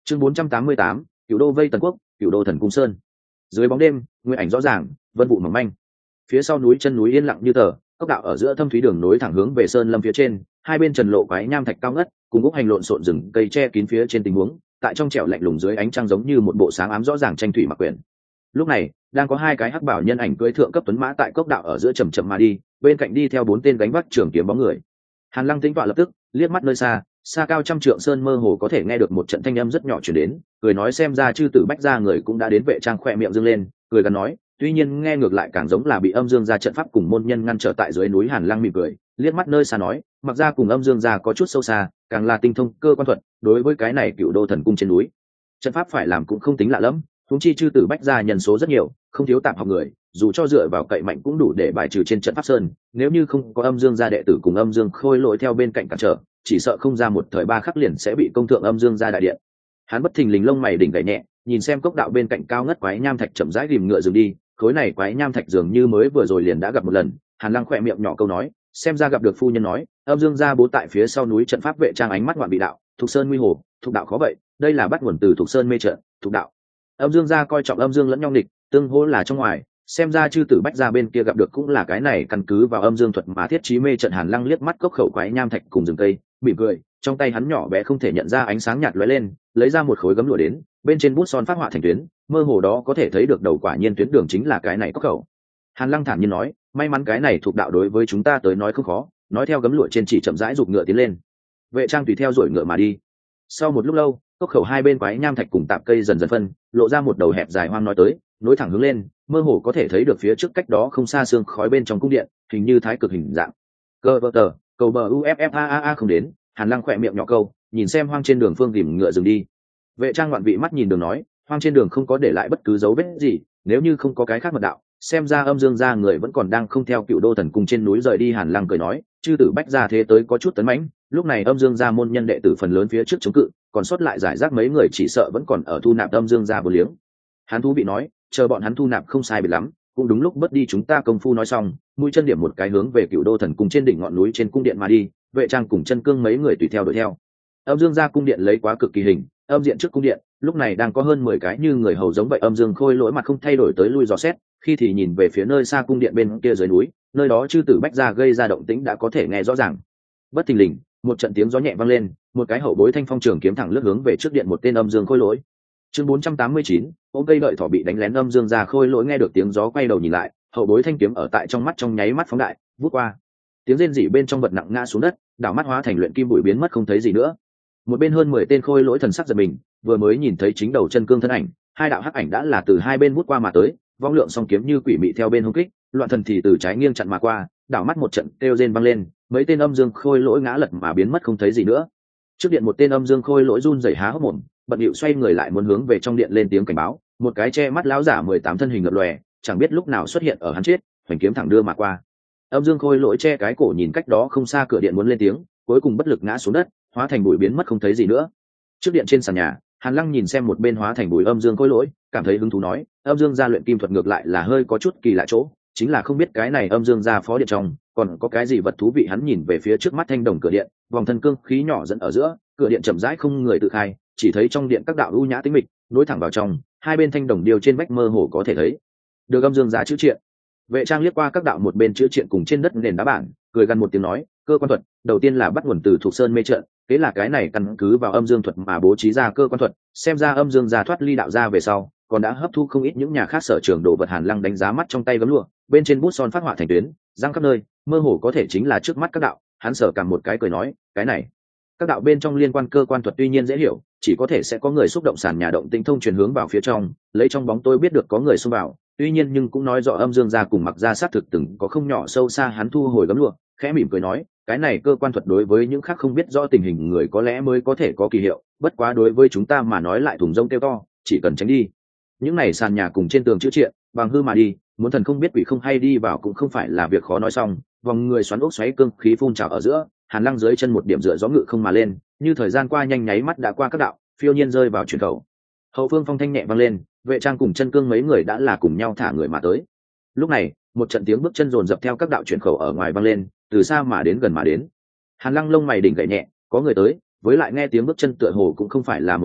Chương 488, Cửu đô vây tần quốc, Cửu đô thần cung sơn. Dưới bóng đêm, nguyên ảnh rõ ràng, vân vụ mỏng manh. Phía sau núi chân núi yên lặng như tờ, cốc đạo ở giữa thâm thúy đường nối thẳng hướng về sơn lâm phía trên, hai bên trần lộ quái nham thạch cao ngất, cùng ốc hành lộn xộn rừng cây che kín phía trên tình huống, tại trong trẻo lạnh lùng dưới ánh trăng giống như một bộ sáng ám rõ ràng tranh thủy mặc quyển. Lúc này, đang có hai cái hắc bảo nhân ảnh cưỡi thượng cấp tuấn mã tại cốc đạo ở giữa chậm chậm mà đi, bên cạnh đi theo bốn tên gánh vác trường kiếm bóng người. Hàn Lăng tĩnh tọa lập tức, liếc mắt nơi xa, xa cao trăm trượng sơn mơ hồ có thể nghe được một trận thanh âm rất nhỏ truyền đến, cười nói xem ra chư tử bách gia người cũng đã đến. Vệ trang khỏe miệng dương lên, cười gắn nói, tuy nhiên nghe ngược lại càng giống là bị âm dương gia trận pháp cùng môn nhân ngăn trở tại dưới núi. Hàn Lăng mỉm cười, liếc mắt nơi xa nói, mặc ra cùng âm dương gia có chút sâu xa, càng là tinh thông cơ quan thuật, đối với cái này Cửu đô thần cung trên núi trận pháp phải làm cũng không tính lạ lắm. Huống chi chư tử bách gia nhân số rất nhiều, không thiếu tạp học người, dù cho dựa vào cậy mạnh cũng đủ để bài trừ trên trận pháp sơn. Nếu như không có âm dương gia đệ tử cùng âm dương khôi lỗi theo bên cạnh cản trở, chỉ sợ không ra một thời ba khắc liền sẽ bị công thượng âm dương gia đại điện. Hắn bất thình lình lông mày đỉnh gảy nhẹ, nhìn xem cốc đạo bên cạnh cao ngất quái nham thạch chậm rãi rìm ngựa dừng đi. Khối này quái nham thạch dường như mới vừa rồi liền đã gặp một lần. Hàn Lăng khỏe miệng nhỏ câu nói, xem ra gặp được phu nhân nói, âm dương gia bố tại phía sau núi trận pháp. Vệ trang ánh mắt ngoạn bị đạo, Thục Sơn nguy hồ, Thục đạo khó vậy, đây là bắt nguồn từ Thục Sơn mê trận, Thục đạo. Âm dương gia coi trọng âm dương lẫn nhau nghịch, tương hỗ là trong ngoài, xem ra chư tử bách gia bên kia gặp được cũng là cái này căn cứ vào âm dương thuật mà thiết trí mê trận. Hàn Lăng liếc mắt cốc khẩu quái nham thạch cùng rừng cây, mỉm cười, trong tay hắn nhỏ bé không thể nhận ra ánh sáng nhạt lóe lên, lấy ra một khối gấm lụa đến, bên trên bút son phát họa thành tuyến, mơ hồ đó có thể thấy được đầu quả nhiên tuyến đường chính là cái này cốc khẩu. Hàn Lăng thản nhiên nói, may mắn cái này thuộc đạo đối với chúng ta tới nói không khó, nói theo gấm lụa trên chỉ chậm rãi giục ngựa tiến lên. Vệ trang tùy theo rồi ngựa mà đi. Sau một lúc lâu, cốc khẩu hai bên quái nham thạch cùng tạp cây dần dần phân, lộ ra một đầu hẹp dài hoang nói tới, nối thẳng hướng lên, mơ hồ có thể thấy được phía trước cách đó không xa sương khói bên trong cung điện, hình như thái cực hình dạng. Cơ vợ tờ, cầu bờ uffaa không đến. Hàn Lăng khỏe miệng nhỏ câu, nhìn xem hoang trên đường phương tìm ngựa dừng đi. Vệ trang ngoạn vị mắt nhìn đường nói, hoang trên đường không có để lại bất cứ dấu vết gì, nếu như không có cái khác mật đạo, xem ra âm dương gia người vẫn còn đang không theo Cửu đô thần cung trên núi rời đi. Hàn Lăng cười nói, chư tử bách gia thế tới có chút tấn mãnh, lúc này âm dương gia môn nhân đệ tử phần lớn phía trước chống cự, còn sót lại giải rác mấy người chỉ sợ vẫn còn ở thu nạp âm dương gia vô liếng. Hắn thú bị nói, chờ bọn hắn thu nạp không sai biệt lắm, cũng đúng lúc bất đi chúng ta công phu. Nói xong, mũi chân điểm một cái hướng về Cửu đô thần cung trên đỉnh ngọn núi trên cung điện mà đi. Vệ trang cùng chân cương mấy người tùy theo đuổi theo. Âm dương gia cung điện lấy quá cực kỳ hình, âm diện trước cung điện lúc này đang có hơn 10 cái như người hầu giống vậy âm dương khôi lỗi mặt không thay đổi tới lui dò xét, khi thì nhìn về phía nơi xa cung điện bên kia dưới núi, nơi đó chư tử bách gia gây ra động tĩnh đã có thể nghe rõ ràng. Bất thình lình, một trận tiếng gió nhẹ vang lên, một cái hậu bối thanh phong trường kiếm thẳng lướt hướng về trước điện một tên âm dương khôi lỗi. Chương 489, ôm cây đợi thỏ bị đánh lén. Âm dương gia khôi lỗi nghe được tiếng gió quay đầu nhìn lại, hậu bối thanh kiếm ở tại trong mắt trong nháy mắt phóng đại, vút qua. Tiếng rên rỉ bên trong vật nặng ngã xuống đất, đảo mắt hóa thành luyện kim bụi biến mất không thấy gì nữa. Một bên hơn 10 tên khôi lỗi thần sắc giật mình, vừa mới nhìn thấy chính đầu chân cương thân ảnh, hai đạo hắc ảnh đã là từ hai bên vút qua mà tới, vong lượng song kiếm như quỷ mị theo bên hung kích, loạn thần thì từ trái nghiêng chặn mà qua, đảo mắt một trận kêu rên vang lên, mấy tên âm dương khôi lỗi ngã lật mà biến mất không thấy gì nữa. Trước điện một tên âm dương khôi lỗi run rẩy há hốc mồm, bận điệu xoay người lại muốn hướng về trong điện lên tiếng cảnh báo, một cái che mắt lão giả 18 thân hình lập lòe, chẳng biết lúc nào xuất hiện ở hắn chết, hoành kiếm thẳng đưa mà qua. Âm dương khôi lỗi che cái cổ nhìn cách đó không xa cửa điện muốn lên tiếng, cuối cùng bất lực ngã xuống đất, hóa thành bụi biến mất không thấy gì nữa. Trước điện trên sàn nhà, Hàn Lăng nhìn xem một bên hóa thành bụi âm dương khôi lỗi, cảm thấy hứng thú nói, âm dương gia luyện kim thuật ngược lại là hơi có chút kỳ lạ chỗ, chính là không biết cái này âm dương gia phó điện trong còn có cái gì vật thú vị. Hắn nhìn về phía trước mắt thanh đồng cửa điện, vòng thân cương khí nhỏ dẫn ở giữa, cửa điện chậm rãi không người tự khai, chỉ thấy trong điện các đạo u nhã tĩnh mịch, nối thẳng vào trong, hai bên thanh đồng điêu trên vách mơ hồ có thể thấy được âm dương gia chữ triện. Vệ trang liếc qua các đạo một bên chữ triện cùng trên đất nền đá bản, cười gần một tiếng nói, cơ quan thuật đầu tiên là bắt nguồn từ Thục Sơn mê trận, thế là cái này căn cứ vào âm dương thuật mà bố trí ra cơ quan thuật, xem ra âm dương gia thoát ly đạo gia về sau còn đã hấp thu không ít những nhà khác sở trường đồ vật. Hàn Lăng đánh giá mắt trong tay gấm lụa, bên trên bút son phát họa thành tuyến, răng khắp nơi, mơ hồ có thể chính là trước mắt các đạo. Hắn sở cảm một cái cười nói, cái này các đạo bên trong liên quan cơ quan thuật tuy nhiên dễ hiểu, chỉ có thể sẽ có người xúc động sàn nhà động tinh thông truyền hướng vào phía trong, lấy trong bóng tôi biết được có người xông vào, tuy nhiên nhưng cũng nói rõ âm dương gia cùng mặc gia sát thực từng có không nhỏ sâu xa. Hắn thu hồi gấm lụa, khẽ mỉm cười nói, cái này cơ quan thuật đối với những khác không biết rõ tình hình người có lẽ mới có thể có kỳ hiệu, bất quá đối với chúng ta mà nói lại thùng rông kêu to, chỉ cần tránh đi những này sàn nhà cùng trên tường chữ triện, bằng hư mà đi, muốn thần không biết quỷ không hay đi vào cũng không phải là việc khó. Nói xong, vòng người xoắn ốc xoáy cương khí phun trào ở giữa, Hàn Lăng dưới chân một điểm dựa gió ngự không mà lên, như thời gian qua nhanh nháy mắt đã qua các đạo, phiêu nhiên rơi vào truyền khẩu. Hậu phương phong thanh nhẹ vang lên, vệ trang cùng chân cương mấy người đã là cùng nhau thả người mà tới. Lúc này, một trận tiếng bước chân dồn dập theo các đạo truyền khẩu ở ngoài vang lên, từ xa mà đến gần mà đến. Hàn Lăng lông mày đỉnh gảy nhẹ, có người tới, với lại nghe tiếng bước chân tựa hồ cũng không phải là một người,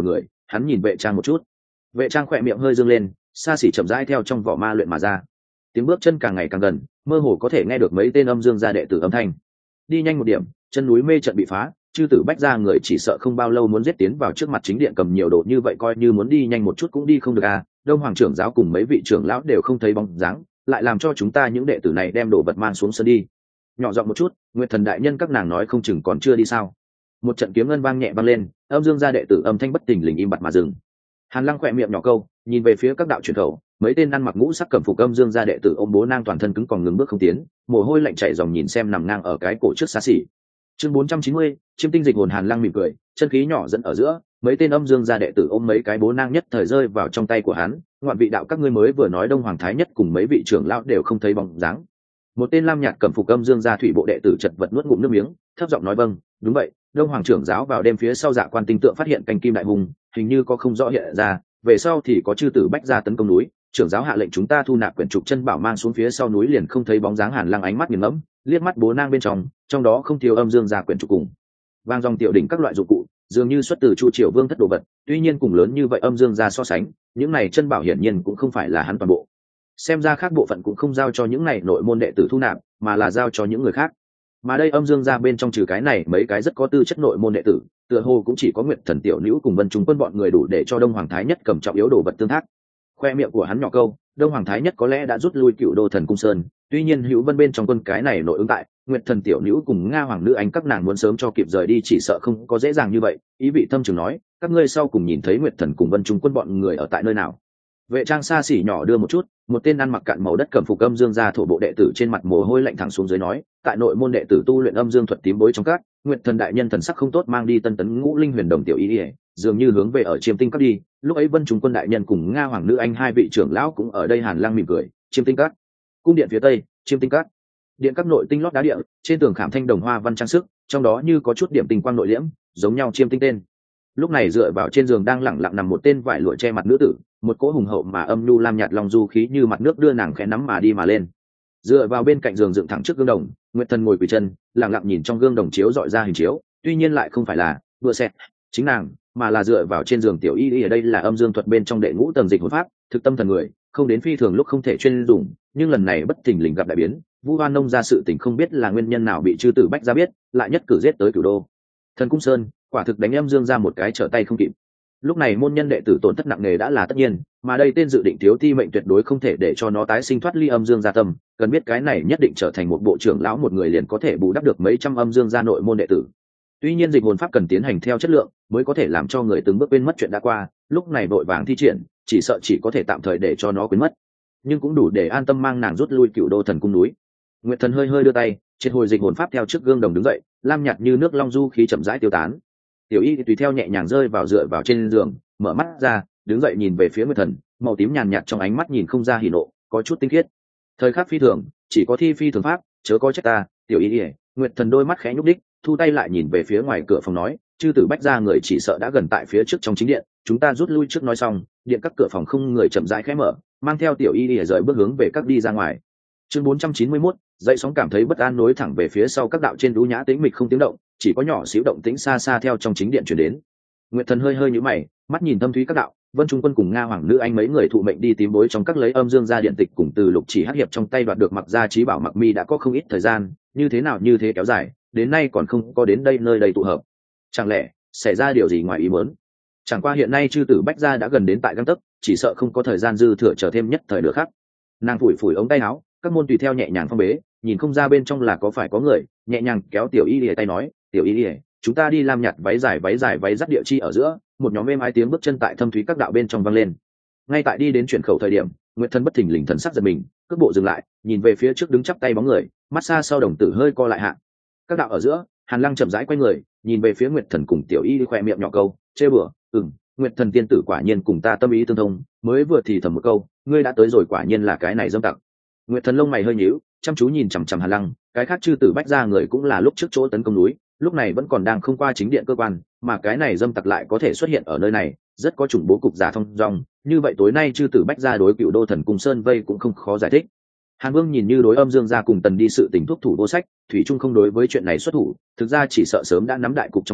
hắn nhìn vệ trang một chút. Vệ trang khỏe miệng hơi dương lên, xa xỉ chậm rãi theo trong vỏ ma luyện mà ra. Tiếng bước chân càng ngày càng gần, mơ hồ có thể nghe được mấy tên âm dương gia đệ tử âm thanh. Đi nhanh một điểm, chân núi mê trận bị phá, chư tử bách gia người chỉ sợ không bao lâu muốn giết tiến vào trước mặt chính điện, cầm nhiều đồ như vậy coi như muốn đi nhanh một chút cũng đi không được à. Đông hoàng trưởng giáo cùng mấy vị trưởng lão đều không thấy bóng dáng, lại làm cho chúng ta những đệ tử này đem đồ vật mang xuống sân đi. Nhỏ giọng một chút, Nguyệt Thần đại nhân các nàng nói không chừng còn chưa đi sao. Một trận kiếm ngân vang nhẹ vang lên, âm dương gia đệ tử âm thanh bất tình lình im bặt mà dừng. Hàn Lăng khỏe miệng nhỏ câu, nhìn về phía các đạo truyền khẩu, mấy tên ăn mặc ngũ sắc cẩm phục âm dương gia đệ tử ôm bố nang toàn thân cứng còn ngừng bước không tiến, mồ hôi lạnh chảy dòng nhìn xem nằm ngang ở cái cổ trước xa xỉ. Chương 490, chiêm tinh dịch hồn. Hàn Lăng mỉm cười, chân khí nhỏ dẫn ở giữa, mấy tên âm dương gia đệ tử ôm mấy cái bố nang nhất thời rơi vào trong tay của hắn. Ngoạn vị đạo các ngươi mới vừa nói Đông Hoàng Thái Nhất cùng mấy vị trưởng lão đều không thấy bóng dáng. Một tên lam nhạt cẩm phục âm dương gia thủy bộ đệ tử chật vật nuốt ngụm nước miếng, thấp giọng nói vâng, đúng vậy, Đông Hoàng trưởng giáo vào đêm phía sau Dạ Quan tinh tượng phát hiện canh kim đại hùng, hình như có không rõ hiện ra, về sau thì có chư tử bách gia tấn công núi, trưởng giáo hạ lệnh chúng ta thu nạp quyển trục chân bảo mang xuống phía sau núi liền không thấy bóng dáng. Hàn Lăng ánh mắt nghiền ngẫm, liếc mắt bố nang bên trong đó không thiếu âm dương gia quyển trục cùng vang dòng tiểu đỉnh các loại dụng cụ, dường như xuất từ Chu Triều Vương thất đồ vật, tuy nhiên cùng lớn như vậy âm dương gia so sánh, những này chân bảo hiển nhiên cũng không phải là hắn toàn bộ. Xem ra khác bộ phận cũng không giao cho những này nội môn đệ tử thu nạp, mà là giao cho những người khác. Mà đây âm dương gia bên trong trừ cái này mấy cái rất có tư chất nội môn đệ tử, tựa hồ cũng chỉ có Nguyệt Thần tiểu nữ cùng Vân Trung Quân bọn người đủ để cho Đông Hoàng Thái Nhất cầm trọng yếu đồ vật tương thác. Khoe miệng của hắn nhỏ câu, Đông Hoàng Thái Nhất có lẽ đã rút lui Cựu Đô Thần Cung Sơn, tuy nhiên Hữu Vân bên trong quân cái này nội ứng tại, Nguyệt Thần tiểu nữ cùng Nga Hoàng nữ anh các nàng muốn sớm cho kịp rời đi chỉ sợ không có dễ dàng như vậy. Ý vị thâm trường nói, các ngươi sau cùng nhìn thấy Nguyệt Thần cùng Vân Trung Quân bọn người ở tại nơi nào? Vệ trang xa xỉ nhỏ đưa một chút, một tên ăn mặc cạn màu đất cầm phục âm dương gia thổ bộ đệ tử trên mặt mồ hôi lạnh thẳng xuống dưới nói, tại nội môn đệ tử tu luyện âm dương thuật tím bối trong các, Nguyệt Thần đại nhân thần sắc không tốt mang đi tân tấn ngũ linh huyền đồng tiểu ý, dường như hướng về ở chiêm tinh các đi. Lúc ấy Vân Trung Quân đại nhân cùng Nga Hoàng nữ anh hai vị trưởng lão cũng ở đây. Hàn Lăng mỉm cười, chiêm tinh các, cung điện phía tây, chiêm tinh các. Điện các nội tinh lót đá địa, trên tường khảm thanh đồng hoa văn trang sức, trong đó như có chút điểm tinh quang nội liễm, giống nhau chiêm tinh tên. Lúc này dựa vào trên giường đang lẳng lặng nằm một tên vải lụa che mặt nữ tử, một cỗ hùng hậu mà âm nhu lam nhạt lòng du khí như mặt nước đưa nàng khẽ nắm mà đi mà lên. Dựa vào bên cạnh giường dựng thẳng trước gương đồng, Nguyệt Thần ngồi quỳ chân, lẳng lặng nhìn trong gương đồng chiếu dọi ra hình chiếu, tuy nhiên lại không phải là vừa xẹt chính nàng, mà là dựa vào trên giường tiểu y. Ở đây là âm dương thuật bên trong đệ ngũ tầng dịch hồn pháp, thực tâm thần người, không đến phi thường lúc không thể chuyên dùng, nhưng lần này bất thình lình gặp đại biến, Vu Hoan Nông ra sự tình không biết là nguyên nhân nào bị chư tử bách ra biết, lại nhất cử giết tới Cửu Đô Thần Cung Sơn, quả thực đánh âm dương ra một cái trở tay không kịp. Lúc này môn nhân đệ tử tổn thất nặng nề đã là tất nhiên, mà đây tên dự định thiếu thi mệnh tuyệt đối không thể để cho nó tái sinh thoát ly âm dương gia tâm, cần biết cái này nhất định trở thành một bộ trưởng lão một người liền có thể bù đắp được mấy trăm âm dương gia nội môn đệ tử. Tuy nhiên dịch hồn pháp cần tiến hành theo chất lượng mới có thể làm cho người từng bước quên mất chuyện đã qua, lúc này vội vàng thi triển chỉ sợ chỉ có thể tạm thời để cho nó quên mất, nhưng cũng đủ để an tâm mang nàng rút lui Cửu Đô Thần Cung núi. Nguyệt Thần hơi hơi đưa tay triệt hồi dịch hồn pháp, theo trước gương đồng đứng dậy, lam nhạt như nước long du khí chậm rãi tiêu tán. Tiểu y tùy theo nhẹ nhàng rơi vào dựa vào trên giường, mở mắt ra đứng dậy nhìn về phía Nguyệt Thần, màu tím nhàn nhạt trong ánh mắt nhìn không ra hỉ nộ, có chút tinh khiết. Thời khắc phi thường, chỉ có thi phi thường pháp, chớ có trách ta. Tiểu y. Nguyệt Thần đôi mắt khẽ nhúc đích, thu tay lại nhìn về phía ngoài cửa phòng nói, chư tử bách ra người chỉ sợ đã gần tại phía trước trong chính điện, chúng ta rút lui trước. Nói xong, điện các cửa phòng không người chậm rãi khẽ mở, mang theo tiểu y rời bước hướng về các đi ra ngoài. Chương 491, dậy sóng cảm thấy bất an nối thẳng về phía sau các đạo trên đũ nhã tĩnh mịch không tiếng động, chỉ có nhỏ xíu động tĩnh xa xa theo trong chính điện truyền đến. Nguyệt Thần hơi hơi nhíu mày, mắt nhìn thâm thúy các đạo, Vân Trung Quân cùng Nga Hoàng nữ anh mấy người thụ mệnh đi tím bối trong các lấy âm dương gia điện tịch cùng từ lục chỉ hắc hiệp trong tay đoạt được mặc gia trí bảo mặc mi đã có không ít thời gian, như thế nào như thế kéo dài, đến nay còn không có đến đây nơi đây tụ hợp. Chẳng lẽ xảy ra điều gì ngoài ý muốn? Chẳng qua hiện nay chư tử bách gia đã gần đến tại gang tấc, chỉ sợ không có thời gian dư thừa chờ thêm nhất thời nữa khác. Nàng phủi phủi ống tay áo, các môn tùy theo nhẹ nhàng phong bế, nhìn không ra bên trong là có phải có người, nhẹ nhàng kéo tiểu y lìa tay nói, tiểu y lìa, chúng ta đi làm nhặt váy dài váy dắt địa chi ở giữa. Một nhóm êm ái tiếng bước chân tại thâm thúy các đạo bên trong vang lên. Ngay tại đi đến chuyển khẩu thời điểm, Nguyệt Thần bất thình lình thần sắc giật mình, cước bộ dừng lại, nhìn về phía trước đứng chắp tay bóng người, mắt xa sau đồng tử hơi co lại hạ. Các đạo ở giữa, Hàn Lăng chậm rãi quay người, nhìn về phía Nguyệt Thần cùng tiểu y khoe miệng nhỏ câu, chê bừa, Nguyệt Thần tiên tử quả nhiên cùng ta tâm ý tương thông, mới vừa thì thầm một câu, ngươi đã tới rồi, quả nhiên là cái này dâm tặc. Nguyệt Thần lông mày hơi nhíu, chăm chú nhìn chằm chằm Hàn Lăng, cái khác chư tử bách ra người cũng là lúc trước chỗ tấn công núi, lúc này vẫn còn đang không qua chính điện cơ quan, mà cái này dâm tặc lại có thể xuất hiện ở nơi này, rất có chủng bố cục giả thông dong, như vậy tối nay chư tử bách ra đối Cựu Đô Thần Cung Sơn vây cũng không khó giải thích. Hàn Vương nhìn như đối âm dương gia cùng Tần đi sự tình thúc thủ vô sách, thủy trung không đối với chuyện này xuất thủ, thực ra chỉ sợ sớm đã nắm đại cục trong tay,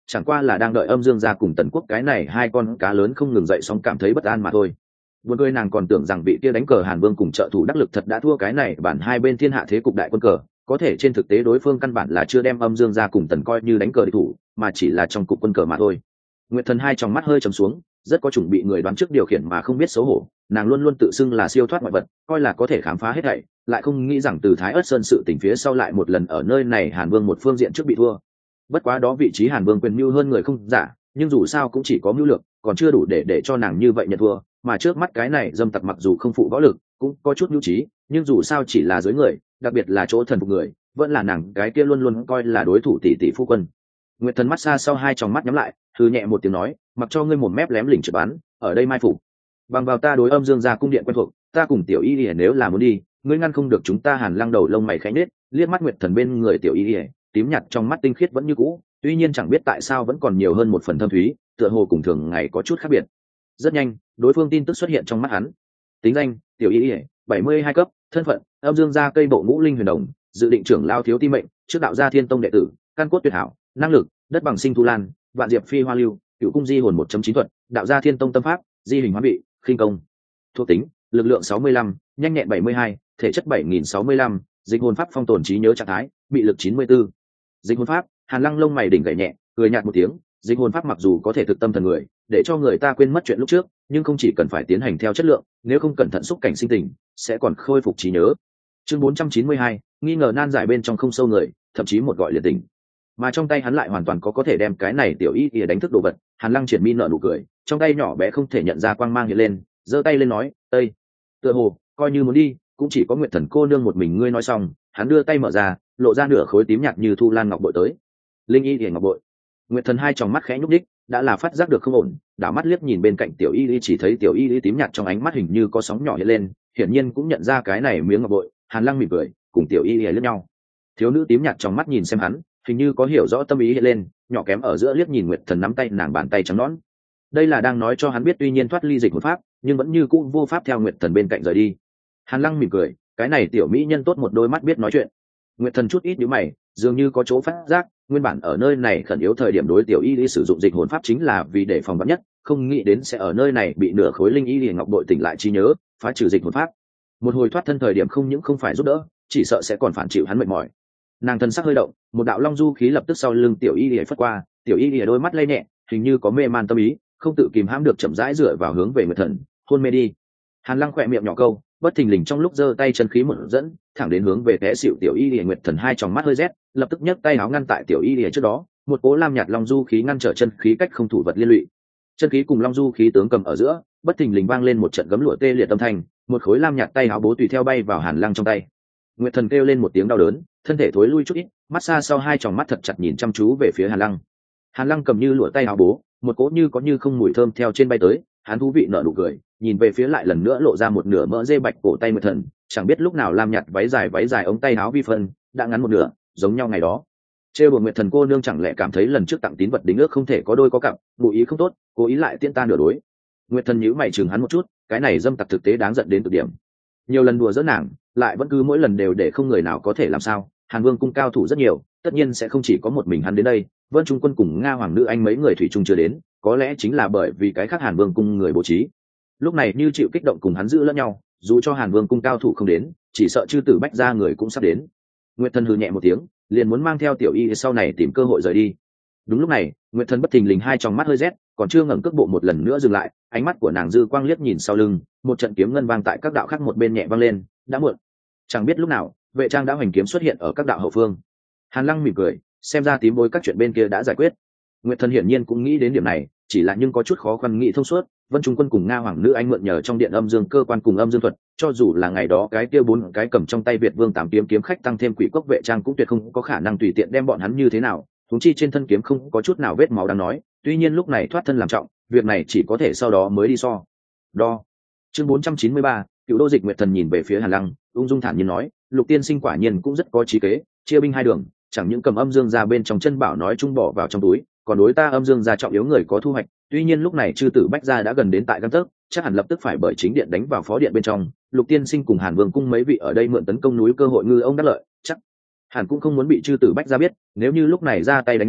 chẳng qua là đang đợi âm dương gia cùng Tần Quốc cái này hai con cá lớn không ngừng dậy sóng cảm thấy bất an mà thôi. Buồn cười nàng còn tưởng rằng vị kia đánh cờ Hàn Vương cùng trợ thủ đắc lực thật đã thua cái này bản hai bên thiên hạ thế cục đại quân cờ, có thể trên thực tế đối phương căn bản là chưa đem âm dương gia cùng Tần coi như đánh cờ địch thủ, mà chỉ là trong cục quân cờ mà thôi. Nguyệt Thần hai tròng mắt hơi trầm xuống, rất có chuẩn bị người đoán trước điều khiển mà không biết xấu hổ, nàng luôn luôn tự xưng là siêu thoát ngoại vật, coi là có thể khám phá hết thảy, lại không nghĩ rằng từ Thái Ức Sơn sự tình phía sau lại một lần ở nơi này Hàn Vương một phương diện trước bị thua. Bất quá đó vị trí Hàn Vương quyền mưu hơn người không giả, nhưng dù sao cũng chỉ có mưu lược, còn chưa đủ để cho nàng như vậy nhận thua, mà trước mắt cái này dâm tặc mặc dù không phụ võ lực, cũng có chút nhu trí, nhưng dù sao chỉ là dưới người, đặc biệt là chỗ thần phục người, vẫn là nàng cái kia luôn luôn coi là đối thủ tỷ tỷ phu quân. Nguyệt Thần mắt xa sau hai tròng mắt nhắm lại, thư nhẹ một tiếng nói, mặc cho ngươi một mép lém lỉnh trượt bắn, ở đây mai phục. Bằng vào ta đối âm dương gia cung điện quen thuộc, ta cùng tiểu y ỉa nếu là muốn đi, ngươi ngăn không được chúng ta. Hàn Lăng đầu lông mày khẽ nhếch, liếc mắt Nguyệt Thần bên người tiểu y ỉa, tím nhạt trong mắt tinh khiết vẫn như cũ, tuy nhiên chẳng biết tại sao vẫn còn nhiều hơn một phần thâm thúy, tựa hồ cùng thường ngày có chút khác biệt. Rất nhanh, đối phương tin tức xuất hiện trong mắt hắn. Tính danh: tiểu y ỉa, 72 cấp, thân phận: âm dương gia cây bộ ngũ linh huyền đồng, dự định trưởng lao thiếu ti mệnh, trước đạo gia Thiên Tông đệ tử, căn cốt tuyệt hảo, năng lực: đất bằng sinh thu lan, vạn diệp phi hoa lưu, cựu cung di hồn 1.9 thuật, đạo gia Thiên Tông tâm pháp, di hình hóa bị, khinh công. Thuộc tính: lực lượng 65, nhanh nhẹn 72, thể chất 7065, dịch hồn pháp phong tồn trí nhớ trạng thái, bị lực 94. Dịch hồn pháp: Hàn Lăng lông mày đỉnh gảy nhẹ, cười nhạt một tiếng, dịch hồn pháp mặc dù có thể thực tâm thần người, để cho người ta quên mất chuyện lúc trước, nhưng không chỉ cần phải tiến hành theo chất lượng, nếu không cẩn thận xúc cảnh sinh tình, sẽ còn khôi phục trí nhớ. Chương 492, nghi ngờ nan giải bên trong không sâu người, thậm chí một gọi liệt tình. Mà trong tay hắn lại hoàn toàn có thể đem cái này tiểu y ỉa đánh thức đồ vật. Hàn Lăng triển mi nở nụ cười, trong tay nhỏ bé không thể nhận ra quang mang hiện lên, giơ tay lên nói, "Ây." Tựa hồ coi như muốn đi, cũng chỉ có Nguyệt Thần cô nương một mình ngươi. Nói xong, hắn đưa tay mở ra, lộ ra nửa khối tím nhạt như thu lan ngọc bội tới. Linh y ỉa ngọc bội. Nguyệt Thần hai tròng mắt khẽ nhúc đích, đã là phát giác được không ổn, đảo mắt liếc nhìn bên cạnh tiểu y, chỉ thấy tiểu y tím nhạt trong ánh mắt hình như có sóng nhỏ hiện lên, hiển nhiên cũng nhận ra cái này miếng ngọc bội. Hàn Lăng mỉm cười, cùng tiểu y liếc nhau. Thiếu nữ tím nhạt trong mắt nhìn xem hắn, hình như có hiểu rõ tâm ý hiện lên, nhỏ kém ở giữa liếc nhìn Nguyệt Thần nắm tay nàng, bàn tay trắng nõn. Đây là đang nói cho hắn biết tuy nhiên thoát ly dịch hồn pháp, nhưng vẫn như cũ vô pháp theo Nguyệt Thần bên cạnh rời đi. Hàn Lăng mỉm cười, cái này tiểu mỹ nhân tốt một đôi mắt biết nói chuyện. Nguyệt Thần chút ít nhíu mày, dường như có chỗ phát giác, nguyên bản ở nơi này khẩn yếu thời điểm đối tiểu y lý sử dụng dịch hồn pháp chính là vì để phòng vắn nhất, không nghĩ đến sẽ ở nơi này bị nửa khối linh y liền ngọc bội tỉnh lại trí nhớ, phá trừ dịch hồn pháp. Một hồi thoát thân thời điểm không những không phải giúp đỡ, chỉ sợ sẽ còn phản chịu hắn mệt mỏi. Nàng thân sắc hơi động, một đạo long du khí lập tức sau lưng tiểu y lìa phất qua, tiểu y lìa đôi mắt lay nhẹ, hình như có mê man tâm ý, không tự kìm hãm được chậm rãi dựa vào hướng về Nguyệt Thần, hôn mê đi. Hàn Lăng khỏe miệng nhỏ câu, bất thình lình trong lúc giơ tay chân khí một dẫn, thẳng đến hướng về té xịu tiểu y lìa. Nguyệt Thần hai tròng mắt hơi rét, lập tức nhấc tay áo ngăn tại tiểu y lìa trước đó, một cỗ lam nhạt long du khí ngăn trở chân khí cách không thủ vật liên lụy. Chân khí cùng long du khí tướng cầm ở giữa, bất thình lình vang lên một trận gấm lụa tê liệt âm thanh, một khối lam nhạt tay áo bố tùy theo bay vào Hàn Lăng trong tay. Nguyệt Thần kêu lên một tiếng đau đớn, thân thể thối lui chút ít, mắt xa sau hai tròng mắt thật chặt nhìn chăm chú về phía Hàn Lăng. Hàn Lăng cầm như lụa tay áo bố, một cỗ như có như không mùi thơm theo trên bay tới, hắn thú vị nở nụ cười, nhìn về phía lại lần nữa lộ ra một nửa mỡ dê bạch cổ tay Nguyệt Thần, chẳng biết lúc nào lam nhạt váy dài ống tay áo vi phân đã ngắn một nửa, giống nhau ngày đó. Trêu đùa Nguyệt Thần cô nương chẳng lẽ cảm thấy lần trước tặng tín vật đính ước không thể có đôi có cặp, bù ý không tốt, cố ý lại tiễn ta nửa đối. Nguyệt Thần nhíu mày chừng hắn một chút, cái này dâm tặc thực tế đáng giận đến cực điểm. Nhiều lần đùa giỡn nàng, lại vẫn cứ mỗi lần đều để không người nào có thể làm sao. Hàn Vương cung cao thủ rất nhiều, tất nhiên sẽ không chỉ có một mình hắn đến đây, Vân Trung Quân cùng Nga Hoàng nữ anh mấy người thủy chung chưa đến, có lẽ chính là bởi vì cái khác Hàn Vương cung người bố trí. Lúc này như chịu kích động cùng hắn giữ lẫn nhau, dù cho Hàn Vương cung cao thủ không đến, chỉ sợ chư tử bách gia người cũng sắp đến. Nguyệt Thần hừ nhẹ một tiếng, liền muốn mang theo tiểu y sau này tìm cơ hội rời đi. Đúng lúc này, Nguyệt Thần bất thình lình hai tròng mắt hơi rét, còn chưa ngẩng cước bộ một lần nữa dừng lại, ánh mắt của nàng dư quang liếc nhìn sau lưng, một trận kiếm ngân vang tại các đạo khác một bên nhẹ vang lên, đã muộn. Chẳng biết lúc nào, vệ trang đã hoành kiếm xuất hiện ở các đạo hậu phương. Hàn Lăng mỉm cười, xem ra tím bối các chuyện bên kia đã giải quyết. Nguyệt Thần hiển nhiên cũng nghĩ đến điểm này, chỉ là nhưng có chút khó khăn nghĩ thông suốt. Vân Trung Quân cùng Nga Hoàng nữ anh mượn nhờ trong điện âm dương cơ quan cùng âm dương thuật, cho dù là ngày đó cái kia bốn cái cầm trong tay Việt Vương tám kiếm khách tăng thêm quỷ cốc vệ trang cũng tuyệt không có khả năng tùy tiện đem bọn hắn như thế nào. Huống chi trên thân kiếm không có chút nào vết máu đáng nói, tuy nhiên lúc này thoát thân làm trọng, việc này chỉ có thể sau đó mới đi so đo. Chương 493, Cựu Đô Dịch. Nguyệt Thần nhìn về phía Hàn Lăng, ung dung thản nhiên nói, Lục tiên sinh quả nhiên cũng rất có trí kế, chia binh hai đường, chẳng những cầm âm dương ra bên trong chân bảo nói chung bỏ vào trong túi, còn đối ta âm dương ra trọng yếu người có thu hoạch. Tuy nhiên lúc này chư tử bách gia đã gần đến tại gang tấc, chắc hẳn lập tức phải bởi chính điện đánh vào phó điện bên trong. Lục tiên sinh cùng Hàn Vương cung mấy vị ở đây mượn tấn công núi cơ hội ngư ông đắc lợi, chắc hẳn cũng không muốn bị chư tử bách gia biết, nếu như lúc này ra tay đánh nhau,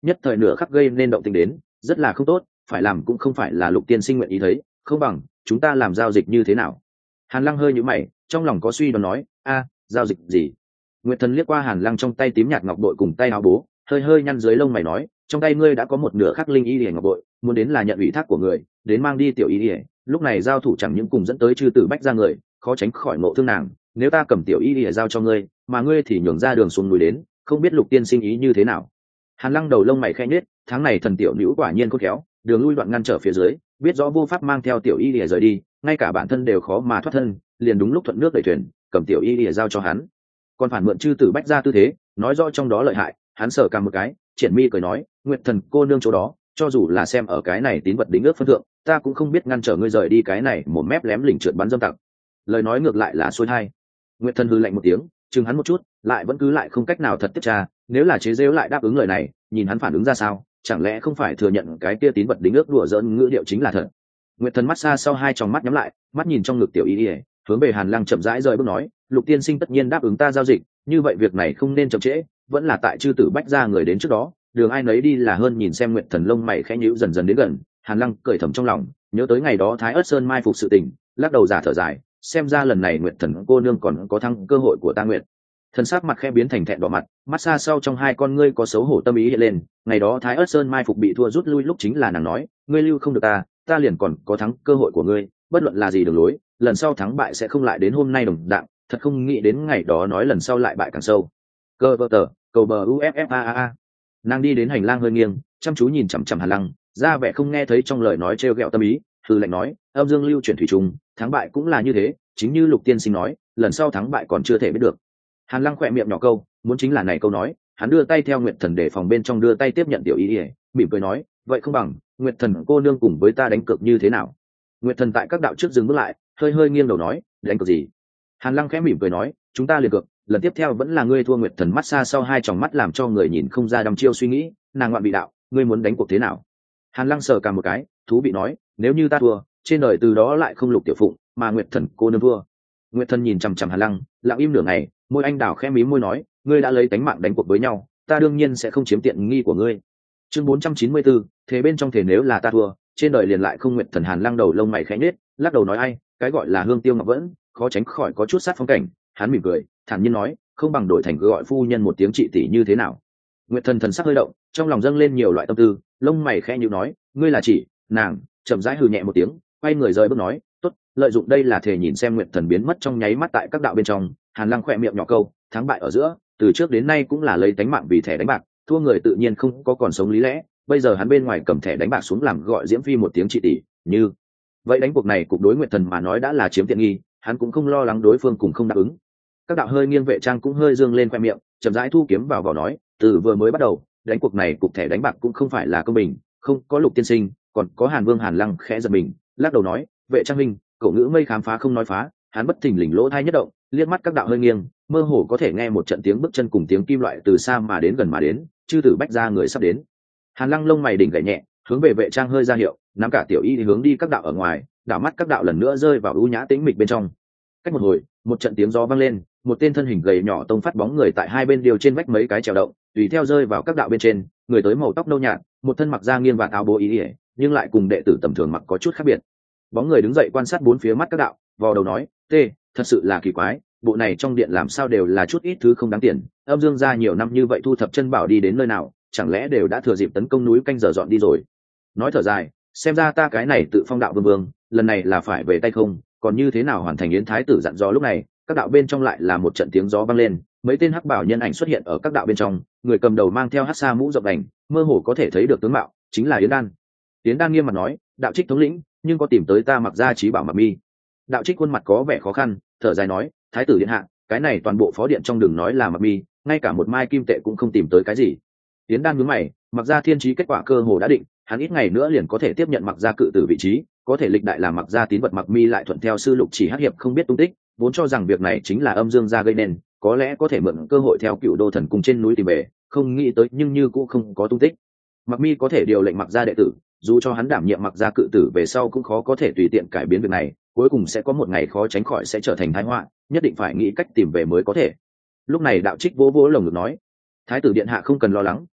nhất thời nửa khắc gây nên động tình đến, rất là không tốt, phải làm cũng không phải là Lục tiên sinh nguyện ý thấy, không bằng chúng ta làm giao dịch như thế nào? Hàn Lăng hơi nhíu mày, trong lòng có suy đoán nói, giao dịch gì? Nguyệt Thần liếc qua Hàn Lăng trong tay tím nhạt ngọc bội cùng tay áo bố, hơi nhăn dưới lông mày nói, trong tay ngươi đã có một nửa khắc linh y liễu ngọc bội, muốn đến là nhận ủy thác của người, đến mang đi tiểu y liễu, lúc này giao thủ chẳng những cùng dẫn tới chư tử bách ra người, khó tránh khỏi ngộ thương nàng, nếu ta cầm tiểu y liễu giao cho ngươi, mà ngươi thì nhường ra đường xuống núi đến, không biết Lục tiên sinh ý như thế nào? Hàn Lăng đầu lông mày khẽ nhếch, tháng này thần tiểu nữ quả nhiên khôn khéo, đường lui đoạn ngăn trở phía dưới, biết rõ vô pháp mang theo tiểu y liễu rời đi, ngay cả bản thân đều khó mà thoát thân, liền đúng lúc thuận nước đẩy thuyền, cầm tiểu y liễu giao cho hắn. Còn phản mượn chư tử bách ra tư thế, nói rõ trong đó lợi hại, hắn sờ cầm một cái, triển mi cười nói, Nguyệt Thần cô nương chỗ đó, cho dù là xem ở cái này tín vật đính ước phân thượng, ta cũng không biết ngăn trở ngươi rời đi cái này một mép lém lỉnh trượt bắn dâm tặc. Lời nói ngược lại là xuôi hai. Nguyệt Thần hừ lạnh một tiếng, chừng hắn một chút, lại vẫn cứ lại không cách nào thật tiếp tra, nếu là chế giễu lại đáp ứng lời này, nhìn hắn phản ứng ra sao, chẳng lẽ không phải thừa nhận cái kia tín vật đính ước đùa giỡn ngữ điệu chính là thật. Nguyệt Thần mắt xa sau hai tròng mắt nhắm lại, mắt nhìn trong ngực tiểu y, hướng về Hàn Lăng chậm rãi rời bước nói, Lục tiên sinh tất nhiên đáp ứng ta giao dịch, như vậy việc này không nên chậm trễ, vẫn là tại chư tử bách ra người đến trước đó, đường ai nấy đi là hơn. Nhìn xem Nguyệt Thần lông mày khẽ nhíu dần dần đến gần, Hàn Lăng cười thầm trong lòng, nhớ tới ngày đó Thái Ức Sơn mai phục sự tình, lắc đầu giả thở dài, xem ra lần này Nguyệt Thần cô nương còn có thăng cơ hội của ta. Nguyệt Thần sắc mặt khẽ biến thành thẹn đỏ mặt, mắt xa sau trong hai con ngươi có xấu hổ tâm ý hiện lên, ngày đó Thái Ức Sơn mai phục bị thua rút lui lúc chính là nàng nói, ngươi lưu không được ta liền còn có thắng cơ hội của ngươi, bất luận là gì đường lối, lần sau thắng bại sẽ không lại đến hôm nay đồng dạng, thật không nghĩ đến ngày đó nói lần sau lại bại càng sâu. Cơ vợ tờ, cầu bờ uffaa. Nàng đi đến hành lang hơi nghiêng, chăm chú nhìn chằm chằm Hàn Lăng, ra vẻ không nghe thấy trong lời nói trêu ghẹo tâm ý, hư lệnh nói, âm dương lưu chuyển thủy trùng, thắng bại cũng là như thế, chính như Lục tiên sinh nói, lần sau thắng bại còn chưa thể biết được. Hàn Lăng khỏe miệng nhỏ câu, muốn chính là này câu nói, hắn đưa tay theo Nguyệt Thần để phòng bên trong đưa tay tiếp nhận tiểu y, mỉm cười nói, vậy không bằng Nguyệt Thần cô nương cùng với ta đánh cược như thế nào? Nguyệt Thần tại các đạo trước dừng bước lại, hơi nghiêng đầu nói, đánh cược gì? Hàn Lăng khẽ mỉm cười nói, chúng ta liền cược, lần tiếp theo vẫn là ngươi thua. Nguyệt Thần mắt xa sau hai tròng mắt làm cho người nhìn không ra đăm chiêu suy nghĩ, nàng ngoạn bị đạo, ngươi muốn đánh cuộc thế nào? Hàn Lăng sờ cả một cái, thú vị nói, nếu như ta thua, trên đời từ đó lại không Lục tiểu phụng, mà Nguyệt Thần cô nương thua. Nguyệt Thần nhìn chằm chằm Hàn Lăng, lặng im nửa ngày, môi anh đào khẽ mím môi nói, ngươi đã lấy tánh mạng đánh cuộc với nhau, ta đương nhiên sẽ không chiếm tiện nghi của ngươi. Chương 494, thế bên trong thể nếu là ta thua, trên đời liền lại không Nguyệt Thần. Hàn Lăng đầu lông mày khẽ nhếch, lắc đầu nói, ai, cái gọi là hương tiêu ngọc vẫn, khó tránh khỏi có chút sát phong cảnh. Hắn mỉm cười, thản nhiên nói, không bằng đổi thành gọi phu nhân một tiếng trị tỷ như thế nào? Nguyệt Thần thần sắc hơi động, trong lòng dâng lên nhiều loại tâm tư, lông mày khẽ nhíu nói, ngươi là chỉ? Nàng chậm rãi hừ nhẹ một tiếng, quay người rời bước nói, tốt, lợi dụng đây là thể nhìn xem Nguyệt Thần biến mất trong nháy mắt tại các đạo bên trong. Hàn Lăng khỏe miệng nhỏ câu, thắng bại ở giữa, từ trước đến nay cũng là lấy tánh mạng vì thẻ đánh bạc, thua người tự nhiên không có còn sống lý lẽ. Bây giờ hắn bên ngoài cầm thẻ đánh bạc xuống làm gọi Diễm Phi một tiếng trị tỷ, như vậy đánh cuộc này cục đối Nguyệt Thần mà nói đã là chiếm tiện nghi, hắn cũng không lo lắng đối phương cùng không đáp ứng. Các đạo hơi nghiêng vệ trang cũng hơi dương lên khoe miệng, chậm rãi thu kiếm vào vỏ nói, từ vừa mới bắt đầu, đánh cuộc này cục thẻ đánh bạc cũng không phải là công bình, không có Lục tiên sinh, còn có Hàn Vương. Hàn Lăng khẽ giật mình, lắc đầu nói, vệ trang minh, cậu ngữ mây khám phá không nói phá. Hắn bất thình lình lỗ thai nhất động, liếc mắt các đạo hơi nghiêng, mơ hồ có thể nghe một trận tiếng bước chân cùng tiếng kim loại từ xa mà đến gần mà đến, chư tử bách ra người sắp đến. Hàn Lăng lông mày đỉnh gảy nhẹ, hướng về vệ trang hơi ra hiệu, nắm cả tiểu y hướng đi các đạo ở ngoài, đảo mắt các đạo lần nữa rơi vào u nhã tĩnh mịch bên trong. Cách một hồi, một trận tiếng gió vang lên, một tên thân hình gầy nhỏ tông phát bóng người tại hai bên điều trên vách mấy cái trèo động, tùy theo rơi vào các đạo bên trên. Người tới màu tóc nâu nhạt, một thân mặc da nghiêng và áo bố ý ỉa, nhưng lại cùng đệ tử tầm thường mặc có chút khác biệt. Bóng người đứng dậy quan sát bốn phía mắt các đạo, vò đầu nói, tê, thật sự là kỳ quái, bộ này trong điện làm sao đều là chút ít thứ không đáng tiền, âm dương gia nhiều năm như vậy thu thập chân bảo đi đến nơi nào, chẳng lẽ đều đã thừa dịp tấn công núi canh giờ dọn đi rồi? Nói thở dài, xem ra ta cái này tự phong đạo vương vương, lần này là phải về tay không, còn như thế nào hoàn thành yến thái tử dặn dò. Lúc này các đạo bên trong lại là một trận tiếng gió vang lên, mấy tên hắc bảo nhân ảnh xuất hiện ở các đạo bên trong, người cầm đầu mang theo hắc sa mũ rộng đành, mơ hồ có thể thấy được tướng mạo, chính là Yến Đan. Yến Đan nghiêm mặt nói, đạo trích thống lĩnh, nhưng có tìm tới ta Mặc gia trí bảo Mặc mi? Đạo trích khuôn mặt có vẻ khó khăn, thở dài nói, thái tử điện hạ, cái này toàn bộ phó điện trong đừng nói là Mặc mi, ngay cả một mai kim tệ cũng không tìm tới cái gì. Yến Đan nhướng mày, Mặc gia thiên trí kết quả cơ hồ đã định, hắn ít ngày nữa liền có thể tiếp nhận Mặc gia cự tử vị trí, có thể lịch đại làm Mặc gia tín vật Mặc mi lại thuận theo sư Lục Chỉ hắc hiệp không biết tung tích, vốn cho rằng việc này chính là âm dương gia gây nên, có lẽ có thể mượn cơ hội theo Cựu Đô thần cùng trên núi tìm về, không nghĩ tới nhưng như cũng không có tung tích. Mặc mi có thể điều lệnh Mặc gia đệ tử, dù cho hắn đảm nhiệm Mặc gia cự tử về sau cũng khó có thể tùy tiện cải biến việc này, cuối cùng sẽ có một ngày khó tránh khỏi sẽ trở thành tai họa, nhất định phải nghĩ cách tìm về mới có thể. Lúc này đạo trích vỗ vỗ lồng ngực nói, thái tử điện hạ không cần lo lắng,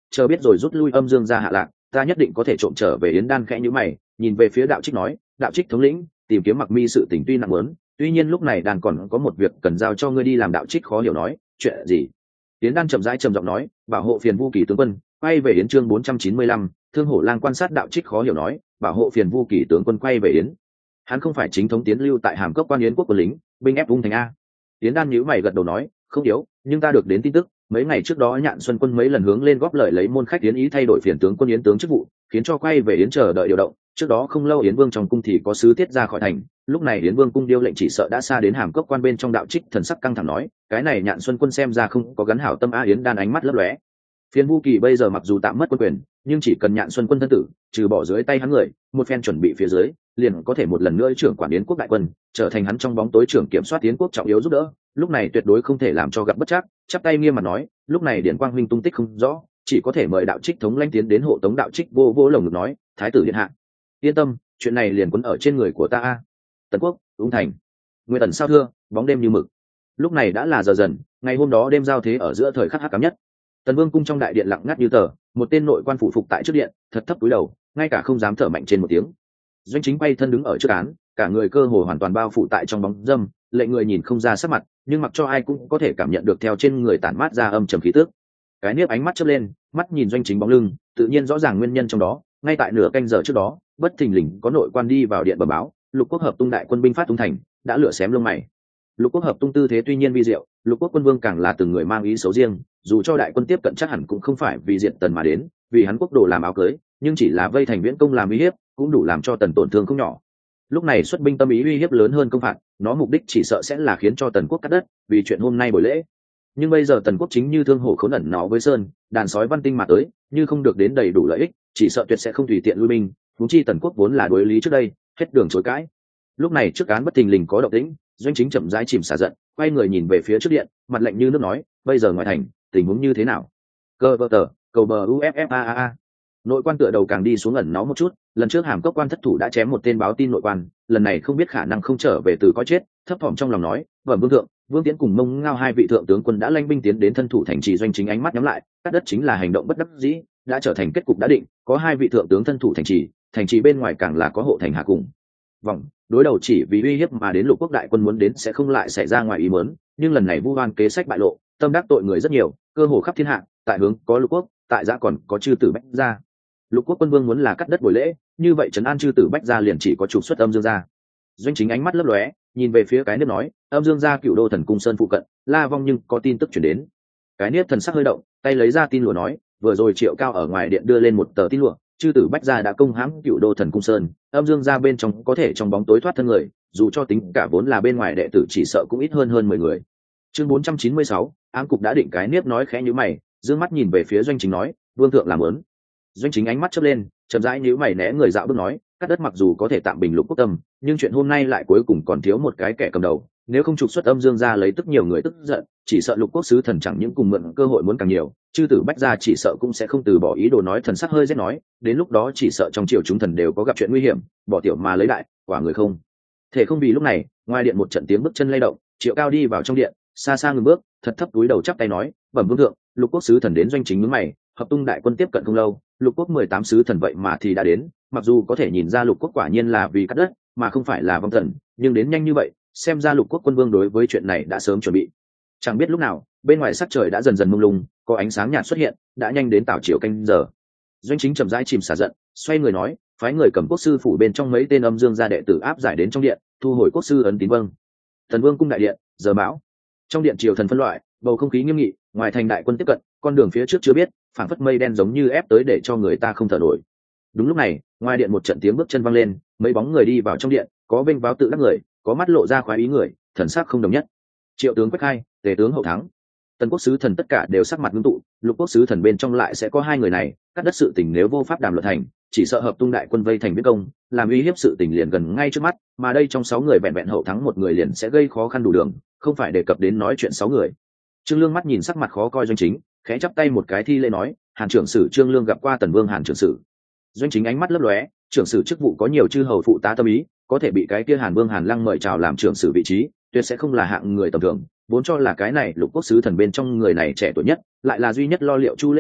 chờ biết rồi rút lui âm dương gia hạ lạc, ta nhất định có thể trộm trở về. Yến Đan khẽ nhíu mày, nhìn về phía Đạo Trích nói, Đạo Trích thống lĩnh, tìm kiếm Mặc Mi sự tình tuy nặng lớn, tuy nhiên lúc này đàn còn có một việc cần giao cho ngươi đi làm. Đạo Trích khó hiểu nói, chuyện gì? Yến Đan chậm rãi trầm giọng nói, bảo hộ phiền Vu Kỳ tướng quân. Quay về Yến chương 495, Thương Hổ Lang quan sát. Đạo Trích khó hiểu nói, bảo hộ phiền Vu Kỳ tướng quân quay về Yến. Hắn không phải chính thống tiến lưu tại Hàm Cốc quan Yến quốc quân lính, binh ép Ung thành a? Yến Đan nhíu mày gật đầu nói, không yếu, nhưng ta được đến tin tức, mấy ngày trước đó Nhạn Xuân quân mấy lần hướng lên góp lời lấy môn khách Yến ý thay đổi phiền tướng quân Yến tướng chức vụ, khiến cho quay về Yến chờ đợi điều động. Trước đó không lâu Yến Vương trong cung thì có sứ tiết ra khỏi thành, lúc này Yến Vương cung điêu lệnh chỉ sợ đã xa đến Hàm Cốc quan bên trong. Đạo Trích thần sắc căng thẳng nói, cái này Nhạn Xuân quân xem ra không có gắn hảo tâm a. Yến Đan ánh mắt lấp lóe. Phiền Vu Kỳ bây giờ mặc dù tạm mất quân quyền, nhưng chỉ cần Nhạn Xuân quân thân tử, trừ bỏ dưới tay hắn người, một phen chuẩn bị phía dưới, liền có thể một lần nữa trưởng quản Yến quốc đại quân, trở thành hắn trong bóng tối trưởng kiểm soát Yến quốc trọng yếu giúp đỡ. Lúc này tuyệt đối không thể làm cho gặp bất trắc. Chắp tay nghiêm mặt nói, lúc này Điển Quang huynh tung tích không rõ, chỉ có thể mời Đạo Trích thống lãnh tiến đến hộ tống. Đạo Trích vô vô lồng ngực nói, thái tử điện hạ yên tâm, chuyện này liền quấn ở trên người của ta a. Tần quốc, Ung thành, Nguyên Tần sao thưa, bóng đêm như mực. Lúc này đã là giờ dần, ngày hôm đó đêm giao thế ở giữa thời khắc hắc ám nhất. Tần Vương cung trong đại điện lặng ngắt như tờ, một tên nội quan phủ phục tại trước điện, thật thấp cúi đầu, ngay cả không dám thở mạnh trên một tiếng. Doanh Chính quay thân đứng ở trước án, cả người cơ hồ hoàn toàn bao phủ tại trong bóng dâm, lệnh người nhìn không ra sắc mặt, nhưng mặc cho ai cũng có thể cảm nhận được theo trên người tản mát ra âm trầm khí tức. Cái Niếp ánh mắt chớp lên, mắt nhìn Doanh Chính bóng lưng, tự nhiên rõ ràng nguyên nhân trong đó. Ngay tại nửa canh giờ trước đó, bất thình lình có nội quan đi vào điện bẩm báo, Lục Quốc hợp tung đại quân binh phát Tung thành, đã lửa xém lông mày. Lục Quốc hợp tung tư thế tuy nhiên vi diệu, Lục Quốc quân vương càng là từng người mang ý xấu riêng, dù cho đại quân tiếp cận chắc hẳn cũng không phải vì diện Tần mà đến, vì hắn quốc đồ làm áo cưới, nhưng chỉ là vây thành viễn công làm uy hiếp, cũng đủ làm cho Tần tổn thương không nhỏ. Lúc này xuất binh tâm ý uy hiếp lớn hơn công phạt, nó mục đích chỉ sợ sẽ là khiến cho Tần quốc cắt đất, vì chuyện hôm nay buổi lễ. Nhưng bây giờ Tần quốc chính như thương hổ khốn ẩn nó với sơn, đàn sói văn tinh mà tới, như không được đến đầy đủ lợi ích, chỉ sợ tuyệt sẽ không tùy tiện lui binh. Huống chi Tần quốc vốn là đối lý trước đây, hết đường chối cãi. Lúc này trước án bất thình lình có động tĩnh, Doanh Chính chậm rãi chìm xả giận, quay người nhìn về phía trước điện, mặt lạnh như nước nói, bây giờ ngoài thành tình huống như thế nào? Cơ vợ tờ, cầu bờ UFFAA. Nội quan tựa đầu càng đi xuống ẩn nó một chút, lần trước Hàm Cốc quan thất thủ đã chém một tên báo tin nội quan, lần này không biết khả năng không trở về từ có chết, thấp thỏm trong lòng nói, vâng vương thượng, Vương Tiễn cùng Mông Ngao hai vị thượng tướng quân đã lãnh binh tiến đến thân thủ thành trì. Doanh Chính ánh mắt nhắm lại, cắt đất chính là hành động bất đắc dĩ, đã trở thành kết cục đã định, có hai vị thượng tướng thân thủ thành trì bên ngoài càng là có hộ thành hạ cùng vòng đối đầu chỉ vì uy hiếp mà đến. Lục quốc đại quân muốn đến sẽ không lại xảy ra ngoài ý muốn, nhưng lần này vu oan kế sách bại lộ, tâm đắc tội người rất nhiều, cơ hồ khắp thiên hạ. Tại hướng có Lục quốc, tại giã còn có chư tử Bách gia. Lục quốc quân vương muốn là cắt đất buổi lễ, như vậy trấn an chư tử Bách gia liền chỉ có trục xuất âm dương gia. Doanh Chính ánh mắt lấp lóe, nhìn về phía cái Niếp nói, âm dương gia Cửu Đô Thần Cung Sơn phụ cận, La Vong nhưng có tin tức chuyển đến. Cái Niếp thần sắc hơi động, tay lấy ra tin lụa nói, vừa rồi Triệu Cao ở ngoài điện đưa lên một tờ tin lụa, chư tử Bách gia đã công hãm Cửu Đô Thần Cung Sơn, âm dương gia bên trong có thể trong bóng tối thoát thân người, dù cho tính cả vốn là bên ngoài đệ tử chỉ sợ cũng ít hơn 10 người. Chương 496, ám cục đã định. Cái Niếp nói khẽ nhíu mày, dương mắt nhìn về phía Doanh Chính nói, vương thượng làm ớn. Doanh Chính ánh mắt chớp lên, chậm rãi nhíu mày né người dạo bước nói, cắt đất mặc dù có thể tạm bình Lục quốc tâm, nhưng chuyện hôm nay lại cuối cùng còn thiếu một cái kẻ cầm đầu, nếu không trục xuất âm dương gia lấy tức nhiều người tức giận, chỉ sợ Lục quốc sứ thần chẳng những cùng mượn cơ hội muốn càng nhiều, chư tử Bách gia chỉ sợ cũng sẽ không từ bỏ ý đồ. Nói thần sắc hơi rét nói, đến lúc đó chỉ sợ trong triều chúng thần đều có gặp chuyện nguy hiểm, bỏ tiểu mà lấy đại, quả người không thể không vì. Lúc này ngoài điện một trận tiếng bước chân lay động, Triệu Cao đi vào trong điện, xa xa ngừng bước, thật thấp túi đầu chắp tay nói, bẩm vương thượng, Lục quốc sứ thần đến. Doanh Chính nhướng mày, hợp tung đại quân tiếp cận không lâu, Lục quốc 18 sứ thần vậy mà thì đã đến, mặc dù có thể nhìn ra Lục quốc quả nhiên là vì cắt đất mà không phải là vong thần, nhưng đến nhanh như vậy, xem ra Lục quốc quân vương đối với chuyện này đã sớm chuẩn bị. Chẳng biết lúc nào bên ngoài sắc trời đã dần dần mông lung, có ánh sáng nhạt xuất hiện, đã nhanh đến tảo chiều canh giờ. Doanh Chính chậm rãi chìm xả giận, xoay người nói, phái người cầm quốc sư phủ bên trong mấy tên âm dương gia đệ tử áp giải đến trong điện, thu hồi quốc sư ấn tín. Vâng. Thần Vương cung đại điện, giờ mão. Trong điện triều thần phân loại, bầu không khí nghiêm nghị, ngoài thành đại quân tiếp cận, con đường phía trước chưa biết, phảng phất mây đen giống như ép tới để cho người ta không thở nổi. Đúng lúc này, ngoài điện một trận tiếng bước chân vang lên, mấy bóng người đi vào trong điện, có vênh váo tự đắc người, có mắt lộ ra khoái ý người, thần sắc không đồng nhất. Triệu tướng Quách Khai, Tề tướng Hậu Thắng, Tần quốc sứ thần tất cả đều sắc mặt ngưng tụ, Lục quốc sứ thần bên trong lại sẽ có hai người này, cắt đất sự tình nếu vô pháp đàm luận thành, chỉ sợ hợp tung đại quân vây thành viễn công, làm uy hiếp sự tình liền gần ngay trước mắt, mà đây trong 6 người vẹn vẹn Hậu Thắng một người liền sẽ gây khó khăn đủ đường, không phải đề cập đến nói chuyện 6 người. Trương Lương mắt nhìn sắc mặt khó coi Doanh Chính, khẽ chắp tay một cái thi lễ nói, Hàn trưởng sử Trương Lương gặp qua Tần Vương. Hàn trưởng sử. Doanh Chính ánh mắt lấp lóe, trưởng sử chức vụ có nhiều chư hầu phụ tá tâm ý, có thể bị cái kia Hàn Vương Hàn Lăng mời chào làm trưởng sử vị trí, tuyệt sẽ không là hạng người tầm thường. Vốn cho là cái này Lục quốc sứ thần bên trong người này trẻ tuổi nhất, lại là duy nhất lo liệu chu lễ người,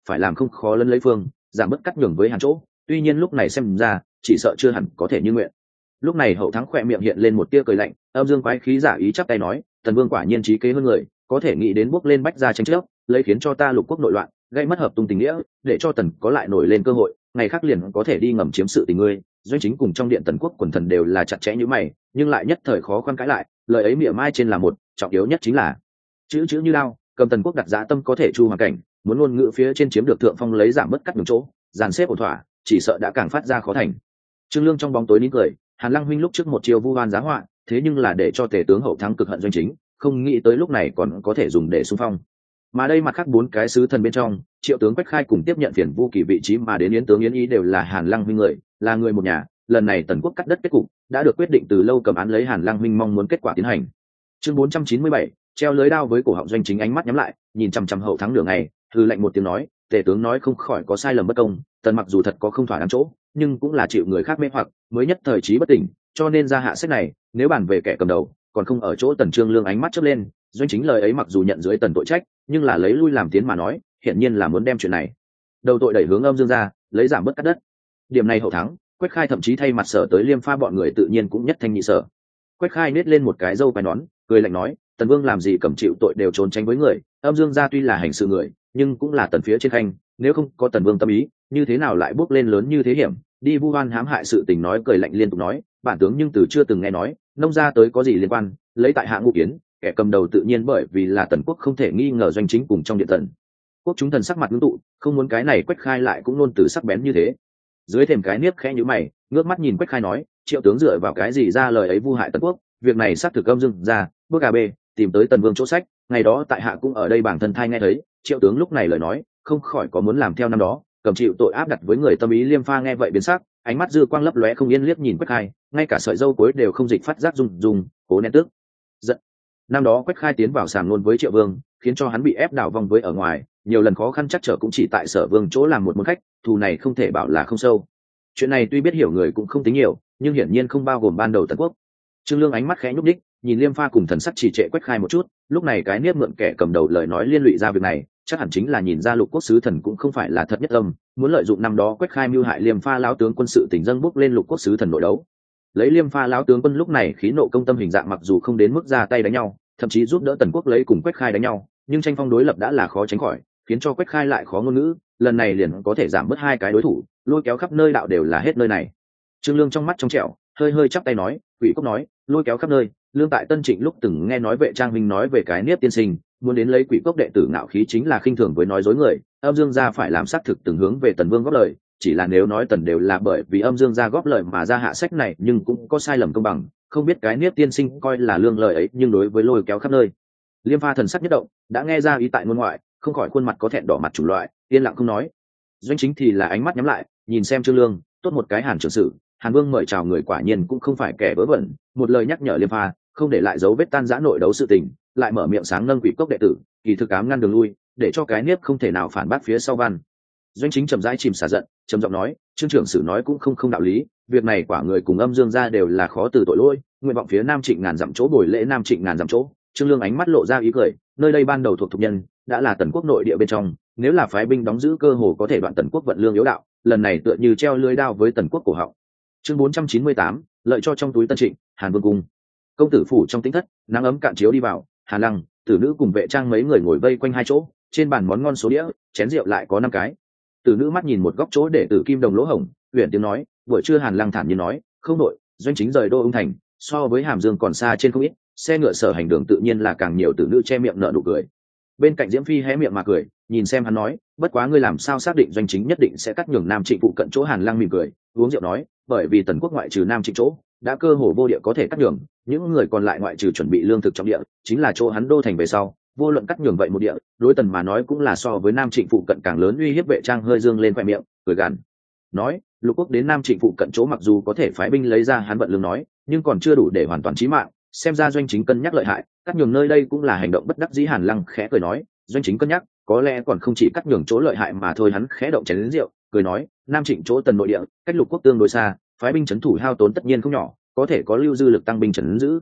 phải làm không khó lấn lấy phương, giảm bớt cắt nhường với Hàn chỗ. Tuy nhiên lúc này xem ra chỉ sợ chưa hẳn có thể như nguyện. Lúc này Hậu Thắng khỏe miệng hiện lên một tia cười lạnh, âm dương quái khí giả ý chắp tay nói, Tần Vương quả nhiên trí kế hơn người, có thể nghĩ đến bước lên bách gia tranh chấp, lấy khiến cho ta lục quốc nội loạn, gây mất hợp tung tình nghĩa, để cho Tần có lại nổi lên cơ hội, ngày khác liền có thể đi ngầm chiếm sự tình ngươi. Doanh chính cùng trong điện Tần quốc quần thần đều là chặt chẽ như mày, nhưng lại nhất thời khó khoan cãi lại, lời ấy mỉa mai trên là một, trọng yếu nhất chính là chữ chữ như lao, cầm Tần quốc đặt dã tâm có thể chu hoàn cảnh, muốn ngôn ngữ phía trên chiếm được thượng phong lấy giảm mất cắt đường chỗ, dàn xếp ổn thỏa, chỉ sợ đã càng phát ra khó thành. Trương Lương trong bóng tối nín cười, Hàn Lăng huynh lúc trước một chiêu vu oan giá họa, thế nhưng là để cho tể tướng Hậu Thắng cực hận Doanh chính, không nghĩ tới lúc này còn có thể dùng để xung phong. Mà đây mặt khác 4 cái sứ thần bên trong, Triệu tướng Quách Khai cùng tiếp nhận phiền vu kỳ vị trí mà đến Yến tướng Yến Ý đều là Hàn Lăng huynh người, là người một nhà, lần này Tần quốc cắt đất kết cục đã được quyết định từ lâu, cầm án lấy Hàn Lăng huynh mong muốn kết quả tiến hành. Chương 497, treo lưới đao với cổ họng. Doanh chính ánh mắt nhắm lại, nhìn chằm chằm Hậu Thắng nửa ngày, hừ lạnh một tiếng nói, tể tướng nói không khỏi có sai lầm bất công, Tần mặc dù thật có không thỏa đáng chỗ, nhưng cũng là chịu người khác mê hoặc, mới nhất thời trí bất tỉnh, cho nên ra hạ sách này. Nếu bàn về kẻ cầm đầu, còn không ở chỗ Tần. Trương Lương ánh mắt chớp lên, Doanh chính lời ấy mặc dù nhận dưới Tần tội trách, nhưng là lấy lui làm tiến mà nói, hiển nhiên là muốn đem chuyện này đầu tội đẩy hướng âm dương ra, lấy giảm bớt cắt đất. Điểm này Hậu Thắng, Quách Khai thậm chí thay mặt sở tới Liêm Pha bọn người tự nhiên cũng nhất thanh nhị sở. Quách Khai nết lên một cái râu quai nón, cười lạnh nói, Tần Vương làm gì cầm chịu tội đều trốn tránh với người, âm dương gia tuy là hành sự người, nhưng cũng là Tần phía trên khanh, nếu không có Tần Vương tâm ý, như thế nào lại bước lên lớn như thế hiểm, đi vu oan hãm hại sự tình. Nói cười lạnh liên tục nói, bản tướng nhưng từ chưa từng nghe nói nông gia tới có gì liên quan, lấy tại hạ ngũ kiến, kẻ cầm đầu tự nhiên bởi vì là Tần quốc không thể nghi ngờ Doanh chính cùng trong điện Tần quốc chúng thần sắc mặt ngưng tụ, không muốn cái này Quách Khai lại cũng luôn từ sắc bén như thế. Dưới thềm cái niếp khẽ nhíu mày, ngước mắt nhìn Quách Khai nói, Triệu tướng dựa vào cái gì ra lời ấy vu hại Tần quốc, việc này xác thực âm dương ra, bước AB tìm tới Tần Vương chỗ sách, ngày đó tại hạ cũng ở đây bản thân thai nghe thấy. Triệu tướng lúc này lời nói không khỏi có muốn làm theo năm đó, cầm chịu tội áp đặt với người tâm ý. Liêm Pha nghe vậy biến sắc, ánh mắt dư quang lấp lóe không yên liếc nhìn Quách Khai, ngay cả sợi râu cuối đều không dịch phát giác rung cố nén tức giận. Năm đó Quách Khai tiến vào sàm luôn với Triệu Vương, khiến cho hắn bị ép đảo vòng với ở ngoài, nhiều lần khó khăn chắc trở cũng chỉ tại Sở Vương chỗ làm một môn khách, thù này không thể bảo là không sâu. Chuyện này tuy biết hiểu người cũng không tính nhiều, nhưng hiển nhiên không bao gồm ban đầu Tần quốc. Trương Lương ánh mắt khẽ nhúc nhích, nhìn Liêm Pha cùng thần sắc trì trệ Quách Khai một chút, lúc này cái niếp mượn kẻ cầm đầu lời nói liên lụy ra việc này, chắc hẳn chính là nhìn ra lục quốc sứ thần cũng không phải là thật nhất âm, muốn lợi dụng năm đó Quách Khai mưu hại Liêm Pha lão tướng quân sự tình dâng bốc lên lục quốc sứ thần nội đấu. Lấy Liêm Pha lão tướng quân lúc này khí nộ công tâm hình dạng, mặc dù không đến mức ra tay đánh nhau, thậm chí giúp đỡ Tần quốc lấy cùng Quách Khai đánh nhau, nhưng tranh phong đối lập đã là khó tránh khỏi, khiến cho Quách Khai lại khó ngôn ngữ, lần này liền có thể giảm bớt 2 cái đối thủ, lôi kéo khắp nơi đạo đều là hết nơi này. Trương Lương trong mắt trong trẻo, hơi chắp tay nói, Quỷ Cốc nói, lôi kéo khắp nơi, Lương tại Tân Trịnh lúc từng nghe nói Vệ Trang huynh nói về cái niếp tiên sinh, muốn đến lấy Quỷ Cốc đệ tử ngạo khí chính là khinh thường với nói dối người, âm dương gia phải làm xác thực từng hướng về Tần Vương góp lời, chỉ là nếu nói Tần đều là bởi vì âm dương gia góp lời mà ra hạ sách này, nhưng cũng có sai lầm công bằng, không biết cái niếp tiên sinh coi là Lương lời ấy, nhưng đối với lôi kéo khắp nơi. Liêm Pha thần sắc nhất động, đã nghe ra ý tại ngôn ngoại, không khỏi khuôn mặt có thẹn đỏ mặt chủng loại, yên lặng không nói. Doanh chính thì là ánh mắt nhắm lại, nhìn xem Trương Lương, tốt một cái Hàn trưởng sự, Hàn Vương mời chào người quả nhiên cũng không phải kẻ vớ vẩn, một lời nhắc nhở Liêm Pha, không để lại dấu vết tan rã nội đấu sự tình, lại mở miệng sáng nâng Quỷ Cốc đệ tử, kỳ thực ám ngăn đường lui, để cho cái niếp không thể nào phản bác phía sau văn. Doanh chính trầm rãi chìm xả giận, trầm giọng nói, Trương trưởng sử nói cũng không đạo lý, việc này quả người cùng âm dương gia đều là khó từ tội lỗi, nguyện vọng phía Nam Trịnh ngàn dặm chỗ bồi lễ Nam Trịnh ngàn dặm chỗ. Trương Lương ánh mắt lộ ra ý cười, nơi đây ban đầu thuộc thục nhân, đã là Tần quốc nội địa bên trong, nếu là phái binh đóng giữ cơ hồ có thể đoạn Tần quốc vận lương yếu đạo, lần này tựa như treo lưới đao với Tần quốc cổ họng. Chương 498, lợi cho trong túi Tân Trịnh, Hàn Vương cung. Công tử phủ trong tĩnh thất, nắng ấm cạn chiếu đi vào, Hàn Lăng, Tử Nữ cùng Vệ Trang mấy người ngồi vây quanh hai chỗ, trên bàn món ngon số đĩa, chén rượu lại có 5 cái. Tử Nữ mắt nhìn một góc chỗ để tử kim đồng lỗ hổng, huyền tiếng nói, buổi trưa Hàn Lăng thản nhiên nói, không nội, Doanh chính rời đô ung thành, so với Hàm Dương còn xa trên không ít, xe ngựa sở hành đường tự nhiên là càng nhiều. Tử Nữ che miệng nở nụ cười. Bên cạnh Diễm Phi hé miệng mà cười, nhìn xem hắn nói, bất quá ngươi làm sao xác định Doanh chính nhất định sẽ cắt nhường Nam Trịnh phụ cận chỗ? Hàn Lăng mỉm cười, uống rượu nói, bởi vì Tần quốc ngoại trừ Nam Trịnh chỗ, đã cơ hồ vô địa có thể cắt nhường, những người còn lại ngoại trừ chuẩn bị lương thực trong địa, chính là chỗ hắn đô thành về sau, vô luận cắt nhường vậy một địa, đối Tần mà nói cũng là so với Nam Trịnh phụ cận càng lớn uy hiếp. Vệ Trang hơi dương lên khoe miệng, cười gằn, nói, lục quốc đến Nam Trịnh phụ cận chỗ mặc dù có thể phái binh lấy ra hắn vận lương nói, nhưng còn chưa đủ để hoàn toàn chí mạng, xem ra Doanh chính cân nhắc lợi hại, cắt nhường nơi đây cũng là hành động bất đắc dĩ. Hàn Lăng khẽ cười nói, Doanh chính cân nhắc, có lẽ còn không chỉ cắt nhường chỗ lợi hại mà thôi. Hắn khẽ động chén lớn rượu, cười nói, Nam Trịnh chỗ Tần nội địa, cách lục quốc tương đối xa, phái binh trấn thủ hao tốn tất nhiên không nhỏ, có thể có lưu dư lực tăng binh trấn giữ.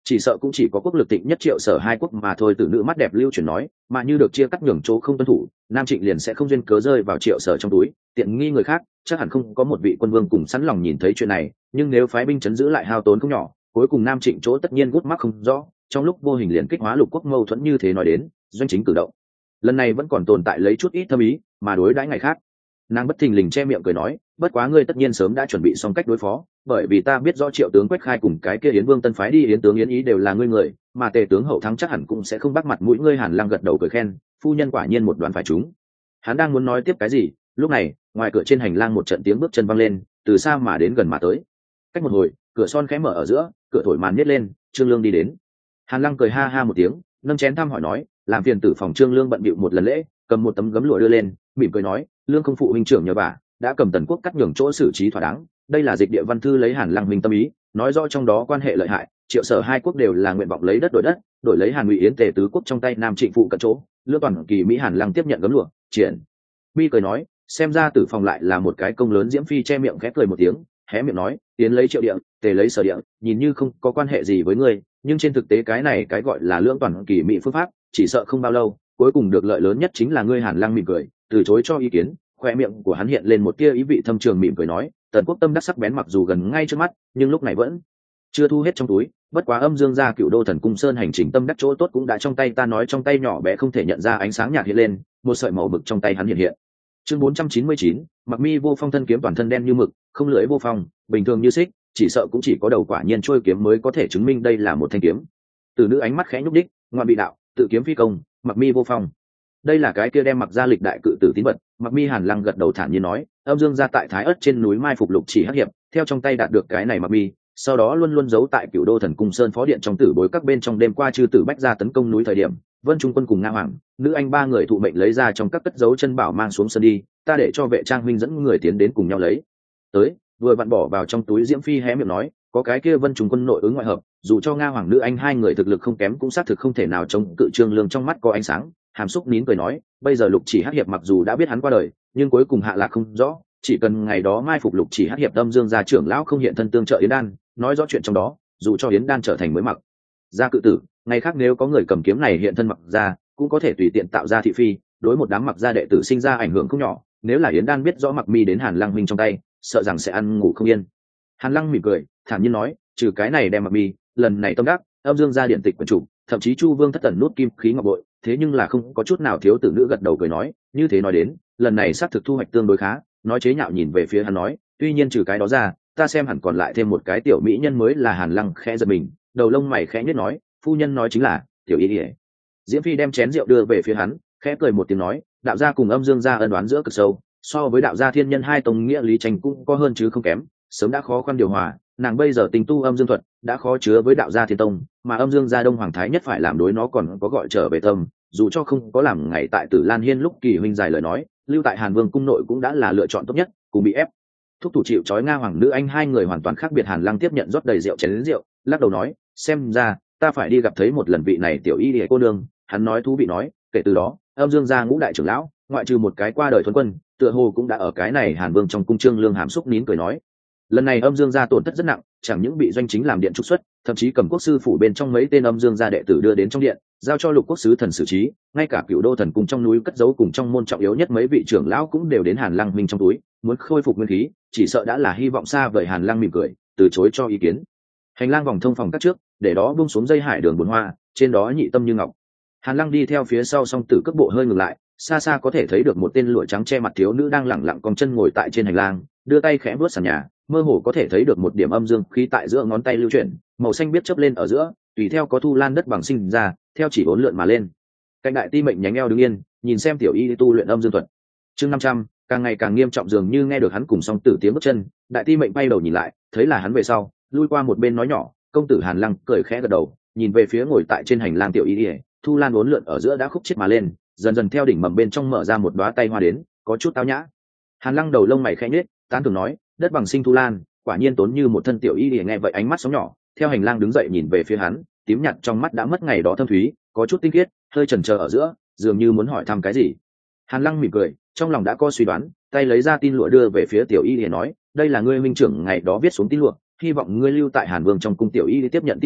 chỉ sợ cũng chỉ có quốc lực thịnh nhất Triệu Sở hai quốc mà thôi. Tử nữ mắt đẹp lưu chuyển nói, mà như được chia cắt nhường chỗ không tuân thủ, Nam Trịnh liền sẽ không duyên cớ rơi vào Triệu Sở trong túi, tiện nghi người khác. Chắc hẳn không có một vị quân vương cùng sẵn lòng nhìn thấy chuyện này, nhưng nếu phái binh chấn giữ lại hao tốn không nhỏ, cuối cùng Nam Trịnh chỗ tất nhiên gút mắc không rõ, trong lúc vô hình liền kích hóa lục quốc mâu thuẫn như thế. Nói đến doanh chính cử động lần này vẫn còn tồn tại lấy chút ít thâm ý mà đối đãi ngày khác. Nàng bất thình lình che miệng cười nói, bất quá ngươi tất nhiên sớm đã chuẩn bị xong cách đối phó, bởi vì ta biết rõ Triệu tướng Quách Khai cùng cái kia Yến Vương Tân phái đi Yến tướng Yến Ý đều là ngươi người, mà Tề tướng Hậu Thắng chắc hẳn cũng sẽ không bắt mặt mũi ngươi. Hàn Lăng gật đầu cười khen, phu nhân quả nhiên một đoán phải chúng. Hắn đang muốn nói tiếp cái gì, lúc này ngoài cửa trên hành lang một trận tiếng bước chân văng lên, từ xa mà đến gần mà tới. Cách một hồi, cửa son khẽ mở ở giữa, cửa thổi màn nhét lên, Trương Lương đi đến. Hàn Lăng cười ha ha một tiếng, nâng chén thăm hỏi nói, làm phiền tử phòng. Trương Lương bận bịu một lần lễ, cầm một tấm gấm lụa đưa lên, mỉm cười nói, Lương không phụ huynh trưởng nhờ vả, đã cầm Tần quốc cắt nhường chỗ xử trí thỏa đáng. Đây là dịch địa văn thư lấy Hàn Lăng minh tâm ý, nói rõ trong đó quan hệ lợi hại. Triệu Sở hai quốc đều là nguyện vọng lấy đất, đổi lấy Hàn Ngụy Yến Tề tứ quốc trong tay Nam Trịnh phụ cận chỗ. Lương toàn kỳ Mỹ. Hàn Lăng tiếp nhận gấm lụa, triển mi cười nói, xem ra tử phòng lại là một cái công lớn. Diễm Phi che miệng khẽ cười một tiếng, hé miệng nói, Yến lấy Triệu địa, Tề lấy Sở địa, nhìn như không có quan hệ gì với ngươi, nhưng trên thực tế cái này cái gọi là lưỡng toàn kỳ Mỹ phương pháp, chỉ sợ không bao lâu cuối cùng được lợi lớn nhất chính là ngươi. Hàn Lăng mỉm cười, từ chối cho ý kiến. Khoe miệng của hắn hiện lên một tia ý vị thâm trường, mỉm cười nói, Tần quốc tâm đắc sắc bén mặc dù gần ngay trước mắt, nhưng lúc này vẫn chưa thu hết trong túi. Bất quá Âm Dương gia Cựu Đô Thần Cung Sơn hành trình tâm đắc chỗ tốt cũng đã trong tay ta. Nói trong tay nhỏ bé không thể nhận ra ánh sáng nhạt hiện lên, một sợi màu mực trong tay hắn hiện hiện. Chương 499, Mặc Mi vô phong thân kiếm toàn thân đen như mực, không lưỡi vô phong, bình thường như xích, chỉ sợ cũng chỉ có đầu quả nhiên trôi kiếm mới có thể chứng minh đây là một thanh kiếm. Từ nữ ánh mắt khẽ nhúc đích, ngoại bị đạo, tự kiếm phi công, Mặc Mi vô phong. Đây là cái kia đem mặc ra lịch đại cự tử tín vật. Mặc Mi. Hàn Lăng gật đầu thản nhiên nói, Âm Dương gia tại Thái Ất trên núi mai phục lục chỉ hắc hiệp, theo trong tay đạt được cái này Mặc Mi, sau đó luôn luôn giấu tại Cựu Đô Thần Cung Sơn phó điện trong tử bối các bên. Trong đêm qua chư tử bách ra tấn công núi thời điểm, Vân Trung Quân cùng Nga Hoàng, nữ anh ba người thụ mệnh lấy ra trong các cất dấu chân bảo mang xuống sân đi, ta để cho vệ trang huynh dẫn người tiến đến cùng nhau lấy tới. Vừa vặn bỏ vào trong túi. Diễm Phi hé miệng nói, có cái kia Vân Trung Quân nội ứng ngoại hợp, dù cho Nga Hoàng nữ anh hai người thực lực không kém cũng xác thực không thể nào chống cự. Trương Lương trong mắt có ánh sáng, hàm xúc nín cười nói, bây giờ lục chỉ hắc hiệp mặc dù đã biết hắn qua đời, nhưng cuối cùng hạ lạc không rõ, chỉ cần ngày đó mai phục lục chỉ hắc hiệp Âm Dương gia trưởng lão không hiện thân tương trợ Yến Đan, nói rõ chuyện trong đó, dù cho Yến Đan trở thành mới mặc ra cự tử, ngày khác nếu có người cầm kiếm này hiện thân mặc ra, cũng có thể tùy tiện tạo ra thị phi, đối một đám mặc gia đệ tử sinh ra ảnh hưởng không nhỏ. Nếu là Yến Đan biết rõ Mặc Mi đến Hàn Lăng minh trong tay, sợ rằng sẽ ăn ngủ không yên. Hàn Lăng mỉm cười, thản nhiên nói, trừ cái này đem Mặc Mi, lần này tâm đắc, Âm Dương gia điện tịch quyển chủ, thậm chí Chu Vương thất tần nút kim khí ngọc bội, thế nhưng là không có chút nào thiếu. Tử nữ gật đầu cười nói, như thế nói đến, lần này xác thực thu hoạch tương đối khá. Nói chế nhạo nhìn về phía hắn nói, tuy nhiên trừ cái đó ra, ta xem hẳn còn lại thêm một cái tiểu mỹ nhân mới là. Hàn Lăng khẽ giật mình, đầu lông mày khẽ nhếch nói, phu nhân nói chính là tiểu y ỉa. Diễm Phi đem chén rượu đưa về phía hắn, khẽ cười một tiếng nói, đạo gia cùng Âm Dương gia ân oán giữa cực sâu, so với đạo gia thiên nhân hai tông nghĩa lý tranh cũng có hơn chứ không kém, sớm đã khó khăn điều hòa. Nàng bây giờ tình tu âm dương thuật đã khó chứa với đạo gia thiên tông, mà Âm Dương gia Đông Hoàng Thái nhất phải làm đối nó còn có gọi trở về tâm. Dù cho không có làm ngày tại Tử Lan Hiên lúc Kỳ huynh dài lời nói, lưu tại Hàn Vương cung nội cũng đã là lựa chọn tốt nhất. Cùng bị ép thúc thủ chịu trói Nga Hoàng nữ anh hai người hoàn toàn khác biệt. Hàn Lăng tiếp nhận rót đầy rượu chén đến rượu, lắc đầu nói, xem ra ta phải đi gặp thấy một lần vị này tiểu y lìa cô nương. Hắn nói thú vị nói, kể từ đó Âm Dương gia ngũ đại trưởng lão, ngoại trừ một cái qua đời thuần quân, tựa hồ cũng đã ở cái này Hàn Vương trong cung. Trương Lương hàm xúc nín cười nói, lần này Âm Dương gia tổn thất rất nặng, chẳng những bị doanh chính làm điện trục xuất, thậm chí cầm quốc sư phủ bên trong mấy tên Âm Dương gia đệ tử đưa đến trong điện, giao cho lục quốc sứ thần xử trí. Ngay cả Cựu Đô Thần Cung trong núi cất giấu cùng trong môn trọng yếu nhất mấy vị trưởng lão cũng đều đến Hàn Lăng minh trong túi, muốn khôi phục nguyên khí, chỉ sợ đã là hy vọng xa vời. Hàn Lăng mỉm cười, từ chối cho ý kiến. Hành lang vòng thông phòng các trước, để đó buông xuống dây hải đường bồn hoa, trên đó nhị tâm như ngọc. Hàn Lăng đi theo phía sau, song tử cước bộ hơi ngừng lại, xa xa có thể thấy được một tên lụa trắng che mặt thiếu nữ đang lẳng lặng cong chân ngồi tại trên hành lang, đưa tay khẽ vuốt sàn nhà, mơ hồ có thể thấy được một điểm âm dương khí tại giữa ngón tay lưu chuyển, màu xanh biết chớp lên ở giữa, tùy theo có thu lan đất bằng sinh ra, theo chỉ bốn lượn mà lên. Cạnh đại ti mệnh nhánh eo đứng yên, nhìn xem tiểu y tu luyện âm dương thuật. Chương 500, càng ngày càng nghiêm trọng. Dường như nghe được hắn cùng song tử tiếng bước chân, đại ti mệnh bay đầu nhìn lại, thấy là hắn về sau, lui qua một bên nói nhỏ, công tử. Hàn Lăng cười khẽ gật đầu, nhìn về phía ngồi tại trên hành lang tiểu y, thu lan uốn lượn ở giữa đã khúc chết mà lên, dần dần theo đỉnh mầm bên trong mở ra một đóa tay hoa đến, có chút tao nhã. Hàn Lăng đầu lông mày khẽ nhếch, tán thưởng nói, đất bằng sinh thu lan, quả nhiên tốn như một thân. tiểu y nghe vậy ánh mắt sóng nhỏ, theo hành lang đứng dậy nhìn về phía hắn, tím nhạt trong mắt đã mất ngày đó thâm thúy, có chút tinh khiết, hơi chần chờ ở giữa, dường như muốn hỏi thăm cái gì. Hàn Lăng mỉm cười, trong lòng đã có suy đoán, tay lấy ra tin lụa đưa về phía tiểu y nói, đây là ngươi minh trưởng ngày đó viết xuống tin lụa, hy vọng ngươi lưu tại Hàn Vương trong cung. Tiểu y tiếp nhận tin lụa,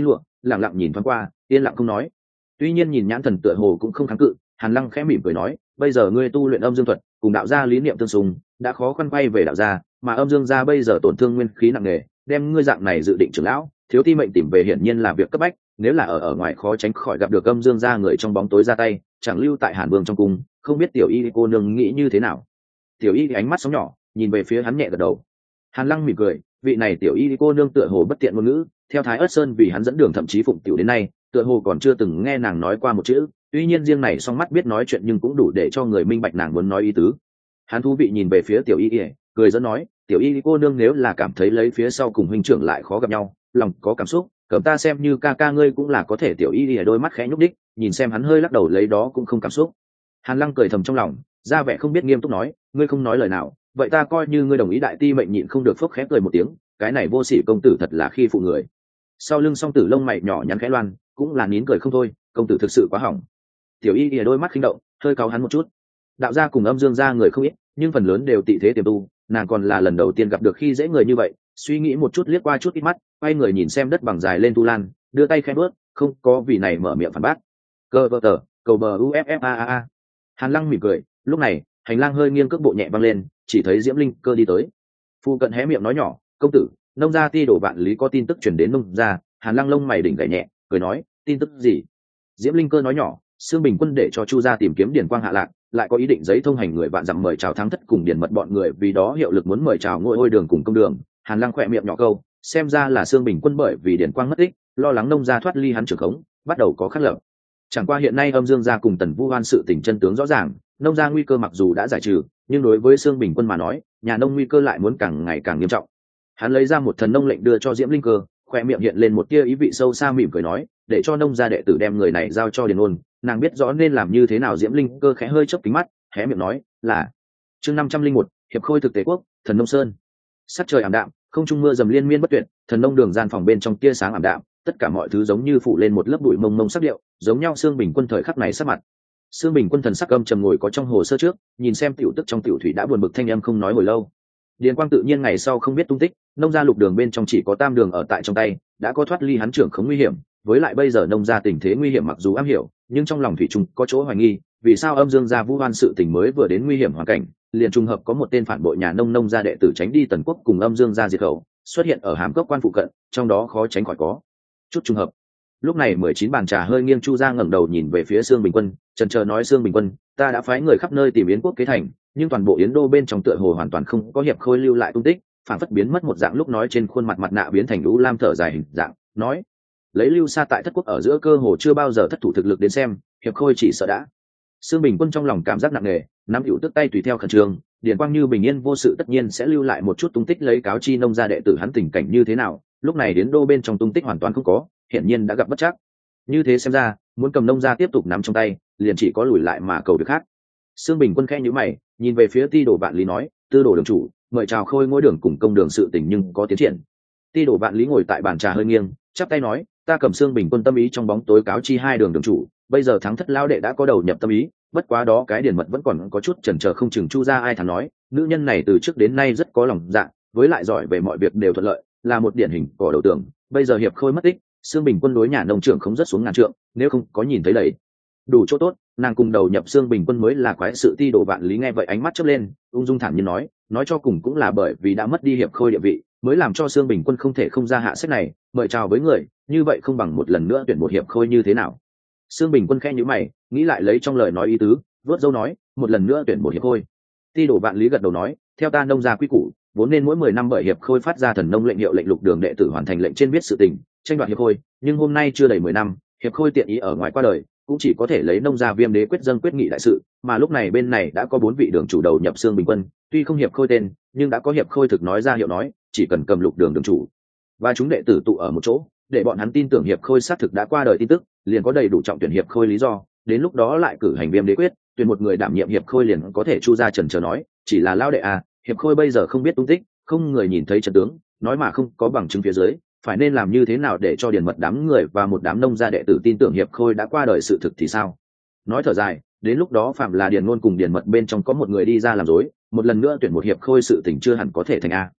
lặng lặng nhìn thoáng qua, yên lặng không nói. Tuy nhiên nhìn nhãn thần tựa hồ cũng không kháng cự, Hàn Lăng khẽ mỉm cười nói, bây giờ ngươi tu luyện âm dương thuật, cùng đạo gia lý niệm tương xung, đã khó khăn quay về đạo gia, mà âm dương gia bây giờ tổn thương nguyên khí nặng nề, đem ngươi dạng này dự định trưởng lão, thiếu ti mệnh tìm về hiển nhiên là việc cấp bách, nếu là ở ngoài khó tránh khỏi gặp được âm dương gia người trong bóng tối ra tay, chẳng lưu tại Hàn Vương trong cung, không biết tiểu y cô nương nghĩ như thế nào. Tiểu y ánh mắt sóng nhỏ, nhìn về phía hắn nhẹ gật đầu. Hàn Lăng mỉm cười, vị này tiểu y cô nương tựa hồ bất tiện ngôn ngữ, theo Thái Ức Sơn vì hắn dẫn đường thậm chí phụng tiểu đến nay, tựa hồ còn chưa từng nghe nàng nói qua một chữ, tuy nhiên riêng này song mắt biết nói chuyện nhưng cũng đủ để cho người minh bạch nàng muốn nói ý tứ. Hắn thú vị nhìn về phía tiểu y, cười dẫn nói, tiểu y cô nương nếu là cảm thấy lấy phía sau cùng huynh trưởng lại khó gặp nhau, lòng có cảm xúc, cầm ta xem như ca ca ngươi cũng là có thể. Tiểu y đôi mắt khẽ nhúc đích, nhìn xem hắn hơi lắc đầu lấy đó cũng không cảm xúc. Hàn Lăng cười thầm trong lòng, ra vẻ không biết nghiêm túc nói, ngươi không nói lời nào, vậy ta coi như ngươi đồng ý. Đại ti mệnh nhịn không được phốc khẽ cười một tiếng, cái này vô sỉ công tử thật là khi phụ người. Sau lưng song tử lông mày nhỏ nhắn khẽ loan, cũng là nín cười không thôi, công tử thực sự quá hỏng. Tiểu y đôi mắt khinh động, hơi cáu hắn một chút. Đạo gia cùng âm dương gia người không ít, nhưng phần lớn đều tị thế tiềm tu, nàng còn là lần đầu tiên gặp được khi dễ người như vậy, suy nghĩ một chút liếc qua chút ít mắt, quay người nhìn xem đất bằng dài lên tu lan, đưa tay khẽ bước, không có vì này mở miệng phản bác. Cơ vợ tờ, cầu bờ uffaa. Hàn Lăng mỉm cười, lúc này hành lang hơi nghiêng cước bộ nhẹ văng lên, chỉ thấy Diễm Linh Cơ đi tới. Phu cận hé miệng nói nhỏ, công tử, nông gia ti đổ vạn lý có tin tức truyền đến nông gia. Hàn Lăng lông mày đỉnh gảy nhẹ, cười nói, tin tức gì? Diễm Linh Cơ nói nhỏ, Sương Bình Quân để cho Chu gia tìm kiếm Điền Quang hạ lạc, lại có ý định giấy thông hành người vạn dặm mời chào Thắng Thất cùng Điền Mật bọn người, vì đó hiệu lực muốn mời chào Ngôi Ôi Đường cùng Công Đường. Hàn Lăng khỏe miệng nhỏ câu, xem ra là Sương Bình Quân bởi vì Điền Quang mất tích, lo lắng nông gia thoát ly hắn trưởng khống, bắt đầu có khắc lập. Chẳng qua hiện nay âm dương gia cùng Tần Vu Hoan sự tình chân tướng rõ ràng, nông gia nguy cơ mặc dù đã giải trừ, nhưng đối với Sương Bình Quân mà nói, nhà nông nguy cơ lại muốn càng ngày càng nghiêm trọng. Hắn lấy ra một thần nông lệnh đưa cho Diễm Linh Cơ, khoe miệng hiện lên một tia ý vị sâu xa, mỉm cười nói, để cho nông gia đệ tử đem người này giao cho Điền Ôn, nàng biết rõ nên làm như thế nào. Diễm Linh Cơ khẽ hơi chớp kính mắt, hé miệng nói, là. Chương 501, hiệp khôi thực tế quốc, thần nông sơn. Sắc trời ảm đạm, không trung mưa dầm liên miên bất tuyệt, thần nông đường gian phòng bên trong tia sáng ảm đạm, tất cả mọi thứ giống như phủ lên một lớp bụi mông mông sắc điệu, giống nhau. Sương Bình Quân thời khắc này sắc mặt. Sương Bình Quân thần sắc âm trầm ngồi có trong hồ sơ trước, nhìn xem tiểu tức trong tiểu thủy đã buồn bực thanh âm không nói hồi lâu. Điền Quang tự nhiên ngày sau không biết tung tích, nông gia lục đường bên trong chỉ có tam đường ở tại trong tay, đã có thoát ly hắn trưởng không nguy hiểm, với lại bây giờ nông gia tình thế nguy hiểm mặc dù am hiểu, nhưng trong lòng thủy chung có chỗ hoài nghi, vì sao âm dương gia Vũ Hoan sự tình mới vừa đến nguy hiểm hoàn cảnh, liền trùng hợp có một tên phản bội nhà nông gia đệ tử tránh đi Tần Quốc cùng âm dương gia diệt khẩu, xuất hiện ở Hàm Cốc quan phụ cận, trong đó khó tránh khỏi có chút trùng hợp. Lúc này 19 bàn trà hơi nghiêng Chu gia ngẩng đầu nhìn về phía Sương Bình Quân, chần chờ nói, Sương Bình Quân, ta đã phái người khắp nơi tìm Yến Quốc kế thành, nhưng toàn bộ Yến Đô bên trong tựa hồ hoàn toàn không có hiệp khôi lưu lại tung tích, phản phất biến mất một dạng. Lúc nói trên khuôn mặt mặt nạ biến thành lũ lam thở dài hình dạng, nói, lấy lưu xa tại Thất Quốc ở giữa cơ hồ chưa bao giờ thất thủ thực lực đến xem, hiệp khôi chỉ sợ đã. Sương Bình Quân trong lòng cảm giác nặng nề, nắm hữu tức tay tùy theo khẩn trương. Điền Quang như bình yên vô sự tất nhiên sẽ lưu lại một chút tung tích, lấy cáo chi nông gia đệ tử hắn tình cảnh như thế nào. Lúc này Yến Đô bên trong tung tích hoàn toàn không có, hiển nhiên đã gặp bất trắc. Như thế xem ra, muốn cầm nông gia tiếp tục nắm trong tay, liền chỉ có lùi lại mà cầu việc khác. Sương Bình Quân khẽ nhíu mày, nhìn về phía Ti Đổ Vạn Lý nói, Tư Đồ đường chủ, mời chào Khôi Ngôi Đường cùng Công Đường sự tình nhưng có tiến triển. Ti Đổ Vạn Lý ngồi tại bàn trà hơi nghiêng, chắp tay nói, ta cầm Sương Bình Quân tâm ý trong bóng tối cáo chi hai đường đường chủ, bây giờ Thắng Thất lao đệ đã có đầu nhập tâm ý, bất quá đó cái Điền Mật vẫn còn có chút chần chờ không chừng. Chu gia ai thằng nói, nữ nhân này từ trước đến nay rất có lòng dạ, với lại giỏi về mọi việc đều thuận lợi, là một điển hình cỏ đầu tường. Bây giờ hiệp khôi mất tích, Sương Bình Quân đối nhà nông trưởng không rất xuống ngàn trượng, nếu không có nhìn thấy đầy đủ chỗ tốt, nàng cùng đầu nhập Sương Bình Quân mới là quái sự. Ti Đổ Vạn Lý nghe vậy ánh mắt chớp lên, ung dung thản nhiên nói cho cùng cũng là bởi vì đã mất đi hiệp khôi địa vị, mới làm cho Sương Bình Quân không thể không ra hạ sách này mời chào với người, như vậy không bằng một lần nữa tuyển một hiệp khôi như thế nào. Sương Bình Quân khẽ nhíu mày, nghĩ lại lấy trong lời nói ý tứ, vớt dâu nói, một lần nữa tuyển một hiệp khôi. Ti Đổ Vạn Lý gật đầu nói, theo ta nông gia quy củ, vốn nên mỗi 10 năm bởi hiệp khôi phát ra thần nông lệnh hiệu lệnh lục đường đệ tử hoàn thành lệnh trên biết sự tình, tranh đoạt hiệp khôi, nhưng hôm nay chưa đầy 10 năm, hiệp khôi tiện ý ở ngoài qua đời, cũng chỉ có thể lấy nông gia Viêm Đế quyết dâng quyết nghị đại sự, mà lúc này bên này đã có 4 vị đường chủ đầu nhập Sương Bình Quân, tuy không hiệp khôi tên, nhưng đã có hiệp khôi thực nói ra hiệu nói, chỉ cần cầm lục đường đường chủ và chúng đệ tử tụ ở một chỗ, để bọn hắn tin tưởng hiệp khôi xác thực đã qua đời tin tức, liền có đầy đủ trọng tuyển hiệp khôi lý do, đến lúc đó lại cử hành Viêm Đế quyết, tuyển một người đảm nhiệm hiệp khôi liền có thể. Chu gia trần chờ nói, chỉ là lao đệ à, hiệp khôi bây giờ không biết tung tích, không người nhìn thấy trận tướng, nói mà không có bằng chứng phía dưới, phải nên làm như thế nào để cho Điền Mật đám người và một đám nông gia đệ tử tin tưởng hiệp khôi đã qua đời sự thực thì sao? Nói thở dài, đến lúc đó phạm là Điền Ngôn cùng Điền Mật bên trong có một người đi ra làm dối, một lần nữa tuyển một hiệp khôi sự tình chưa hẳn có thể thành a.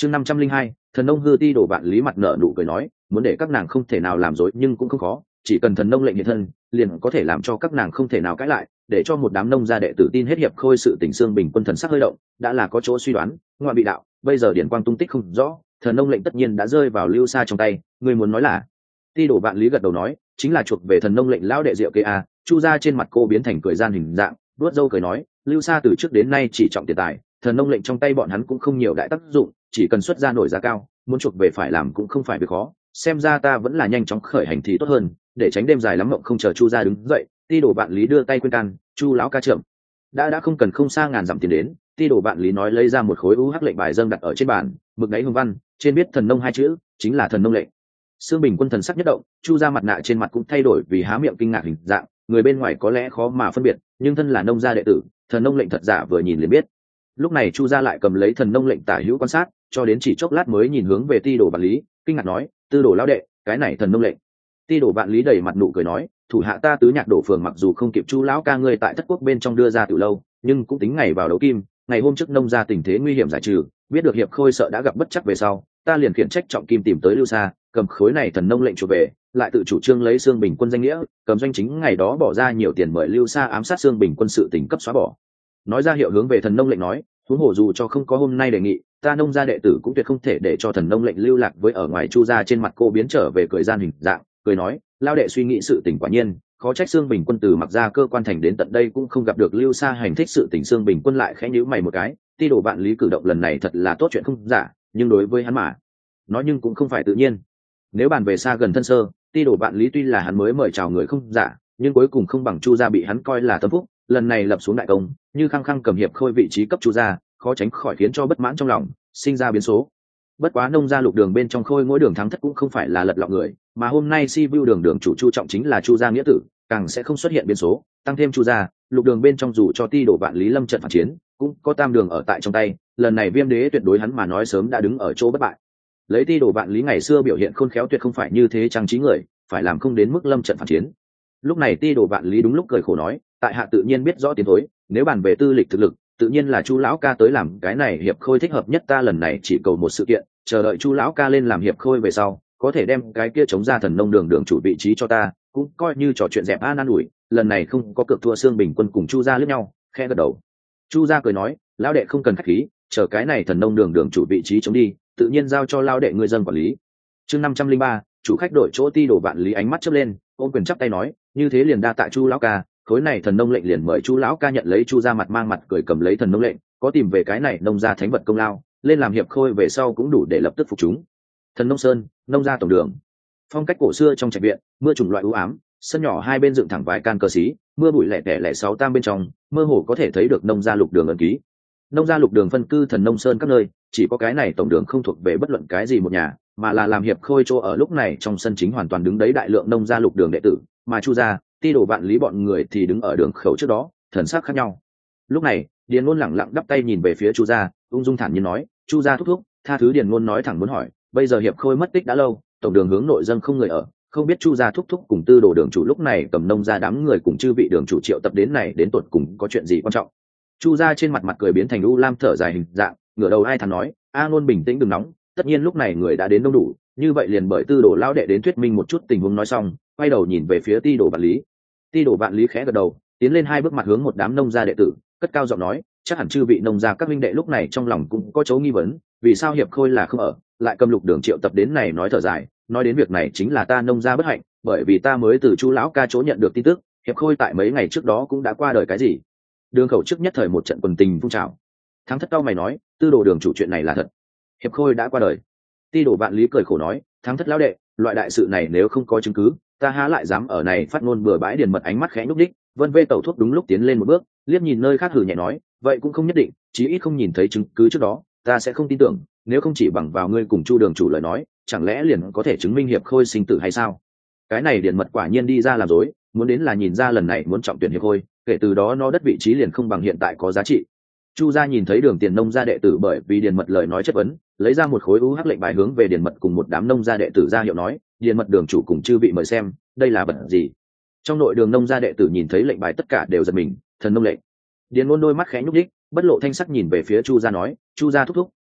chương 502, thần nông hư ti đổ bạn lý mặt nợ nụ cười nói, muốn để các nàng không thể nào làm dối nhưng cũng không khó, chỉ cần thần nông lệnh hiện thân liền có thể làm cho các nàng không thể nào cãi lại, để cho một đám nông gia đệ tử tin hết hiệp khôi sự tình. Xương Bình Quân thần sắc hơi động, đã là có chỗ suy đoán, ngoại bị đạo bây giờ điển quang tung tích không rõ, thần nông lệnh tất nhiên đã rơi vào Lưu Sa trong tay. Người muốn nói là? Ti đổ bạn lý gật đầu nói, chính là chuộc về thần nông lệnh lão đệ diệu kê a. Chu ra trên mặt cô biến thành cười gian hình dạng, vuốt râu cười nói, Lưu Sa từ trước đến nay chỉ trọng tiền tài, thần nông lệnh trong tay bọn hắn cũng không nhiều đại tác dụng, chỉ cần xuất ra nổi giá cao, muốn chuộc về phải làm cũng không phải việc khó. Xem ra ta vẫn là nhanh chóng khởi hành thì tốt hơn, để tránh đêm dài lắm mộng không chờ Chu ra đứng dậy. Ti đổ bạn lý đưa tay khuyên can, Chu lão ca trưởng, đã không cần không xa ngàn dặm tiền đến. Ti đổ bạn lý nói lấy ra một khối UH lệnh bài dâng đặt ở trên bàn, mực đáy hương văn trên viết thần nông hai chữ, chính là thần nông lệnh. Xương Bình Quân thần sắc nhất động, Chu ra mặt nạ trên mặt cũng thay đổi vì há miệng kinh ngạc hình dạng, người bên ngoài có lẽ khó mà phân biệt, nhưng thân là nông gia đệ tử, thần nông lệnh thật giả vừa nhìn liền biết. Lúc này Chu gia lại cầm lấy thần nông lệnh tả hữu quan sát, cho đến chỉ chốc lát mới nhìn hướng về Ti đổ bạn lý, kinh ngạc nói, tư đồ lão đệ, cái này thần nông lệnh. Ti đổ bạn lý đầy mặt nụ cười nói, thủ hạ ta tứ nhạc đổ phường mặc dù không kịp Chu lão ca ngươi tại Thất Quốc bên trong đưa ra từ lâu, nhưng cũng tính ngày vào đấu kim, ngày hôm trước nông gia tình thế nguy hiểm giải trừ, biết được hiệp khôi sợ đã gặp bất chắc về sau, ta liền khiển trách trọng kim tìm tới Lưu Sa, cầm khối này thần nông lệnh chuộc về, lại tự chủ trương lấy Xương Bình Quân danh nghĩa, cầm doanh chính ngày đó bỏ ra nhiều tiền mời Lưu Sa ám sát Xương Bình Quân sự tình cấp xóa bỏ. Nói ra hiệu hướng về thần nông lệnh nói, huống hồ dù cho không có hôm nay đề nghị, ta nông gia đệ tử cũng tuyệt không thể để cho thần nông lệnh lưu lạc với ở ngoài. Chu gia trên mặt cô biến trở về cười gian hình dạng, cười nói, lao đệ suy nghĩ sự tình quả nhiên, khó trách Xương Bình Quân từ mặc ra cơ quan thành đến tận đây cũng không gặp được Lưu Sa hành thích sự tình. Xương Bình Quân lại khẽ nhíu mày một cái, Ti đổ bạn lý cử động lần này thật là tốt chuyện không giả, nhưng đối với hắn mà nói nhưng cũng không phải tự nhiên. Nếu bàn về xa gần thân sơ, Ti đổ bạn lý tuy là hắn mới mời chào người không giả, nhưng cuối cùng không bằng Chu gia bị hắn coi là tâm phúc, lần này lập xuống đại công, như khăng khăng cầm hiệp khôi vị trí cấp Chu gia, khó tránh khỏi khiến cho bất mãn trong lòng, sinh ra biến số. Bất quá nông gia Lục Đường bên trong khôi ngỗi Đường Thắng Thất cũng không phải là lật lọng người, mà hôm nay Si Vu Đường đường chủ Chu trọng chính là Chu gia nghĩa tử, càng sẽ không xuất hiện biến số. Tăng thêm Chu gia, Lục Đường bên trong dù cho Ti đổ bạn lý lâm trận phản chiến, cũng có Tam Đường ở tại trong tay, lần này Viêm Đế tuyệt đối hắn mà nói sớm đã đứng ở chỗ bất bại. Lấy Ti đổ bạn lý ngày xưa biểu hiện khôn khéo tuyệt không phải như thế trang trí người, phải làm không đến mức lâm trận phản chiến. Lúc này Ti đổ bạn lý đúng lúc cười khổ nói, tại hạ tự nhiên biết rõ tiến thối, nếu bàn về tư lịch thực lực, tự nhiên là Chu lão ca tới làm cái này hiệp khôi thích hợp nhất. Ta lần này chỉ cầu một sự kiện, chờ đợi Chu lão ca lên làm hiệp khôi về sau, có thể đem cái kia chống ra thần nông đường đường chủ vị trí cho ta, cũng coi như trò chuyện dẹp an an ủi. Lần này không có cược thua. Xương Bình Quân cùng Chu gia liếc nhau, khẽ gật đầu. Chu gia cười nói, lão đệ không cần khách khí, chờ cái này thần nông đường đường chủ vị trí chống đi, tự nhiên giao cho lão đệ người dân quản lý. Chương 503, chủ khách đổi chỗ. Ti đổ bạn lý ánh mắt chớp lên, ôm quyền chắp tay nói, như thế liền đa tạ Chu lão ca, khối này thần nông lệnh liền mời Chu lão ca nhận lấy. Chu gia mặt mang mặt cười cầm lấy thần nông lệnh, có tìm về cái này nông gia thánh vật công lao, lên làm hiệp khôi về sau cũng đủ để lập tức phục chúng. Thần nông sơn, nông gia tổng đường, phong cách cổ xưa trong trạch viện, mưa trùng loại u ám, sân nhỏ hai bên dựng thẳng vài can cờ xí, mưa bụi lẻ tẻ lẻ sáu tam bên trong, mơ hồ có thể thấy được nông gia Lục Đường ấn ký. Nông gia Lục Đường phân cư thần nông sơn các nơi, chỉ có cái này tổng đường không thuộc về bất luận cái gì một nhà, mà là làm hiệp khôi chỗ ở. Lúc này trong sân chính hoàn toàn đứng đấy đại lượng nông gia Lục Đường đệ tử, mà Chu gia, Ti đổ bạn lý bọn người thì đứng ở đường khẩu trước đó, thần sắc khác nhau. Lúc này Điền Ngôn lẳng lặng đắp tay nhìn về phía Chu gia, ung dung thản nhiên nói, Chu gia thúc thúc, tha thứ. Điền Ngôn nói thẳng muốn hỏi, bây giờ hiệp khôi mất tích đã lâu, tổng đường hướng nội dân không người ở, không biết Chu gia thúc thúc cùng Tư đồ đường chủ lúc này cầm nông gia đám người cùng chư vị đường chủ triệu tập đến này đến tột cùng có chuyện gì quan trọng. Chu gia trên mặt mặt cười biến thành u lam thở dài hình dạng, ngửa đầu ai thắn nói, a Ngôn bình tĩnh đừng nóng, tất nhiên lúc này người đã đến đông đủ, như vậy liền bởi Tư đồ lão đệ đến thuyết minh một chút tình huống. Nói xong quay đầu nhìn về phía Ti đổ bạn lý. Ti đổ bạn lý khẽ gật đầu, tiến lên hai bước mặt hướng một đám nông gia đệ tử, cất cao giọng nói, chắc hẳn chư vị nông gia các minh đệ lúc này trong lòng cũng có chỗ nghi vấn, vì sao hiệp khôi là không ở, lại cầm Lục Đường triệu tập đến này. Nói thở dài, nói đến việc này chính là ta nông gia bất hạnh, bởi vì ta mới từ Chu lão ca chỗ nhận được tin tức, hiệp khôi tại mấy ngày trước đó cũng đã qua đời. Cái gì? Đường khẩu trước nhất thời một trận quần tình phun trào. Thắng Thất cao mày nói, Tư đồ đường chủ chuyện này là thật, hiệp khôi đã qua đời. Ti đổ bạn lý cười khổ nói, Thắng Thất lão đệ, loại đại sự này nếu không có chứng cứ, ta há lại dám ở này phát ngôn bừa bãi. Điền Mật ánh mắt khẽ nhúc đích, vân vê tẩu thuốc đúng lúc tiến lên một bước, liếc nhìn nơi khác hử nhẹ nói, vậy cũng không nhất định, chí ít không nhìn thấy chứng cứ trước đó, ta sẽ không tin tưởng. Nếu không chỉ bằng vào ngươi cùng Chu đường chủ lời nói, chẳng lẽ liền có thể chứng minh hiệp khôi sinh tử hay sao? Cái này Điền Mật quả nhiên đi ra làm dối, muốn đến là nhìn ra lần này muốn trọng tuyển hiệp khôi, kể từ đó nó đất vị trí liền không bằng hiện tại có giá trị. Chu gia nhìn thấy Đường Tiền nông gia đệ tử bởi vì Điền Mật lời nói chất vấn, lấy ra một khối UH lệnh bài hướng về Điền Mật cùng một đám nông gia đệ tử ra hiệu nói, Điền Mật đường chủ cùng chư vị mời xem, đây là vật gì? Trong nội đường nông gia đệ tử nhìn thấy lệnh bài tất cả đều giật mình, thần nông lệnh. Điền Ngôn đôi mắt khẽ nhúc nhích, bất lộ thanh sắc nhìn về phía Chu gia nói, Chu gia thúc thúc,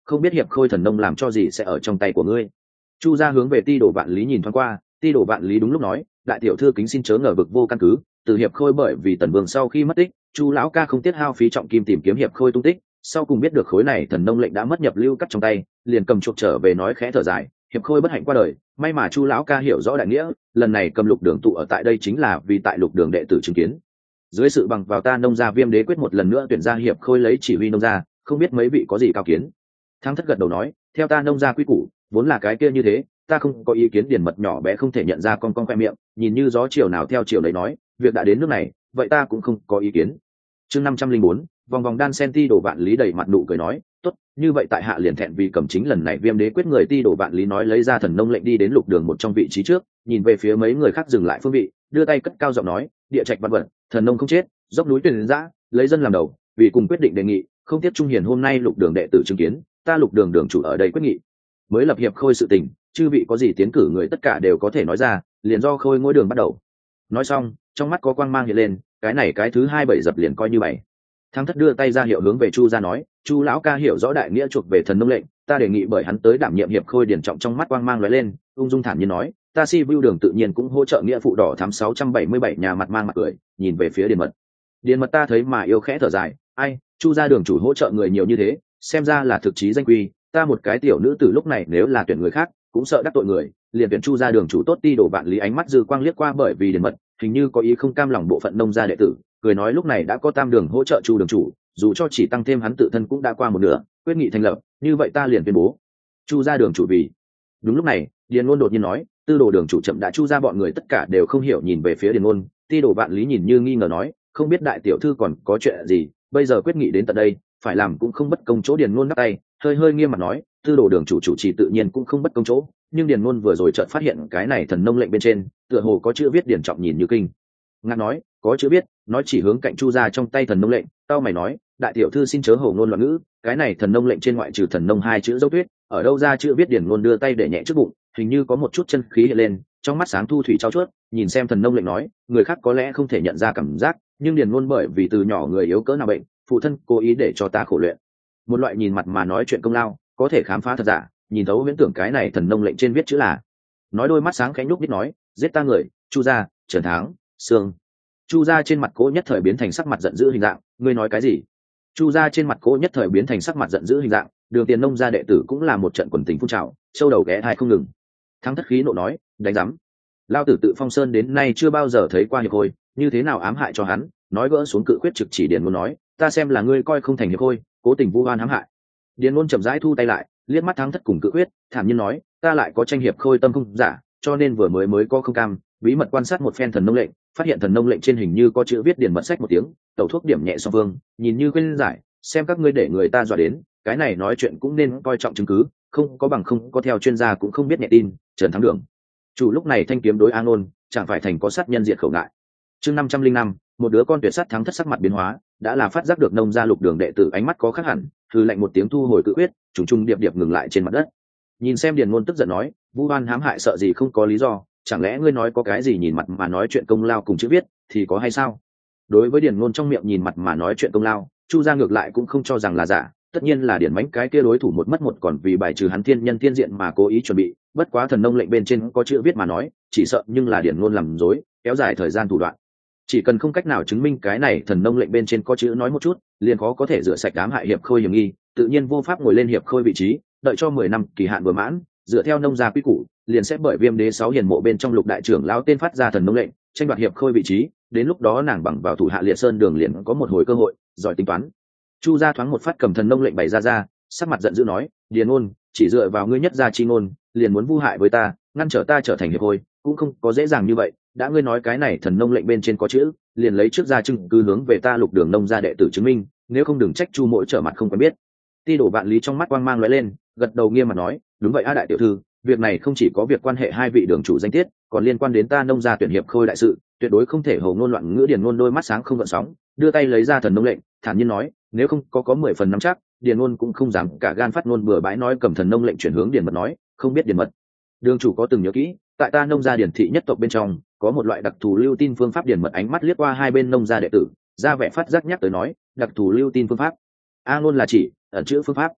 không biết hiệp khôi thần nông làm cho gì sẽ ở trong tay của ngươi. Chu gia hướng về Ti Đồ Vạn Lý nhìn thoáng qua, Ti Đồ Vạn Lý đúng lúc nói, đại tiểu thư kính xin chớ ngờ vực vô căn cứ, từ hiệp khôi bởi vì Tần Vương sau khi mất tích, Chu lão ca không tiếc hao phí trọng kim tìm kiếm hiệp khôi tung tích, sau cùng biết được khối này thần nông lệnh đã mất nhập lưu cắt trong tay, liền cầm chuộc trở về nói khẽ thở dài, hiệp khôi bất hạnh qua đời, may mà Chu lão ca hiểu rõ đại nghĩa, lần này cầm Lục Đường tụ ở tại đây chính là vì tại Lục Đường đệ tử chứng kiến. Dưới sự bằng vào ta nông gia Viêm Đế quyết một lần nữa tuyển ra hiệp khôi lấy chỉ huy nông gia, không biết mấy vị có gì cao kiến. Thắng Thất gật đầu nói, theo ta nông gia quy củ, vốn là cái kia như thế, ta không có ý kiến. Điền Mật nhỏ bé không thể nhận ra con khoe miệng, nhìn như gió chiều nào theo chiều đấy nói, việc đã đến nước này, vậy ta cũng không có ý kiến. Chương 504, vòng vòng đan sen. Ti Đồ Vạn Lý đầy mặt nụ cười nói, tốt, như vậy tại hạ liền thẹn vì cầm chính lần này Viêm Đế quyết người. Ti Đồ Vạn Lý nói lấy ra thần nông lệnh đi đến Lục Đường một trong vị trí trước, nhìn về phía mấy người khác dừng lại phương vị, đưa tay cất cao giọng nói, địa trạch văn vật, thần nông không chết, dốc núi tuyển dã, lấy dân làm đầu, vì cùng quyết định đề nghị, không tiếc trung hiền hôm nay Lục Đường đệ tử chứng kiến, ta Lục Đường đường chủ ở đây quyết nghị, mới lập hiệp khôi sự tình, chư vị có gì tiến cử người tất cả đều có thể nói ra, liền do khôi ngôi đường bắt đầu. Nói xong, trong mắt có quang mang hiện lên, cái này cái thứ 27 dập liền coi như bảy. Thắng Thất đưa tay ra hiệu hướng về Chu gia nói, Chu lão ca hiểu rõ đại nghĩa chuộc về thần nông lệnh, ta đề nghị bởi hắn tới đảm nhiệm hiệp khôi. Điển Trọng trong mắt quang mang lóe lên, ung dung thản nhiên nói, ta Si Vưu Đường tự nhiên cũng hỗ trợ nghĩa phụ đỏ thám 677 nhà mặt mang mặt cười, nhìn về phía Điền Mật. Điền Mật ta thấy mà yêu khẽ thở dài, ai, Chu gia đường chủ hỗ trợ người nhiều như thế, xem ra là thực chí danh quy, ta một cái tiểu nữ tử lúc này nếu là tuyển người khác, cũng sợ đắc tội người, liền tuyển Chu gia đường chủ tốt. Ti Đồ Vạn Lý ánh mắt dư quang liếc qua bởi vì Điền Mật, hình như có ý không cam lòng bộ phận nông gia đệ tử, cười nói lúc này đã có Tam Đường hỗ trợ Chu đường chủ, dù cho chỉ tăng thêm hắn tự thân cũng đã qua một nửa, quyết nghị thành lập, như vậy ta liền tuyên bố Chu gia đường chủ vì. Đúng lúc này, Điền Ngôn đột nhiên nói, Tư Đồ đường chủ chậm đã. Chu gia bọn người tất cả đều không hiểu nhìn về phía Điền Ngôn. Ti Đồ Vạn Lý nhìn như nghi ngờ nói, không biết đại tiểu thư còn có chuyện gì, bây giờ quyết nghị đến tận đây, phải làm cũng không bất công chỗ. Điền Ngôn ngắt tay, hơi nghiêm mặt nói, Tư Đồ đường chủ chủ trì tự nhiên cũng không bất công chỗ, nhưng Điền Ngôn vừa rồi chợt phát hiện cái này thần nông lệnh bên trên, tựa hồ có chữ viết. Điền Trọng nhìn như kinh ngạc nói, có chữ viết, nói chỉ hướng cạnh Chu gia trong tay thần nông lệnh. Tao mày nói, đại tiểu thư xin chớ hồ ngôn loạn ngữ, cái này thần nông lệnh trên ngoại trừ thần nông hai chữ dấu tuyết, ở đâu ra chữ viết. Điền Ngôn đưa tay để nhẹ trước bụng, hình như có một chút chân khí hiện lên, trong mắt sáng thu thủy trao chuốt, nhìn xem thần nông lệnh nói, người khác có lẽ không thể nhận ra cảm giác, nhưng Điền Ngôn bởi vì từ nhỏ người yếu cỡ nào bệnh, phụ thân cố ý để cho ta khổ luyện một loại nhìn mặt mà nói chuyện công lao, có thể khám phá thật giả, nhìn thấu viễn tưởng cái này thần nông lệnh trên viết chữ là. Nói đôi mắt sáng khẽ nhúc biết nói, giết ta người, Chu gia, Trần Thắng, Sương. Chu gia trên mặt Cố nhất thời biến thành sắc mặt giận dữ hình dạng, ngươi nói cái gì? Chu gia trên mặt Cố nhất thời biến thành sắc mặt giận dữ hình dạng, Đường Tiền nông gia đệ tử cũng là một trận quần tình phun trào, châu đầu ghé thai không ngừng. Thắng Thất khí nộ nói, đánh rắm, lao tử tự Phong Sơn đến nay chưa bao giờ thấy qua hiệp khôi, như thế nào ám hại cho hắn? Nói gỡ xuống cự quyết trực chỉ Điền Ngôn nói, ta xem là ngươi coi không thành hiệp khôi, cố tình vu oan hãm hại. Điền Ngôn chậm rãi thu tay lại, liếc mắt Thắng Thất cùng cự quyết, thản nhiên nói, ta lại có tranh hiệp khôi tâm không giả, cho nên vừa mới có không cam, bí mật quan sát một phen thần nông lệnh, phát hiện thần nông lệnh trên hình như có chữ viết. Điền Mật sách một tiếng, tẩu thuốc điểm nhẹ song vương, nhìn như quên giải, xem các ngươi để người ta dọa đến, cái này nói chuyện cũng nên coi trọng chứng cứ, không có bằng không có theo chuyên gia cũng không biết nhẹ tin. Trần Thắng Đường chủ lúc này thanh kiếm đối A Ngôn, chẳng phải thành có sát nhân diệt khẩu ngại. Chương 505, một đứa con tuyệt sát. Thắng Thất sắc mặt biến hóa, đã là phát giác được nông gia Lục Đường đệ tử ánh mắt có khác hẳn, hừ lạnh một tiếng thu hồi cự quyết, trùng trùng điệp điệp ngừng lại trên mặt đất. Nhìn xem Điền Ngôn tức giận nói, vu oan hãm hại sợ gì không có lý do, chẳng lẽ ngươi nói có cái gì nhìn mặt mà nói chuyện công lao cùng chữ viết thì có hay sao? Đối với Điền Ngôn trong miệng nhìn mặt mà nói chuyện công lao, Chu gia ngược lại cũng không cho rằng là giả, tất nhiên là Điền Mánh cái kia đối thủ một mất một còn vì bài trừ hắn thiên nhân thiên diện mà cố ý chuẩn bị, bất quá thần nông lệnh bên trên có chữ viết mà nói, chỉ sợ nhưng là Điền Ngôn làm dối, kéo dài thời gian thủ đoạn. Chỉ cần không cách nào chứng minh cái này thần nông lệnh bên trên có chữ nói một chút, liền khó có thể rửa sạch ám hại hiệp khôi hiểm nghi, tự nhiên vô pháp ngồi lên hiệp khôi vị trí, đợi cho 10 năm kỳ hạn vừa mãn, dựa theo nông gia quy củ, liền sẽ bởi Viêm Đế 6 hiền mộ bên trong Lục đại trưởng lão tên phát ra thần nông lệnh, tranh đoạt hiệp khôi vị trí, đến lúc đó nàng bằng vào thủ hạ Liệt Sơn Đường liền có một hồi cơ hội, giỏi tính toán. Chu gia thoáng một phát cầm thần nông lệnh bày ra, sắc mặt giận dữ nói, Điền Ngôn, chỉ dựa vào ngươi nhất gia chi ngôn, liền muốn vu hại với ta, ngăn trở ta trở thành hiệp khôi, cũng không có dễ dàng như vậy, đã ngươi nói cái này thần nông lệnh bên trên có chữ, liền lấy trước ra chứng cứ hướng về ta Lục Đường nông gia đệ tử chứng minh, nếu không đừng trách Chu mỗi trở mặt không quen biết. Ti Đồ Vạn Lý trong mắt quang mang lóe lên, gật đầu nghiêm mặt nói, đúng vậy a đại tiểu thư, việc này không chỉ có việc quan hệ hai vị đường chủ danh tiết, còn liên quan đến ta nông gia tuyển hiệp khôi đại sự, tuyệt đối không thể hồ ngôn loạn ngữ. Điền Ngôn đôi mắt sáng không gợn sóng, đưa tay lấy ra thần nông lệnh, thản nhiên nói, nếu không có 10 phần nắm chắc, Điền Ngôn cũng không dám cả gan phát ngôn bừa bãi. Nói cầm thần nông lệnh chuyển hướng Điền Mật nói, không biết Điền Mật đường chủ có từng nhớ kỹ, tại ta nông gia điển thị nhất tộc bên trong có một loại đặc thù lưu tin phương pháp. Điền Mật ánh mắt liếc qua hai bên nông gia đệ tử, ra vẻ phát giác nhắc tới nói, đặc thù lưu tin phương pháp. A Ngôn là chỉ ẩn chữ phương pháp.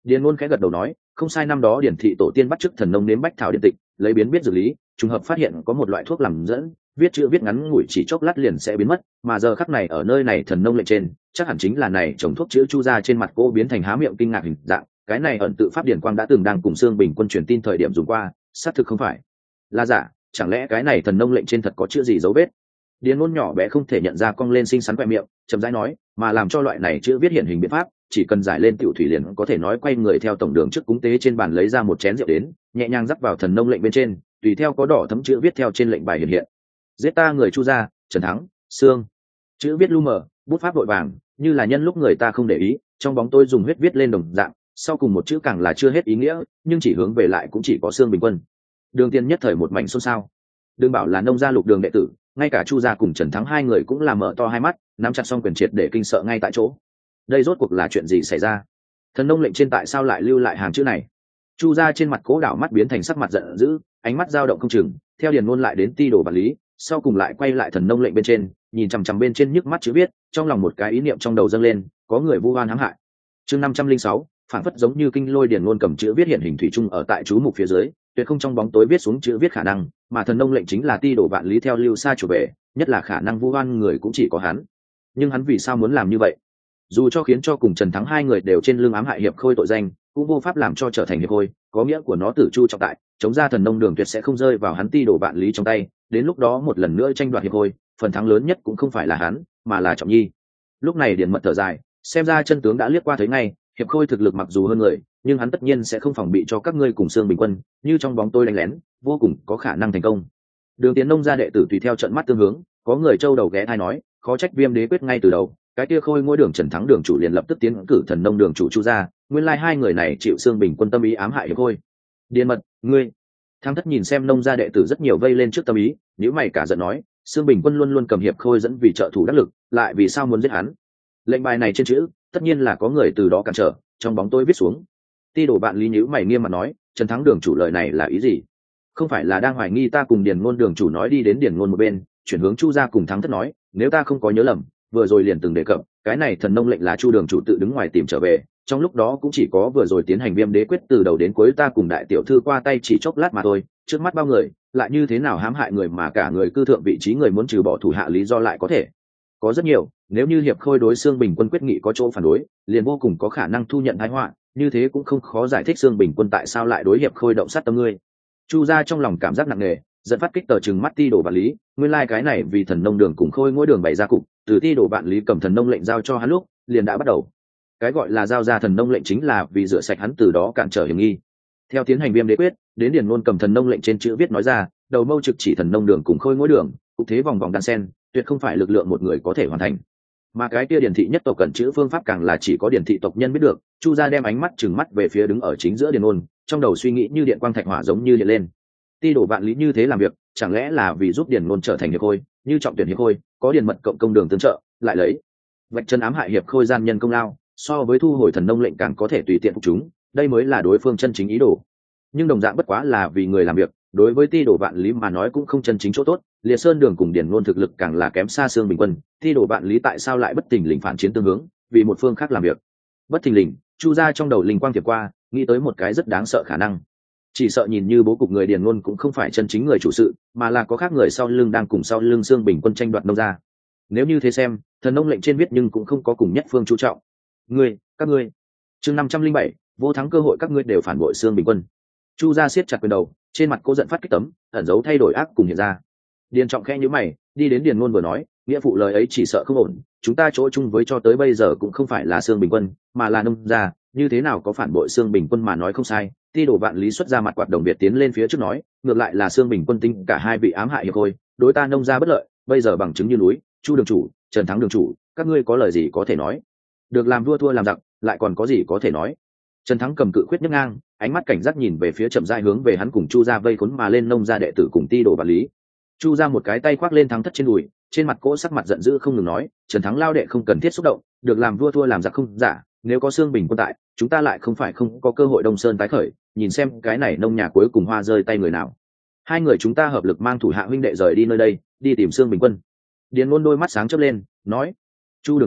Điền Ngôn khẽ gật đầu nói, không sai, năm đó điển thị tổ tiên bắt chước thần nông nếm bách thảo điện tịch, lấy biến biết dược lý, trùng hợp phát hiện có một loại thuốc làm dẫn, viết chữ viết ngắn ngủi chỉ chốc lát liền sẽ biến mất, mà giờ khắc này ở nơi này thần nông lệnh trên, chắc hẳn chính là này trồng thuốc chữ chu ra trên mặt cô biến thành há miệng kinh ngạc hình dạng, cái này ẩn tự pháp điển quang đã từng đang cùng Sương Bình Quân truyền tin thời điểm dùng qua, xác thực không phải là giả, chẳng lẽ cái này thần nông lệnh trên thật có chữ gì dấu vết? Điền Ngôn nhỏ bé không thể nhận ra, cong lên xinh xắn quẹ miệng, chậm rãi nói, mà làm cho loại này chữ viết hiện hình biện pháp, chỉ cần giải lên tiểu thủy liền có thể nói quay người theo tổng đường trước cúng tế trên bàn lấy ra một chén rượu đến, nhẹ nhàng rắc vào thần nông lệnh bên trên, tùy theo có đỏ thấm chữ viết theo trên lệnh bài hiện hiện. Giết ta người Chu gia, Trần Thắng, Sương. Chữ viết lu mờ, bút pháp vội vàng, như là nhân lúc người ta không để ý, trong bóng tối dùng huyết viết lên đồng dạng, sau cùng một chữ càng là chưa hết ý nghĩa, nhưng chỉ hướng về lại cũng chỉ có Sương Bình Quân. Đường Tiên nhất thời một mảnh xôn xao. Đừng bảo là nông gia Lục Đường đệ tử, ngay cả Chu gia cùng Trần Thắng hai người cũng là mở to hai mắt, nắm chặt song quyền triệt để kinh sợ ngay tại chỗ. Đây rốt cuộc là chuyện gì xảy ra? Thần nông lệnh trên tại sao lại lưu lại hàng chữ này? Chu gia trên mặt Cố Đảo mắt biến thành sắc mặt giận dữ, ánh mắt dao động không chừng, theo Điền Ngôn lại đến ti đồ bản lý, sau cùng lại quay lại thần nông lệnh bên trên, nhìn chằm chằm bên trên nhức mắt chữ viết, trong lòng một cái ý niệm trong đầu dâng lên, có người vu oan hãm hại. Chương 506, phản phất giống như kinh lôi. Điền Ngôn cầm chữ viết hiện hình thủy chung ở tại chú mục phía dưới, tuyệt không trong bóng tối viết xuống chữ viết khả năng, mà thần nông lệnh chính là ti đồ vạn lý theo lưu xa chủ về, nhất là khả năng vu oan người cũng chỉ có hắn. Nhưng hắn vì sao muốn làm như vậy? Dù cho khiến cho cùng Trần Thắng hai người đều trên lưng ám hại Hiệp Khôi tội danh, cũng vô pháp làm cho trở thành Hiệp Khôi, có nghĩa của nó tử chu trọng tại, chống ra thần nông đường tuyệt sẽ không rơi vào hắn ti đồ vạn lý trong tay, đến lúc đó một lần nữa tranh đoạt Hiệp Khôi, phần thắng lớn nhất cũng không phải là hắn, mà là Trọng Nhi. Lúc này Điền Mật thở dài, xem ra chân tướng đã liếc qua thấy ngay, Hiệp Khôi thực lực mặc dù hơn người, nhưng hắn tất nhiên sẽ không phòng bị cho các ngươi cùng Sương Bình Quân, như trong bóng tôi đánh lén, vô cùng có khả năng thành công. Đường Tiến nông gia đệ tử tùy theo trận mắt tương hướng, có người châu đầu ghé thai nói, khó trách Viêm Đế quyết ngay từ đầu, cái kia Khôi Ngôi Đường Trần Thắng đường chủ liền lập tức tiến cử thần nông đường chủ Chu gia, nguyên lai hai người này chịu Sương Bình Quân tâm ý ám hại Hiệp Khôi. Điền Mật, ngươi. Thang Thất nhìn xem nông gia đệ tử rất nhiều vây lên trước tâm ý, nếu mày cả giận nói, Sương Bình Quân luôn luôn cầm Hiệp Khôi dẫn vì trợ thủ đắc lực, lại vì sao muốn giết hắn? Lệnh bài này trên chữ, tất nhiên là có người từ đó cản trở, trong bóng tối viết xuống. Ti đổ bạn Lý nhíu mày nghiêm mặt nói, Trần Thắng đường chủ lời này là ý gì? Không phải là đang hoài nghi ta cùng Điền Ngôn đường chủ? Nói đi đến Điền Ngôn một bên, chuyển hướng Chu gia cùng Thắng Thất nói, nếu ta không có nhớ lầm, vừa rồi liền từng đề cập, cái này thần nông lệnh là Chu đường chủ tự đứng ngoài tìm trở về, trong lúc đó cũng chỉ có vừa rồi tiến hành Viêm Đế quyết từ đầu đến cuối ta cùng đại tiểu thư qua tay chỉ chốc lát mà thôi, trước mắt bao người, lại như thế nào hãm hại người mà cả người cư thượng vị trí người muốn trừ bỏ thủ hạ lý do lại có thể có rất nhiều. Nếu như Hiệp Khôi đối Sương Bình Quân quyết nghị có chỗ phản đối, liền vô cùng có khả năng thu nhận tai họa, như thế cũng không khó giải thích Sương Bình Quân tại sao lại đối Hiệp Khôi động sát tâm ngươi. Chu gia trong lòng cảm giác nặng nề, dẫn phát kích tờ chừng mắt ti đổ vạn lý, nguyên lai cái này vì thần nông đường cùng Khôi Ngôi đường bày ra cục, từ ti đổ vạn lý cầm thần nông lệnh giao cho hắn lúc, liền đã bắt đầu. Cái gọi là giao ra thần nông lệnh chính là vì rửa sạch hắn từ đó cản trở hiểm nghi. Theo tiến hành Viêm Đế quyết, đến Điền Ngôn cầm thần nông lệnh trên chữ viết nói ra, đầu mâu trực chỉ thần nông đường cùng Khôi Ngôi đường, cục thế vòng vòng đan sen, tuyệt không phải lực lượng một người có thể hoàn thành. Mà cái kia điển thị nhất tộc cận chữ phương pháp càng là chỉ có điển thị tộc nhân biết được. Chu gia đem ánh mắt trừng mắt về phía đứng ở chính giữa Điền Ngôn, trong đầu suy nghĩ như điện quang thạch hỏa giống như điện lên. Ti đổ vạn lý như thế làm việc, chẳng lẽ là vì giúp Điền Ngôn trở thành Hiệp Khôi, như trọng tuyển Hiệp Khôi, có Điền Mật cộng công đường tương trợ, lại lấy vạch chân ám hại Hiệp Khôi gian nhân công lao, so với thu hồi thần nông lệnh càng có thể tùy tiện phục chúng, đây mới là đối phương chân chính ý đồ. Nhưng đồng dạng bất quá là vì người làm việc, đối với ti đổ vạn lý mà nói cũng không chân chính chỗ tốt. Liệt Sơn đường cùng Điền Ngôn thực lực càng là kém xa Sương Bình Quân, ti đổ vạn lý tại sao lại bất thình lình phản chiến tương hướng, vì một phương khác làm việc? Bất thình lình, Chu gia trong đầu linh quang thiệp qua, nghĩ tới một cái rất đáng sợ khả năng. Chỉ sợ nhìn như bố cục người Điền Ngôn cũng không phải chân chính người chủ sự, mà là có khác người sau lưng đang cùng sau lưng Sương Bình Quân tranh đoạt nông gia. Nếu như thế xem, thần nông lệnh trên viết nhưng cũng không có cùng nhất phương chú trọng. Các ngươi. Chương 507, vô thắng cơ hội các ngươi đều phản bội Sương Bình Quân. Chu gia siết chặt quyền đầu, trên mặt cô giận phát kích tấm, ẩn dấu thay đổi ác cùng hiện ra. Điền Trọng khẽ nhíu mày, đi đến Điền Ngôn vừa nói, nghĩa phụ lời ấy chỉ sợ không ổn, chúng ta chỗ chung với cho tới bây giờ cũng không phải là Sương Bình Quân, mà là nông gia, như thế nào có phản bội Sương Bình Quân mà nói không sai. Ti đổ vạn lý xuất ra mặt quạt đồng biệt tiến lên phía trước nói, ngược lại là Sương Bình Quân tính cả hai vị ám hại Hiệp Khôi, đối ta nông gia bất lợi, bây giờ bằng chứng như núi. Chu đường chủ, Trần Thắng đường chủ, các ngươi có lời gì có thể nói? Được làm vua thua làm giặc, lại còn có gì có thể nói? Trần Thắng cầm cự khuyết nhấc ngang, ánh mắt cảnh giác nhìn về phía chậm rãi hướng về hắn cùng Chu gia vây khốn mà lên nông gia đệ tử cùng ti đổ vạn lý. Chu gia một cái tay khoác lên Thắng Thất trên đùi, trên mặt cỗ sắc mặt giận dữ không ngừng nói, Trần Thắng lao đệ không cần thiết xúc động, được làm vua thua làm giặc không giả, nếu có Sương Bình Quân tại, chúng ta lại không phải không có cơ hội Đông Sơn tái khởi, nhìn xem cái này nông nhà cuối cùng hoa rơi tay người nào. Hai người chúng ta hợp lực mang thủ hạ huynh đệ rời đi nơi đây, đi tìm Sương Bình Quân. Điền Ngôn đôi mắt sáng chớp lên, nói, Chu đường chủ,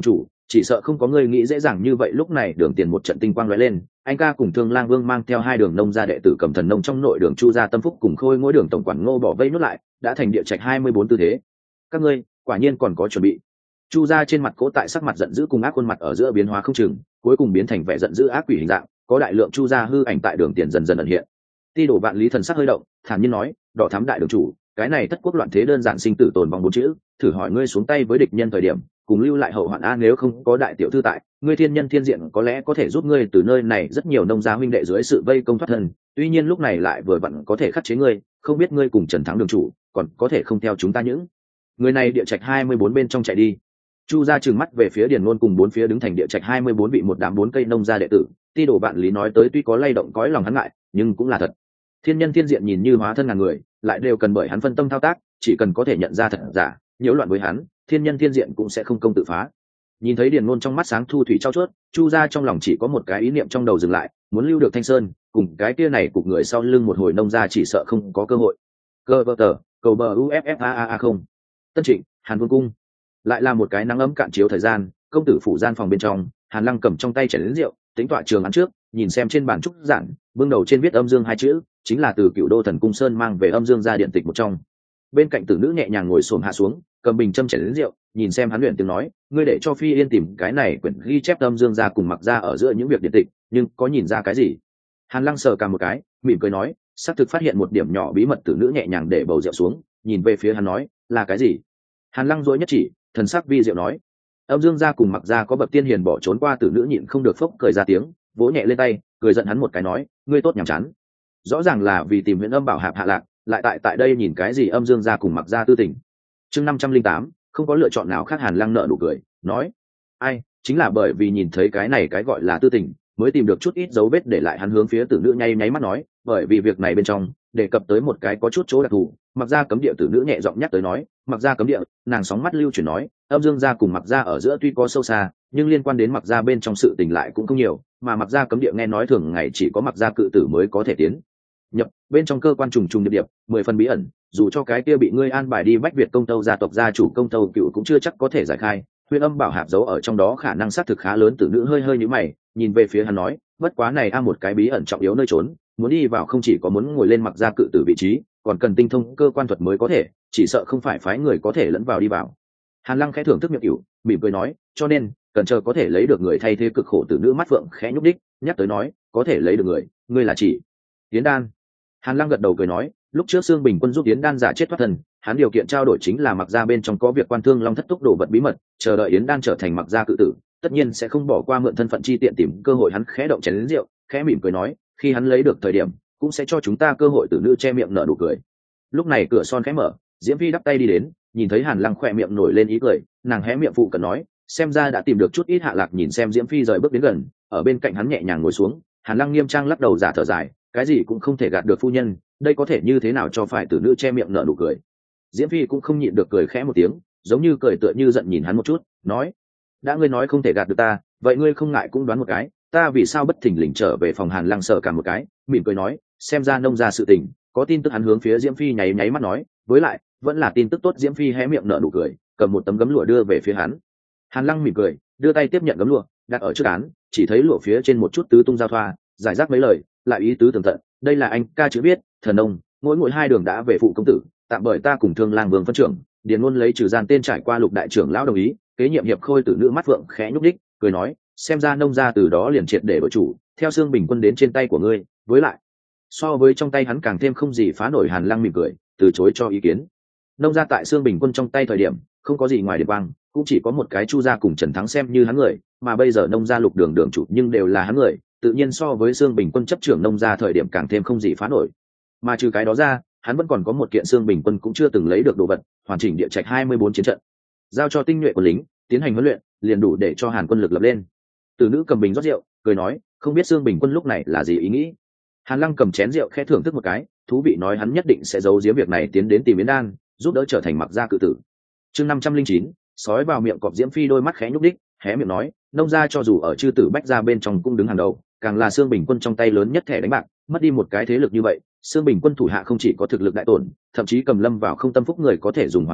chỉ sợ không có người nghĩ dễ dàng như vậy. Lúc này đường tiền một trận tinh quang lóe lên, anh ca cùng Thương Lang Vương mang theo hai đường nông gia đệ tử cầm thần nông trong nội đường Chu gia Tâm Phúc cùng Khôi Ngỗi đường tổng quản Ngô bỏ vây nốt lại, đã thành địa trạch 24 tư thế. Các ngươi quả nhiên còn có chuẩn bị. Chu gia trên mặt cố tại sắc mặt giận dữ cùng ác khuôn mặt ở giữa biến hóa không chừng, cuối cùng biến thành vẻ giận dữ ác quỷ hình dạng, có đại lượng Chu gia hư ảnh tại đường tiền dần dần ẩn hiện. Ti Đổ Vạn Lý thần sắc hơi động, thản nhiên nói, đỏ thám đại đường chủ, cái này thất quốc loạn thế đơn giản sinh tử tồn vong bốn chữ, thử hỏi ngươi xuống tay với địch nhân thời điểm cùng lưu lại hậu hoạn a, nếu không có đại tiểu thư tại, ngươi thiên nhân thiên diện có lẽ có thể giúp ngươi từ nơi này rất nhiều nông gia huynh đệ dưới sự vây công thoát thân, tuy nhiên lúc này lại vừa vặn có thể khắc chế ngươi, không biết ngươi cùng Trần Thắng đường chủ còn có thể không theo chúng ta những người này địa trạch 24 bên trong chạy đi. Chu gia trừng mắt về phía Điền Ngôn cùng bốn phía đứng thành địa trạch 24 bị một đám bốn cây nông gia đệ tử. Ti Đổ Vạn Lý nói tới tuy có lay động cõi lòng hắn ngại, nhưng cũng là thật. Thiên nhân thiên diện nhìn như hóa thân ngàn người, lại đều cần bởi hắn phân tâm thao tác, chỉ cần có thể nhận ra thật giả, nhiễu loạn với hắn, thiên nhân thiên diện cũng sẽ không công tự phá. Nhìn thấy Điền Ngôn trong mắt sáng thu thủy trao chuốt, Chu gia trong lòng chỉ có một cái ý niệm trong đầu dừng lại, muốn lưu được Thanh Sơn, cùng cái kia này cục người sau lưng một hồi nông gia chỉ sợ không có cơ hội. Cơ vợ tờ, cầu bờ UFFAAA không. Tân Trịnh, Hàn Vương cung. Lại là một cái nắng ấm cạn chiếu thời gian, công tử phủ gian phòng bên trong, Hàn Lăng cầm trong tay chén lớn rượu, tính tọa trường án trước, nhìn xem trên bàn trúc giản, vương đầu trên viết âm dương hai chữ, chính là từ Cựu Đô Thần Cung Sơn mang về âm dương gia điện tịch một trong. Bên cạnh tử nữ nhẹ nhàng ngồi xổm hạ xuống, cầm bình châm chén lớn rượu, nhìn xem hắn luyện tiếng nói, ngươi để cho Phi Yên tìm cái này quyển ghi chép âm dương gia cùng Mặc gia ở giữa những việc điện tịch, nhưng có nhìn ra cái gì? Hàn Lăng sờ cằm một cái, mỉm cười nói, xác thực phát hiện một điểm nhỏ bí mật. Tử nữ nhẹ nhàng để bầu rượu xuống, nhìn về phía hắn nói, là cái gì? Hàn Lăng dối nhất chỉ, thần sắc vi diệu nói, âm dương gia cùng Mặc gia có bậc tiên hiền bỏ trốn qua. Tử nữ nhịn không được phốc cười ra tiếng, vỗ nhẹ lên tay, cười giận hắn một cái nói, ngươi tốt nhàm chán. Rõ ràng là vì tìm Huyền Âm Bảo Hạp hạ lạc, lại tại đây nhìn cái gì âm dương gia cùng Mặc gia tư tình. Chương 508, không có lựa chọn nào khác. Hàn Lăng nở nụ cười, nói, ai, chính là bởi vì nhìn thấy cái này cái gọi là tư tình, mới tìm được chút ít dấu vết để lại. Hắn hướng phía tử nữ nháy mắt nói, bởi vì việc này bên trong đề cập tới một cái có chút chỗ đặc thù. Mặc gia cấm địa. Tử nữ nhẹ giọng nhắc tới nói, Mặc gia cấm địa. Nàng sóng mắt lưu chuyển nói, âm dương gia cùng Mặc gia ở giữa tuy có sâu xa, nhưng liên quan đến Mặc gia bên trong sự tình lại cũng không nhiều, mà Mặc gia cấm địa nghe nói thường ngày chỉ có Mặc gia cự tử mới có thể tiến nhập bên trong, cơ quan trùng trùng điệp điệp, 10 phần bí ẩn, dù cho cái kia bị ngươi an bài đi Bách Việt công tâu gia tộc gia chủ công tâu Cựu cũng chưa chắc có thể giải khai. Huyền Âm Bảo Hạp giấu ở trong đó khả năng xác thực khá lớn. Tử nữ hơi nhíu mày, nhìn về phía hắn nói, bất quá này một cái bí ẩn trọng yếu nơi trốn, muốn đi vào không chỉ có muốn ngồi lên Mặc gia cự tử vị trí, còn cần tinh thông cơ quan thuật mới có thể, chỉ sợ không phải phái người có thể lẫn vào đi vào. Hàn Lăng khẽ thưởng thức miệng cửu, mỉm cười nói, cho nên cần chờ có thể lấy được người thay thế cực khổ. Tử nữ mắt phượng khẽ nhúc đích, nhắc tới nói, có thể lấy được người, ngươi là chỉ Yến Đan. Hàn Lăng gật đầu cười nói, lúc trước Sương Bình Quân giúp Yến Đan giả chết thoát thân, hắn điều kiện trao đổi chính là Mặc gia bên trong có việc quan thương long thất túc đồ vật bí mật, chờ đợi Yến Đan trở thành Mặc gia cự tử, tất nhiên sẽ không bỏ qua mượn thân phận chi tiện tìm cơ hội. Hắn khẽ động chén rượu, khẽ mỉm cười nói, khi hắn lấy được thời điểm, cũng sẽ cho chúng ta cơ hội. Tử nữ che miệng nở nụ cười. Lúc này cửa son khẽ mở, Diễm Phi đắp tay đi đến, nhìn thấy Hàn Lăng khỏe miệng nổi lên ý cười, nàng hé miệng phụ cận nói, xem ra đã tìm được chút ít hạ lạc. Nhìn xem Diễm Phi rời bước đến gần, ở bên cạnh hắn nhẹ nhàng ngồi xuống. Hàn Lăng nghiêm trang lắc đầu giả thở dài, cái gì cũng không thể gạt được phu nhân, đây có thể như thế nào cho phải. Tử nữ che miệng nở nụ cười. Diễm Phi cũng không nhịn được cười khẽ một tiếng, giống như cười tựa như giận nhìn hắn một chút, nói, đã ngươi nói không thể gạt được ta, vậy ngươi không ngại cũng đoán một cái, ta vì sao bất thình lình trở về phòng. Hàn Lăng sờ cả một cái, mỉm cười nói, xem ra nông gia sự tình có tin tức. Hắn hướng phía Diễm Phi nháy mắt nói, với lại vẫn là tin tức tốt. Diễm Phi hé miệng nở nụ cười, cầm một tấm gấm lụa đưa về phía hắn. Hàn Lăng mỉm cười, đưa tay tiếp nhận gấm lụa, đặt ở trước án, chỉ thấy lụa phía trên một chút tứ tung giao thoa, giải rác mấy lời, lại ý tứ tường tận. Đây là anh ca chữ viết, thần nông mỗi hai đường đã về phụ công tử, tạm bởi ta cùng Thương Lang Vương phân trưởng. Điền Ngôn lấy trừ gian tên trải qua Lục đại trưởng lão đồng ý, kế nhiệm hiệp khôi. Tử nữ mắt phượng khẽ nhúc đích, cười nói, xem ra nông gia từ đó liền triệt để đổi chủ, theo Sương Bình Quân đến trên tay của ngươi, với lại so với trong tay hắn càng thêm không gì phá nổi. Hàn Lăng mỉm cười, từ chối cho ý kiến. Nông gia tại Sương Bình Quân trong tay thời điểm không có gì ngoài Điệp Quang, cũng chỉ có một cái Chu gia cùng Trần Thắng xem như hắn người, mà bây giờ nông gia Lục đường đường chủ nhưng đều là hắn người, tự nhiên so với Sương Bình Quân chấp trưởng nông gia thời điểm càng thêm không gì phá nổi. Mà trừ cái đó ra, hắn vẫn còn có một kiện Sương Bình Quân cũng chưa từng lấy được đồ vật, hoàn chỉnh địa trạch 24 chiến trận, giao cho tinh nhuệ của lính tiến hành huấn luyện, liền đủ để cho Hàn quân lực lập lên. Tử nữ cầm bình rót rượu, cười nói, không biết Sương Bình Quân lúc này là gì ý nghĩ. Hàn Lăng cầm chén rượu khẽ thưởng thức một cái, thú vị nói, hắn nhất định sẽ giấu giếm việc này tiến đến tìm Yến Đan, giúp đỡ trở thành Mặc gia cự tử. Chương 509, sói vào miệng cọp. Diễm Phi đôi mắt khẽ nhúc đích, hé miệng nói, nông gia cho dù ở chư tử bách gia bên trong cũng đứng hàng đầu, càng là Sương Bình Quân trong tay lớn nhất thẻ đánh bạc, mất đi một cái thế lực như vậy, Sương Bình Quân thủ hạ không chỉ có thực lực đại tổn, thậm chí cầm lâm vào không tâm phúc người có thể dùng hoàn cảnh,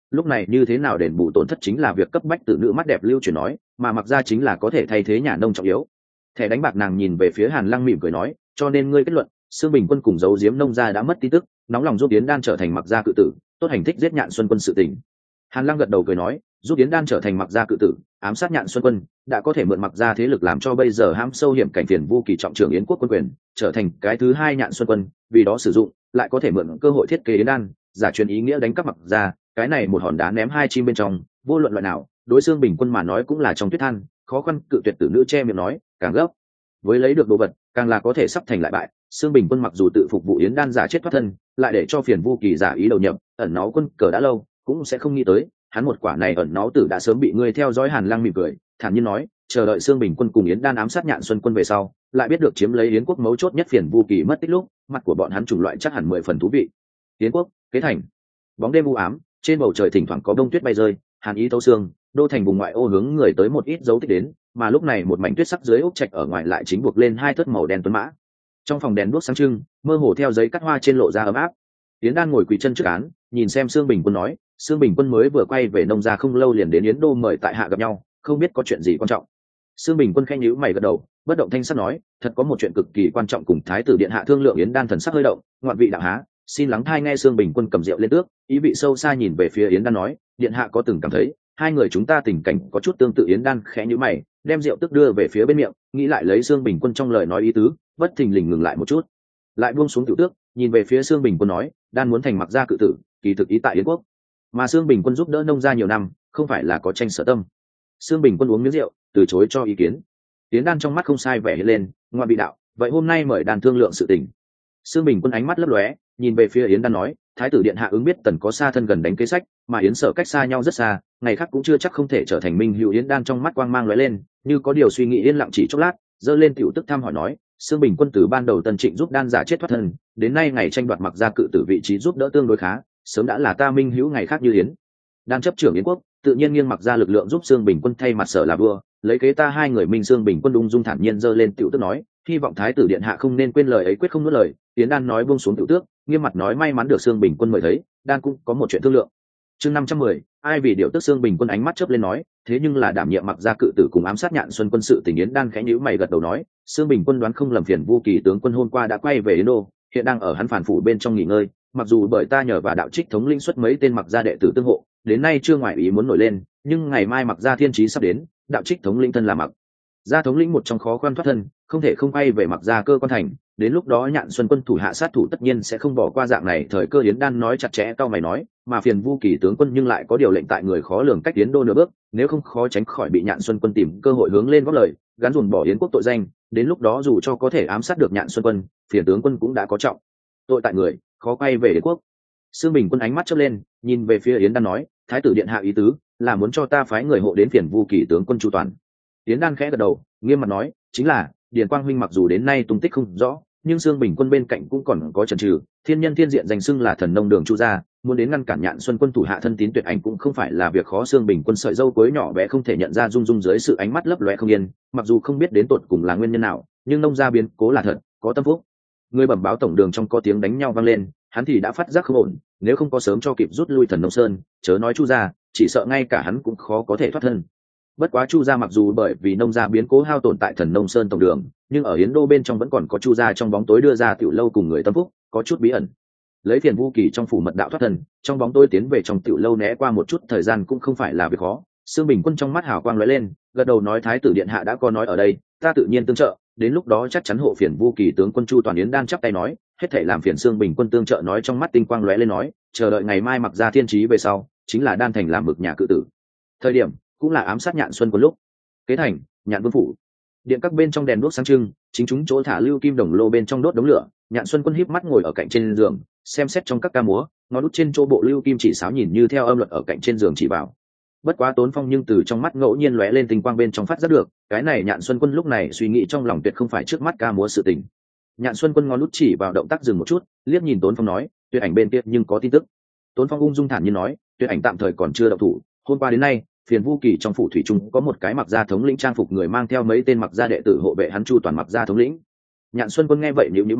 lúc này như thế nào đền bù tổn thất chính là việc cấp bách. Từ nữ mắt đẹp lưu truyền nói, mà mặc ra chính là có thể thay thế nhà nông trọng yếu. Thẻ đánh bạc nàng nhìn về phía Hàn Lăng mỉm cười nói, cho nên ngươi kết luận Sương Bình Quân cùng giấu giếm nông gia đã mất tin tức, nóng lòng giúp Yến Đan trở thành mặc gia cự tử, tốt hành thích giết Nhạn Xuân Quân sự tình. Hàn Lăng gật đầu cười nói, giúp Yến Đan trở thành mặc gia cự tử, ám sát Nhạn Xuân Quân, đã có thể mượn mặc gia thế lực làm cho bây giờ hãm sâu hiểm cảnh phiền vu kỳ trọng trưởng Yến quốc quân quyền, trở thành cái thứ hai Nhạn Xuân Quân, vì đó sử dụng, lại có thể mượn cơ hội thiết kế Yến Đan, giả truyền ý nghĩa đánh cắp mặc gia, cái này một hòn đá ném hai chim bên trong, vô luận loại nào, đối Sương Bình Quân mà nói cũng là trong tuyết than, khó khăn cự tuyệt. Tử nữ che miệng nói, càng gấp với lấy được đồ vật, càng là có thể sắp thành lại bại. Sương Bình Quân mặc dù tự phục vụ Yến Đan giả chết thoát thân, lại để cho phiền vu kỳ giả ý đầu nhập, ẩn náu quân cờ đã lâu, cũng sẽ không nghĩ tới, hắn một quả này ẩn náu tử đã sớm bị ngươi theo dõi. Hàn Lăng mỉm cười, thản nhiên nói, chờ đợi Sương Bình Quân cùng Yến Đan ám sát Nhạn Xuân Quân về sau, lại biết được chiếm lấy Yến quốc mấu chốt nhất phiền vu kỳ mất tích lúc, mặt của bọn hắn chủng loại chắc hẳn 10 phần thú vị. Yến quốc, Kế Thành. Bóng đêm u ám, trên bầu trời thỉnh thoảng có bông tuyết bay rơi, hàn ý thấu xương, đô thành vùng ngoại ô hướng người tới một ít dấu tích đến, mà lúc này một mảnh tuyết sắc dưới ốc trạch ở ngoài lại chính buộc lên hai thớt màu đen tuấn mã. Trong phòng đèn đuốc sáng trưng, mơ hồ theo giấy cắt hoa trên lộ ra ấm áp. Yến Đan ngồi quỳ chân trước án, nhìn xem Sương Bình Quân nói, Sương Bình Quân mới vừa quay về nông gia không lâu liền đến Yến đô mời tại hạ gặp nhau, không biết có chuyện gì quan trọng. Sương Bình Quân khẽ nhíu mày gật đầu, bất động thanh sắc nói, thật có một chuyện cực kỳ quan trọng cùng thái tử điện hạ thương lượng. Yến Đan thần sắc hơi động, ngoạn vị đạo há, xin lắng thai nghe. Sương Bình Quân cầm rượu lên tước, ý vị sâu xa nhìn về phía Yến Đan nói, điện hạ có từng cảm thấy hai người chúng ta tình cảnh có chút tương tự. Yến Đan khẽ nhíu mày, đem rượu tức đưa về phía bên miệng, nghĩ lại lấy Sương Bình Quân trong lời nói ý tứ, bất thình lình ngừng lại một chút, lại buông xuống tiểu tước, nhìn về phía Sương Bình Quân nói, Đan muốn thành mặc gia cự tử, kỳ thực ý tại Yến quốc, mà Sương Bình Quân giúp đỡ nông gia nhiều năm, không phải là có tranh sở tâm. Sương Bình Quân uống miếng rượu, từ chối cho ý kiến. Yến Đan trong mắt không sai vẻ hiện lên, ngoại bị đạo, vậy hôm nay mời Đan thương lượng sự tình. Sương Bình Quân ánh mắt lấp lóe, nhìn về phía Yến Đan nói, thái tử điện hạ ứng biết tần có xa thân gần đánh kế sách, mà Yến Sở cách xa nhau rất xa, ngày khác cũng chưa chắc không thể trở thành minh hữu. Yến Đan trong mắt quang mang lóe lên, như có điều suy nghĩ, yên lặng chỉ chốc lát, giơ lên tiểu tức thăm hỏi nói, Sương Bình Quân từ ban đầu Tần Trịnh giúp Đan giả chết thoát thân, đến nay ngày tranh đoạt mặc gia cự tử vị trí giúp đỡ tương đối khá, sớm đã là ta minh hữu ngày khác như Yến Đan chấp trưởng Yến quốc, tự nhiên nghiêng mặc gia lực lượng giúp Sương Bình Quân thay mặt Sở là vua, lấy kế ta hai người minh. Sương Bình Quân ung dung thản nhiên giơ lên tiểu tước nói, hy vọng thái tử điện hạ không nên quên lời ấy, quyết không nuốt lời. Yến Đan nói buông xuống tiểu tước, nghiêm mặt nói, may mắn được Sương Bình Quân mời thấy, Đan cũng có một chuyện thương lượng. Chương 510, ai vì điều tức. Sương Bình Quân ánh mắt chớp lên nói, thế nhưng là đảm nhiệm mặc gia cự tử cùng ám sát Nhạn Xuân Quân sự tình. Yến Đan khẽ nhíu mày gật đầu nói, Sương Bình Quân đoán không lầm, phiền vu kỳ tướng quân hôm qua đã quay về Yến đô, hiện đang ở hắn phản phủ bên trong nghỉ ngơi, mặc dù bởi ta nhờ và đạo trích thống linh xuất mấy tên mặc gia đệ tử tương hộ, đến nay chưa ngoại ý muốn nổi lên, nhưng ngày mai mặc gia thiên chí sắp đến, đạo trích thống linh thân là mặc gia thống lĩnh một trong khó khăn thoát thân, không thể không quay về mặc gia cơ quan thành, đến lúc đó Nhạn Xuân Quân thủ hạ sát thủ tất nhiên sẽ không bỏ qua dạng này thời cơ. Yến Đan nói chặt chẽ, cau mày nói, mà phiền vu kỳ tướng quân nhưng lại có điều lệnh tại người khó lường cách Yến đô nửa bước, nếu không khó tránh khỏi bị Nhạn Xuân Quân tìm cơ hội hướng lên góp lời, gắn dùn bỏ Yến quốc tội danh, đến lúc đó dù cho có thể ám sát được Nhạn Xuân Quân, phiền tướng quân cũng đã có trọng tội tại người, khó quay về Yến quốc. Sương Bình Quân ánh mắt chớp lên, nhìn về phía Yến Đan nói, thái tử điện hạ ý tứ là muốn cho ta phái người hộ đến phiền vu kỳ tướng quân chu toàn. Yến Đan khẽ gật đầu, nghiêm mặt nói, chính là Điền Quang huynh mặc dù đến nay tung tích không rõ, nhưng Sương Bình Quân bên cạnh cũng còn có chần chừ, thiên nhân thiên diện danh xưng là thần nông đường Chu gia, muốn đến ngăn cản Nhạn Xuân Quân thủ hạ thân tín tuyệt ảnh cũng không phải là việc khó. Sương Bình Quân sợi râu cuối nhỏ bé không thể nhận ra, rung rung dưới sự ánh mắt lấp lóe không yên, mặc dù không biết đến tột cùng là nguyên nhân nào, nhưng nông gia biến cố là thật, có tâm phúc. Người bẩm báo tổng đường trong có tiếng đánh nhau vang lên, hắn thì đã phát giác không ổn, nếu không có sớm cho kịp rút lui Thần Nông Sơn, chớ nói Chu gia, chỉ sợ ngay cả hắn cũng khó có thể thoát thân. Bất quá Chu gia mặc dù bởi vì nông gia biến cố hao tổn tại Thần Nông Sơn tổng đường, nhưng ở Yến đô bên trong vẫn còn có Chu gia trong bóng tối đưa ra tiểu lâu cùng người tâm phúc, có chút bí ẩn. Lấy phiền vu kỳ trong phủ mật đạo thoát thân, trong bóng tối tiến về trong tiểu lâu né qua một chút thời gian cũng không phải là việc khó. Sương Bình Quân trong mắt hào quang lóe lên, gật đầu nói, thái tử điện hạ đã có nói ở đây, ta tự nhiên tương trợ, đến lúc đó chắc chắn hộ phiền vu kỳ tướng quân chu toàn. Yến Đan chắp tay nói, hết thảy làm phiền Sương Bình Quân tương trợ. Nói trong mắt tinh quang lóe lên nói, chờ đợi ngày mai mặc ra thiên chí về sau, chính là Đan thành làm mực nhà cự tử thời điểm, cũng là ám sát Nhạn Xuân Quân lúc. Kế thành, Nhạn Vương phủ, điện các bên trong đèn đuốc sáng trưng, chính chúng chỗ thả lưu kim đồng lô bên trong đốt đống lửa. Nhạn Xuân Quân híp mắt ngồi ở cạnh trên giường, xem xét trong các ca múa, ngón út trên chỗ bộ lưu kim chỉ sáo nhìn như theo âm luật ở cạnh trên giường chỉ vào. Bất quá Tốn Phong nhưng từ trong mắt ngẫu nhiên lóe lên tinh quang bên trong phát giác được, cái này Nhạn Xuân Quân lúc này suy nghĩ trong lòng tuyệt không phải trước mắt ca múa sự tình. Nhạn Xuân Quân ngón út chỉ vào động tác dừng một chút, liếc nhìn Tốn Phong nói, Tuyệt Ảnh bên kia nhưng có tin tức. Tốn Phong ung dung thản nhiên nói, Tuyệt Ảnh tạm thời còn chưa động thủ, hôm qua đến nay phiền vu kỳ trong phủ thủy trung có một cái mặc gia thống lĩnh trang phục người mang theo mấy tên mặc gia đệ tử hộ vệ hắn chu toàn mặc gia thống lĩnh. Nhạn Xuân Quân nghe vậy nhíu nhíu mày,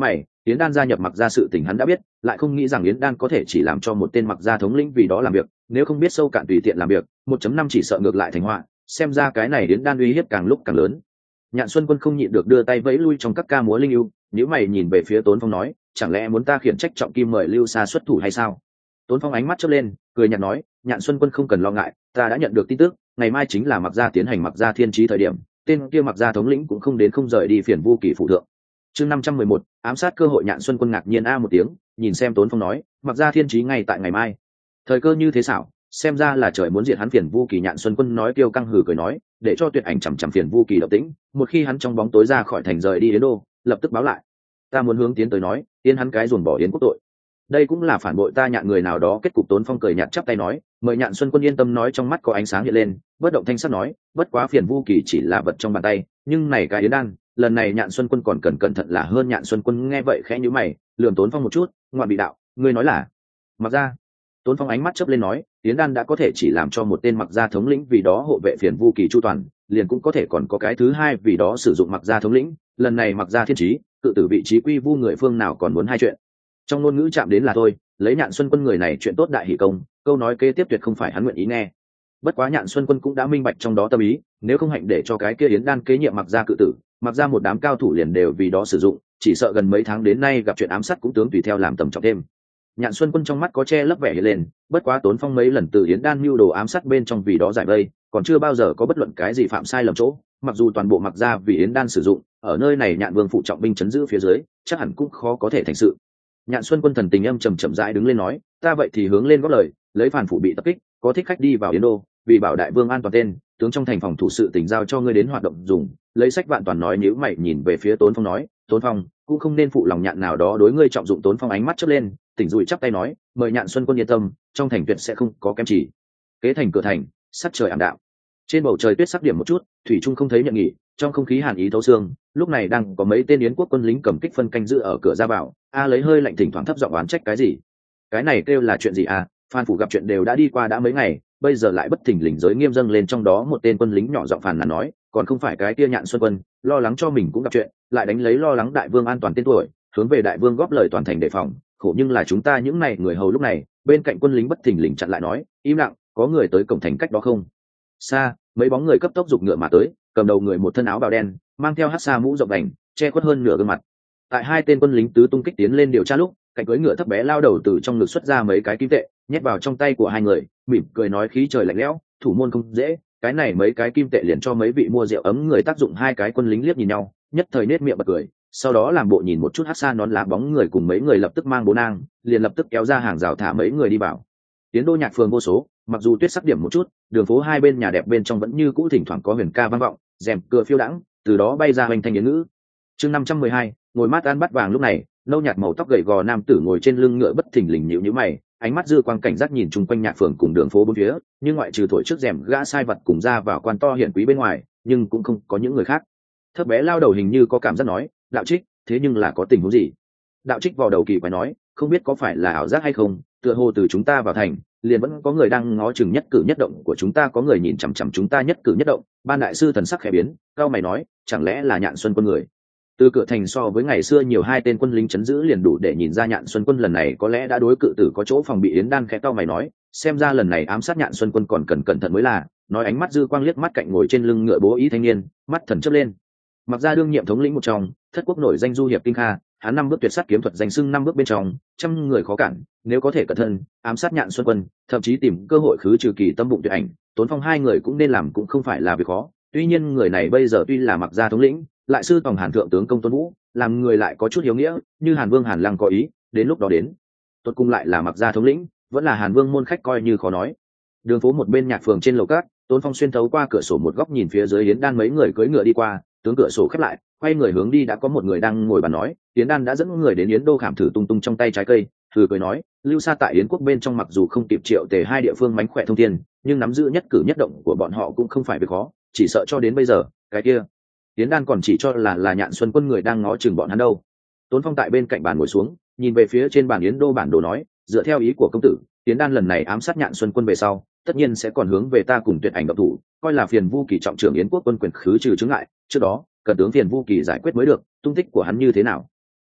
Yến Đan gia nhập Mặc gia sự tình hắn đã biết, lại không nghĩ rằng Yến Đan có thể chỉ làm cho một tên Mặc gia thống lĩnh vì đó làm việc, nếu không biết sâu cạn tùy tiện làm việc, 1.5 chỉ sợ ngược lại thành họa, xem ra cái này Yến Đan uy hiếp càng lúc càng lớn. Nhạn Xuân Quân không nhịn được đưa tay vẫy lui trong các ca múa linh ưu, nếu mày nhìn về phía Tốn Phong nói, chẳng lẽ muốn ta khiển trách trọng kim mời Lưu Sa xuất thủ hay sao? Tốn Phong ánh mắt chớp lên, cười nhạt nói, Nhạn Xuân Quân không cần lo ngại, ta đã nhận được tin tức, ngày mai chính là Mặc gia tiến hành Mặc gia thiên trí thời điểm, tên kia Mặc gia thống lĩnh cũng không đến không rời đi phiền Vu Kỳ phụ thượng. Chương 511, ám sát cơ hội. Nhạn Xuân Quân ngạc nhiên a một tiếng, nhìn xem Tốn Phong nói, Mặc gia thiên trí ngay tại ngày mai. Thời cơ như thế xảo, xem ra là trời muốn diệt hắn. Phiền Vu Kỳ. Nhạn Xuân Quân nói kêu căng hừ cười nói, để cho Tuyệt Ảnh chằm chằm Phiền Vu Kỳ động tĩnh, một khi hắn trong bóng tối ra khỏi thành rời đi Yến Đô, lập tức báo lại. Ta muốn hướng tiến tới nói, tiến hắn cái ruồng bỏ Yến quốc tội. Đây cũng là phản bội ta Nhạn người nào đó. Kết cục. Tốn Phong cười nhạt chắp tay nói, mời Nhạn Xuân Quân yên tâm. Nói trong mắt có ánh sáng hiện lên, bất động thanh sắc nói, bất quá Phiền Vu Kỳ chỉ là vật trong bàn tay, nhưng này cái Yến Đan, lần này Nhạn Xuân Quân còn cần cẩn thận là hơn. Nhạn Xuân Quân nghe vậy khẽ nhíu mày, lườm Tốn Phong một chút, ngoạn bị đạo, ngươi nói là Mặc gia? Tốn Phong ánh mắt chớp lên nói, Yến Đan đã có thể chỉ làm cho một tên Mặc gia thống lĩnh vì đó hộ vệ Phiền Vu Kỳ chu toàn, liền cũng có thể còn có cái thứ hai vì đó sử dụng Mặc gia thống lĩnh, lần này Mặc gia thiên trí, cự tử vị trí quy vu người phương nào còn muốn hai chuyện. Trong ngôn ngữ chạm đến là thôi, lấy Nhạn Xuân Quân người này chuyện tốt đại hỷ công, câu nói kế tiếp tuyệt không phải hắn nguyện ý nghe. Bất quá Nhạn Xuân Quân cũng đã minh bạch trong đó tâm ý, nếu không hạnh để cho cái kia Yến Đan kế nhiệm Mặc gia cự tử, Mặc gia một đám cao thủ liền đều vì đó sử dụng, chỉ sợ gần mấy tháng đến nay gặp chuyện ám sát cũng tướng tùy theo làm tầm trọng thêm. Nhạn Xuân Quân trong mắt có che lấp vẻ hiện lên, bất quá Tốn Phong mấy lần từ Yến Đan mưu đồ ám sát bên trong vì đó giải vây, còn chưa bao giờ có bất luận cái gì phạm sai lầm chỗ, mặc dù toàn bộ Mặc gia vì Yến Đan sử dụng, ở nơi này Nhạn Vương phụ trọng binh chấn giữ phía dưới, chắc hẳn cũng khó có thể thành sự. Nhạn Xuân Quân thần tình âm trầm chậm rãi đứng lên nói, ta vậy thì hướng lên góp lời, lấy Phàn phủ bị tập kích, có thích khách đi vào Yến Đô, vì bảo đại vương an toàn tên, tướng trong thành phòng thủ sự tình giao cho ngươi đến hoạt động dùng. Lấy Sách Vạn Toàn nói, nếu mày nhìn về phía Tốn Phong nói, Tốn Phong cũng không nên phụ lòng Nhạn nào đó đối ngươi trọng dụng. Tốn Phong ánh mắt chớp lên, tỉnh dùi chắp tay nói, mời Nhạn Xuân Quân yên tâm, trong thành tuyệt sẽ không có kém chỉ. Kế thành cửa thành, sắc trời ảm đạm, trên bầu trời tuyết sắc điểm một chút, thủy trung không thấy nhận nghỉ, trong không khí hàn ý thấu xương. Lúc này đang có mấy tên Yến quốc quân lính cầm kích phân canh giữ ở cửa ra vào. A lấy hơi lạnh thỉnh thoảng thấp giọng oán trách cái gì, cái này kêu là chuyện gì à? Phan phủ gặp chuyện đều đã đi qua đã mấy ngày, bây giờ lại bất thình lình giới nghiêm dâng lên. Trong đó một tên quân lính nhỏ giọng phàn nàn nói, còn không phải cái kia Nhạn Xuân Quân lo lắng cho mình cũng gặp chuyện, lại đánh lấy lo lắng đại vương an toàn tên tuổi, hướng về đại vương góp lời toàn thành đề phòng. Khổ nhưng là chúng ta những này người hầu. Lúc này bên cạnh quân lính bất thình lình chặn lại nói, im lặng, có người tới cổng thành cách đó không xa, mấy bóng người cấp tốc giục ngựa mà tới, cầm đầu người một thân áo bào đen, mang theo hắc sa mũ rộng đành, che khuất hơn nửa gương mặt. Tại hai tên quân lính tứ tung kích tiến lên điều tra lúc, cạnh cưỡi ngựa thấp bé lao đầu từ trong ngực xuất ra mấy cái kim tệ, nhét vào trong tay của hai người, mỉm cười nói, khí trời lạnh lẽo, thủ môn không dễ, cái này mấy cái kim tệ liền cho mấy vị mua rượu ấm người tác dụng. Hai cái quân lính liếc nhìn nhau, nhất thời nết miệng bật cười, sau đó làm bộ nhìn một chút hắc sa nón lá bóng người cùng mấy người lập tức mang bố nang, liền lập tức kéo ra hàng rào thả mấy người đi vào. Tiến Đô nhạc phường vô số, mặc dù tuyết sắc điểm một chút, đường phố hai bên nhà đẹp bên trong vẫn như cũ thỉnh thoảng có huyền ca vang vọng, rèm cửa phiêu đãng, từ đó bay ra hoành thanh yến ngữ. Chương 512, ngồi mát ăn bắt vàng. Lúc này nâu nhạt màu tóc gầy gò nam tử ngồi trên lưng ngựa bất thình lình nhíu nhíu mày, ánh mắt dư quang cảnh giác nhìn chung quanh nhạc phường cùng đường phố bốn phía, nhưng ngoại trừ thổi trước rèm gã sai vật cùng ra vào quan to hiển quý bên ngoài, nhưng cũng không có những người khác. Thấp bé lao đầu hình như có cảm giác nói, đạo trích, thế nhưng là có tình huống gì? Đạo trích vào đầu kỳ quái nói, không biết có phải là ảo giác hay không, tựa hồ từ chúng ta vào thành liền vẫn có người đang ngó chừng nhất cử nhất động của chúng ta, có người nhìn chằm chằm chúng ta nhất cử nhất động. Ban đại sư thần sắc khẽ biến, cao mày nói, chẳng lẽ là Nhạn Xuân Quân người? Từ cửa thành so với ngày xưa nhiều hai tên quân lính chấn giữ liền đủ để nhìn ra Nhạn Xuân Quân lần này có lẽ đã đối cự tử có chỗ phòng bị. Yến Đan khẽ cao mày nói, xem ra lần này ám sát Nhạn Xuân Quân còn cần cẩn thận mới là. Nói ánh mắt dư quang liếc mắt cạnh ngồi trên lưng ngựa bố ý thanh niên, mắt thần chớp lên. Mặc ra đương nhiệm thống lĩnh một trong, thất quốc nổi danh du hiệp Kinh Kha, hắn 5 bước tuyệt sát kiếm thuật danh xưng 5 bước bên trong, trăm người khó cản, nếu có thể cẩn thận ám sát Nhạn Xuân Quân, thậm chí tìm cơ hội khứ trừ kỳ tâm bụng Tuyệt Ảnh, Tốn Phong hai người cũng nên làm, cũng không phải là việc khó. Tuy nhiên người này bây giờ tuy là Mặc gia thống lĩnh, lại sư tòng Hàn thượng tướng công Tôn Vũ, làm người lại có chút hiếu nghĩa, như Hàn Vương Hàn Lăng có ý, đến lúc đó đến tuột cùng lại là Mặc gia thống lĩnh, vẫn là Hàn Vương môn khách coi như khó nói. Đường phố một bên nhạc phường trên lầu cát, Tốn Phong xuyên thấu qua cửa sổ một góc nhìn phía dưới Yến Đan mấy người cưỡi ngựa đi qua, tướng cửa sổ khép lại, quay người hướng đi đã có một người đang ngồi bàn nói, Yến Đan đã dẫn người đến Yến Đô khảm thử tung tung trong tay trái cây, thử cười nói, Lưu Sa tại Yến quốc bên trong mặc dù không kịp Triệu Tề hai địa phương mánh khỏe thông thiên, nhưng nắm giữ nhất cử nhất động của bọn họ cũng không phải việc khó, chỉ sợ cho đến bây giờ, cái kia Yến Đan còn chỉ cho là Nhạn Xuân Quân người đang ngó chừng bọn hắn đâu. Tốn Phong tại bên cạnh bàn ngồi xuống, nhìn về phía trên bàn Yến Đô bản đồ nói, dựa theo ý của công tử, Yến Đan lần này ám sát Nhạn Xuân Quân về sau, tất nhiên sẽ còn hướng về ta cùng Tuyệt Ảnh động thủ, coi là phiền Vu Kỳ trọng trưởng Yến quốc quân quyền khứ trừ chướng ngại, trước đó cần tướng phiền Vu Kỳ giải quyết mới được. Tung tích của hắn như thế nào?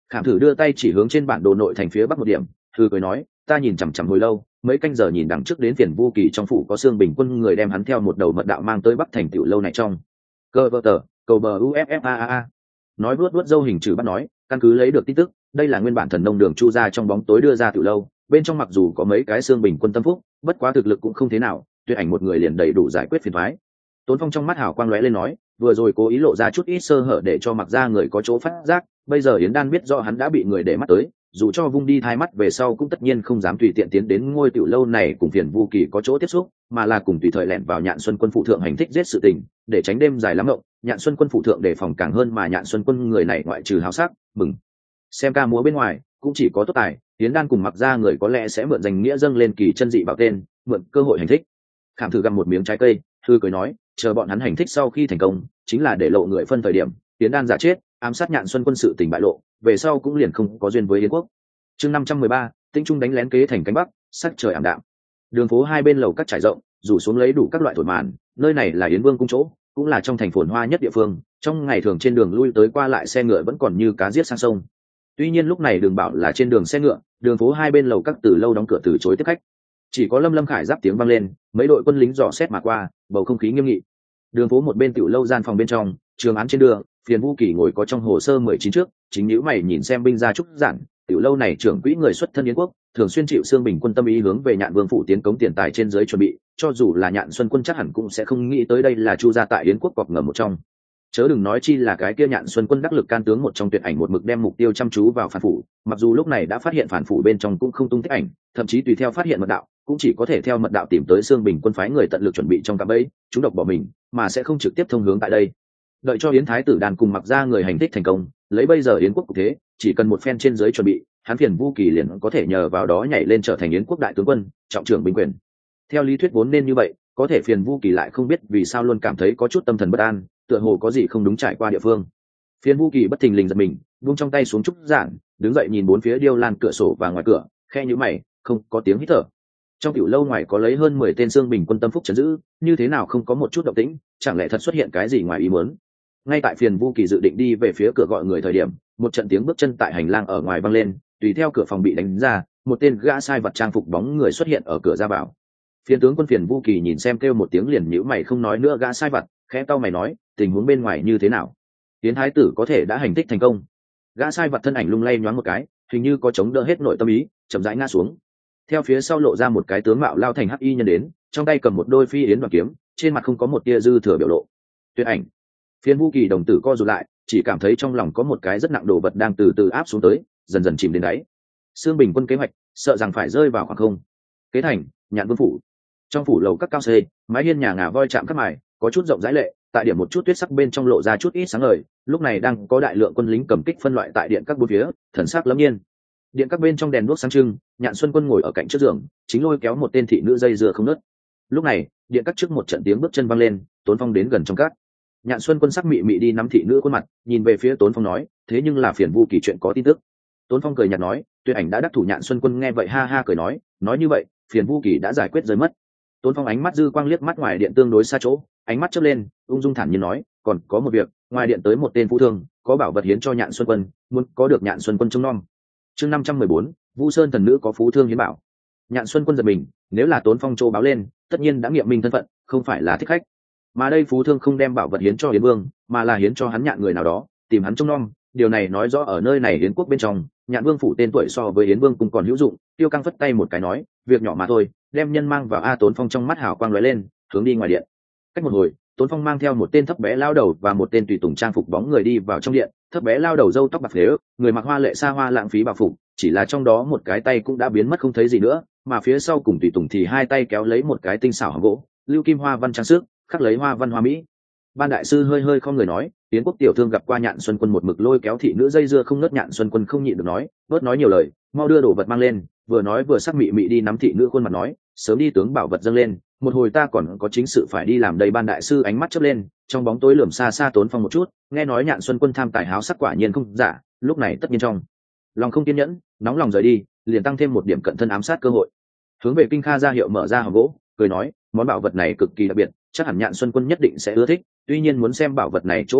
Khảm Thử đưa tay chỉ hướng trên bản đồ nội thành phía bắc một điểm, thư cười nói, ta nhìn chằm chằm hồi lâu, mấy canh giờ nhìn đằng trước đến Phiền Vu Kỳ trong phủ có xương bình quân người đem hắn theo một đầu mật đạo mang tới bắc thành tiểu lâu này trong. Cơ vợ tờ, cầu bờ UFFAA. Nói vuốt dâu hình chữ bắt nói, căn cứ lấy được tin tức, đây là nguyên bản thần nông đường Chu ra trong bóng tối đưa ra tiểu lâu, bên trong mặc dù có mấy cái xương bình quân tâm phúc, bất quá thực lực cũng không thế nào, Tuyệt Ảnh một người liền đầy đủ giải quyết phiền toái. Tốn Phong trong mắt hào quang lóe lên nói, vừa rồi cố ý lộ ra chút ít sơ hở để cho Mặc Gia người có chỗ phát giác, bây giờ Yến Đan biết rõ hắn đã bị người để mắt tới, dù cho vung đi thai mắt về sau cũng tất nhiên không dám tùy tiện tiến đến ngôi tiểu lâu này cùng Phiền Vu Kỳ có chỗ tiếp xúc, mà là cùng tùy thời lẻn vào Nhạn Xuân Quân phụ thượng hành thích giết sự tình, để tránh đêm dài lắm ngộng. Nhạn Xuân Quân phụ thượng đề phòng càng hơn, mà Nhạn Xuân Quân người này ngoại trừ háo sắc, mừng xem ca múa bên ngoài, cũng chỉ có tốt tài. Yến Đan cùng Mặc Gia người có lẽ sẽ mượn danh nghĩa dâng lên kỳ chân dị bảo tên, mượn cơ hội hành thích. Khảm Thử gặm một miếng trái cây, thư cười nói, chờ bọn hắn hành thích sau khi thành công, chính là để lộ người phân thời điểm, Yến Đan giả chết, ám sát Nhạn Xuân Quân sự tình bại lộ, về sau cũng liền không có duyên với Yến quốc. Chương 513, Tinh Trung đánh lén kế thành cánh bắc, sắc trời ảm đạm. Đường phố hai bên lầu các trải rộng, rủ xuống lấy đủ các loại thổi màn, nơi này là Yến Vương cung chỗ, cũng là trong thành phồn hoa nhất địa phương, trong ngày thường trên đường lui tới qua lại xe ngựa vẫn còn như cá giết sang sông. Tuy nhiên lúc này đường bảo là trên đường xe ngựa, đường phố hai bên lầu các từ lâu đóng cửa từ chối tiếp khách. Chỉ có Lâm Khải giáp tiếng vang lên, mấy đội quân lính dò xét mà qua, bầu không khí nghiêm nghị. Đường phố một bên tiểu lâu gian phòng bên trong, trường án trên đường, Phiền Vu Kỳ ngồi có trong hồ sơ 19 trước, chính nhíu mày nhìn xem binh gia trúc giản, tiểu lâu này trưởng quỹ người xuất thân Yến quốc, thường xuyên chịu xương bình quân tâm ý hướng về Nhạn Vương phủ tiến cống tiền tài trên dưới chuẩn bị, cho dù là Nhạn Xuân Quân chắc hẳn cũng sẽ không nghĩ tới đây là Chu gia tại Yến quốc cọc ngầm một trong. Chớ đừng nói chi là cái kia Nhạn Xuân Quân đắc lực can tướng một trong Tuyệt Ảnh một mực đem mục tiêu chăm chú vào phản phủ, mặc dù lúc này đã phát hiện phản phủ bên trong cũng không tung tích ảnh, thậm chí tùy theo phát hiện mật đạo, cũng chỉ có thể theo mật đạo tìm tới xương bình quân phái người tận lực chuẩn bị trong cạm bẫy, chúng độc bỏ mình, mà sẽ không trực tiếp thông hướng tại đây. Đợi cho Yến Thái tử đàn cùng Mặc Gia người hành thích thành công, lấy bây giờ Yến quốc cục thế, chỉ cần một phen trên dưới chuẩn bị, hắn Phiền Vu Kỳ liền có thể nhờ vào đó nhảy lên trở thành Yến quốc đại tướng quân, trọng trưởng binh quyền. Theo lý thuyết vốn nên như vậy, có thể Phiền Vu Kỳ lại không biết vì sao luôn cảm thấy có chút tâm thần bất an, tựa hồ có gì không đúng trải qua địa phương. Phiền Vu Kỳ bất thình lình giật mình, buông trong tay xuống trúc giản, đứng dậy nhìn bốn phía điêu lan cửa sổ và ngoài cửa, khe nhíu mày, không có tiếng hít thở. Trong tiểu lâu ngoài có lấy hơn 10 tên xương bình quân tâm phúc trấn giữ, như thế nào không có một chút động tĩnh, chẳng lẽ thật xuất hiện cái gì ngoài ý muốn. Ngay tại Phiền Vu Kỳ dự định đi về phía cửa gọi người thời điểm, một trận tiếng bước chân tại hành lang ở ngoài vang lên, tùy theo cửa phòng bị đánh ra, một tên gã sai vật trang phục bóng người xuất hiện ở cửa ra vào. Phiền tướng quân Phiền Vu Kỳ nhìn xem kêu một tiếng liền nhíu mày không nói nữa gã sai vật, khẽ cau mày nói, tình huống bên ngoài như thế nào? Tiến thái tử có thể đã hành thích thành công. Gã sai vật thân ảnh lung lay nhoáng một cái, hình như có chống đỡ hết nội tâm ý, chậm rãi ngã xuống. Theo phía sau lộ ra một cái tướng mạo lao thành hắc y nhân đến, trong tay cầm một đôi phi yến đoạt kiếm, trên mặt không có một tia dư thừa biểu lộ. Tuyệt Ảnh. Phiền Vu Kỳ đồng tử co rụt lại, chỉ cảm thấy trong lòng có một cái rất nặng đồ vật đang từ từ áp xuống tới, dần dần chìm đến đáy. Xương bình quân kế hoạch, sợ rằng phải rơi vào khoảng không. Kế thành, Nhạn Vương phủ. Trong phủ lầu các cao xê, mái hiên nhà ngả voi chạm các mài, có chút rộng rãi lệ, tại điểm một chút tuyết sắc bên trong lộ ra chút ít sáng ngời. Lúc này đang có đại lượng quân lính cầm kích phân loại tại điện các bốn phía, thần sắc lâm nhiên. Điện các bên trong đèn đuốc sáng trưng, Nhạn Xuân Quân ngồi ở cạnh trước giường, chính lôi kéo một tên thị nữ dây dưa không nứt. Lúc này, điện các trước một trận tiếng bước chân vang lên, Tốn Phong đến gần trong các. Nhạn Xuân Quân sắc mị mị đi nắm thị nữ khuôn mặt, nhìn về phía Tốn Phong nói, thế nhưng là Phiền Vu Kỳ chuyện có tin tức. Tốn Phong cười nhạt nói, Tuyệt Ảnh đã đắc thủ. Nhạn Xuân Quân nghe vậy ha ha cười nói như vậy, Phiền Vu Kỳ đã giải quyết rơi mất. Tốn Phong ánh mắt dư quang liếc mắt ngoài điện tương đối xa chỗ, ánh mắt chớp lên, ung dung thản nhiên nói, còn có một việc, ngoài điện tới một tên phú thương, có bảo vật hiến cho Nhạn Xuân Quân, muốn có được Nhạn Xuân Quân trông nom. Chương 514, Vu Sơn thần nữ có phú thương hiến bảo. Nhạn Xuân Quân giật mình, nếu là Tốn Phong châu báo lên, tất nhiên đã nghiệm minh thân phận, không phải là thích khách. Mà đây phú thương không đem bảo vật hiến cho Yến Vương, mà là hiến cho hắn Nhạn người nào đó, tìm hắn trông nom, điều này nói rõ ở nơi này Yến quốc bên trong, Nhạn Vương phủ tên tuổi so với Yến Vương cũng còn hữu dụng. Tiêu Căng phất tay một cái nói, việc nhỏ mà thôi, đem nhân mang vào. Tốn Phong trong mắt hào quang lóe lên, hướng đi ngoài điện. Cách một hồi, Tốn Phong mang theo một tên thấp bé lao đầu và một tên tùy tùng trang phục bóng người đi vào trong điện. Thấp bé lao đầu râu tóc bạc phế, người mặc hoa lệ xa hoa lãng phí bảo phục, chỉ là trong đó một cái tay cũng đã biến mất không thấy gì nữa, mà phía sau cùng tùy tùng thì hai tay kéo lấy một cái tinh xảo hòm gỗ, lưu kim hoa văn trang sức, khắc lấy hoa văn hoa mỹ. Ban đại sư hơi hơi không người nói, Yến quốc tiểu thương gặp qua Nhạn Xuân Quân một mực lôi kéo thị nữ dây dưa không ngớt. Nhạn Xuân Quân không nhịn được nói, bớt nói nhiều lời, mau đưa đồ vật mang lên. Vừa nói vừa sắc mị mị đi nắm thị nữ khuôn mặt nói, sớm đi tướng bảo vật dâng lên, một hồi ta còn có chính sự phải đi làm đây. Ban đại sư ánh mắt chớp lên, trong bóng tối lườm xa xa Tốn Phong một chút, nghe nói Nhạn Xuân Quân tham tài háo sắc quả nhiên không giả, lúc này tất nhiên trong lòng không kiên nhẫn, nóng lòng rời đi, liền tăng thêm một điểm cận thân ám sát cơ hội. Hướng về Kinh Kha ra hiệu mở ra hòm gỗ, cười nói, món bảo vật này cực kỳ đặc biệt, chắc hẳn Nhạn Xuân Quân nhất định sẽ ưa thích, tuy nhiên muốn xem bảo vật này chỗ đặc thù,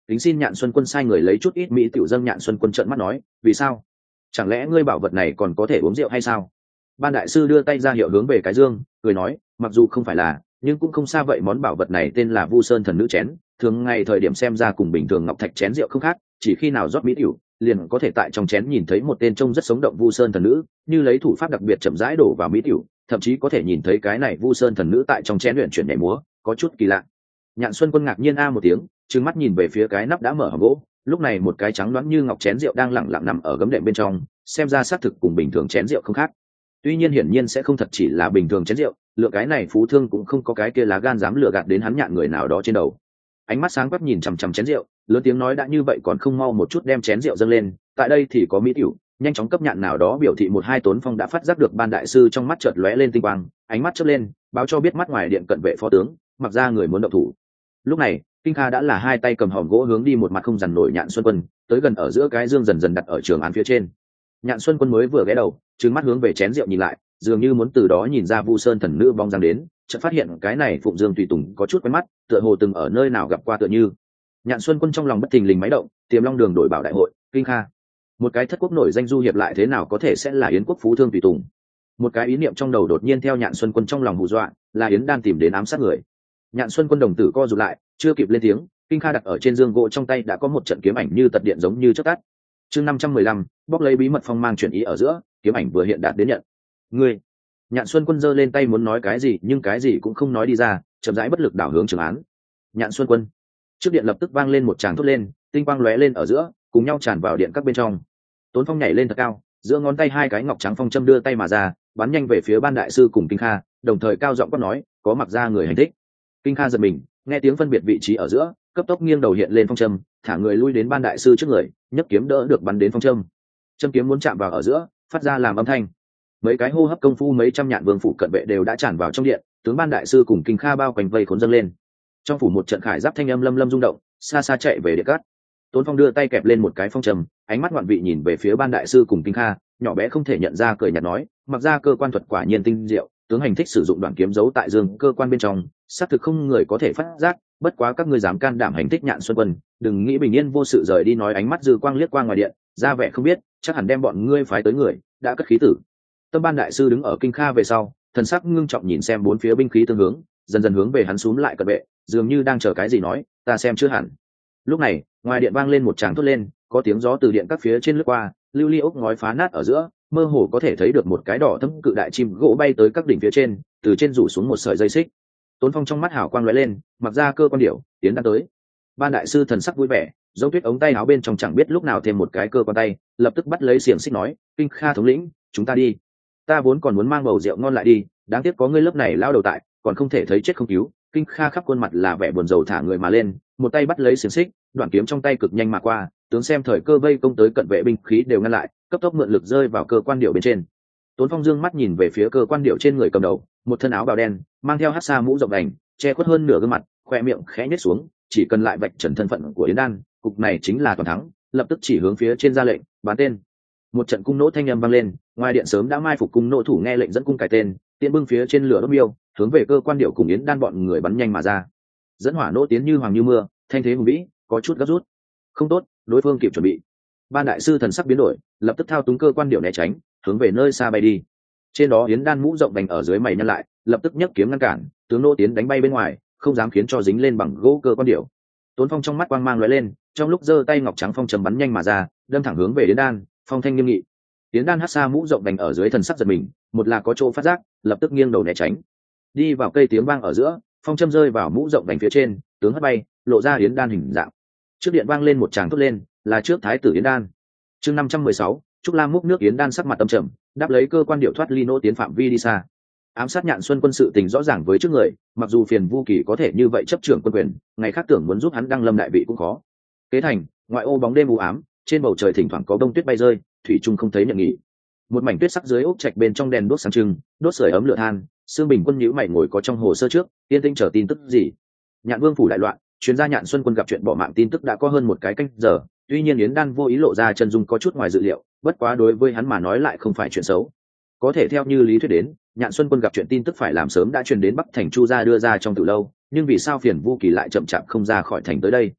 kính xin Nhạn Xuân Quân sai người lấy chút ít mỹ tiểu dâng. Nhạn Xuân Quân trợn mắt nói, vì sao? Chẳng lẽ ngươi bảo vật này còn có thể uống rượu hay sao? Ban đại sư đưa tay ra hiệu hướng về cái dương, cười nói, mặc dù không phải là, nhưng cũng không xa vậy. Món bảo vật này tên là Vu Sơn Thần Nữ chén, thường ngày thời điểm xem ra cùng bình thường ngọc thạch chén rượu không khác, chỉ khi nào rót mỹ tiểu, liền có thể tại trong chén nhìn thấy một tên trông rất sống động Vu Sơn Thần Nữ, như lấy thủ pháp đặc biệt chậm rãi đổ vào mỹ tiểu, thậm chí có thể nhìn thấy cái này Vu Sơn Thần Nữ tại trong chén luyện chuyển nhảy múa, có chút kỳ lạ. Nhạn Xuân Quân ngạc nhiên a một tiếng, trừng mắt nhìn về phía cái nắp đã mở hòm gỗ, lúc này một cái trắng loãng như ngọc chén rượu đang lẳng lặng nằm ở gấm đệm bên trong, xem ra xác thực cùng bình thường chén rượu không khác. Tuy nhiên hiển nhiên sẽ không thật chỉ là bình thường chén rượu, lựa cái này phú thương cũng không có cái kia lá gan dám lừa gạt đến hắn Nhạn người nào đó trên đầu. Ánh mắt sáng quắc nhìn chằm chằm chén rượu, lớn tiếng nói, đã như vậy còn không mau một chút đem chén rượu dâng lên, tại đây thì có mỹ tiểu. Nhanh chóng cấp Nhạn nào đó biểu thị một hai. Tốn Phong đã phát giác được Ban đại sư trong mắt chợt lóe lên tinh quang, ánh mắt chớp lên, báo cho biết mắt ngoài điện cận vệ phó tướng mặc ra người muốn động thủ. Lúc này Kinh Kha đã là hai tay cầm hòm gỗ hướng đi một mặt không dằn nổi Nhạn Xuân Quân, tới gần ở giữa cái dương dần dần đặt ở trường án phía trên. Nhạn Xuân Quân mới vừa ghé đầu, trừng mắt hướng về chén rượu nhìn lại, dường như muốn từ đó nhìn ra Vu Sơn Thần Nữ bóng dáng đến, chợt phát hiện cái này Phụng Dương tùy tùng có chút quen mắt, tựa hồ từng ở nơi nào gặp qua tựa như. Nhạn Xuân Quân trong lòng bất thình lình máy động, Tiềm Long Đường đổi bảo đại hội, Kinh Kha, một cái thất quốc nổi danh du hiệp lại thế nào có thể sẽ là Yến quốc phú thương tùy tùng? Một cái ý niệm trong đầu đột nhiên theo Nhạn Xuân Quân trong lòng hù dọa, là Yến Đan tìm đến ám sát người. Nhạn Xuân Quân đồng tử co rụt lại, chưa kịp lên tiếng, Kinh Kha đặt ở trên dương gỗ trong tay đã có một trận kiếm ảnh như tật điện giống như chớp tắt. Chương 515, bóc lấy bí mật phong mang chuyển ý ở giữa, kiếm ảnh vừa hiện đạt đến nhận. Ngươi. Nhạn Xuân Quân giơ lên tay muốn nói cái gì, nhưng cái gì cũng không nói đi ra, chậm rãi bất lực đảo hướng trường án. Nhạn Xuân Quân. Trước điện lập tức vang lên một tràng thốt lên, tinh quang lóe lên ở giữa, cùng nhau tràn vào điện các bên trong. Tốn Phong nhảy lên thật cao, giữa ngón tay hai cái ngọc trắng phong châm đưa tay mà ra, bắn nhanh về phía Ban đại sư cùng Kinh Kha, đồng thời cao giọng quát nói, có mặc ra người hành thích. Kinh Kha giật mình, nghe tiếng phân biệt vị trí ở giữa, cấp tốc nghiêng đầu hiện lên phong châm, thả người lui đến Ban đại sư trước người, nhấc kiếm đỡ được bắn đến phong châm. Châm kiếm muốn chạm vào ở giữa, phát ra làm âm thanh. Mấy cái hô hấp công phu, mấy trăm Nhạn vương phủ cận vệ đều đã tràn vào trong điện, tướng Ban đại sư cùng Kinh Kha bao quanh vây khốn dâng lên. Trong phủ một trận khải giáp thanh âm lâm lâm rung động, xa xa chạy về điện cát. Tốn Phong đưa tay kẹp lên một cái phong trầm, ánh mắt ngoạn vị nhìn về phía Ban đại sư cùng Kinh Kha, nhỏ bé không thể nhận ra cười nhạt nói, mặc ra cơ quan thuật quả nhiên tinh diệu, tướng hành thích sử dụng đoạn kiếm giấu tại dương cơ quan bên trong, xác thực không người có thể phát giác, bất quá các ngươi dám can đảm hành thích Nhạn Xuân Quân, đừng nghĩ bình yên vô sự rời đi. Nói ánh mắt dư quang liếc qua ngoài điện, ra vẻ không biết, chắc hẳn đem bọn ngươi phái tới người đã cất khí tử. Tâm Ban đại sư đứng ở Kinh Kha về sau, thần sắc ngưng trọng nhìn xem bốn phía binh khí tương hướng, dần dần hướng về hắn xúm lại cận vệ, dường như đang chờ cái gì nói, ta xem chưa hẳn. Lúc này ngoài điện vang lên một tràng thốt lên, có tiếng gió từ điện các phía trên lướt qua, lưu ly ốc ngói phá nát ở giữa, mơ hồ có thể thấy được một cái đỏ thẫm cự đại chim gỗ bay tới các đỉnh phía trên, từ trên rủ xuống một sợi dây xích. Tốn Phong trong mắt hào quang lóe lên, mặc ra cơ quan điểu tiến đã tới. Ban đại sư thần sắc vui vẻ, dấu tuyết ống tay áo bên trong chẳng biết lúc nào thêm một cái cơ quan tay, lập tức bắt lấy xiềng xích nói, Kinh Kha thống lĩnh, chúng ta đi. Ta vốn còn muốn mang bầu rượu ngon lại đi, đáng tiếc có ngươi lớp này lao đầu tại, còn không thể thấy chết không cứu. Kinh Kha khắp khuôn mặt là vẻ buồn rầu, thả người mà lên, một tay bắt lấy xiềng xích, đoạn kiếm trong tay cực nhanh mà qua, tướng xem thời cơ vây công tới cận vệ binh khí đều ngăn lại, cấp tốc mượn lực rơi vào cơ quan điểu bên trên. Tốn Phong dương mắt nhìn về phía cơ quan điểu trên người cầm đầu, một thân áo bào đen, mang theo hắc sa mũ rộng đành, che khuất hơn nửa gương mặt, khoe miệng khẽ nhếch xuống, chỉ cần lại vạch trần thân phận của Yến Đan, cục này chính là toàn thắng. Lập tức chỉ hướng phía trên ra lệnh, bán tên. Một trận cung nỗ thanh âm vang lên, ngoài điện sớm đã mai phục cung nỗ thủ nghe lệnh dẫn cung cài tên, tiện bưng phía trên lửa đốt miêu, hướng về cơ quan điểu cùng Yến Đan bọn người bắn nhanh mà ra. Dẫn hỏa nỗ tiến như hoàng như mưa, thanh thế hùng vĩ, có chút gấp rút. Không tốt, đối phương kịp chuẩn bị. Ban đại sư thần sắc biến đổi, lập tức thao túng cơ quan điểu né tránh, hướng về nơi xa bay đi. Trên đó Yến Đan mũ rộng đành ở dưới mày nhăn lại, lập tức nhấc kiếm ngăn cản, tướng nỗ tiến đánh bay bên ngoài, không dám khiến cho dính lên bằng gỗ cơ quan điểu. Tốn Phong trong mắt quang mang lóe lên, trong lúc giơ tay ngọc trắng phong trầm bắn nhanh mà ra, đâm thẳng hướng về Yến Đan, phong thanh nghiêm nghị. Yến Đan hất xa mũ rộng đành ở dưới thần sắc giật mình, một là có chỗ phát giác, lập tức nghiêng đầu né tránh. Đi vào cây tiếng vang ở giữa, phong châm rơi vào mũ rộng đành phía trên, tướng hất bay, lộ ra Yến Đan hình dạng. Trước điện vang lên một tràng thốt lên, là trước thái tử Yến Đan. Chương 516, Trúc Lam múc nước. Yến Đan sắc mặt tâm trầm, đáp lấy cơ quan điệu thoát ly nỗ tiến phạm vi đi xa. Ám sát Nhạn Xuân Quân sự tình rõ ràng với trước người, mặc dù phiền Vu Kỳ có thể như vậy chấp trưởng quân quyền, ngày khác tưởng muốn giúp hắn đăng lâm đại vị cũng khó. Kế thành, ngoại ô bóng đêm u ám, trên bầu trời thỉnh thoảng có bông tuyết bay rơi, thủy trung không thấy nhận nghỉ. Một mảnh tuyết sắc dưới ốc trạch bên trong đèn đuốc sáng trưng, đốt sưởi ấm lửa than, Sương Bình Quân nhíu mày ngồi có trong hồ sơ trước, yên tĩnh chờ tin tức gì. Nhạn Vương phủ đại loạn, chuyên gia Nhạn Xuân Quân gặp chuyện bỏ mạng tin tức đã có hơn một cái canh giờ, tuy nhiên Yến Đan vô ý lộ ra chân dung có chút ngoài dự liệu, bất quá đối với hắn mà nói lại không phải chuyện xấu. Có thể theo như lý thuyết đến, Nhạn Xuân Quân gặp chuyện tin tức phải làm sớm đã truyền đến Bắc thành Chu gia đưa ra trong từ lâu, nhưng vì sao phiền Vu Kỳ lại chậm chạp không ra khỏi thành tới đây?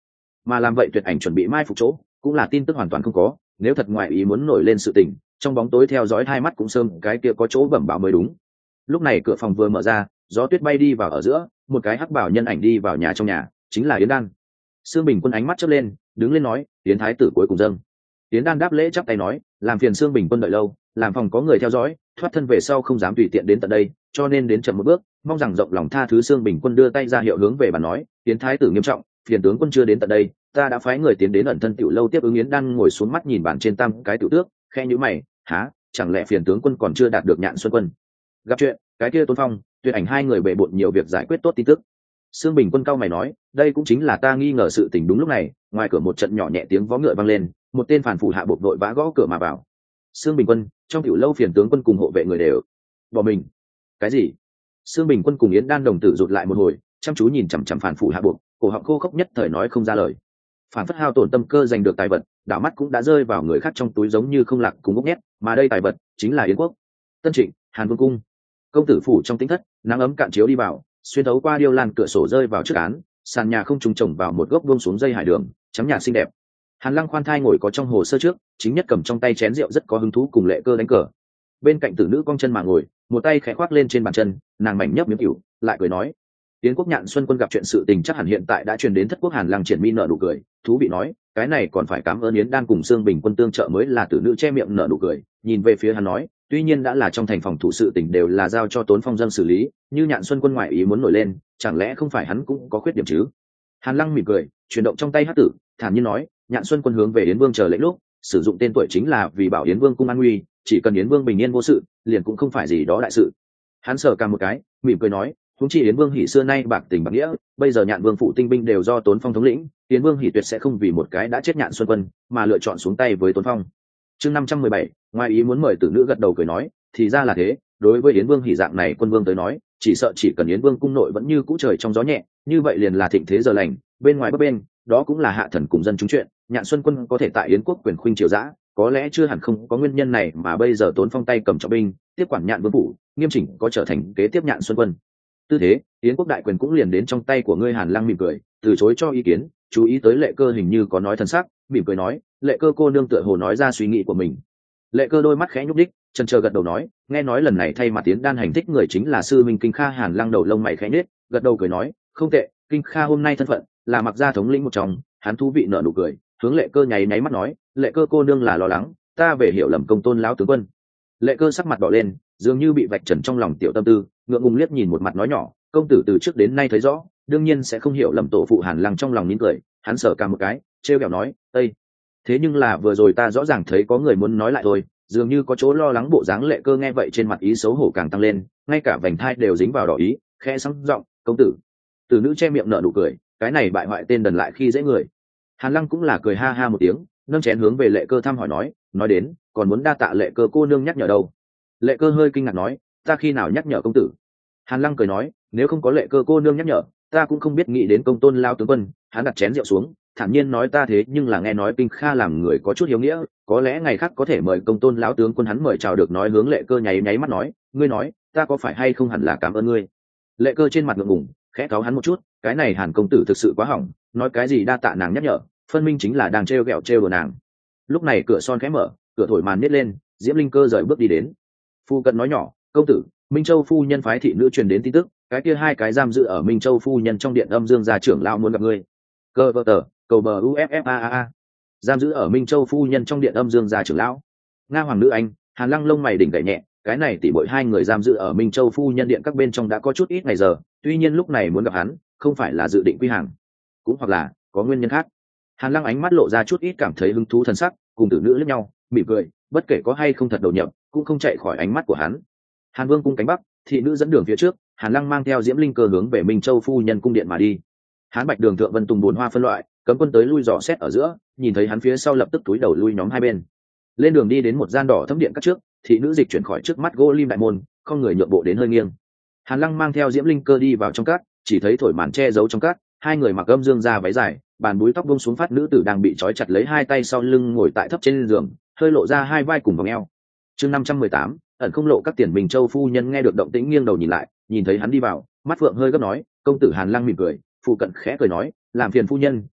mà làm vậy tuyệt ảnh chuẩn bị mai phục chỗ cũng là tin tức hoàn toàn không có, nếu thật ngoại ý muốn nổi lên sự tình, trong bóng tối theo dõi hai mắt cũng sơm cái kia có chỗ bẩm báo mới đúng. Lúc này cửa phòng vừa mở ra, gió tuyết bay đi vào ở giữa, một cái hắc bảo nhân ảnh đi vào nhà, trong nhà chính là Yến Đan. Sương Bình Quân ánh mắt chớp lên, đứng lên nói, Yến thái tử cuối cùng dâng. Yến Đan đáp lễ chắp tay nói, làm phiền Sương Bình Quân đợi lâu, làm phòng có người theo dõi, thoát thân về sau không dám tùy tiện đến tận đây, cho nên đến chậm một bước, mong rằng rộng lòng tha thứ. Sương Bình Quân đưa tay ra hiệu hướng về bàn nói, Yến thái tử nghiêm trọng, phiền tướng quân chưa đến tận đây, ta đã phái người tiến đến ẩn thân tiểu lâu tiếp ứng. Yến Đan ngồi xuống mắt nhìn bàn trên tam cái tiểu tước, khe nhíu mày, há, chẳng lẽ phiền tướng quân còn chưa đạt được Nhạn Xuân Quân gặp chuyện, cái kia Tôn Phong, Tuyệt Ảnh hai người bệ bội nhiều việc giải quyết tốt tin tức. Sương Bình Quân cao mày nói, đây cũng chính là ta nghi ngờ sự tình. Đúng lúc này, ngoài cửa một trận nhỏ nhẹ tiếng vó ngựa vang lên, một tên phản phủ hạ buộc vội vã gõ cửa mà vào. Sương Bình Quân, trong tiểu lâu phiền tướng quân cùng hộ vệ người đều bỏ mình. Cái gì? Sương Bình Quân cùng Yến Đan đồng tử rụt lại một hồi, chăm chú nhìn chằm chằm phản phủ hạ buộc, cổ họng khô khốc nhất thời nói không ra lời. Phản phất hao tổn tâm cơ giành được tài vật, đảo mắt cũng đã rơi vào người khác trong túi giống như không lạc cùng ngốc nhét, mà đây tài vật chính là Yến quốc Tân Trịnh, Hàn Vương cung. Công tử phủ trong tĩnh thất, nắng ấm cạn chiếu đi vào, xuyên thấu qua điêu lan cửa sổ rơi vào trước án, sàn nhà không trùng trồng vào một gốc buông xuống dây hải đường, chấm nhà xinh đẹp. Hàn Lăng khoan thai ngồi có trong hồ sơ trước, chính nhất cầm trong tay chén rượu rất có hứng thú cùng Lệ Cơ đánh cờ. Bên cạnh tử nữ cong chân mà ngồi, một tay khẽ khoác lên trên bàn chân, nàng mảnh nhấp miếng rượu, lại cười nói, Yến quốc Nhạn Xuân Quân gặp chuyện sự tình chắc hẳn hiện tại đã truyền đến thất quốc. Hàn Lăng triển mi nở nụ cười, thú vị nói, cái này còn phải cảm ơn Yến Đan cùng Sương Bình Quân tương trợ mới là. Tử nữ che miệng nở nụ cười, nhìn về phía hắn nói, tuy nhiên đã là trong thành phòng thủ sự tình đều là giao cho Tốn Phong dân xử lý, như Nhạn Xuân Quân ngoại ý muốn nổi lên, chẳng lẽ không phải hắn cũng có khuyết điểm chứ? Hàn Lăng mỉm cười, chuyển động trong tay hắc tử, thản nhiên nói, Nhạn Xuân Quân hướng về Yến Vương chờ lệnh lúc, sử dụng tên tuổi chính là vì bảo Yến Vương cung an nguy, chỉ cần Yến Vương bình yên vô sự, liền cũng không phải gì đó đại sự. Hắn sờ cả một cái, mỉm cười nói, huống chi Yến Vương Hỉ xưa nay bạc tình bạc nghĩa, bây giờ Nhạn Vương phụ tinh binh đều do Tốn Phong thống lĩnh, Yến Vương Hỉ tuyệt sẽ không vì một cái đã chết Nhạn Xuân Quân mà lựa chọn xuống tay với Tốn Phong. Chương 517, ngoài ý muốn mời tử nữ gật đầu cười nói, thì ra là thế, đối với Yến Vương Hỉ dạng này quân vương tới nói, chỉ sợ chỉ cần Yến Vương cung nội vẫn như cũ trời trong gió nhẹ, như vậy liền là thịnh thế giờ lành, bên ngoài bấp bên, đó cũng là hạ thần cùng dân chúng chuyện. Nhạn Xuân Quân có thể tại Yến quốc quyền khuynh triều dã, có lẽ chưa hẳn không có nguyên nhân này mà bây giờ Tốn Phong tay cầm trọng binh, tiếp quản Nhạn Vương phủ, nghiêm chỉnh có trở thành kế tiếp Nhạn Xuân Quân. Tư thế, Yến quốc đại quyền cũng liền đến trong tay của ngươi. Hàn Lăng mỉm cười, từ chối cho ý kiến, chú ý tới Lệ Cơ hình như có nói thân sắc, mỉm cười nói, Lệ Cơ cô nương tựa hồ nói ra suy nghĩ của mình. Lệ Cơ đôi mắt khẽ nhúc đích, chần chờ gật đầu nói, nghe nói lần này thay mặt Yến Đan hành thích người chính là sư minh Kinh Kha. Hàn Lăng đầu lông mày khẽ nhếch, gật đầu cười nói, không tệ, Kinh Kha hôm nay thân phận là Mặc gia thống lĩnh một trong. Hắn thú vị nở nụ cười, hướng Lệ Cơ nháy mắt nói, Lệ Cơ cô nương là lo lắng ta về hiểu lầm Công Tôn lão tướng quân. Lệ Cơ sắc mặt đỏ lên, dường như bị vạch trần trong lòng tiểu tâm tư, ngượng ngùng liếc nhìn một mặt nói nhỏ, công tử từ trước đến nay thấy rõ, đương nhiên sẽ không hiểu lầm tổ phụ. Hàn Lăng trong lòng nín cười, hắn sờ cả một cái, trêu ghẹo nói, ây, thế nhưng là vừa rồi ta rõ ràng thấy có người muốn nói lại thôi, dường như có chỗ lo lắng bộ dáng. Lệ Cơ nghe vậy trên mặt ý xấu hổ càng tăng lên, ngay cả vành thai đều dính vào đỏ ý, khẽ sắng giọng, công tử. Tử nữ che miệng nở nụ cười, cái này bại hoại tên đần lại khi dễ người. Hàn Lăng cũng là cười ha ha một tiếng, nâng chén hướng về Lệ Cơ thăm hỏi nói đến, còn muốn đa tạ Lệ Cơ cô nương nhắc nhở đâu. Lệ Cơ hơi kinh ngạc nói, ta khi nào nhắc nhở công tử? Hàn Lăng cười nói, nếu không có Lệ Cơ cô nương nhắc nhở, ta cũng không biết nghĩ đến Công Tôn lao tướng quân. Hắn đặt chén rượu xuống, thản nhiên nói, ta thế nhưng là nghe nói Kinh Kha làm người có chút hiếu nghĩa, có lẽ ngày khác có thể mời Công Tôn lão tướng quân. Hắn mời chào được. Nói hướng Lệ Cơ nháy mắt nói, ngươi nói ta có phải hay không hẳn là cảm ơn ngươi. Lệ Cơ trên mặt ngượng ngùng, khẽ cáu hắn một chút, cái này Hàn công tử thực sự quá hỏng, nói cái gì đa tạ nàng nhắc nhở, phân minh chính là đang trêu ghẹo đùa nàng. Lúc này cửa son khẽ mở, cửa thổi màn nít lên, Diễm Linh Cơ rời bước đi đến. Phu cận nói nhỏ, công tử, Minh Châu phu nhân phái thị nữ truyền đến tin tức, cái kia hai cái giam giữ ở Minh Châu phu nhân trong điện âm dương gia trưởng lão muốn gặp ngươi. Cơ vợ tờ, cầu bờ uffaa. Giam giữ ở Minh Châu phu nhân trong điện âm dương gia trưởng lão. Nga hoàng nữ anh. Hàn Lăng lông mày đỉnh gảy nhẹ, cái này tỷ bội hai người giam giữ ở Minh Châu phu nhân điện các bên trong đã có chút ít ngày giờ, tuy nhiên lúc này muốn gặp hắn, không phải là dự định quy hàng, cũng hoặc là có nguyên nhân khác. Hàn Lăng ánh mắt lộ ra chút ít cảm thấy hứng thú thần sắc, cùng tử nữ lẫn nhau, mỉm cười, bất kể có hay không thật đầu nhập, cũng không chạy khỏi ánh mắt của hắn. Hàn Vương cung cánh bắc, thị nữ dẫn đường phía trước, Hàn Lăng mang theo Diễm Linh Cơ hướng về Minh Châu phu nhân cung điện mà đi. Hán Bạch Đường thượng Vân Tùng bốn hoa phân loại, cấm quân tới lui dò xét ở giữa, nhìn thấy hắn phía sau lập tức túi đầu lui nhóm hai bên. Lên đường đi đến một gian đỏ thấm điện cắt trước, thị nữ dịch chuyển khỏi trước mắt gỗ lim đại môn, không người nhượng bộ đến hơi nghiêng. Hàn Lăng mang theo Diễm Linh Cơ đi vào trong cát, chỉ thấy thổi màn che giấu trong cát, hai người mặc âm dương ra váy dài, bàn búi tóc buông xuống phát nữ tử đang bị trói chặt lấy hai tay sau lưng ngồi tại thấp trên giường, hơi lộ ra hai vai cùng vòng eo. Chương 518, ẩn không lộ các tiền Bình Châu phu nhân nghe được động tĩnh nghiêng đầu nhìn lại, nhìn thấy hắn đi vào, mắt phượng hơi gấp nói, công tử. Hàn Lăng mỉm cười, phụ cận khẽ cười nói, làm phiền phu nhân,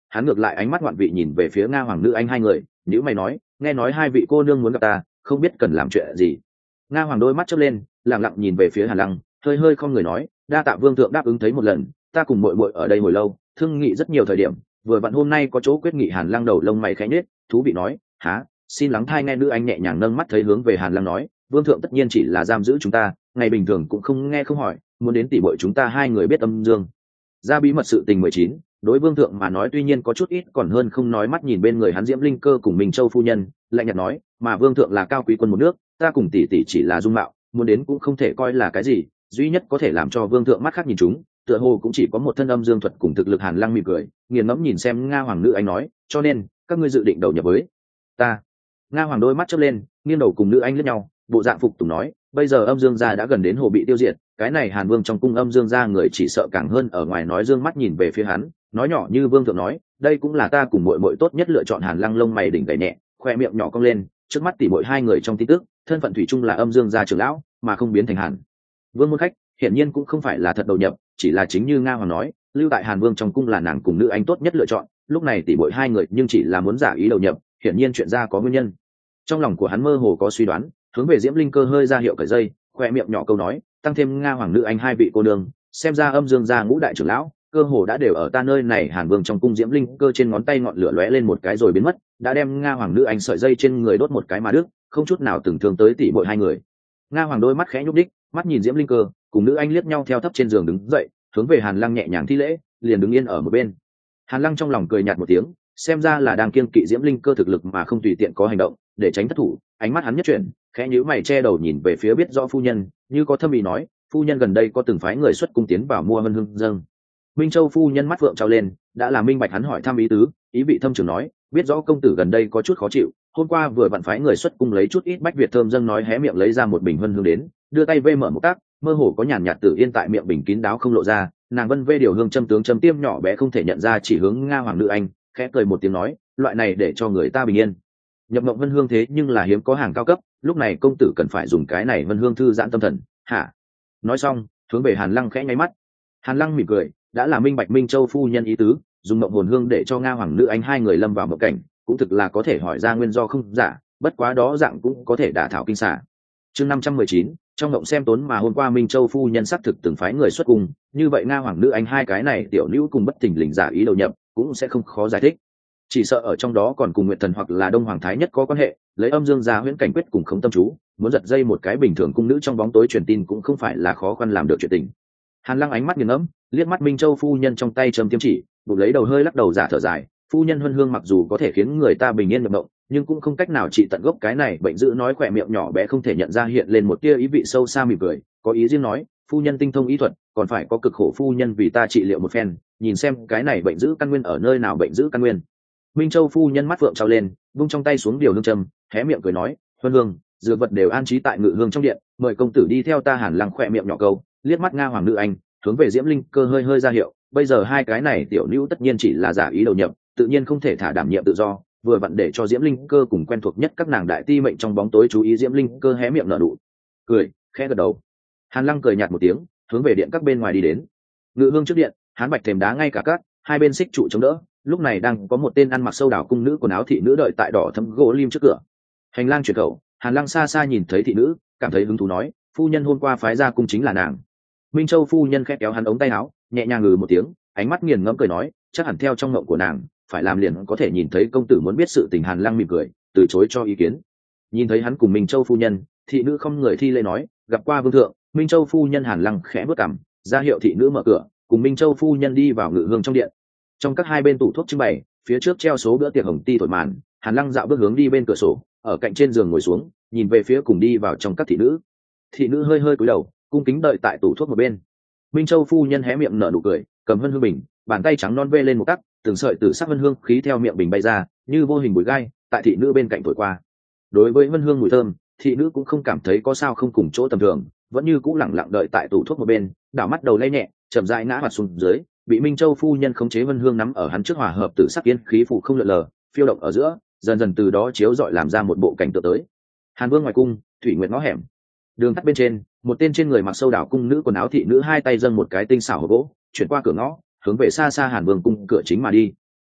hắn ngược lại ánh mắt ngoạn vị nhìn về phía Nga hoàng nữ anh hai người, nhữ mày nói, nghe nói hai vị cô nương muốn gặp ta, không biết cần làm chuyện gì. Nga hoàng đôi mắt chớp lên, lặng lặng nhìn về phía Hàn Lăng, hơi hơi không người nói, đa tạ vương thượng đáp ứng thấy một lần, ta cùng muội muội ở đây hồi lâu, thương nghị rất nhiều thời điểm, vừa vặn hôm nay có chỗ quyết nghị. Hàn Lăng đầu lông mày khẽ nhếch, thú vị nói, há, xin lắng thai nghe. Nữ anh nhẹ nhàng nâng mắt thấy hướng về Hàn Lăng nói, vương thượng tất nhiên chỉ là giam giữ chúng ta, ngày bình thường cũng không nghe không hỏi, muốn đến tỉ muội chúng ta hai người biết âm dương ra bí mật sự tình 19, đối vương thượng mà nói tuy nhiên có chút ít còn hơn không nói. Mắt nhìn bên người hắn Diễm Linh Cơ cùng Minh Châu phu nhân, lạnh nhạt nói, mà vương thượng là cao quý quân một nước, ta cùng tỷ tỷ chỉ là dung mạo, muốn đến cũng không thể coi là cái gì, duy nhất có thể làm cho vương thượng mắt khác nhìn chúng, tựa hồ cũng chỉ có một thân âm dương thuật cùng thực lực. Hàn Lăng mỉm cười, nghiền ngẫm nhìn xem Nga hoàng nữ anh nói, cho nên các ngươi dự định đầu nhập với ta. Nga hoàng đôi mắt chớp lên, nghiêng đầu cùng nữ anh liếc nhau, bộ dạng phục tùng nói, bây giờ âm dương gia đã gần đến hồ bị tiêu diệt, cái này Hàn Vương trong cung âm dương gia người chỉ sợ càng hơn ở ngoài. Nói dương mắt nhìn về phía hắn, nói nhỏ như vương thượng nói, đây cũng là ta cùng muội muội tốt nhất lựa chọn. Hàn Lăng lông mày đỉnh gảy nhẹ, khoe miệng nhỏ cong lên, trước mắt tỉ muội hai người trong tin tức, thân phận thủy chung là âm dương gia trưởng lão, mà không biến thành Hàn Vương môn khách, hiển nhiên cũng không phải là thật đầu nhập, chỉ là chính như Nga hoàng nói, lưu tại Hàn Vương trong cung là nàng cùng nữ anh tốt nhất lựa chọn. Lúc này tỉ muội hai người nhưng chỉ là muốn giả ý đầu nhập, hiển nhiên chuyện ra có nguyên nhân. Trong lòng của hắn mơ hồ có suy đoán, hướng về Diễm Linh Cơ hơi ra hiệu cởi dây, khoe miệng nhỏ câu nói, tăng thêm Nga hoàng nữ anh hai vị cô nương, xem ra âm dương gia ngũ đại trưởng lão cơ hồ đã đều ở ta nơi này. Hàn Vương trong cung Diễm Linh Cơ trên ngón tay ngọn lửa lóe lên một cái rồi biến mất, đã đem Nga hoàng nữ anh sợi dây trên người đốt một cái mà đứt, không chút nào từng thương tới tỉ muội hai người. Nga hoàng đôi mắt khẽ nhúc đích, mắt nhìn Diễm Linh Cơ cùng nữ anh liếc nhau theo thấp trên giường đứng dậy, hướng về Hàn Lăng nhẹ nhàng thi lễ, liền đứng yên ở một bên. Hàn Lăng trong lòng cười nhạt một tiếng, xem ra là đang kiêng kỵ Diễm Linh Cơ thực lực mà không tùy tiện có hành động, để tránh thất thủ. Ánh mắt hắn nhất chuyển, khẽ nhíu mày che đầu nhìn về phía biết rõ phu nhân, như có thâm ý nói, phu nhân gần đây có từng phái người xuất cung tiến vào mua vân hương dâng. Minh Châu phu nhân mắt phượng trao lên, đã là minh bạch hắn hỏi thăm ý tứ, ý vị thâm trường nói, biết rõ công tử gần đây có chút khó chịu, hôm qua vừa vặn phái người xuất cung lấy chút ít bách việt thơm dâng. Nói hé miệng lấy ra một bình vân hương đến, đưa tay vê mở một tác, mơ hồ có nhàn nhạt tử yên tại miệng bình kín đáo không lộ ra. Nàng vân vê điều hương châm tướng châm tiêm nhỏ bé không thể nhận ra, chỉ hướng Nga hoàng nữ anh, khẽ cười một tiếng nói, loại này để cho người ta bình yên nhập mộng vân hương thế nhưng là hiếm có hàng cao cấp, lúc này công tử cần phải dùng cái này vân hương thư giãn tâm thần, hả? Nói xong hướng về Hàn Lăng khẽ nháy mắt. Hàn Lăng mỉm cười, đã là minh bạch Minh Châu phu nhân ý tứ, dùng mộng hồn hương để cho Nga hoàng nữ anh hai người lâm vào mộng cảnh, cũng thực là có thể hỏi ra nguyên do không giả, bất quá đó dạng cũng có thể đả thảo kinh xả. Chương 519, trong mộng xem tốn. Mà hôm qua Minh Châu phu nhân xác thực từng phái người xuất cung, như vậy Nga hoàng nữ anh hai cái này tiểu nữ cùng bất thình lình giả ý đầu nhập, cũng sẽ không khó giải thích. Chỉ sợ ở trong đó còn cùng Nguyệt Thần hoặc là Đông Hoàng Thái Nhất có quan hệ, lấy âm dương gia huyễn cảnh quyết cùng khống tâm chú, muốn giật dây một cái bình thường cung nữ trong bóng tối truyền tin cũng không phải là khó khăn làm được chuyện tình. Hàn Lăng ánh mắt nghiền ngẫm, liếc mắt Minh Châu phu nhân trong tay châm tiêm chỉ, bụng lấy đầu hơi lắc đầu giả thở dài, phu nhân huân hương mặc dù có thể khiến người ta bình yên nhập động, nhưng cũng không cách nào trị tận gốc cái này bệnh dữ. Nói khỏe miệng nhỏ bé không thể nhận ra hiện lên một tia ý vị sâu xa mỉm cười, có ý riêng nói, phu nhân tinh thông ý thuật, còn phải có cực khổ phu nhân vì ta trị liệu một phen, nhìn xem cái này bệnh dữ căn nguyên ở nơi nào. Bệnh dữ căn nguyên. Minh Châu phu nhân mắt phượng trao lên, vung trong tay xuống điều hương châm, hé miệng cười nói, huân hương dược vật đều an trí tại ngự hương trong điện, mời công tử đi theo ta. Hàn Lăng khỏe miệng nhỏ câu, liếc mắt Nga hoàng nữ anh, hướng về Diễm Linh Cơ hơi hơi ra hiệu, bây giờ hai cái này tiểu nữ tất nhiên chỉ là giả ý đầu nhập, tự nhiên không thể thả đảm nhiệm tự do, vừa vặn để cho Diễm Linh Cơ cùng quen thuộc nhất các nàng đại ti mệnh trong bóng tối chú ý. Diễm Linh Cơ hé miệng nở nụ cười, khẽ gật đầu. Hàn Lăng cười nhạt một tiếng, hướng về điện các bên ngoài đi đến. Ngự hương trước điện, hán bạch thềm đá ngay cả các hai bên xích trụ chống đỡ, lúc này đang có một tên ăn mặc sâu đảo cung nữ quần áo thị nữ đợi tại đỏ thấm gỗ lim trước cửa. Hành lang chuyển khẩu, Hàn Lăng xa xa nhìn thấy thị nữ, cảm thấy hứng thú nói, phu nhân hôm qua phái ra cung chính là nàng. Minh Châu phu nhân khẽ kéo hắn ống tay áo, nhẹ nhàng ngừ một tiếng, ánh mắt nghiền ngẫm cười nói, chắc hẳn theo trong ngộng của nàng, phải làm liền có thể nhìn thấy công tử muốn biết sự tình. Hàn Lăng mỉm cười, từ chối cho ý kiến. Nhìn thấy hắn cùng Minh Châu phu nhân, thị nữ không người thi lễ nói, gặp qua vương thượng. Minh Châu phu nhân. Hàn Lăng khẽ bước cằm, ra hiệu thị nữ mở cửa, cùng Minh Châu phu nhân đi vào ngự hương trong điện. Trong các hai bên tủ thuốc trưng bày, phía trước treo số bữa tiệc hồng ti thổi màn. Hàn Lăng dạo bước hướng đi bên cửa sổ, ở cạnh trên giường ngồi xuống, nhìn về phía cùng đi vào trong các thị nữ. Thị nữ hơi hơi cúi đầu, cung kính đợi tại tủ thuốc một bên. Minh Châu phu nhân hé miệng nở nụ cười, cầm vân hương bình, bàn tay trắng non vê lên một tắc, từng sợi tử sắc vân hương khí theo miệng bình bay ra, như vô hình bụi gai, tại thị nữ bên cạnh thổi qua. Đối với vân hương mùi thơm, thị nữ cũng không cảm thấy có sao không cùng chỗ tầm thường, vẫn như cũ lẳng lặng đợi tại tủ thuốc một bên, đảo mắt đầu lay nhẹ, chậm rãi ngã mặt xuống dưới, bị Minh Châu phu nhân khống chế vân hương nắm ở hắn trước, hòa hợp tử sắc yên khí phụ không lượn lờ, phiêu động ở giữa, dần dần từ đó chiếu rọi làm ra một bộ cảnh tượng tới. Hàn Vương ngoài cung, thủy nguyện ngõ hẻm, đường tắt bên trên, một tên trên người mặc sâu đảo cung nữ quần áo thị nữ hai tay dâng một cái tinh xảo hộp gỗ, chuyển qua cửa ngõ, hướng về xa xa Hàn Vương cung cửa chính mà đi.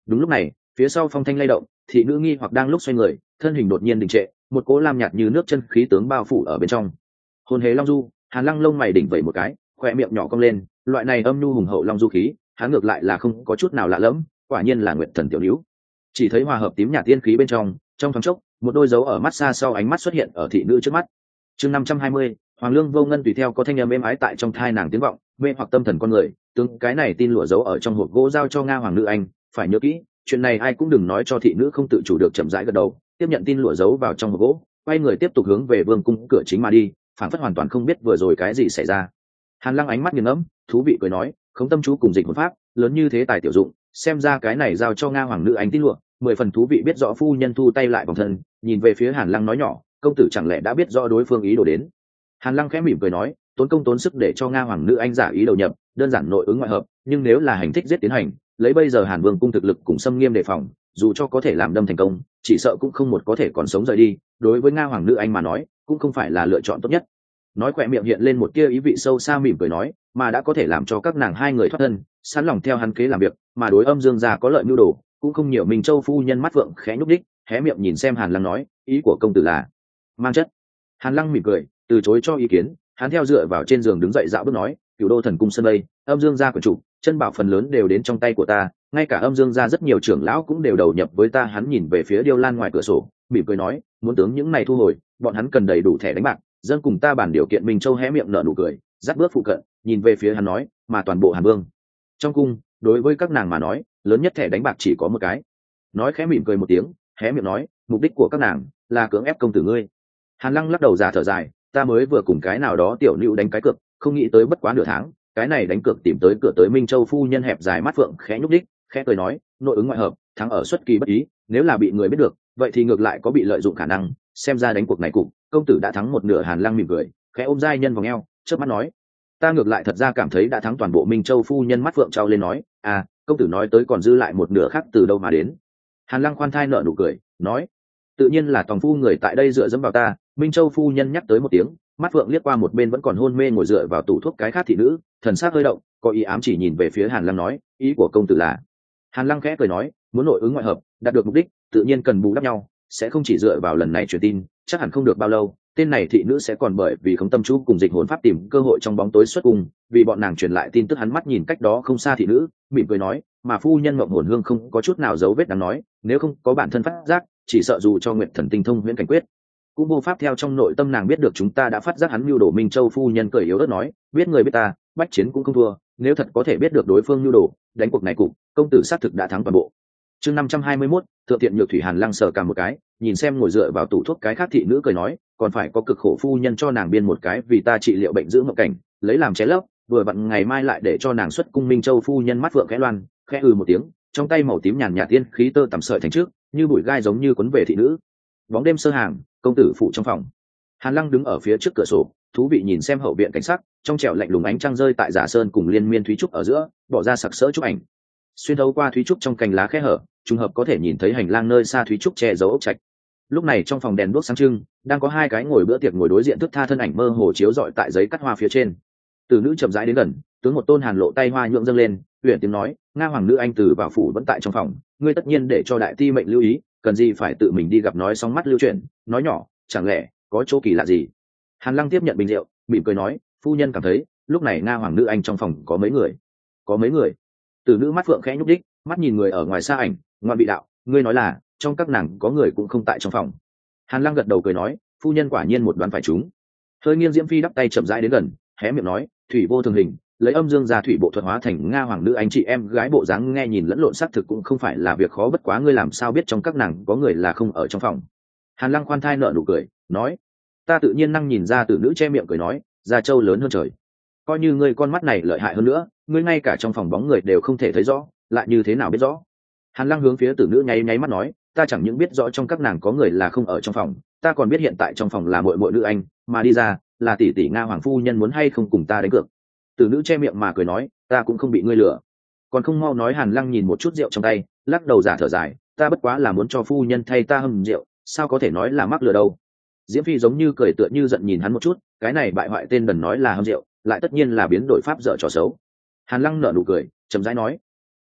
Đúng lúc này phía sau phong thanh lay động, thị nữ nghi hoặc đang lúc xoay người, thân hình đột nhiên đình trệ, một cỗ lam nhạt như nước chân khí tướng bao phủ ở bên trong. Hồn hế long du. Hàn Lăng lông mày đỉnh vậy một cái, khoe miệng nhỏ cong lên, loại này âm nhu hùng hậu long du khí hắn ngược lại là không có chút nào lạ lẫm, quả nhiên là nguyệt thần tiểu nữ. Chỉ thấy hòa hợp tím nhạt tiên khí bên trong thoáng chốc một đôi dấu ở mắt xa sau ánh mắt xuất hiện ở thị nữ trước mắt. Chương 520, Hoàng Lương Vô Ngân tùy theo có thanh âm êm ái tại trong thai nàng tiếng vọng, mê hoặc tâm thần con người, tướng cái này tin lụa giấu ở trong hộp gỗ giao cho Nga hoàng nữ anh, phải nhớ kỹ, chuyện này ai cũng đừng nói cho thị nữ không tự chủ được, chậm rãi gật đầu, tiếp nhận tin lụa giấu vào trong hộp gỗ, quay người tiếp tục hướng về vương cung cửa chính mà đi, phản phất hoàn toàn không biết vừa rồi cái gì xảy ra. Hàn Lăng ánh mắt nghiền ngẫm, thú vị cười nói, không tâm chú cùng dịch hồn pháp, lớn như thế tài tiểu dụng, xem ra cái này giao cho Nga hoàng nữ anh tin lụa, 10 phần thú vị. Biết rõ phu nhân thu tay lại vòng thân, nhìn về phía Hàn Lăng nói nhỏ, công tử chẳng lẽ đã biết rõ đối phương ý đồ đến. Hàn Lăng khẽ mỉm cười nói, tốn công tốn sức để cho Nga hoàng nữ anh giả ý đầu nhập, đơn giản nội ứng ngoại hợp, nhưng nếu là hành thích giết tiến hành, lấy bây giờ Hàn Vương cung thực lực cùng xâm nghiêm đề phòng, dù cho có thể làm đâm thành công, chỉ sợ cũng không một có thể còn sống rời đi, đối với Nga hoàng nữ anh mà nói, cũng không phải là lựa chọn tốt nhất. Nói khỏe miệng hiện lên một tia ý vị sâu xa, mỉm cười nói, mà đã có thể làm cho các nàng hai người thoát thân, sẵn lòng theo hắn kế làm việc, mà đối Âm Dương gia có lợi nhu đồ, cũng không nhiều. Minh Châu phu nhân mắt vượng khẽ nhúc đích, hé miệng nhìn xem Hàn Lăng nói, ý của công tử là mang chất. Hàn Lăng mỉm cười, từ chối cho ý kiến, hắn theo dựa vào trên giường đứng dậy dạo bước nói, Cửu Đô Thần Cung sân đây, Âm Dương gia của chủ, chân bảo phần lớn đều đến trong tay của ta, ngay cả Âm Dương gia rất nhiều trưởng lão cũng đều đầu nhập với ta. Hắn nhìn về phía Điêu Lan ngoài cửa sổ, mỉm cười nói, muốn tướng những này thu hồi, bọn hắn cần đầy đủ thẻ đánh bạc, dân cùng ta bàn điều kiện. Minh Châu hé miệng nở nụ cười, dắt bước phụ cận, nhìn về phía hắn nói, mà toàn bộ Hàn Vương trong cung, đối với các nàng mà nói, lớn nhất thẻ đánh bạc chỉ có một cái. Nói khẽ mỉm cười một tiếng, hé miệng nói, mục đích của các nàng là cưỡng ép công tử ngươi. Hàn Lăng lắc đầu già thở dài, ta mới vừa cùng cái nào đó tiểu nữ đánh cái cược, không nghĩ tới bất quá nửa tháng, cái này đánh cược tìm tới cửa tới. Minh Châu phu nhân hẹp dài mắt phượng khẽ nhúc đích, khẽ cười nói, nội ứng ngoại hợp, thắng ở xuất kỳ bất ý, nếu là bị người biết được, vậy thì ngược lại có bị lợi dụng khả năng, xem ra đánh cuộc này cục công tử đã thắng một nửa. Hàn Lăng mỉm cười, khẽ ôm giai nhân vòng eo, chớp mắt nói, ta ngược lại thật ra cảm thấy đã thắng toàn bộ. Minh Châu phu nhân mắt phượng trao lên nói, à, công tử nói tới còn dư lại một nửa khác từ đâu mà đến. Hàn Lăng khoan thai nở nụ cười, nói, tự nhiên là tòng phu người tại đây dựa dẫm vào ta. Minh Châu phu nhân nhắc tới một tiếng, mắt phượng liếc qua một bên vẫn còn hôn mê ngồi dựa vào tủ thuốc cái khác thị nữ, thần sắc hơi động, có ý ám chỉ nhìn về phía Hàn Lăng nói, ý của công tử là. Hàn Lăng khẽ cười nói, muốn nội ứng ngoại hợp, đạt được mục đích, tự nhiên cần bù đắp nhau, sẽ không chỉ dựa vào lần này truyền tin, chắc hẳn không được bao lâu, tên này thị nữ sẽ còn bởi vì không tâm chú cùng dịch hồn pháp tìm cơ hội trong bóng tối xuất cung, vì bọn nàng truyền lại tin tức. Hắn mắt nhìn cách đó không xa thị nữ, mỉm cười nói, mà phu nhân Ngộng Hồn Hương không có chút nào dấu vết đáng nói, nếu không có bản thân phát giác, chỉ sợ dù cho Nguyệt Thần tinh thông huyễn cảnh quyết, cũng vô pháp theo trong nội tâm nàng biết được chúng ta đã phát giác hắn mưu đồ. Minh Châu phu nhân cười yếu ớt nói, biết người biết ta, bách chiến cũng không thua, nếu thật có thể biết được đối phương mưu đồ, đánh cuộc này cục công tử xác thực đã thắng toàn bộ. Chương 521, thượng tiện nhược thủy. Hàn Lăng sờ cả một cái, nhìn xem ngồi dựa vào tủ thuốc cái khác thị nữ, cười nói, còn phải có cực khổ phu nhân cho nàng biên một cái vì ta trị liệu bệnh giữ mộng cảnh, lấy làm ché lấp, vừa vặn ngày mai lại để cho nàng xuất cung. Minh Châu phu nhân mắt vượng khẽ loan, khẽ một tiếng, trong tay màu tím nhàn nhạt tiên khí tơ tằm sợi thành trước, như bụi gai giống như quấn về thị nữ. Bóng đêm sơ hàng, công tử phụ trong phòng. Hàn Lăng đứng ở phía trước cửa sổ, thú vị nhìn xem hậu viện cảnh sắc, trong trẻo lạnh lùng ánh trăng rơi tại Giả Sơn cùng liên miên thúy trúc ở giữa, bỏ ra sặc sỡ chụp ảnh. Xuyên thấu qua thúy trúc trong cành lá khe hở, trùng hợp có thể nhìn thấy hành lang nơi xa thúy trúc che giấu ốc trạch. Lúc này trong phòng đèn đuốc sáng trưng, đang có hai cái ngồi bữa tiệc ngồi đối diện thức tha thân ảnh mơ hồ chiếu rọi tại giấy cắt hoa phía trên. Từ nữ chậm rãi đến gần, tướng một tôn Hàn lộ tay hoa nhượng dâng lên, uyển tiếng nói, Nga hoàng nữ anh từ vào phủ vẫn tại trong phòng, ngươi tất nhiên để cho đại ti mệnh lưu ý, cần gì phải tự mình đi gặp. nói xong mắt lưu chuyển, nói nhỏ, chẳng lẽ có chỗ kỳ lạ gì. Hàn Lăng tiếp nhận bình rượu, mỉm cười nói, phu nhân cảm thấy lúc này Nga hoàng nữ anh trong phòng có mấy người. Có mấy người. Từ nữ mắt phượng khẽ nhúc đích, mắt nhìn người ở ngoài xa ảnh, ngoan bị đạo, ngươi nói là trong các nàng có người cũng không tại trong phòng. Hàn Lăng gật đầu cười nói, phu nhân quả nhiên một đoán phải chúng. Hơi nghiêng diễm phi đắp tay chậm rãi đến gần, hé miệng nói, thủy vô thường hình, lấy âm dương gia thủy bộ thuật hóa thành Nga hoàng nữ anh chị em gái bộ dáng, nghe nhìn lẫn lộn xác thực cũng không phải là việc khó, bất quá ngươi làm sao biết trong các nàng có người là không ở trong phòng. Hàn Lăng khoan thai nở nụ cười, nói, ta tự nhiên năng nhìn ra. Từ nữ che miệng cười nói, Gia Châu lớn hơn trời, coi như ngươi con mắt này lợi hại hơn nữa, ngươi ngay cả trong phòng bóng người đều không thể thấy rõ, lại như thế nào biết rõ. Hàn Lăng hướng phía Từ nữ nháy nháy mắt nói, ta chẳng những biết rõ trong các nàng có người là không ở trong phòng, ta còn biết hiện tại trong phòng là muội muội nữ anh, mà đi ra là tỷ tỷ Nga hoàng phu nhân, muốn hay không cùng ta đánh cược. Từ nữ che miệng mà cười nói, ta cũng không bị ngươi lừa, còn không mau nói. Hàn Lăng nhìn một chút rượu trong tay, lắc đầu giả thở dài, ta bất quá là muốn cho phu nhân thay ta hâm rượu, sao có thể nói là mắc lừa đâu. Diễm phi giống như cười tựa như giận nhìn hắn một chút, cái này bại hoại tên đần nói là hâm rượu, lại tất nhiên là biến đổi pháp dở trò xấu. Hàn Lăng nở nụ cười, chậm rãi nói,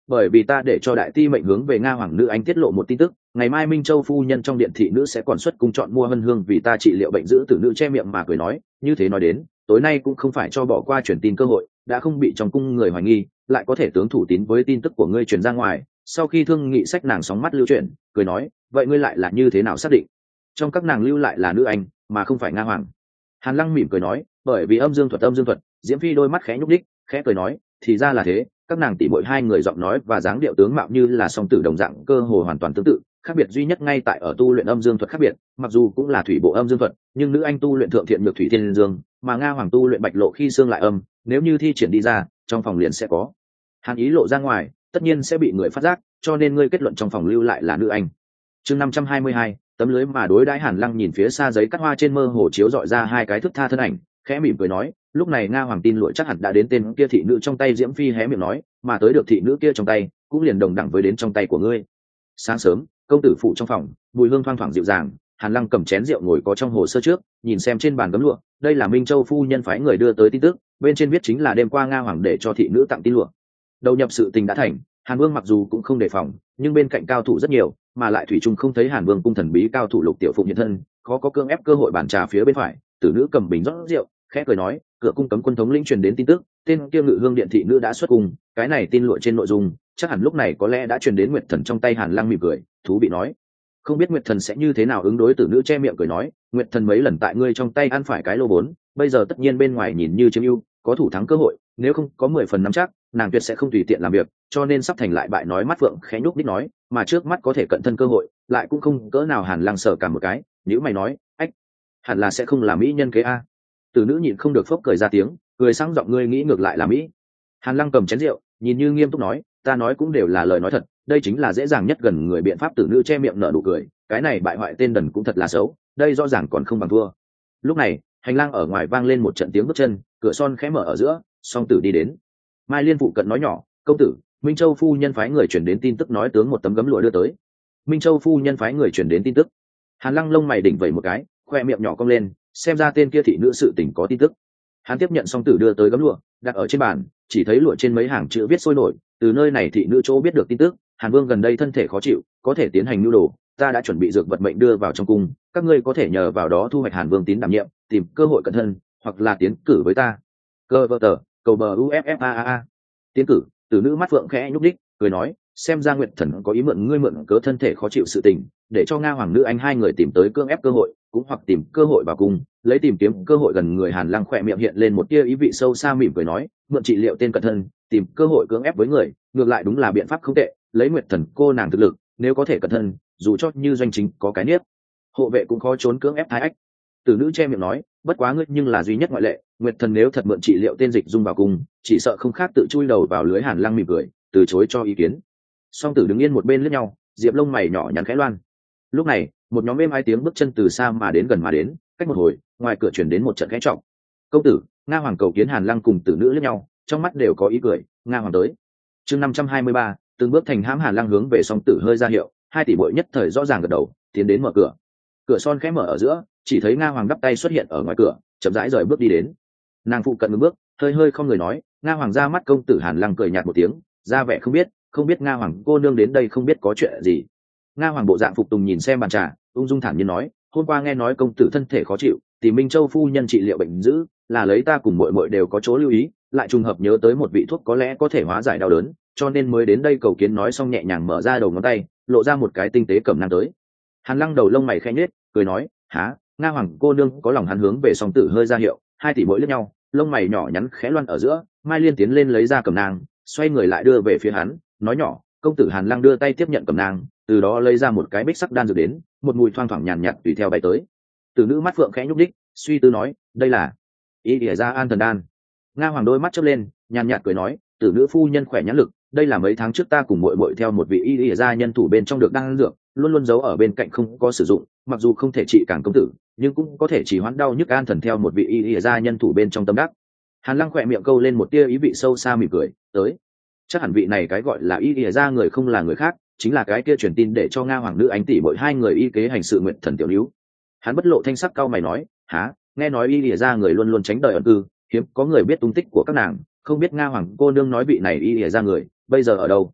bởi vì ta để cho đại ti mệnh hướng về nga hoàng nữ anh tiết lộ một tin tức, ngày mai Minh Châu phu nhân trong điện thị nữ sẽ còn xuất cung chọn mua hân hương vì ta trị liệu bệnh giữ tử nữ che miệng mà cười nói, như thế nói đến tối nay cũng không phải cho bỏ qua truyền tin cơ hội, đã không bị trong cung người hoài nghi, lại có thể tướng thủ tín với tin tức của ngươi truyền ra ngoài. Sau khi thương nghị sách nàng sóng mắt lưu chuyển, cười nói, vậy ngươi lại là như thế nào xác định trong các nàng lưu lại là nữ anh mà không phải nga hoàng? Hàn Lăng mỉm cười nói, bởi vì âm dương thuật. Diễm Phi đôi mắt khẽ nhúc đích, khẽ cười nói, thì ra là thế, các nàng tỷ muội hai người giọng nói và dáng điệu tướng mạo như là song tử đồng dạng, cơ hồ hoàn toàn tương tự, khác biệt duy nhất ngay tại ở tu luyện âm dương thuật khác biệt, mặc dù cũng là thủy bộ âm dương thuật, nhưng nữ anh tu luyện thượng thiện nhược thủy thiên dương, mà nga hoàng tu luyện bạch lộ khi xương lại âm, nếu như thi triển đi ra, trong phòng liền sẽ có hàn ý lộ ra ngoài, tất nhiên sẽ bị người phát giác, cho nên ngươi kết luận trong phòng lưu lại là nữ anh. Chương 522, tấm lưới mà đối đãi. Hàn Lăng nhìn phía xa giấy cắt hoa trên mơ hồ chiếu dọi ra hai cái thức tha thân ảnh, khẽ mỉm cười nói, lúc này nga hoàng tin lụa chắc hẳn đã đến tên kia thị nữ trong tay. Diễm Phi hé miệng nói, mà tới được thị nữ kia trong tay cũng liền đồng đẳng với đến trong tay của ngươi. Sáng sớm, công tử phụ trong phòng, mùi hương thoang thoảng dịu dàng. Hàn Lăng cầm chén rượu ngồi có trong hồ sơ trước, nhìn xem trên bàn gấm lụa, đây là Minh Châu phu nhân phái người đưa tới tin tức, bên trên viết chính là đêm qua nga hoàng để cho thị nữ tặng tin lụa. Đầu nhập sự tình đã thành, Hàn Vương mặc dù cũng không đề phòng, nhưng bên cạnh cao thủ rất nhiều, mà lại thủy chung không thấy Hàn Vương cung thần bí cao thủ Lục Tiểu Phụng hiện thân, khó có cưỡng ép cơ hội bàn trà phía bên phải. Tử nữ cầm bình rót rượu, khẽ cười nói, cửa cung cấm quân thống lĩnh truyền đến tin tức, tên kia Ngự Hương điện thị nữ đã xuất cung, cái này tin lụa trên nội dung chắc hẳn lúc này có lẽ đã truyền đến Nguyệt Thần trong tay. Hàn Lăng mỉm cười, thú vị nói, không biết Nguyệt Thần sẽ như thế nào ứng đối. Tử nữ che miệng cười nói, Nguyệt Thần mấy lần tại ngươi trong tay ăn phải cái lô vốn, bây giờ tất nhiên bên ngoài nhìn như chiếm ưu, có thủ thắng cơ hội, nếu không có 10 phần nắm chắc, nàng tuyệt sẽ không tùy tiện làm việc, cho nên sắp thành lại bại. Nói mắt phượng khẽ nhúc đích nói, mà trước mắt có thể cận thân cơ hội lại cũng không cỡ nào. Hàn Lăng sờ cả một cái, nhữ mày nói, ách, hẳn là sẽ không là mỹ nhân kế a. Tử nữ nhịn không được phốc cười ra tiếng, cười sang giọng, ngươi nghĩ ngược lại là mỹ. Hàn Lăng cầm chén rượu, nhìn như nghiêm túc nói, ta nói cũng đều là lời nói thật, đây chính là dễ dàng nhất gần người biện pháp. Tử nữ che miệng nở nụ cười, cái này bại hoại tên đần cũng thật là xấu, đây rõ ràng còn không bằng thua. Lúc này hành lang ở ngoài vang lên một trận tiếng bước chân, cửa son khẽ mở ở giữa, song tử đi đến. Mai Liên phụ cận nói nhỏ, công tử, Minh Châu phu nhân phái người chuyển đến tin tức, nói tướng một tấm gấm lụa đưa tới. Minh Châu phu nhân phái người chuyển đến tin tức. Hàn Lăng lông mày đỉnh vẩy một cái, khoe miệng nhỏ cong lên, xem ra tên kia thị nữ sự tình có tin tức. Hắn tiếp nhận song tử đưa tới gấm lụa, đặt ở trên bàn, chỉ thấy lụa trên mấy hàng chữ viết sôi nổi, từ nơi này thị nữ chỗ biết được tin tức, Hàn Vương gần đây thân thể khó chịu, có thể tiến hành nhu đồ, ta đã chuẩn bị dược vật mệnh đưa vào trong cung, các ngươi có thể nhờ vào đó thu hoạch Hàn Vương tín đảm nhiệm, tìm cơ hội cận thân, hoặc là tiến cử với ta. Cơ vợ tờ, cầu bờ uffaa. Tiến cử. Tử nữ mắt phượng khẽ nhúc đích, cười nói, xem ra Nguyệt Thần có ý mượn ngươi mượn cớ thân thể khó chịu sự tình, để cho nga hoàng nữ anh hai người tìm tới cưỡng ép cơ hội, cũng hoặc tìm cơ hội vào cung, lấy tìm kiếm cơ hội gần người. Hàn Lăng khỏe miệng hiện lên một tia ý vị sâu xa, mỉm cười nói, mượn trị liệu tên cận thân, tìm cơ hội cưỡng ép với người, ngược lại đúng là biện pháp không tệ. Lấy Nguyệt Thần cô nàng thực lực, nếu có thể cận thân, dù cho như doanh chính có cái niếp hộ vệ cũng khó trốn cưỡng ép thái ách. Tử nữ che miệng nói, bất quá ngươi nhưng là duy nhất ngoại lệ, Nguyệt Thần nếu thật mượn trị liệu tên Dịch Dung vào cung, chỉ sợ không khác tự chui đầu vào lưới. Hàn Lăng mỉm cười, từ chối cho ý kiến. Song tử đứng yên một bên lướt nhau, diệp lông mày nhỏ nhắn khẽ loan. Lúc này một nhóm êm hai tiếng bước chân từ xa mà đến gần mà đến, cách một hồi, ngoài cửa chuyển đến một trận khẽ trọng. Công tử, nga hoàng cầu kiến. Hàn Lăng cùng tử nữ lướt nhau, trong mắt đều có ý cười. Nga hoàng tới. Chương 523, từng bước thành hãm. Hàn Lăng hướng về song tử hơi ra hiệu, hai tỷ muội nhất thời rõ ràng gật đầu, tiến đến mở cửa. Cửa son khẽ mở ở giữa, chỉ thấy nga hoàng đắp tay xuất hiện ở ngoài cửa, chậm rãi rời bước đi đến. Nàng phụ cận ngưng bước, hơi hơi không người nói, nga hoàng ra mắt công tử. Hàn Lăng cười nhạt một tiếng, ra vẻ không biết nga hoàng cô nương đến đây không biết có chuyện gì. Nga hoàng bộ dạng phục tùng nhìn xem bàn trà, ung dung thản nhiên nói, hôm qua nghe nói công tử thân thể khó chịu, tìm Minh Châu phu nhân trị liệu bệnh dữ, là lấy ta cùng muội muội đều có chỗ lưu ý, lại trùng hợp nhớ tới một vị thuốc có lẽ có thể hóa giải đau đớn, cho nên mới đến đây cầu kiến. Nói xong nhẹ nhàng mở ra đầu ngón tay, lộ ra một cái tinh tế cẩm nang tới. Hàn Lăng đầu lông mày khẽ nhếch, cười nói, há, nga hoàng cô nương có lòng. Hắn hướng về song tử hơi ra hiệu, hai tỷ muội liếc nhau, lông mày nhỏ nhắn khẽ loan ở giữa. Mai Liên tiến lên lấy ra cẩm nang, xoay người lại đưa về phía hắn, nói nhỏ, công tử. Hàn Lăng đưa tay tiếp nhận cẩm nang, từ đó lấy ra một cái bích sắc đan dược đến, một mùi thoang thoảng nhàn nhạt tùy theo bay tới. Tử nữ mắt phượng khẽ nhúc đích, suy tư nói, đây là ý ỉa ra an thần đan. Nga hoàng đôi mắt chớp lên, nhàn nhạt cười nói, tử nữ phu nhân khỏe nhãn lực, đây là mấy tháng trước ta cùng muội muội theo một vị y ỉa gia nhân thủ bên trong được đan dược, luôn luôn giấu ở bên cạnh không có sử dụng, mặc dù không thể trị càng công tử, nhưng cũng có thể chỉ hoãn đau nhức an thần theo một vị y ỉa gia nhân thủ bên trong tâm đắc. Hàn Lăng khỏe miệng câu lên một tia ý vị sâu xa, mỉm cười, tới, chắc hẳn vị này cái gọi là y ỉa gia người không là người khác, chính là cái kia truyền tin để cho nga hoàng nữ ánh tỷ muội hai người y kế hành sự Nguyệt Thần tiểu níu. Hắn bất lộ thanh sắc cau mày nói, há, nghe nói y ỉa gia người luôn luôn tránh đời ẩn cư, hiếm có người biết tung tích của các nàng, không biết nga hoàng cô nương nói vị này y ỉa gia người bây giờ ở đâu.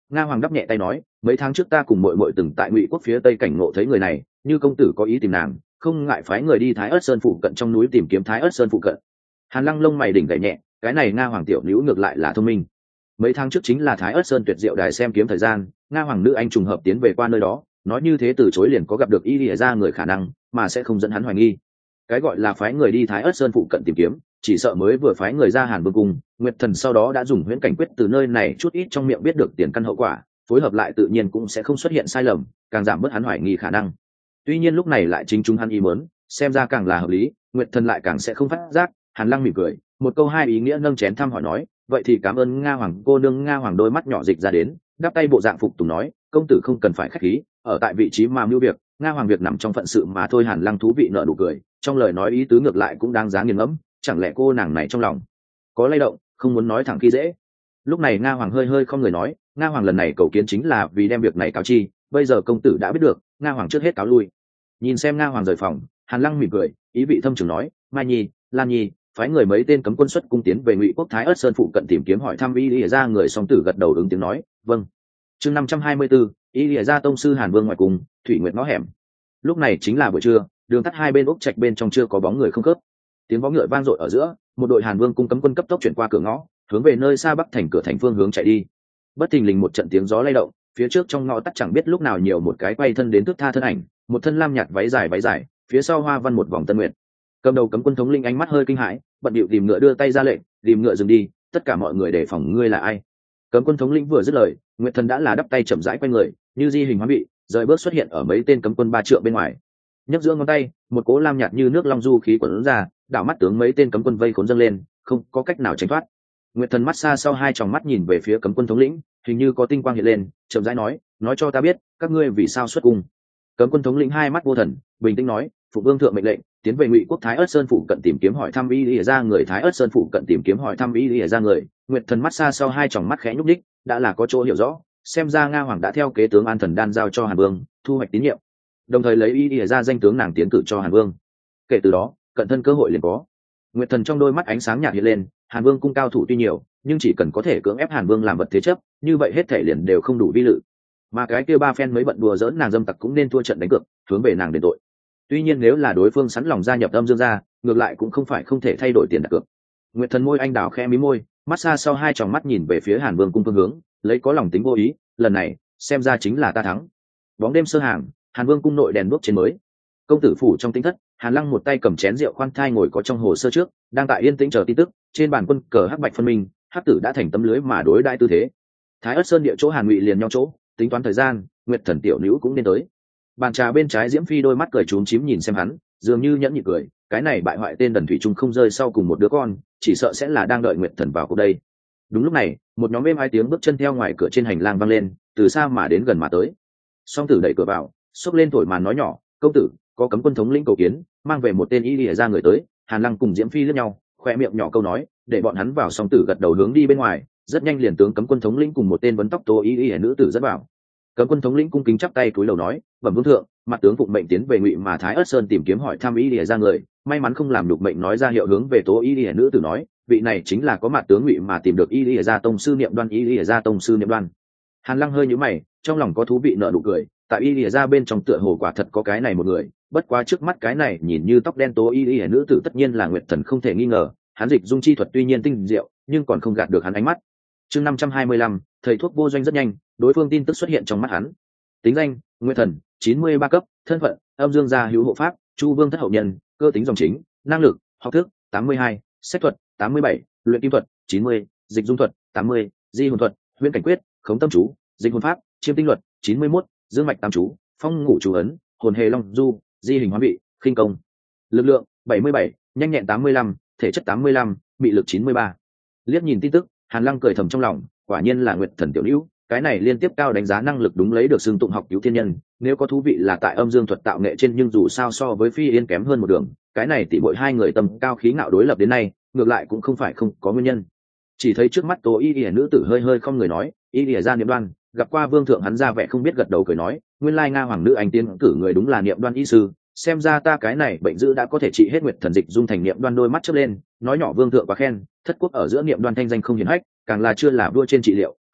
Nga hoàng đắp nhẹ tay nói, mấy tháng trước ta cùng muội muội từng tại Ngụy quốc phía tây cảnh ngộ thấy người này, như công tử có ý tìm nàng, không ngại phái người đi Thái Ức Sơn phụ cận trong núi tìm kiếm Thái Ức Sơn phụ cận. Hàn Lăng lông mày đỉnh gảy nhẹ, cái này Nga hoàng tiểu nữ ngược lại là thông minh. Mấy tháng trước chính là Thái Ức Sơn tuyệt diệu đài xem kiếm thời gian, Nga hoàng nữ anh trùng hợp tiến về qua nơi đó, nói như thế từ chối liền có gặp được y lìa ra người khả năng, mà sẽ không dẫn hắn hoài nghi. Cái gọi là phái người đi Thái Ức Sơn phụ cận tìm kiếm, chỉ sợ mới vừa phái người ra Hàn Vương cung, Nguyệt Thần sau đó đã dùng huyễn cảnh quyết từ nơi này chút ít trong miệng biết được tiền căn hậu quả, phối hợp lại tự nhiên cũng sẽ không xuất hiện sai lầm, càng giảm bớt hắn hoài nghi khả năng. Tuy nhiên lúc này lại chính chúng hắn ý muốn, xem ra càng là hợp lý, Nguyệt Thần lại càng sẽ không phát giác. Hàn Lăng mỉm cười, một câu hai ý nghĩa nâng chén thăm hỏi nói, vậy thì cảm ơn Nga hoàng cô nương. Nga hoàng đôi mắt nhỏ dịch ra đến, đáp tay bộ dạng phục tùng nói, công tử không cần phải khách khí, ở tại vị trí mà mưu việc, Nga hoàng việc nằm trong phận sự mà thôi. Hàn Lăng thú vị nở nụ cười, trong lời nói ý tứ ngược lại cũng đáng giá nghiền ngẫm, chẳng lẽ cô nàng này trong lòng có lay động, không muốn nói thẳng khi dễ. Lúc này Nga hoàng hơi hơi không người nói, Nga hoàng lần này cầu kiến chính là vì đem việc này cáo chi, bây giờ công tử đã biết được, Nga hoàng trước hết cáo lui. Nhìn xem Nga hoàng rời phòng, Hàn Lăng mỉm cười, ý vị thâm trường nói, Mai Nhi, Lan Nhi, phái người mấy tên cấm quân xuất cung tiến về Ngụy quốc Thái Ức Sơn phụ cận tìm kiếm hỏi thăm y lìa ra người. Song tử gật đầu ứng tiếng nói, vâng. Chương 524, y lìa ra tông sư Hàn Vương ngoài cùng, Thủy Nguyệt ngõ hẻm. Lúc này chính là buổi trưa, đường tắt hai bên ốc trạch bên trong chưa có bóng người không khớp. Tiếng vó ngựa vang dội ở giữa, một đội Hàn Vương cung cấm quân cấp tốc chuyển qua cửa ngõ, hướng về nơi xa bắc thành cửa thành phương hướng chạy đi. Bất thình lình một trận tiếng gió lay động, phía trước trong ngõ tắt chẳng biết lúc nào nhiều một cái quay thân đến thước tha thân ảnh, một thân lam nhạt váy dài, phía sau hoa văn một vòng tân nguyệt. Cầm đầu cấm quân thống linh ánh mắt hơi kinh hãi, bận điệu tìm ngựa đưa tay ra lệnh, tìm ngựa dừng đi, tất cả mọi người đề phòng. Ngươi là ai? Cấm quân thống lĩnh vừa dứt lời, Nguyệt Thần đã là đắp tay chậm rãi quay người, như di hình hóa bị, rời bước xuất hiện ở mấy tên cấm quân ba trượng bên ngoài. Nhấc giữa ngón tay, một cỗ lam nhạt như nước long du khí quẩn ra, đảo mắt tướng mấy tên cấm quân vây khốn dâng lên, không có cách nào tránh thoát. Nguyệt Thần mắt xa sau hai tròng mắt nhìn về phía cấm quân thống lĩnh, hình như có tinh quang hiện lên, chậm rãi nói cho ta biết, các ngươi vì sao xuất cung. Cấm quân thống lĩnh hai mắt vô thần, bình tĩnh nói, phụ vương thượng mệnh lệnh, tiến về Ngụy quốc Thái Ức Sơn phụ cận tìm kiếm hỏi thăm y lìa ra người. Thái Ức Sơn phụ cận tìm kiếm hỏi thăm y lìa ra người. Nguyệt Thần mắt xa sau hai tròng mắt khẽ nhúc nhích, đã là có chỗ hiểu rõ, xem ra Nga hoàng đã theo kế tướng An Thần đan giao cho Hàn Vương, thu hoạch tín nhiệm, đồng thời lấy y lìa ra danh tướng nàng tiến cử cho Hàn Vương. Kể từ đó, cận thân cơ hội liền có. Nguyệt Thần trong đôi mắt ánh sáng nhạt hiện lên, Hàn Vương cung cao thủ tuy nhiều, nhưng chỉ cần có thể cưỡng ép Hàn Vương làm vật thế chấp, như vậy hết thể liền đều không đủ vi lự. Mà cái kia ba phen mới bận đùa dỡn nàng dâm tặc cũng nên thua trận đánh cược, hướng về nàng đền tội. Tuy nhiên nếu là đối phương sẵn lòng gia nhập Âm Dương gia, ngược lại cũng không phải không thể thay đổi tiền đặt cược. Nguyệt Thần môi anh đào khẽ mí môi, mắt xa sau hai tròng mắt nhìn về phía Hàn Vương cung phương hướng, lấy có lòng tính vô ý, lần này xem ra chính là ta thắng. Bóng đêm sơ hàng, Hàn Vương cung nội đèn đuốc trên mới. Công tử phủ trong tinh thất, Hàn Lăng một tay cầm chén rượu khoan thai ngồi có trong hồ sơ trước, đang tại yên tĩnh chờ tin tức. Trên bàn quân cờ hắc bạch phân minh, hắc tử đã thành tấm lưới mà đối đãi tư thế. Thái Ức Sơn địa chỗ Hàn Ngụy liền nhau chỗ, tính toán thời gian, Nguyệt Thần tiểu nữ cũng nên tới. Bàn trà bên trái Diễm Phi đôi mắt cười trúng chím nhìn xem hắn, dường như nhẫn nhị cười, cái này bại hoại tên Đần Thủy Trung không rơi sau cùng một đứa con, chỉ sợ sẽ là đang đợi Nguyệt Thần vào cuộc đây. Đúng lúc này, một nhóm êm hai tiếng bước chân theo ngoài cửa trên hành lang vang lên, từ xa mà đến gần mà tới. Song tử đẩy cửa vào, xốc lên thổi màn nói nhỏ, công tử, có cấm quân thống lĩnh cầu kiến, mang về một tên y lìa ra người tới. Hàn Lăng cùng Diễm Phi liếc nhau, khoe miệng nhỏ câu nói, để bọn hắn vào. Song tử gật đầu hướng đi bên ngoài, rất nhanh liền tướng cấm quân thống lĩnh cùng một tên vấn tóc tố y lìa nữ tử dẫn vào. Cấm quân thống lĩnh cung kính chắp tay cúi đầu nói, bẩm vương thượng, mặt tướng phụng mệnh tiến về Ngụy mà Thái Ức Sơn tìm kiếm hỏi thăm y lìa ra người, may mắn không làm đục mệnh. Nói ra hiệu hướng về tố y lìa nữ tử nói, vị này chính là có mặt tướng Ngụy mà tìm được y lìa ra tông sư Niệm Đoan. Y lìa ra tông sư Niệm Đoan. Hàn Lăng hơi nhíu mày, trong lòng có thú vị nở nụ cười, tại y lìa ra bên trong tựa hồ quả thật có cái này một người, bất quá trước mắt cái này nhìn như tóc đen tố y lìa nữ tử tất nhiên là Nguyệt Thần không thể nghi ngờ. Hắn dịch dung chi thuật tuy nhiên tinh diệu, nhưng còn không gạt được hắn ánh mắt. Chương 525, thầy thuốc vô doanh rất nhanh, đối phương tin tức xuất hiện trong mắt hắn. Tính danh: Nguyệt Thần, 93 cấp, thân phận: Âm Dương gia hữu hộ pháp, Chu Vương thất hậu nhân, cơ tính dòng chính, năng lực: học thức 82, sách thuật 87, luyện kim thuật 90, dịch dung thuật 80, di hồn thuật, huyễn cảnh quyết, khống tâm chú, dịch hồn pháp, chiêm tinh luật 91, dương mạch tam chú, phong ngủ chú ấn, hồn hề long du, di hình hóa vị, khinh công. Lực lượng 77, nhanh nhẹn 85, thể chất 85, mị lực 93. Liếc nhìn tin tức, Hàn Lăng cười thầm trong lòng, quả nhiên là Nguyệt Thần tiểu nữ, cái này liên tiếp cao đánh giá năng lực đúng lấy được xưng tụng học cứu thiên nhân. Nếu có thú vị là tại âm dương thuật tạo nghệ trên, nhưng dù sao so với Phi Yên kém hơn một đường, cái này tỷ muội hai người tầm cao khí ngạo đối lập đến nay, ngược lại cũng không phải không có nguyên nhân. Chỉ thấy trước mắt tố y lìa nữ tử hơi hơi không người nói, y lìa ra Niệm Đoan, gặp qua vương thượng. Hắn ra vẻ không biết gật đầu cười nói, nguyên lai Nga hoàng nữ anh tiến cử người đúng là Niệm Đoan y sư, xem ra ta cái này bệnh dữ đã có thể trị hết. Nguyệt Thần dịch dung thành Niệm Đoan đôi mắt chớp lên, nói nhỏ, vương thượng quá khen, thất quốc ở giữa Niệm Đoan thanh danh không hiển hách, càng là chưa là vua trên trị liệu,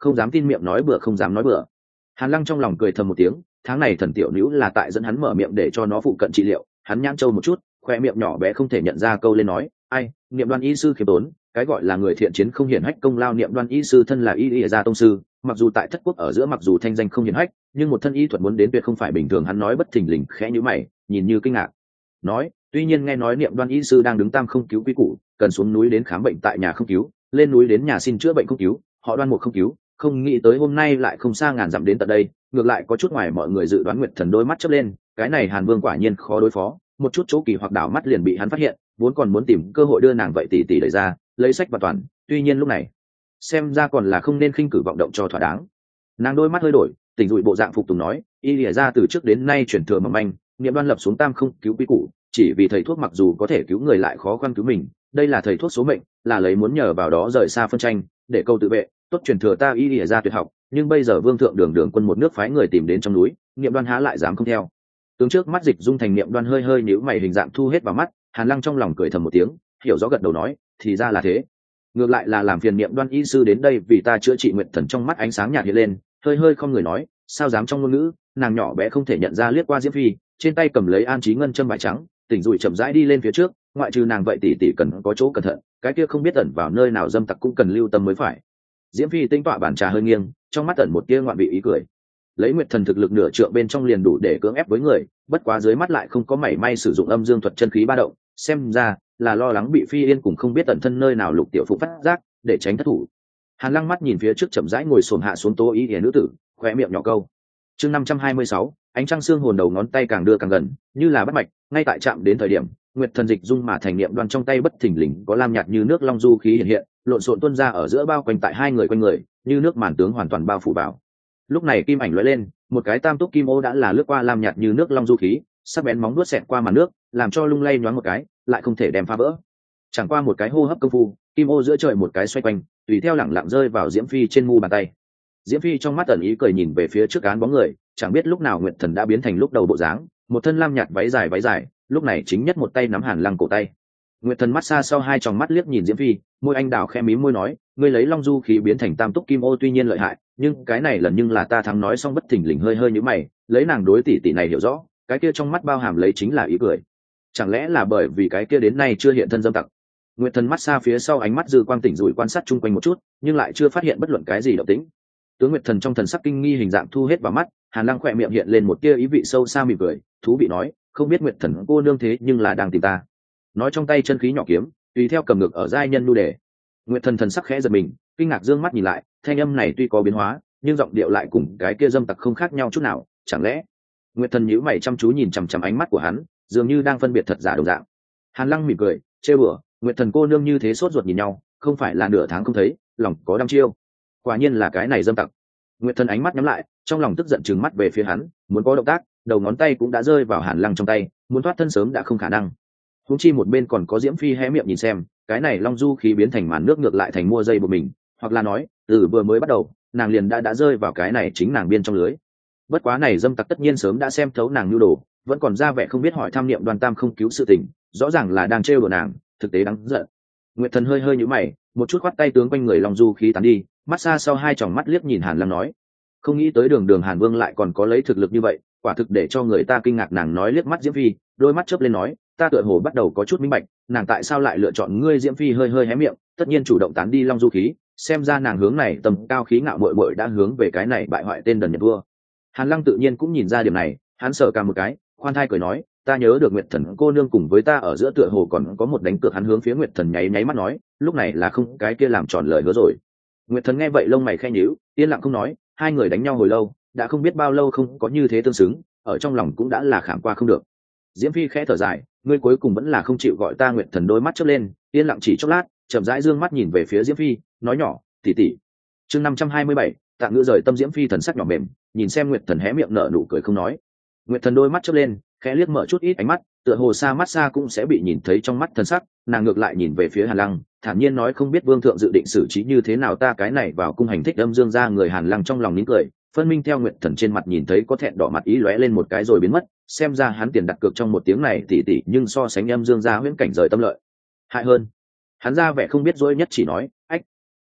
không dám tin miệng nói bừa, không dám nói bừa. Hàn Lăng trong lòng cười thầm một tiếng, tháng này thần tiểu nữ là tại dẫn hắn mở miệng để cho nó phụ cận trị liệu. Hắn nhãn châu một chút, khoe miệng nhỏ bé không thể nhận ra câu lên nói, ai, Niệm Đoan y sư khiêm tốn, cái gọi là người thiện chiến không hiển hách công lao. Niệm Đoan y sư thân là y gia tông sư, mặc dù tại thất quốc ở giữa mặc dù thanh danh không hiển hách, nhưng một thân y thuật muốn đến tuyệt không phải bình thường. Hắn nói bất thình lình khẽ nhíu mày, nhìn như kinh ngạc, nói, tuy nhiên nghe nói Niệm Đoan y sư đang đứng tam không cứu quy củ, cần xuống núi đến khám bệnh tại nhà không cứu, lên núi đến nhà xin chữa bệnh không cứu, họ Đoan một không cứu, không nghĩ tới hôm nay lại không xa ngàn dặm đến tận đây, ngược lại có chút ngoài mọi người dự đoán. Nguyệt Thần đôi mắt chớp lên, cái này Hàn Vương quả nhiên khó đối phó, một chút chỗ kỳ hoặc đảo mắt liền bị hắn phát hiện, vốn còn muốn tìm cơ hội đưa nàng vậy tỷ tỷ đẩy ra, lấy sách và toàn, tuy nhiên lúc này xem ra còn là không nên khinh cử vọng động cho thỏa đáng. Nàng đôi mắt hơi đổi, tỉnh dụi bộ dạng phục tùng nói, y lìa ra từ trước đến nay chuyển thừa mầm manh, Niệm Đoan lập xuống tam không cứu quy củ, chỉ vì thầy thuốc mặc dù có thể cứu người lại khó khăn cứu mình, đây là thầy thuốc số mệnh, là lấy muốn nhờ vào đó rời xa phân tranh, để câu tự vệ, tốt truyền thừa ta y lìa ra tuyệt học. Nhưng bây giờ vương thượng đường quân một nước phái người tìm đến trong núi, Niệm Đoan há lại dám không theo. Tướng trước mắt Dịch Dung thành Niệm Đoan hơi hơi nhíu mày, hình dạng thu hết vào mắt. Hàn Lăng trong lòng cười thầm một tiếng, hiểu rõ gật đầu nói, thì ra là thế, ngược lại là làm phiền Niệm Đoan y sư đến đây vì ta chữa trị. Nguyệt Thần trong mắt ánh sáng nhạt hiện lên, hơi hơi không người nói, sao dám trong ngôn ngữ. Nàng nhỏ bé không thể nhận ra liếc qua Diễm Phi, trên tay cầm lấy An Chí Ngân châm vải trắng, tỉnh dụi chậm rãi đi lên phía trước. Ngoại trừ nàng vậy tỷ tỷ cần có chỗ cẩn thận, cái kia không biết ẩn vào nơi nào dâm tặc cũng cần lưu tâm mới phải. Diễm Phi tinh tọa bàn trà hơi nghiêng, trong mắt ẩn một tia ngoạn vị ý cười. Lấy Nguyệt Thần thực lực nửa trượng bên trong liền đủ để cưỡng ép với người, bất quá dưới mắt lại không có mảy may sử dụng âm dương thuật chân khí ba động, xem ra là lo lắng bị Phi Yên cùng không biết ẩn thân nơi nào Lục Tiểu Phụ phát giác, để tránh thất thủ. Hàn Lăng mắt nhìn phía trước chậm rãi ngồi xổm hạ xuống Tố Ý Điển nữ tử, khóe miệng nhỏ câu. Chương 526, ánh trăng xương hồn đầu ngón tay càng đưa càng gần, như là bắt mạch, ngay tại chạm đến thời điểm, Nguyệt Thần Dịch Dung mà thành Niệm Đoan trong tay bất thình lình có lam nhạt như nước long du khí hiện hiện, lộn xộn tuôn ra ở giữa bao quanh tại hai người quanh người, như nước màn tướng hoàn toàn bao phủ vào. Lúc này kim ảnh lóe lên, một cái tam túc kim ô đã là lướt qua lam nhạt như nước long du khí, sắc bén móng vuốt xẹt qua màn nước, làm cho lung lay nhoáng một cái, lại không thể đem phá vỡ. Chẳng qua một cái hô hấp công phu, kim ô giữa trời một cái xoay quanh, tùy theo lẳng lặng rơi vào Diễm Phi trên mu bàn tay. Diễm Phi trong mắt ẩn ý cười nhìn về phía trước án bóng người, chẳng biết lúc nào Nguyệt Thần đã biến thành lúc đầu bộ dáng, một thân lam nhạt váy dài, lúc này chính nhất một tay nắm Hàn Lăng cổ tay. Nguyệt Thần mắt xa sau hai tròng mắt liếc nhìn Diễm Phi, môi anh đào khẽ mím môi nói, ngươi lấy long du khí biến thành tam túc kim ô tuy nhiên lợi hại, nhưng cái này lần nhưng là ta thắng. Nói xong bất thình lình hơi hơi nhíu mày, lấy nàng đối tỷ tỷ này hiểu rõ, cái kia trong mắt bao hàm lấy chính là ý cười. Chẳng lẽ là bởi vì cái kia đến nay chưa hiện thân dâm tặc? Nguyệt Thần mắt xa phía sau ánh mắt dư quang tỉnh rủi quan sát chung quanh một chút, nhưng lại chưa phát hiện bất luận cái gì động tĩnh. Tướng Nguyệt Thần trong thần sắc kinh nghi hình dạng thu hết vào mắt, Hàn Lăng khỏe miệng hiện lên một tia ý vị sâu xa mỉm cười, thú vị nói, không biết Nguyệt Thần cô nương thế nhưng là đang tìm ta. Nói trong tay chân khí nhỏ kiếm, tùy theo cầm ngực ở giai nhân nu đề. Nguyệt Thần thần sắc khẽ giật mình, kinh ngạc dương mắt nhìn lại, thanh âm này tuy có biến hóa, nhưng giọng điệu lại cùng cái kia dâm tặc không khác nhau chút nào, chẳng lẽ? Nguyệt Thần nhíu mày chăm chú nhìn chằm chằm ánh mắt của hắn, dường như đang phân biệt thật giả đồng dạng. Hàn Lăng mỉm cười, trêu đùa, Nguyệt Thần cô nương như thế sốt ruột nhìn nhau, không phải là nửa tháng không thấy, lòng có đăm chiêu. Quả nhiên là cái này dâm tặc. Nguyệt Thần ánh mắt nhắm lại, trong lòng tức giận trừng mắt về phía hắn, muốn có động tác, đầu ngón tay cũng đã rơi vào Hàn Lăng trong tay, muốn thoát thân sớm đã không khả năng. Huống chi một bên còn có Diễm Phi hé miệng nhìn xem, cái này long du khí biến thành màn nước ngược lại thành mua dây của mình, hoặc là nói, từ vừa mới bắt đầu, nàng liền đã rơi vào cái này chính nàng biên trong lưới. Bất quá này dâm tặc tất nhiên sớm đã xem thấu nàng nhu đồ, vẫn còn ra vẻ không biết hỏi tham Niệm Đoan tam không cứu sự tình, rõ ràng là đang trêu đùa nàng, thực tế đáng giận. Nguyệt Thần hơi hơi nhíu mày, một chút khoát tay tướng quanh người long du khí tán đi, mắt xa sau hai tròng mắt liếc nhìn Hàn Lăng nói, không nghĩ tới đường Hàn Vương lại còn có lấy thực lực như vậy, quả thực để cho người ta kinh ngạc. Nàng nói liếc mắt Diễm Phi, đôi mắt chớp lên nói, ta tựa hồ bắt đầu có chút minh bạch, nàng tại sao lại lựa chọn ngươi. Diễm Phi hơi hơi hé miệng, tất nhiên chủ động tán đi long du khí, xem ra nàng hướng này tầm cao khí ngạo muội muội đã hướng về cái này bại hoại tên đần nhật vua. Hàn Lăng tự nhiên cũng nhìn ra điểm này, hắn sợ cả một cái, khoan thai cười nói, ta nhớ được Nguyệt Thần cô nương cùng với ta ở giữa tựa hồ còn có một đánh cược. Hắn hướng phía Nguyệt Thần nháy mắt nói, lúc này là không cái kia làm tròn lời hứa rồi. Nguyệt Thần nghe vậy lông mày khẽ nhíu, yên lặng không nói. Hai người đánh nhau hồi lâu, đã không biết bao lâu không có như thế tương xứng, ở trong lòng cũng đã là khảm qua không được. Diễm Phi khẽ thở dài, ngươi cuối cùng vẫn là không chịu gọi ta. Nguyệt Thần đôi mắt chớp lên, yên lặng chỉ chốc lát, chậm rãi dương mắt nhìn về phía Diễm Phi, nói nhỏ, tỷ tỷ. Chương 527, Tạ Ngữ rời tâm. Diễm Phi thần sắc nhỏ mềm, nhìn xem Nguyệt Thần hé miệng nở nụ cười không nói. Nguyệt Thần đôi mắt chớp lên, khẽ liếc mở chút ít ánh mắt, tựa hồ xa mắt xa cũng sẽ bị nhìn thấy trong mắt thần sắc. Nàng ngược lại nhìn về phía Hàn Lăng, thản nhiên nói, không biết vương thượng dự định xử trí như thế nào ta cái này vào cung hành thích âm dương ra người. Hàn Lăng trong lòng nín cười, phân minh theo Nguyệt Thần trên mặt nhìn thấy có thẹn đỏ mặt ý lóe lên một cái rồi biến mất, xem ra hắn tiền đặt cược trong một tiếng này tỷ tỷ, nhưng so sánh âm dương ra huyễn cảnh rời tâm lợi hại hơn. Hắn ra vẻ không biết dối nhất chỉ nói, ách,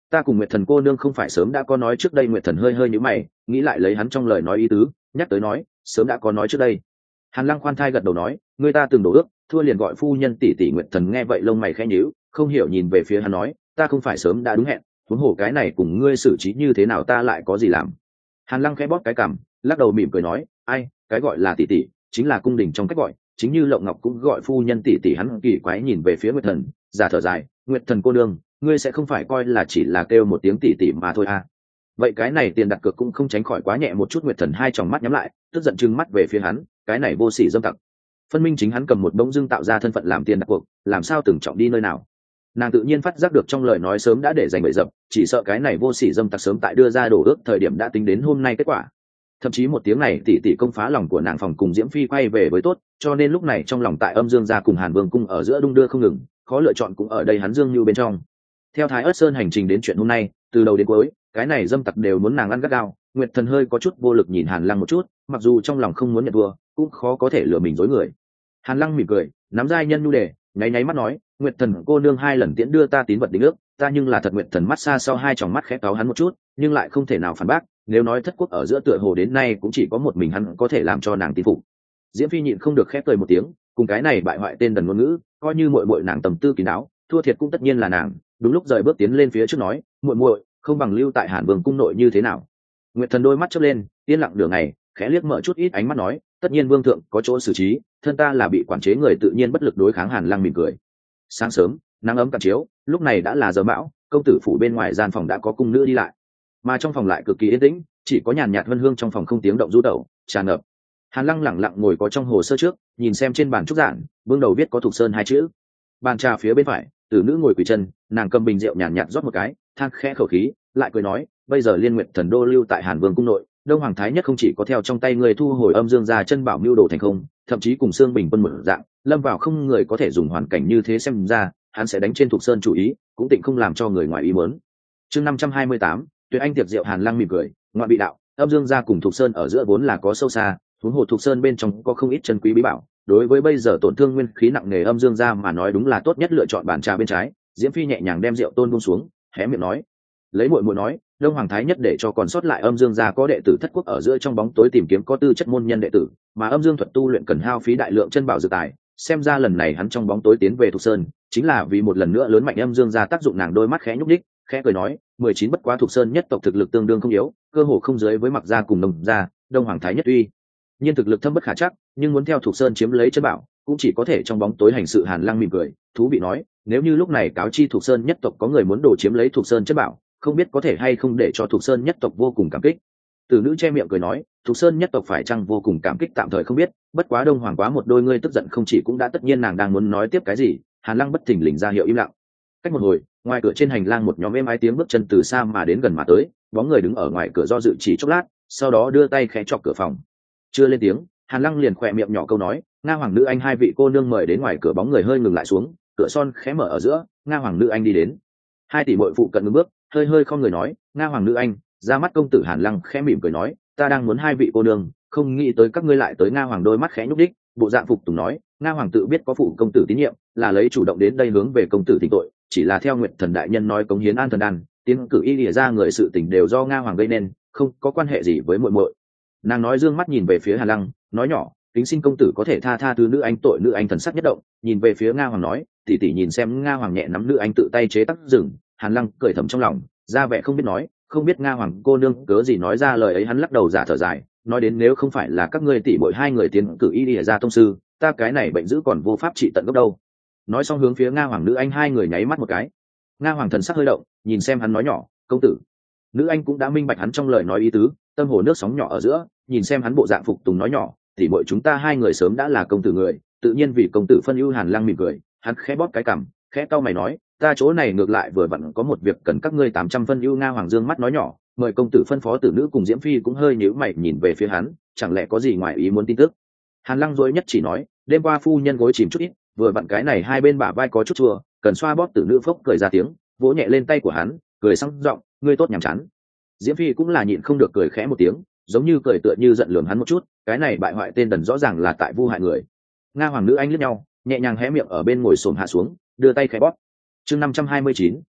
Ta cùng Nguyệt Thần cô nương không phải sớm đã có nói trước đây. Nguyệt Thần hơi hơi nhíu mày, nghĩ lại lấy hắn trong lời nói ý tứ, nhắc tới nói sớm đã có nói trước đây. Hàn Lăng khoan thai gật đầu nói, người ta từng đổ ước, thua liền gọi phu nhân tỷ tỷ. Nguyệt Thần nghe vậy lông mày khẽ nhíu, không hiểu nhìn về phía hắn nói, ta không phải sớm đã đúng hẹn, huống hồ cái này cùng ngươi xử trí như thế nào ta lại có gì làm. Hàn Lăng khẽ bóp cái cằm, lắc đầu mỉm cười nói, ai, cái gọi là tỷ tỷ chính là cung đình trong cách gọi, chính như Lộng Ngọc cũng gọi phu nhân tỷ tỷ. Hắn kỳ quái nhìn về phía Nguyệt Thần, giả thở dài, Nguyệt Thần cô nương, ngươi sẽ không phải coi là chỉ là kêu một tiếng tỷ tỷ mà thôi à? Vậy cái này tiền đặt cược cũng không tránh khỏi quá nhẹ một chút. Nguyệt Thần hai tròng mắt nhắm lại, tức giận trừng mắt về phía hắn, cái này vô sỉ dâm tặc. Phân minh chính hắn cầm một bông dưng tạo ra thân phận làm tiền đặt cuộc, làm sao từng trọng đi nơi nào. Nàng tự nhiên phát giác được trong lời nói sớm đã để dành bẫy dập, chỉ sợ cái này vô sỉ dâm tặc sớm tại đưa ra đổ ước thời điểm đã tính đến hôm nay kết quả. Thậm chí một tiếng này tỷ tỷ công phá lòng của nàng phòng cùng Diễm Phi quay về với tốt, cho nên lúc này trong lòng tại Âm Dương gia cùng Hàn Vương cung ở giữa đung đưa không ngừng, khó lựa chọn cũng ở đây hắn Dương Nhu bên trong. Theo Thái Ức Sơn hành trình đến chuyện hôm nay, từ đầu đến cuối, cái này dâm tặc đều muốn nàng ăn gắt gao. Nguyệt Thần hơi có chút vô lực nhìn Hàn Lăng một chút, mặc dù trong lòng không muốn nhận thua, cũng khó có thể lừa mình dối người. Hàn Lăng mỉm cười, nắm giai nhân nhu đề, nháy nháy mắt nói, Nguyệt Thần cô nương hai lần tiễn đưa ta tín vật đính ước, ta nhưng là thật. Nguyệt Thần mắt xa sau hai tròng mắt khẽ cáu hắn một chút, nhưng lại không thể nào phản bác, nếu nói thất quốc ở giữa tựa hồ đến nay cũng chỉ có một mình hắn có thể làm cho nàng tin phục. Diễm Phi nhịn không được khẽ cười một tiếng, cùng cái này bại hoại tên đần ngôn ngữ, coi như muội muội nàng tầm tư kín đáo, thua thiệt cũng tất nhiên là nàng. Đúng lúc rời bước tiến lên phía trước nói, muội muội không bằng lưu tại Hàn Vương cung nội như thế nào. Nguyệt Thần đôi mắt chớp lên, yên lặng đường này, khẽ liếc mở chút ít ánh mắt nói, tất nhiên vương thượng có chỗ xử trí, thân ta là bị quản chế người tự nhiên bất lực đối kháng. Hàn Lăng mỉm cười. Sáng sớm, nắng ấm cạn chiếu, lúc này đã là giờ mão, công tử phủ bên ngoài gian phòng đã có cung nữ đi lại, mà trong phòng lại cực kỳ yên tĩnh, chỉ có nhàn nhạt vân hương trong phòng không tiếng động du tẩu tràn ngập. Hàn Lăng lẳng lặng ngồi có trong hồ sơ trước, nhìn xem trên bàn trúc giản, vương đầu viết có Thục Sơn hai chữ. Bàn trà phía bên phải, tử nữ ngồi quỳ chân, nàng cầm bình rượu nhàn nhạt rót một cái, than khẽ khẩu khí, lại cười nói, bây giờ Liên Nguyệt Thần đô lưu tại Hàn Vương cung nội, Đông Hoàng Thái Nhất không chỉ có theo trong tay người thu hồi Âm Dương gia chân bảo mưu đồ thành không, thậm chí cùng Sương Bình Quân một dạng, lâm vào không người có thể dùng hoàn cảnh như thế, xem ra hắn sẽ đánh trên Thục Sơn chủ ý, cũng tịnh không làm cho người ngoài ý muốn. Chương 528, Tuyệt Anh tiệc rượu. Hàn Lăng mỉm cười, ngoại bị đạo, Âm Dương gia cùng Thục Sơn ở giữa vốn là có sâu xa, huống hồ Thục Sơn bên trong có không ít chân quý bí bảo, đối với bây giờ tổn thương nguyên khí nặng nề Âm Dương gia mà nói đúng là tốt nhất lựa chọn. Bàn trà bên trái, Diễm Phi nhẹ nhàng đem rượu tôn buông xuống, hé miệng nói, lấy muội muội nói, Đông Hoàng Thái Nhất để cho còn sót lại Âm Dương gia có đệ tử thất quốc ở giữa trong bóng tối tìm kiếm có tư chất môn nhân đệ tử, mà âm dương thuật tu luyện cần hao phí đại lượng chân bảo dược tài, xem ra lần này hắn trong bóng tối tiến về Thục Sơn chính là vì một lần nữa lớn mạnh Âm Dương gia tác dụng. Nàng đôi mắt khẽ nhúc nhích, khẽ cười nói, 19 bất quá Thục Sơn nhất tộc thực lực tương đương không yếu, cơ hồ không dưới với Mặc gia cùng Nông gia. Đông Hoàng Thái Nhất uy nhiên thực lực thâm bất khả chắc, nhưng muốn theo Thục Sơn chiếm lấy chân bảo cũng chỉ có thể trong bóng tối hành sự. Hàn Lăng mỉm cười, thú vị nói, nếu như lúc này cáo chi Thục Sơn nhất tộc có người muốn đồ chiếm lấy Thục Sơn chân bảo, không biết có thể hay không để cho Thục Sơn nhất tộc vô cùng cảm kích. Tử nữ che miệng cười nói, Thục Sơn nhất tộc phải chăng vô cùng cảm kích tạm thời không biết, bất quá Đông Hoàng quá một đôi ngươi tức giận không chỉ cũng đã tất nhiên. Nàng đang muốn nói tiếp cái gì, Hàn Lăng bất thình lình ra hiệu im lặng. Cách một hồi, ngoài cửa trên hành lang một nhóm êm ái tiếng bước chân từ xa mà đến gần mà tới, bóng người đứng ở ngoài cửa do dự chỉ chốc lát, sau đó đưa tay khẽ chọc cửa phòng. Chưa lên tiếng, Hàn Lăng liền khỏe miệng nhỏ câu nói, Nga Hoàng nữ anh hai vị cô nương mời đến. Ngoài cửa bóng người hơi ngừng lại xuống, cửa son khẽ mở ở giữa, Nga Hoàng nữ anh đi đến. Hai tỷ muội phụ cận ngưng bước, hơi hơi không người nói, Nga Hoàng nữ anh. Ra mắt công tử. Hàn Lăng khẽ mỉm cười nói, ta đang muốn hai vị cô nương, không nghĩ tới các ngươi lại tới. Nga Hoàng đôi mắt khẽ nhúc đích, bộ dạng phục tùng nói, Nga Hoàng tự biết có phụ công tử tín nhiệm, là lấy chủ động đến đây hướng về công tử thỉnh tội, chỉ là theo Nguyệt Thần đại nhân nói cống hiến an thần đan, tiến cử y lìa ra người sự tình đều do Nga Hoàng gây nên, không có quan hệ gì với muội muội. Nàng nói dương mắt nhìn về phía Hàn Lăng, nói nhỏ, kính xin công tử có thể tha tha thứ nữ anh tội. Nữ anh thần sắc nhất động, nhìn về phía Nga Hoàng nói, tỷ tỷ nhìn xem. Nga Hoàng nhẹ nắm nữ anh tự tay chế tác rừng. Hàn Lăng cười thầm trong lòng, ra vẻ không biết nói, không biết Nga Hoàng cô nương cớ gì nói ra lời ấy. Hắn lắc đầu giả thở dài, nói đến nếu không phải là các ngươi tỷ muội hai người tiến cử y lìa ra tông sư, ta cái này bệnh dữ còn vô pháp trị tận gốc đâu. Nói xong hướng phía Nga Hoàng nữ anh hai người nháy mắt một cái. Nga Hoàng thần sắc hơi động, nhìn xem hắn nói nhỏ, công tử. Nữ anh cũng đã minh bạch hắn trong lời nói ý tứ, tâm hồ nước sóng nhỏ ở giữa, nhìn xem hắn bộ dạng phục tùng nói nhỏ, tỷ muội chúng ta hai người sớm đã là công tử người, tự nhiên vì công tử phân ưu. Hàn Lăng mỉm cười, hắn khẽ bóp cái cằm, khẽ cau mày nói, ta chỗ này ngược lại vừa vặn có một việc cần các ngươi 800 phân ưu. Nga Hoàng dương mắt nói nhỏ, mời công tử phân phó. Tử nữ cùng Diễm Phi cũng hơi nhíu mày nhìn về phía hắn, chẳng lẽ có gì ngoài ý muốn tin tức. Hàn Lăng dối nhất chỉ nói, đêm qua phu nhân gối chìm chút ít, vừa vặn cái này hai bên bả vai có chút chua, cần xoa bóp. Tử nữ phốc cười ra tiếng, vỗ nhẹ lên tay của hắn, cười sang giọng, ngươi tốt nhàm chán. Diễm Phi cũng là nhịn không được cười khẽ một tiếng, giống như cười tựa như giận lườm hắn một chút, cái này bại hoại tên đần rõ ràng là tại vu hại người. Nga Hoàng nữ anh liếc nhau, nhẹ nhàng hé miệng ở bên ngồi xổm hạ xuống, đưa tay khẽ bóp. Chương 529,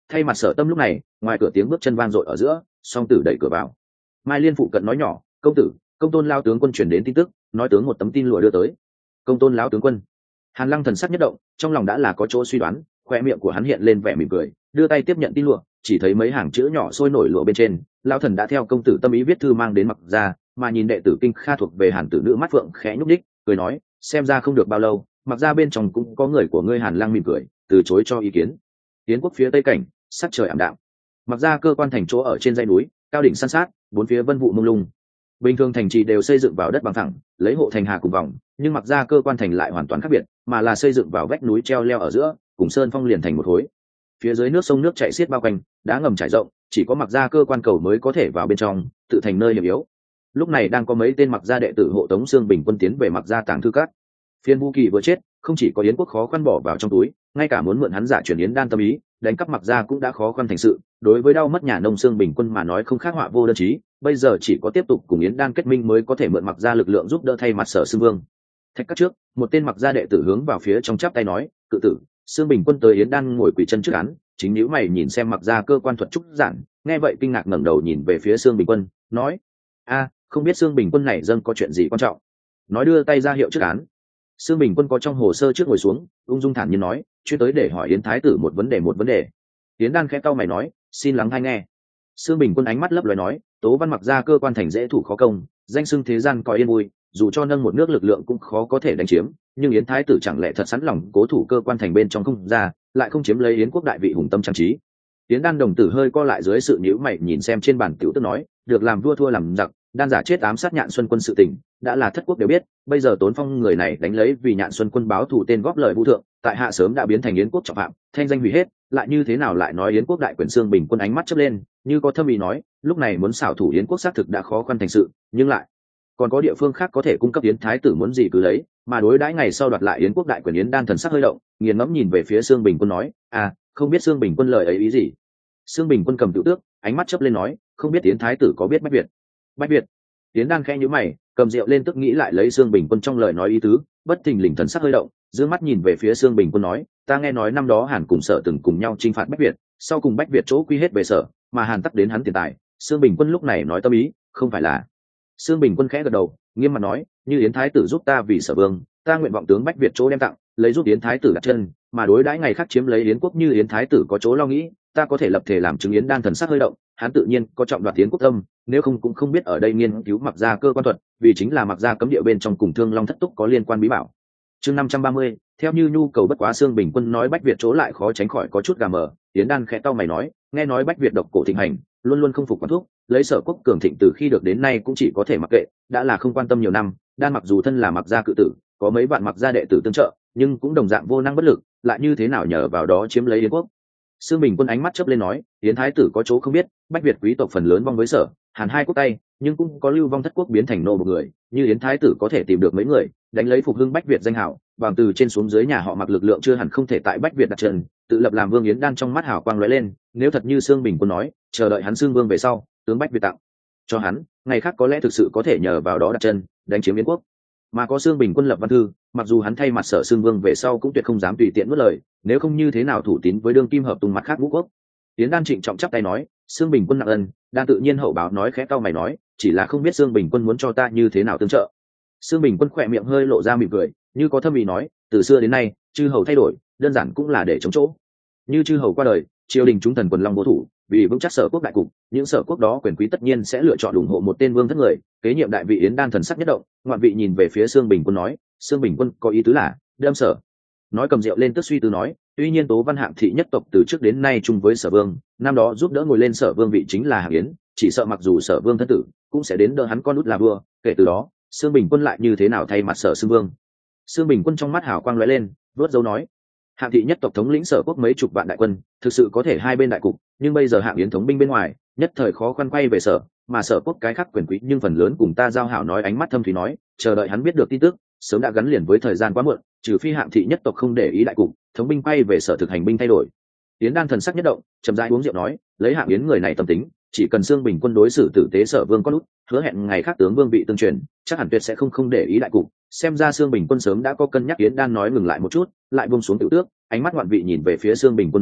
thay mặt Sở Tâm lúc này ngoài cửa tiếng bước chân vang dội ở giữa, song tử đẩy cửa vào. Mai Liên phụ cận nói nhỏ, công tử, công tôn lao tướng quân truyền đến tin tức, nói tướng một tấm tin lụa đưa tới. Công tôn lão tướng quân. Hàn Lăng thần sắc nhất động, trong lòng đã là có chỗ suy đoán, khoe miệng của hắn hiện lên vẻ mỉm cười, đưa tay tiếp nhận tin lụa, chỉ thấy mấy hàng chữ nhỏ sôi nổi lụa bên trên, lão thần đã theo công tử tâm ý viết thư mang đến Mặc gia, mà nhìn đệ tử Kinh Kha thuộc về Hàn tử nữ mắt phượng khẽ nhúc đích, cười nói, xem ra không được bao lâu, Mặc gia bên trong cũng có người của ngươi. Hàn Lăng mỉm cười, từ chối cho ý kiến. Tiến quốc phía tây cảnh, sắc trời ảm đạm. Mặc gia cơ quan thành chỗ ở trên dãy núi, cao đỉnh san sát, bốn phía vân vụ mông lung. Bình thường thành trì đều xây dựng vào đất bằng thẳng, lấy hộ thành hà cùng vòng, nhưng Mặc gia cơ quan thành lại hoàn toàn khác biệt, mà là xây dựng vào vách núi treo leo ở giữa, cùng sơn phong liền thành một khối. Phía dưới nước sông nước chảy xiết bao quanh, đá ngầm trải rộng, chỉ có Mặc gia cơ quan cầu mới có thể vào bên trong, tự thành nơi hiểm yếu. Lúc này đang có mấy tên Mặc gia đệ tử hộ tống Xương Bình Quân tiến về Mặc gia tàng thư các. Phiên Vũ Kỳ vừa chết, không chỉ có Yến quốc khó khăn bỏ vào trong túi, ngay cả muốn mượn hắn giả chuyển Yến đan tâm ý, đánh cắp Mặc gia cũng đã khó khăn thành sự. Đối với đau mất nhà nông Xương Bình Quân mà nói không khác họa vô đơn chí, bây giờ chỉ có tiếp tục cùng Yến đan kết minh mới có thể mượn Mặc gia lực lượng giúp đỡ thay mặt Sở Xương Vương. Thạch các trước, một tên Mặc gia đệ tử hướng vào phía trong chắp tay nói, cự tử, Xương Bình Quân tới Yến đan ngồi quỳ chân trước án, chính nhíu mày nhìn xem Mặc gia cơ quan thuật trúc giản, nghe vậy kinh ngạc ngẩng đầu nhìn về phía Xương Bình Quân, nói: "A, không biết Xương Bình Quân này dâng có chuyện gì quan trọng?" Nói đưa tay ra hiệu trước án. Xương Bình Quân có trong hồ sơ trước ngồi xuống, ung dung thản nhiên nói, chuyên tới để hỏi Yến thái tử một vấn đề. Yến đan khẽ cau mày nói, xin lắng hay nghe. Xương Bình Quân ánh mắt lấp loé nói, Tố Văn Mặc gia cơ quan thành dễ thủ khó công, danh xưng thế gian coi yên vui, dù cho nâng một nước lực lượng cũng khó có thể đánh chiếm, nhưng Yến thái tử chẳng lẽ thật sẵn lòng cố thủ cơ quan thành bên trong không ra, lại không chiếm lấy Yến quốc đại vị hùng tâm trang trí. Yến đan đồng tử hơi co lại dưới sự nhíu mày nhìn xem trên bàn tiểu tức nói, được làm vua thua làm giặc, đan giả chết ám sát Nhạn Xuân Quân sự tình đã là thất quốc đều biết, bây giờ Tốn Phong người này đánh lấy vì Nhạn Xuân Quân báo thù tên góp lời vũ thượng, tại hạ sớm đã biến thành Yến quốc trọng phạm, thanh danh hủy hết, lại như thế nào lại nói Yến quốc đại quyền. Xương Bình Quân ánh mắt chớp lên, như có thâm ý nói, lúc này muốn xảo thủ Yến quốc xác thực đã khó khăn thành sự, nhưng lại còn có địa phương khác có thể cung cấp. Yến thái tử muốn gì cứ lấy, mà đối đãi ngày sau đoạt lại Yến quốc đại quyền. Yến đan thần sắc hơi động, nghiền ngẫm nhìn về phía Xương Bình Quân nói, không biết Xương Bình Quân lời ấy ý gì. Xương Bình Quân cầm tiểu tước, ánh mắt chớp lên nói, không biết Yến thái tử có biết Bách Việt. Bách Việt. Yến đan khẽ nhíu mày, cầm rượu lên tức nghĩ lại lấy Xương Bình Quân trong lời nói ý tứ, bất thình lình thần sắc hơi động, dương mắt nhìn về phía Xương Bình Quân nói, ta nghe nói năm đó Hàn cùng Sở từng cùng nhau chinh phạt Bách Việt, sau cùng Bách Việt chỗ quy hết về Sở, mà Hàn tắc đến hắn tiền tài. Xương Bình Quân lúc này nói tâm ý, không phải là. Xương Bình Quân khẽ gật đầu, nghiêm mặt nói, như Yến thái tử giúp ta vì Sở vương, ta nguyện vọng tướng Bách Việt chỗ đem tặng, lấy giúp Yến thái tử đặt chân, mà đối đãi ngày khác chiếm lấy Yến quốc. Như Yến thái tử có chỗ lo nghĩ, ta có thể lập thể làm chứng. Yến đan thần sắc hơi động, hắn tự nhiên có trọng đoạt Yến quốc tâm, nếu không cũng không biết ở đây nghiên cứu Mặc gia cơ quan thuật, vì chính là Mặc gia cấm địa bên trong cùng Thương Long thất túc có liên quan bí bảo. Chương 530, theo như nhu cầu bất quá. Xương Bình Quân nói Bách Việt chỗ lại khó tránh khỏi có chút gà mờ. Yến đan khẽ cau mày nói, nghe nói Bách Việt độc cổ thịnh hành, luôn luôn không phục quán thuốc, lấy Sở quốc cường thịnh từ khi được đến nay cũng chỉ có thể mặc kệ, đã là không quan tâm nhiều năm. Đan mặc dù thân là Mặc gia cự tử, có mấy vạn Mặc gia đệ tử tương trợ, nhưng cũng đồng dạng vô năng bất lực, lại như thế nào nhờ vào đó chiếm lấy Yến quốc. Xương Bình Quân ánh mắt chớp lên nói, Yến thái tử có chỗ không biết, Bách Việt quý tộc phần lớn vong với Sở, Hàn hai quốc tay, nhưng cũng có lưu vong thất quốc biến thành nô một người, như Yến thái tử có thể tìm được mấy người, đánh lấy phục hưng Bách Việt danh hảo, bằng từ trên xuống dưới nhà họ Mặc lực lượng chưa hẳn không thể tại Bách Việt đặt chân, tự lập làm vương. Yến đan trong mắt hào quang lóe lên, nếu thật như Xương Bình Quân nói, chờ đợi hắn xương vương về sau, tướng Bách Việt tặng cho hắn, ngày khác có lẽ thực sự có thể nhờ vào đó đặt chân, đánh chiếm Yến quốc. Mà có Xương Bình Quân lập văn thư, mặc dù hắn thay mặt Sở xương vương về sau cũng tuyệt không dám tùy tiện nuốt lời, nếu không như thế nào thủ tín với đương kim hợp tung mặt khác ngũ quốc. Yến đan trịnh trọng chắp tay nói, Xương Bình Quân nặng ân, đan tự nhiên hậu báo. Nói khẽ cau mày nói, chỉ là không biết Xương Bình Quân muốn cho ta như thế nào tương trợ. Xương Bình Quân khỏe miệng hơi lộ ra mỉm cười, như có thâm ý nói, từ xưa đến nay chư hầu thay đổi đơn giản cũng là để chống chỗ. Như chư hầu qua đời, triều đình chúng thần quần long vô thủ, vì vững chắc Sở quốc đại cục, những Sở quốc đó quyền quý tất nhiên sẽ lựa chọn ủng hộ một tên vương thất người kế nhiệm đại vị. Yến đan thần sắc nhất động, ngoạn vị nhìn về phía Xương Bình Quân nói, Xương Bình Quân có ý tứ là đâm Sở. Nói cầm rượu lên tức suy tư nói, tuy nhiên Tố Văn Hạng thị nhất tộc từ trước đến nay chung với Sở vương, năm đó giúp đỡ ngồi lên Sở vương vị chính là Hạng Yến, chỉ sợ mặc dù Sở vương thân tử cũng sẽ đến đỡ hắn con út là vua, kể từ đó Xương Bình Quân lại như thế nào thay mặt Sở xưng vương. Xương Bình Quân trong mắt hào quang lóe lên, vớt dấu nói, Hạng thị nhất tộc thống lĩnh Sở quốc mấy chục vạn đại quân, thực sự có thể hai bên đại cục, nhưng bây giờ Hạng Yến thống binh bên ngoài, nhất thời khó khăn quay về Sở, mà Sở quốc cái khác quyền quý nhưng phần lớn cùng ta giao hảo. Nói ánh mắt thâm thúy nói, chờ đợi hắn biết được tin tức, sớm đã gắn liền với thời gian quá muộn, trừ phi Hạng thị nhất tộc không để ý đại cục, thống binh quay về Sở thực hành binh thay đổi. Yến đan thần sắc nhất động, chậm rãi uống rượu nói, lấy Hạng Yến người này tâm tính, chỉ cần Xương Bình Quân đối xử tử tế Sở vương con út, hứa hẹn ngày khác tướng vương vị tương truyền, chắc hẳn tuyệt sẽ không để ý đại cục. Xem ra Xương Bình Quân sớm đã có cân nhắc. Yến đan nói ngừng lại một chút, lại buông xuống tiểu tước, ánh mắt ngoạn vị nhìn về phía Xương Bình Quân nói,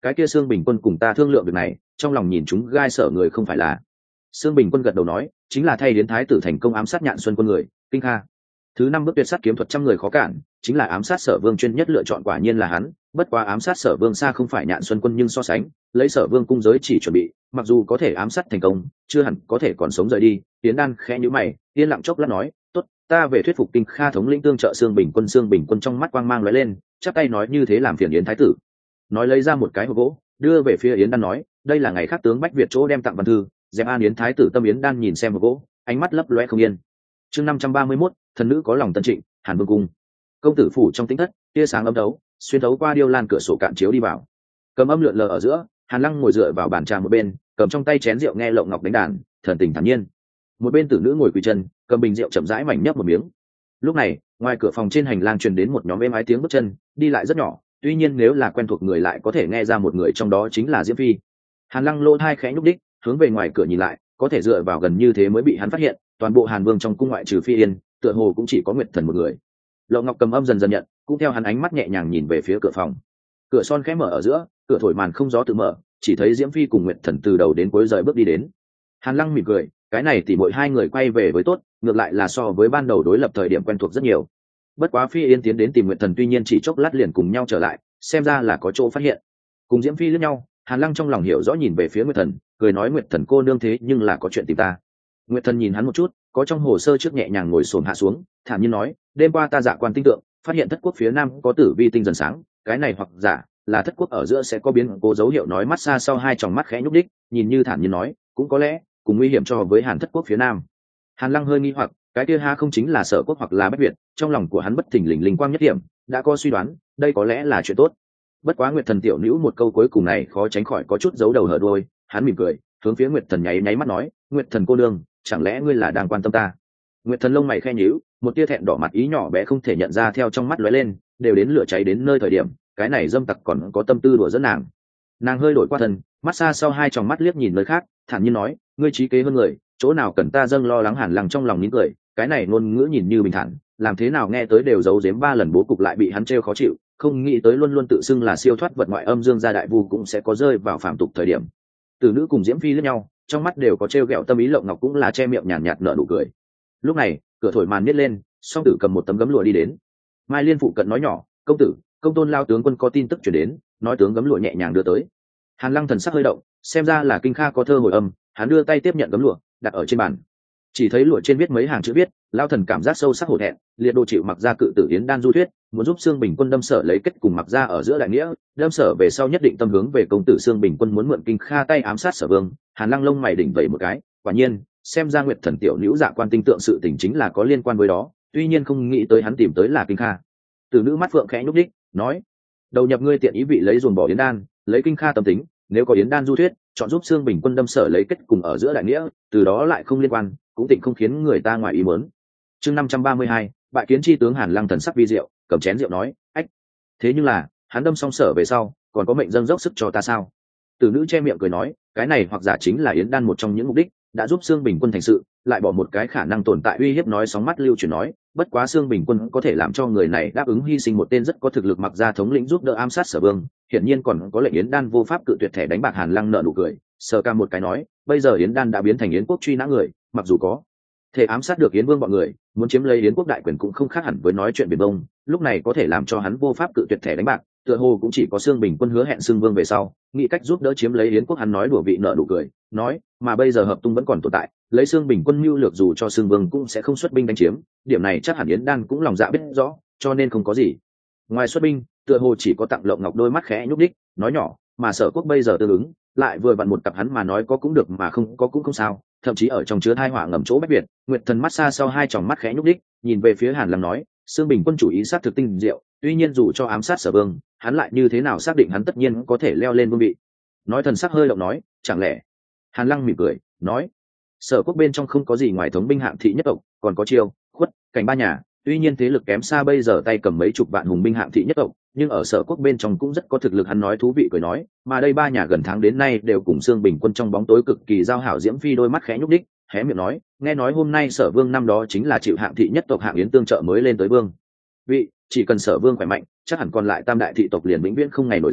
cái kia Sương Bình Quân cùng ta thương lượng việc này, trong lòng nhìn chúng gai sở người không phải là. Sương Bình Quân gật đầu nói, chính là thay Yến thái tử thành công ám sát Nhạn Xuân Quân người, Kinh Kha. Thứ 5 bước tuyệt sát kiếm thuật trăm người khó cản, chính là ám sát Sở Vương chuyên nhất lựa chọn quả nhiên là hắn, bất quá ám sát Sở Vương xa không phải Nhạn Xuân Quân nhưng so sánh, lấy Sở Vương cung giới chỉ chuẩn bị, mặc dù có thể ám sát thành công, chưa hẳn có thể còn sống rời đi. Yến Đan khẽ nhíu mày, yên lặng chốc lát nói, "Tốt, ta về thuyết phục Kinh Kha thống lĩnh tương trợ Sương Bình Quân." Sương Bình Quân trong mắt quang mang lóe lên, chắp tay nói, "Như thế làm phiền Yến thái tử." Nói lấy ra một cái hộp gỗ, đưa về phía Yến Đan nói, "Đây là ngày khác tướng Bách Việt chỗ đem tặng văn thư." Dẹp An Yến thái tử tâm. Yến Đan nhìn xem hộp gỗ, ánh mắt lấp lóe không yên. Chương 531, thần nữ có lòng tân trịnh, Hàn Vương cung. Công tử phủ trong tĩnh thất, tia sáng ấm đấu xuyên thấu qua điêu lan cửa sổ cạn chiếu đi vào. Cầm âm lượn lờ ở giữa, Hàn Lăng ngồi dựa vào bàn trà một bên, cầm trong tay chén rượu nghe Lộng Ngọc đánh đàn, thần tình thản nhiên. Một bên tử nữ ngồi quỳ chân, cầm bình rượu chậm rãi mảnh nhấp một miếng. Lúc này, ngoài cửa phòng trên hành lang truyền đến một nhóm êm ái tiếng bước chân, đi lại rất nhỏ, tuy nhiên nếu là quen thuộc người lại có thể nghe ra một người trong đó chính là Diễm Phi. Hàn Lăng lỗ tai khẽ nhúc đích, hướng về ngoài cửa nhìn lại, có thể dựa vào gần như thế mới bị hắn phát hiện, toàn bộ Hàn Vương trong cung ngoại trừ Phi Yên, tựa hồ cũng chỉ có Nguyệt Thần một người. Lộng Ngọc cầm âm dần dần nhận, cũng theo hắn ánh mắt nhẹ nhàng nhìn về phía cửa phòng. Cửa son khẽ mở ở giữa, cửa thổi màn không gió tự mở, chỉ thấy Diễm Phi cùng Nguyệt Thần từ đầu đến cuối rời bước đi đến. Hàn Lăng mỉm cười, cái này tỉ muội hai người quay về với tốt, ngược lại là so với ban đầu đối lập thời điểm quen thuộc rất nhiều. Bất quá Phi Yên tiến đến tìm Nguyệt Thần, tuy nhiên chỉ chốc lát liền cùng nhau trở lại, xem ra là có chỗ phát hiện. Cùng Diễm Phi liếc nhau, Hàn Lăng trong lòng hiểu rõ nhìn về phía Nguyệt Thần, cười nói, "Nguyệt Thần cô nương thế nhưng là có chuyện tìm ta." Nguyệt Thần nhìn hắn một chút, có trong hồ sơ trước nhẹ nhàng ngồi xổm hạ xuống, thản nhiên nói, "Đêm qua ta dạ quan tinh tượng, phát hiện thất quốc phía nam có tử vi tinh dần sáng, cái này hoặc giả là thất quốc ở giữa sẽ có biến cố dấu hiệu." Nói mắt xa sau hai tròng mắt khẽ nhúc đích, nhìn như thản nhiên nói, "Cũng có lẽ cùng nguy hiểm cho với Hàn thất quốc phía nam." Hàn Lăng hơi nghi hoặc, cái kia ha không chính là Sở quốc hoặc là Bách Việt? Trong lòng của hắn bất thình lình linh quang nhất điểm, đã có suy đoán, đây có lẽ là chuyện tốt. Bất quá Nguyệt Thần tiểu nữ một câu cuối cùng này khó tránh khỏi có chút giấu đầu hở đuôi, hắn mỉm cười, hướng phía Nguyệt Thần nháy mắt nói, "Nguyệt Thần cô nương, chẳng lẽ ngươi là đang quan tâm ta?" Nguyệt Thần lông mày khe nhíu, một tia thẹn đỏ mặt ý nhỏ bé không thể nhận ra theo trong mắt lóe lên, đều đến lửa cháy đến nơi thời điểm, cái này dâm tặc còn có tâm tư đùa dẫn nàng. Nàng hơi đổi qua thân, mắt xa sau hai tròng mắt liếc nhìn nơi khác, thản nhiên nói, "Ngươi trí kế hơn người, chỗ nào cần ta dâng lo lắng." Hàn Lăng trong lòng nín cười, cái này ngôn ngữ nhìn như bình thản, làm thế nào nghe tới đều giấu giếm 3 lần bố cục lại bị hắn trêu khó chịu, không nghĩ tới luôn luôn tự xưng là siêu thoát vật ngoại âm dương gia đại vu cũng sẽ có rơi vào phàm tục thời điểm. Tử nữ cùng Diễm Phi liếc nhau, trong mắt đều có trêu ghẹo tâm ý. Lộng Ngọc cũng là che miệng nhàn nhạt nở nụ cười. Lúc này, cửa thổi màn miết lên, Song Tử cầm một tấm gấm lụa đi đến. Mai Liên phụ cận nói nhỏ, "Công tử, công tôn lao tướng quân có tin tức chuyển đến." Nói tướng gấm lụa nhẹ nhàng đưa tới. Hàn Lăng thần sắc hơi động, xem ra là Kinh Kha có thơ hồi âm, hắn đưa tay tiếp nhận gấm lụa, đặt ở trên bàn. Chỉ thấy lụa trên viết mấy hàng chữ viết, lao thần cảm giác sâu sắc hổ thẹn, liệt đồ chịu mặc ra cự tử Yến Đan du thuyết, muốn giúp Sương Bình Quân đâm Sở lấy kết cùng mặc ra ở giữa đại nghĩa, đâm Sở về sau nhất định tâm hướng về công tử Sương Bình Quân muốn mượn Kinh Kha tay ám sát Sở Vương. Hàn Lăng lông mày đỉnh vẩy một cái, quả nhiên, xem ra Nguyệt Thần tiểu nữ dạ quan tinh tượng sự tình chính là có liên quan với đó, tuy nhiên không nghĩ tới hắn tìm tới là Kinh Kha. Từ nữ mắt phượng khẽ nhúc nhích, nói, "Đầu nhập ngươi tiện ý vị lấy dồn bỏ Yến Đan, lấy Kinh Kha tâm tính, nếu có Yến Đan du thuyết, chọn giúp Sương Bình Quân đâm Sở lấy kết cùng ở giữa đại nghĩa, từ đó lại không liên quan, cũng tịnh không khiến người ta ngoài ý muốn." Chương 532, bại kiến chi tướng. Hàn Lăng thần sắc vi diệu, cầm chén rượu nói, "Ách, thế nhưng là, hắn đâm xong Sở về sau, còn có mệnh dâng dốc sức cho ta sao?" Từ nữ che miệng cười nói, "Cái này hoặc giả chính là Yến Đan một trong những mục đích, đã giúp Sương Bình Quân thành sự, lại bỏ một cái khả năng tồn tại uy hiếp." Nói sóng mắt lưu chuyển nói, "Bất quá Sương Bình Quân có thể làm cho người này đáp ứng hy sinh một tên rất có thực lực mặc ra thống lĩnh giúp đỡ ám sát Sở Vương, hiển nhiên còn có lệnh Yến Đan vô pháp cự tuyệt thẻ đánh bạc." Hàn Lăng nở nụ cười, sờ ca một cái nói, "Bây giờ Yến Đan đã biến thành Yến quốc truy nã người, mặc dù có thể ám sát được Yến Vương bọn người, muốn chiếm lấy Yến quốc đại quyền cũng không khác hẳn với nói chuyện biển bông, lúc này có thể làm cho hắn vô pháp cự tuyệt thẻ đánh bạc, tựa hồ cũng chỉ có Sương Bình Quân hứa hẹn xưng vương về sau, nghĩ cách giúp đỡ chiếm lấy Yến quốc." Hắn nói đùa vị nợ nụ cười, nói, "Mà bây giờ hợp tung vẫn còn tồn tại, lấy Sương Bình Quân mưu lược dù cho xưng vương cũng sẽ không xuất binh đánh chiếm, điểm này chắc hẳn Yến Đan cũng lòng dạ biết rõ, cho nên không có gì ngoài xuất binh, tựa hồ chỉ có tặng Lộng Ngọc đôi mắt khẽ nhúc đích, nói nhỏ, mà Sở quốc bây giờ tương ứng, lại vừa vặn một cặp hắn mà nói có cũng được mà không có cũng không sao, thậm chí ở trong chứa thai họa ngầm chỗ Bách Việt." Nguyệt Thần mắt xa sau hai tròng mắt khẽ nhúc đích, nhìn về phía Hàn Lăng nói, "Sương Bình Quân chủ ý sát thực tinh diệu, tuy nhiên dù cho ám sát Sở Vương, hắn lại như thế nào xác định hắn tất nhiên có thể leo lên vương vị?" Nói thần sắc hơi động nói, "Chẳng lẽ?" Hàn Lăng mỉm cười, nói, "Sở quốc bên trong không có gì ngoài thống binh hạng thị nhất tộc, còn có Chiêu, Khuất, Cảnh ba nhà, tuy nhiên thế lực kém xa bây giờ tay cầm mấy chục vạn hùng binh hạng thị nhất tộc, nhưng ở Sở quốc bên trong cũng rất có thực lực." Hắn nói thú vị cười nói, "Mà đây ba nhà gần tháng đến nay đều cùng Sương Bình Quân trong bóng tối cực kỳ giao hảo." Diễm Phi đôi mắt khẽ nhúc đích, hé miệng nói, "Nghe nói hôm nay Sở Vương năm đó chính là chịu hạng thị nhất tộc Hạng Yến tương trợ mới lên tới vương vị, chỉ cần Sở Vương khỏe mạnh, chắc hẳn còn lại tam đại thị tộc liền vĩnh viễn không ngày nổi danh,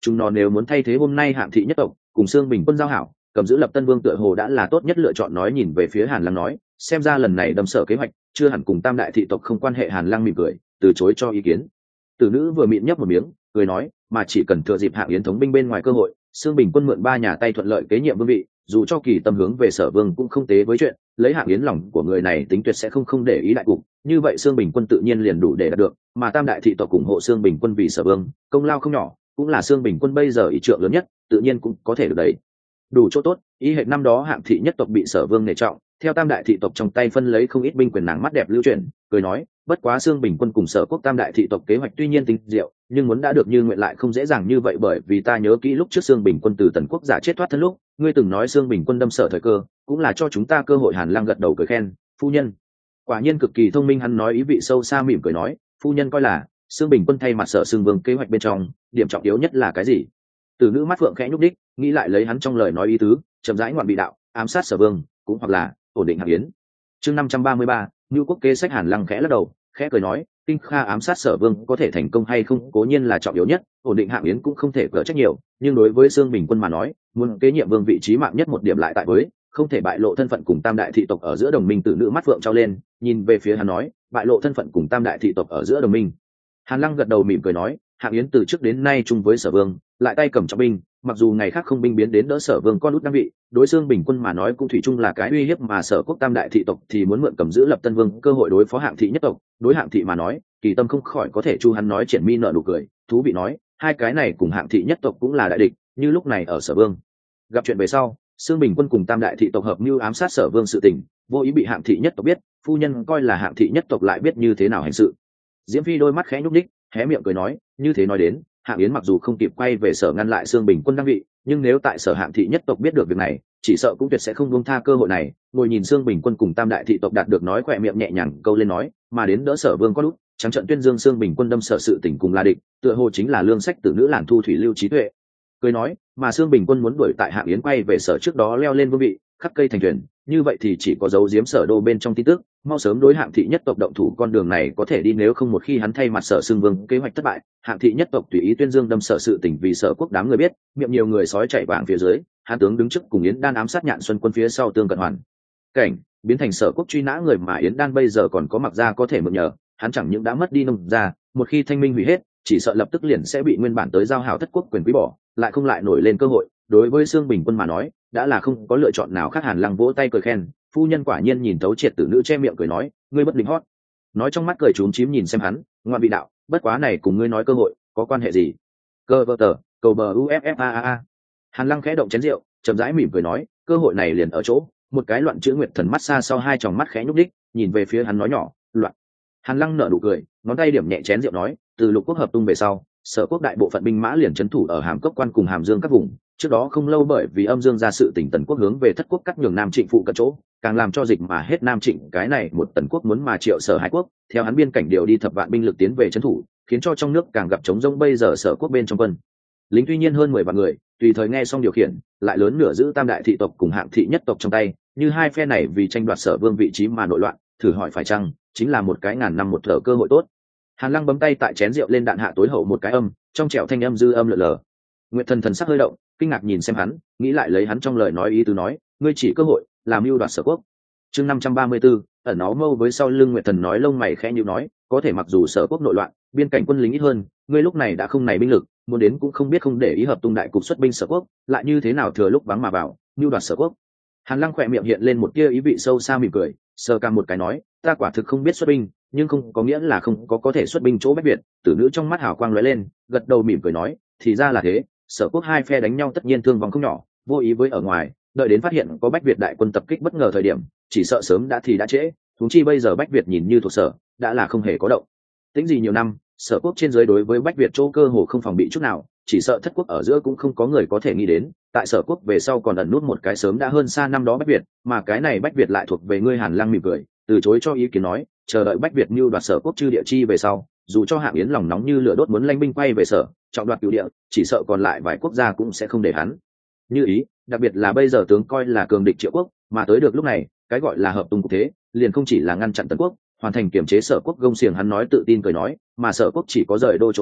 chúng nó nếu muốn thay thế hôm nay Hạng Thị nhất tộc cùng Xương Bình quân giao hảo, cầm giữ Lập Tân Vương tựa hồ đã là tốt nhất lựa chọn. Nói nhìn về phía Hàn Lăng nói, xem ra lần này Đâm Sở kế hoạch chưa hẳn cùng Tam Đại thị tộc không quan hệ. Hàn Lăng mỉm cười từ chối cho ý kiến. Tử nữ vừa mịn nhấp một miếng cười nói, mà chỉ cần thừa dịp Hạng Yến thống binh bên ngoài cơ hội, Xương Bình quân mượn ba nhà tay thuận lợi kế nhiệm vương vị, dù cho kỳ tâm hướng về Sở Vương cũng không tế với chuyện, lấy Hạng Yến lòng của người này tính tuyệt sẽ không để ý đại cục, như vậy Xương Bình quân tự nhiên liền đủ để đạt được, mà Tam Đại thị tộc ủng hộ Xương Bình quân vì Sở Vương, công lao không nhỏ, cũng là Xương Bình quân bây giờ ý trượng lớn nhất, tự nhiên cũng có thể được đấy. Đủ chỗ tốt, ý hệ năm đó Hạng Thị nhất tộc bị Sở Vương nể trọng, theo Tam Đại thị tộc trong tay phân lấy không ít binh quyền. Nàng mắt đẹp lưu chuyển cười nói, bất quá Xương Bình quân cùng Sở quốc Tam Đại thị tộc kế hoạch tuy nhiên tinh diệu, nhưng muốn đã được như nguyện lại không dễ dàng như vậy, bởi vì ta nhớ kỹ lúc trước Xương Bình quân từ Tần quốc giả chết thoát thân lúc, ngươi từng nói Xương Bình quân đâm Sở thời cơ, cũng là cho chúng ta cơ hội. Hàn Lăng gật đầu cười khen, phu nhân quả nhiên cực kỳ thông minh. Hắn nói ý vị sâu xa mỉm cười nói, phu nhân coi là Xương Bình quân thay mặt Sở Xương Vương kế hoạch bên trong điểm trọng yếu nhất là cái gì? Từ nữ mắt phượng khẽ nhúc đích, nghĩ lại lấy hắn trong lời nói ý tứ, chậm rãi ngoạn bị đạo, ám sát Sở Vương, cũng hoặc là ổn định Hạng Yến. Chương 533, Nưu quốc kế sách. Hàn Lăng khẽ lắc đầu, khẽ cười nói, Kinh Kha ám sát Sở Vương có thể thành công hay không cố nhiên là trọng yếu nhất, ổn định Hạng Yến cũng không thể cỡ trách nhiều, nhưng đối với Xương Bình quân mà nói, muốn kế nhiệm vương vị trí mạng nhất một điểm lại tại với không thể bại lộ thân phận cùng Tam Đại thị tộc ở giữa đồng minh. Từ nữ mắt phượng trao lên, nhìn về phía hắn nói, bại lộ thân phận cùng Tam Đại thị tộc ở giữa đồng minh. Hàn Lăng gật đầu mỉm cười nói, Hạng Yến từ trước đến nay chung với Sở Vương, lại tay cầm trọng binh, mặc dù ngày khác không binh biến đến đỡ Sở Vương con út đăng vị, đối Xương Bình quân mà nói cũng thủy chung là cái uy hiếp, mà Sở quốc Tam Đại thị tộc thì muốn mượn cầm giữ Lập Tân Vương cơ hội đối phó Hạng Thị nhất tộc. Đối Hạng Thị mà nói, kỳ tâm không khỏi có thể chu. Hắn nói triển mi nở nụ cười thú vị nói, hai cái này cùng Hạng Thị nhất tộc cũng là đại địch, như lúc này ở Sở Vương gặp chuyện về sau, Xương Bình quân cùng Tam Đại thị tộc hợp mưu ám sát Sở Vương sự tình vô ý bị Hạng Thị nhất tộc biết, phu nhân coi là Hạng Thị nhất tộc lại biết như thế nào hành sự? Diễm Phi đôi mắt khẽ nhúc nhích, hé miệng cười nói, như thế nói đến, Hạng Yến mặc dù không kịp quay về Sở ngăn lại Xương Bình quân đăng vị, nhưng nếu tại Sở Hạng Thị nhất tộc biết được việc này, chỉ sợ cũng tuyệt sẽ không buông tha cơ hội này. Ngồi nhìn Xương Bình quân cùng Tam Đại thị tộc đạt được nói, khỏe miệng nhẹ nhàng câu lên nói, mà đến đỡ Sở Vương có lúc trắng trận tuyên dương Xương Bình quân đâm Sở sự tình cùng là địch, tựa hồ chính là lương sách tử nữ Làn Thu Thủy lưu trí tuệ. Cười nói, mà Xương Bình quân muốn đuổi tại Hạng Yến quay về Sở trước đó leo lên vương vị, khắc cây thành thuyền, như vậy thì chỉ có giấu giếm Sở đô bên trong tin tức, mau sớm đối Hạng Thị nhất tộc động thủ. Con đường này có thể đi, nếu không một khi hắn thay mặt Sở Xương Vương kế hoạch thất bại, Hạng Thị nhất tộc tùy ý tuyên dương đâm Sở sự tình vì Sở quốc đám người biết, miệng nhiều người sói chạy vàng phía dưới, hắn tướng đứng trước cùng Yến Đan ám sát Nhạn Xuân quân phía sau tương cận hoàn cảnh, biến thành Sở quốc truy nã người, mà Yến Đan bây giờ còn có Mặc gia có thể mượn nhờ, hắn chẳng những đã mất đi nông gia, một khi thanh minh hủy hết, chỉ sợ lập tức liền sẽ bị nguyên bản tới giao hảo thất quốc quyền quý bỏ, lại không lại nổi lên cơ hội. Đối với Xương Bình quân mà nói, đã là không có lựa chọn nào khác. Hàn Lăng vỗ tay cười khen, phu nhân quả nhiên nhìn thấu triệt. Tử nữ che miệng cười nói, ngươi bất lính hót. Nói trong mắt cười trúng chím nhìn xem hắn, ngoan vị đạo, bất quá này cùng ngươi nói cơ hội có quan hệ gì? Cơ vợ tờ cầu bờ uffaa. Hàn Lăng khẽ động chén rượu, chậm rãi mỉm cười nói, cơ hội này liền ở chỗ một cái loạn chữ nguyệt thần mắt xa sau hai tròng mắt khẽ nhúc đích, nhìn về phía hắn nói nhỏ, loạn. Hàn Lăng nở nụ cười, ngón tay điểm nhẹ chén rượu nói, từ Lục quốc hợp tung về sau, Sở quốc đại bộ phận binh mã liền trấn thủ ở Hàm Cốc quan cùng Hàm Dương các vùng. Trước đó không lâu bởi vì Âm Dương ra sự tỉnh Tần quốc hướng về Thất quốc cắt nhường Nam Trịnh phụ cận chỗ, càng làm cho dịch mà hết Nam Trịnh cái này một Tần quốc muốn mà triệu Sở hai quốc, theo hắn biên cảnh điều đi thập vạn binh lực tiến về trấn thủ, khiến cho trong nước càng gặp chống rông. Bây giờ Sở quốc bên trong quân lính tuy nhiên hơn 10 vạn người, tùy thời nghe xong điều khiển, lại lớn nửa giữ Tam Đại thị tộc cùng Hạng Thị nhất tộc trong tay, như hai phe này vì tranh đoạt Sở vương vị trí mà nội loạn, thử hỏi phải chăng chính là một cái ngàn năm một thở cơ hội tốt. Hàn Lăng bấm tay tại chén rượu lên, đạn hạ tối hậu một cái âm, trong trẻo thanh âm dư âm lờ lờ. Nguyệt Thần thần sắc hơi động, kinh ngạc nhìn xem hắn, nghĩ lại lấy hắn trong lời nói ý tứ nói, ngươi chỉ cơ hội làm mưu đoạt Sở quốc. Chương 534, ẩn nó mâu với sau lưng. Nguyệt Thần nói lông mày khẽ nhíu nói, có thể mặc dù Sở quốc nội loạn, biên cảnh quân lính ít hơn, ngươi lúc này đã không này binh lực, muốn đến cũng không biết không để ý hợp tung đại cục xuất binh Sở quốc, lại như thế nào thừa lúc vắng mà vào, mưu đoạt Sở quốc. Hàn Lăng khỏe miệng hiện lên một tia ý vị sâu xa mỉm cười, sờ cằm một cái nói, ta quả thực không biết xuất binh, nhưng không có nghĩa là không có thể xuất binh chỗ Bách Việt. Tử nữ trong mắt hào quang lóe lên, gật đầu mỉm cười nói, thì ra là thế. Sở quốc hai phe đánh nhau tất nhiên thương vong không nhỏ, vô ý với ở ngoài, đợi đến phát hiện có Bách Việt đại quân tập kích bất ngờ thời điểm, chỉ sợ sớm đã thì đã trễ. Huống chi bây giờ Bách Việt nhìn như thuộc Sở, đã là không hề có động tĩnh gì nhiều năm, Sở quốc trên dưới đối với Bách Việt chỗ cơ hồ không phòng bị chút nào, chỉ sợ Thất quốc ở giữa cũng không có người có thể nghĩ đến, tại Sở quốc về sau còn ẩn nút một cái sớm đã hơn xa năm đó Bách Việt, mà cái này Bách Việt lại thuộc về ngươi. Hàn Lăng mỉm cười, từ chối cho ý kiến nói, chờ đợi Bách Việt mưu đoạt Sở quốc chư địa chi về sau, dù cho Hạng Yến lòng nóng như lửa đốt muốn lãnh binh quay về Sở, trọng đoạt cửu địa, chỉ sợ còn lại vài quốc gia cũng sẽ không để hắn như ý. Đặc biệt là bây giờ tướng coi là cường địch Triệu quốc, mà tới được lúc này, cái gọi là hợp tung cục thế, liền không chỉ là ngăn chặn Tần quốc, hoàn thành kiểm chế Sở quốc gông xiềng. Hắn nói tự tin cười nói, mà Sở quốc chỉ có rời đô chỗ hắn,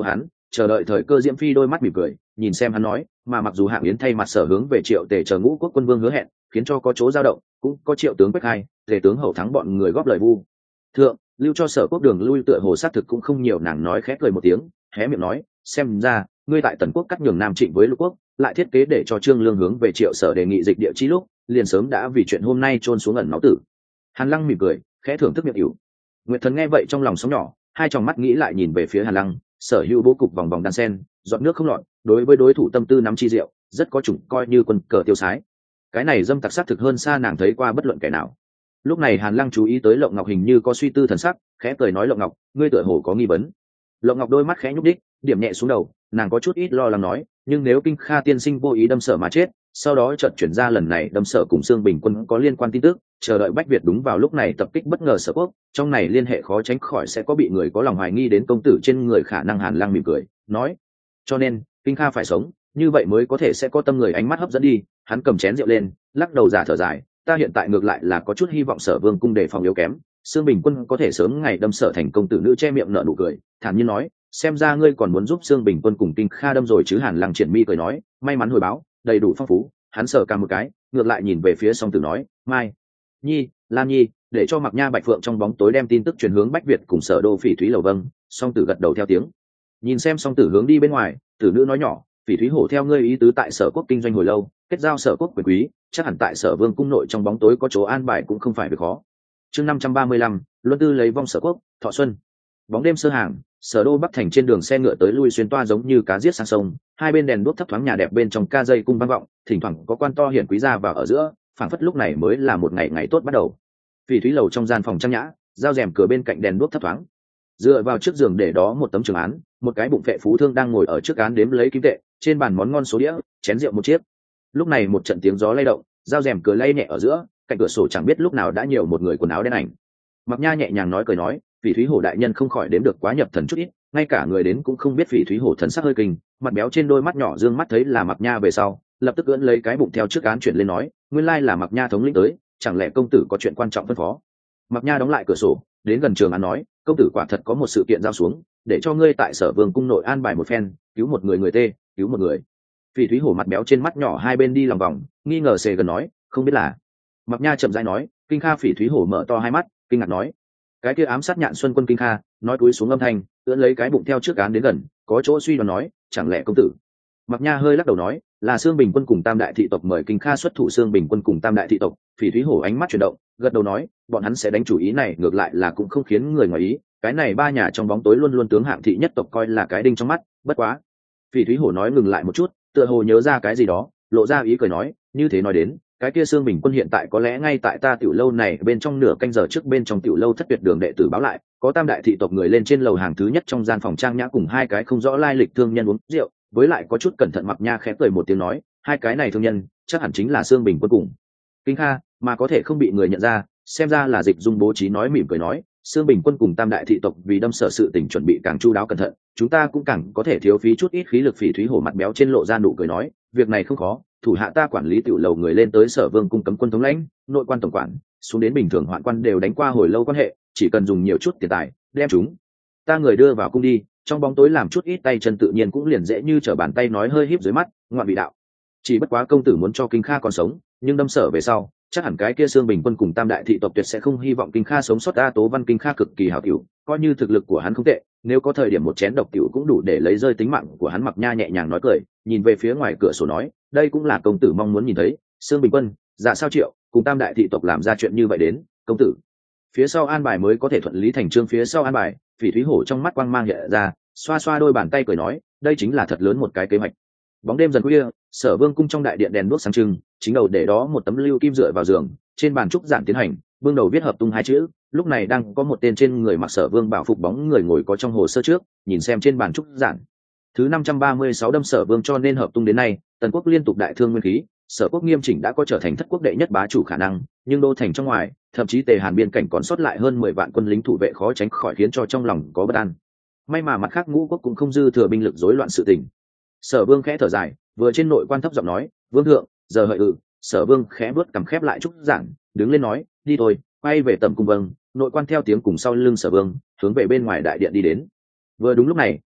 chờ đợi thời cơ. Diễm Phi đôi mắt mỉm cười nhìn xem hắn nói, mà mặc dù Hạng Yến thay mặt Sở hướng về Triệu Tề chờ ngũ quốc quân vương hứa hẹn, khiến cho có chỗ dao động, cũng có Triệu tướng Quách Hai, Tề tướng Hậu Thắng bọn người góp lời vu thượng, lưu cho Sở quốc đường lui tựa hồ xác thực cũng không nhiều. Nàng nói khẽ cười một tiếng, hé miệng nói, xem ra ngươi tại Tần quốc cắt nhường Nam Trịnh với Lục quốc, lại thiết kế để cho Trương Lương hướng về Triệu Sở đề nghị dịch địa chi lúc, liền sớm đã vì chuyện hôm nay chôn xuống ẩn máu tử. Hàn Lăng mỉm cười khẽ thưởng thức miệng ỉu. Nguyệt Thần nghe vậy trong lòng sóng nhỏ, hai tròng mắt nghĩ lại nhìn về phía Hàn Lăng. Sở hữu bố cục vòng vòng đan sen, giọt nước không lọt, đối với đối thủ tâm tư nắm chi diệu, rất có chủng coi như quân cờ tiêu sái. Cái này dâm tặc sát thực hơn xa nàng thấy qua bất luận kẻ nào. Lúc này Hàn Lăng chú ý tới Lộng Ngọc hình như có suy tư thần sắc, khẽ cười nói, Lộng Ngọc, ngươi tựa hồ có nghi vấn. Lộng Ngọc đôi mắt khẽ nhúc đích, điểm nhẹ xuống đầu, nàng có chút ít lo lắng nói, nhưng nếu Kinh Kha tiên sinh vô ý đâm Sở mà chết, sau đó chợt chuyển ra lần này đâm Sở cùng Xương Bình quân có liên quan tin tức, chờ đợi Bách Việt đúng vào lúc này tập kích bất ngờ Sở quốc, trong này liên hệ khó tránh khỏi sẽ có bị người có lòng hoài nghi đến công tử trên người khả năng. Hàn Lăng mỉm cười nói, cho nên Kinh Kha phải sống, như vậy mới có thể sẽ có tâm người ánh mắt hấp dẫn đi. Hắn cầm chén rượu lên, lắc đầu giả thở dài, ta hiện tại ngược lại là có chút hy vọng Sở vương cung đề phòng yếu kém, Xương Bình quân có thể sớm ngày đâm Sở thành công tử. Nữ che miệng nở nụ cười thản nhiên nói, xem ra ngươi còn muốn giúp Xương Bình quân cùng Kinh Kha đâm rồi chứ. Hàn Lăng triển mi cười nói, may mắn hồi báo đầy đủ phong phú. Hắn sờ cả một cái, ngược lại nhìn về phía Song Tử nói, Mai Nhi, Lan Nhi, để cho Mặc Nha Bạch Phượng trong bóng tối đem tin tức truyền hướng Bách Việt cùng Sở đô Phỉ Thúy lầu. Vâng. Song Tử gật đầu theo tiếng. Nhìn xem Song Tử hướng đi bên ngoài, Tử nữ nói nhỏ, Phỉ Thúy hổ theo ngươi ý tứ tại Sở quốc kinh doanh hồi lâu, kết giao Sở quốc quyền quý, chắc hẳn tại Sở vương cung nội trong bóng tối có chỗ an bài cũng không phải việc khó. Chương 535, Luân Tư lấy vong Sở quốc. Thọ Xuân. Bóng đêm sơ hàng, Sở đô Bắc thành trên đường xe ngựa tới lui xuyên toa giống như cá giết sang sông, hai bên đèn đuốc thấp thoáng nhà đẹp bên trong ca dây cung vang vọng, thỉnh thoảng có quan to hiển quý ra vào ở giữa, phảng phất lúc này mới là một ngày ngày tốt bắt đầu. Phỉ Thúy lầu trong gian phòng trang nhã, giao rèm cửa bên cạnh đèn đuốc thấp thoáng, dựa vào trước giường để đó một tấm trường án, một cái bụng phệ phú thương đang ngồi ở trước án đếm lấy kim tệ, trên bàn món ngon số đĩa, chén rượu một chiếc. Lúc này một trận tiếng gió lay động, giao rèm cửa lay nhẹ ở giữa, cạnh cửa sổ chẳng biết lúc nào đã nhiều một người quần áo đen ảnh. Mặc Nha nhẹ nhàng nói cười nói, Phỉ Thúy hổ đại nhân không khỏi đếm được quá nhập thần chút ít, ngay cả người đến cũng không biết. Phỉ Thúy hổ thần sắc hơi kinh, mặt béo trên đôi mắt nhỏ dương mắt thấy là Mặc Nha về sau, lập tức ưỡn lấy cái bụng theo trước án chuyển lên nói, nguyên lai là Mặc Nha thống lĩnh tới, chẳng lẽ công tử có chuyện quan trọng phân phó. Mặc Nha đóng lại cửa sổ, đến gần trường án nói, công tử quả thật có một sự kiện giao xuống, để cho ngươi tại Sở vương cung nội an bài một phen, cứu một người tê, cứu một người. Phỉ Thúy hổ mặt béo trên mắt nhỏ hai bên đi lòng vòng, nghi ngờ xề gần nói, không biết là. Mặc Nha chậm rãi nói, Kinh Kha. Phỉ Thúy hổ mở to hai mắt, kinh ngạc nói, cái kia ám sát Nhạn Xuân quân Kinh Kha. Nói cúi xuống âm thanh, ưỡn lấy cái bụng theo trước án đến gần, có chỗ suy đoán nói, chẳng lẽ công tử. Mặc Nha hơi lắc đầu nói, là Xương Bình quân cùng Tam đại thị tộc mời Kinh Kha xuất thủ. Xương Bình quân cùng Tam đại thị tộc. Phỉ Thúy hổ ánh mắt chuyển động, gật đầu nói, bọn hắn sẽ đánh chủ ý này ngược lại là cũng không khiến người ngoài ý, cái này ba nhà trong bóng tối luôn luôn tướng Hạng thị nhất tộc coi là cái đinh trong mắt, bất quá. Phỉ Thúy hổ nói ngừng lại một chút, tựa hồ nhớ ra cái gì đó, lộ ra ý cười nói, như thế nói đến, cái kia Xương Bình quân hiện tại có lẽ ngay tại ta tiểu lâu này bên trong. Nửa canh giờ trước bên trong tiểu lâu Thất Tuyệt đường đệ tử báo lại, có Tam đại thị tộc người lên trên lầu hàng thứ nhất trong gian phòng trang nhã cùng hai cái không rõ lai lịch thương nhân uống rượu, với lại có chút cẩn thận. Mặc Nha khẽ cười một tiếng nói, hai cái này thương nhân chắc hẳn chính là Xương Bình quân cùng Kinh Kha, mà có thể không bị người nhận ra, xem ra là Dịch Dung bố trí. Nói mỉm cười nói, Xương Bình quân cùng Tam đại thị tộc vì đâm Sở sự tình chuẩn bị càng chu đáo cẩn thận, chúng ta cũng càng có thể thiếu phí chút ít khí lực. Phỉ Thúy hổ mặt béo trên lộ ra nụ cười nói, việc này không khó, thủ hạ ta quản lý tiểu lầu người lên tới Sở vương cung cấm quân thống lãnh, nội quan tổng quản, xuống đến bình thường hoạn quan đều đánh qua hồi lâu quan hệ, chỉ cần dùng nhiều chút tiền tài đem chúng ta người đưa vào cung đi, trong bóng tối làm chút ít tay chân tự nhiên cũng liền dễ như trở bàn tay. Nói hơi híp dưới mắt, ngoạn vị đạo, chỉ bất quá công tử muốn cho Kinh Kha còn sống, nhưng đâm Sở về sau, chắc hẳn cái kia Xương Bình quân cùng Tam đại thị tộc tuyệt sẽ không hy vọng Kinh Kha sống sót. Ta Tố Văn Kinh Kha cực kỳ hảo tiểu, coi như thực lực của hắn không tệ, nếu có thời điểm một chén độc tiểu cũng đủ để lấy rơi tính mạng của hắn. Mặc Nha nhẹ nhàng nói cười, nhìn về phía ngoài cửa sổ nói, đây cũng là công tử mong muốn nhìn thấy. Xương Bình quân, Dạ Sao Triệu cùng Tam đại thị tộc làm ra chuyện như vậy đến, công tử phía sau an bài mới có thể thuận lý thành chương. Phía sau an bài. Phỉ Thúy hổ trong mắt quang mang hiện ra, xoa xoa đôi bàn tay cười nói, đây chính là thật lớn một cái kế hoạch. Bóng đêm dần khuya, Sở vương cung trong đại điện đèn đuốc sáng trưng, chính đầu để đó một tấm lưu kim dựa vào giường, trên bàn trúc giản tiến hành, vương đầu viết hợp tung hai chữ. Lúc này đang có một tên trên người mặc Sở vương bảo phục bóng người ngồi có trong hồ sơ trước, nhìn xem trên bàn trúc giản. Thứ 536 đâm Sở vương cho nên hợp tung đến nay, Tần quốc liên tục đại thương nguyên khí, Sở quốc nghiêm chỉnh đã có trở thành thất quốc đệ nhất bá chủ khả năng, nhưng đô thành trong ngoài, thậm chí Tề Hàn biên cảnh còn sót lại hơn 10 vạn quân lính thủ vệ, khó tránh khỏi khiến cho trong lòng có bất an. May mà mặt khác ngũ quốc cũng không dư thừa binh lực rối loạn sự tình. Sở vương khẽ thở dài, vừa trên nội quan thấp giọng nói, vương thượng, giờ hợi. Sở vương khẽ bước cầm khép lại trúc giản, đứng lên nói, đi thôi, quay về tầm cung. Vâng. Nội quan theo tiếng cùng sau lưng Sở vương hướng về bên ngoài đại điện đi đến. Vừa đúng lúc này,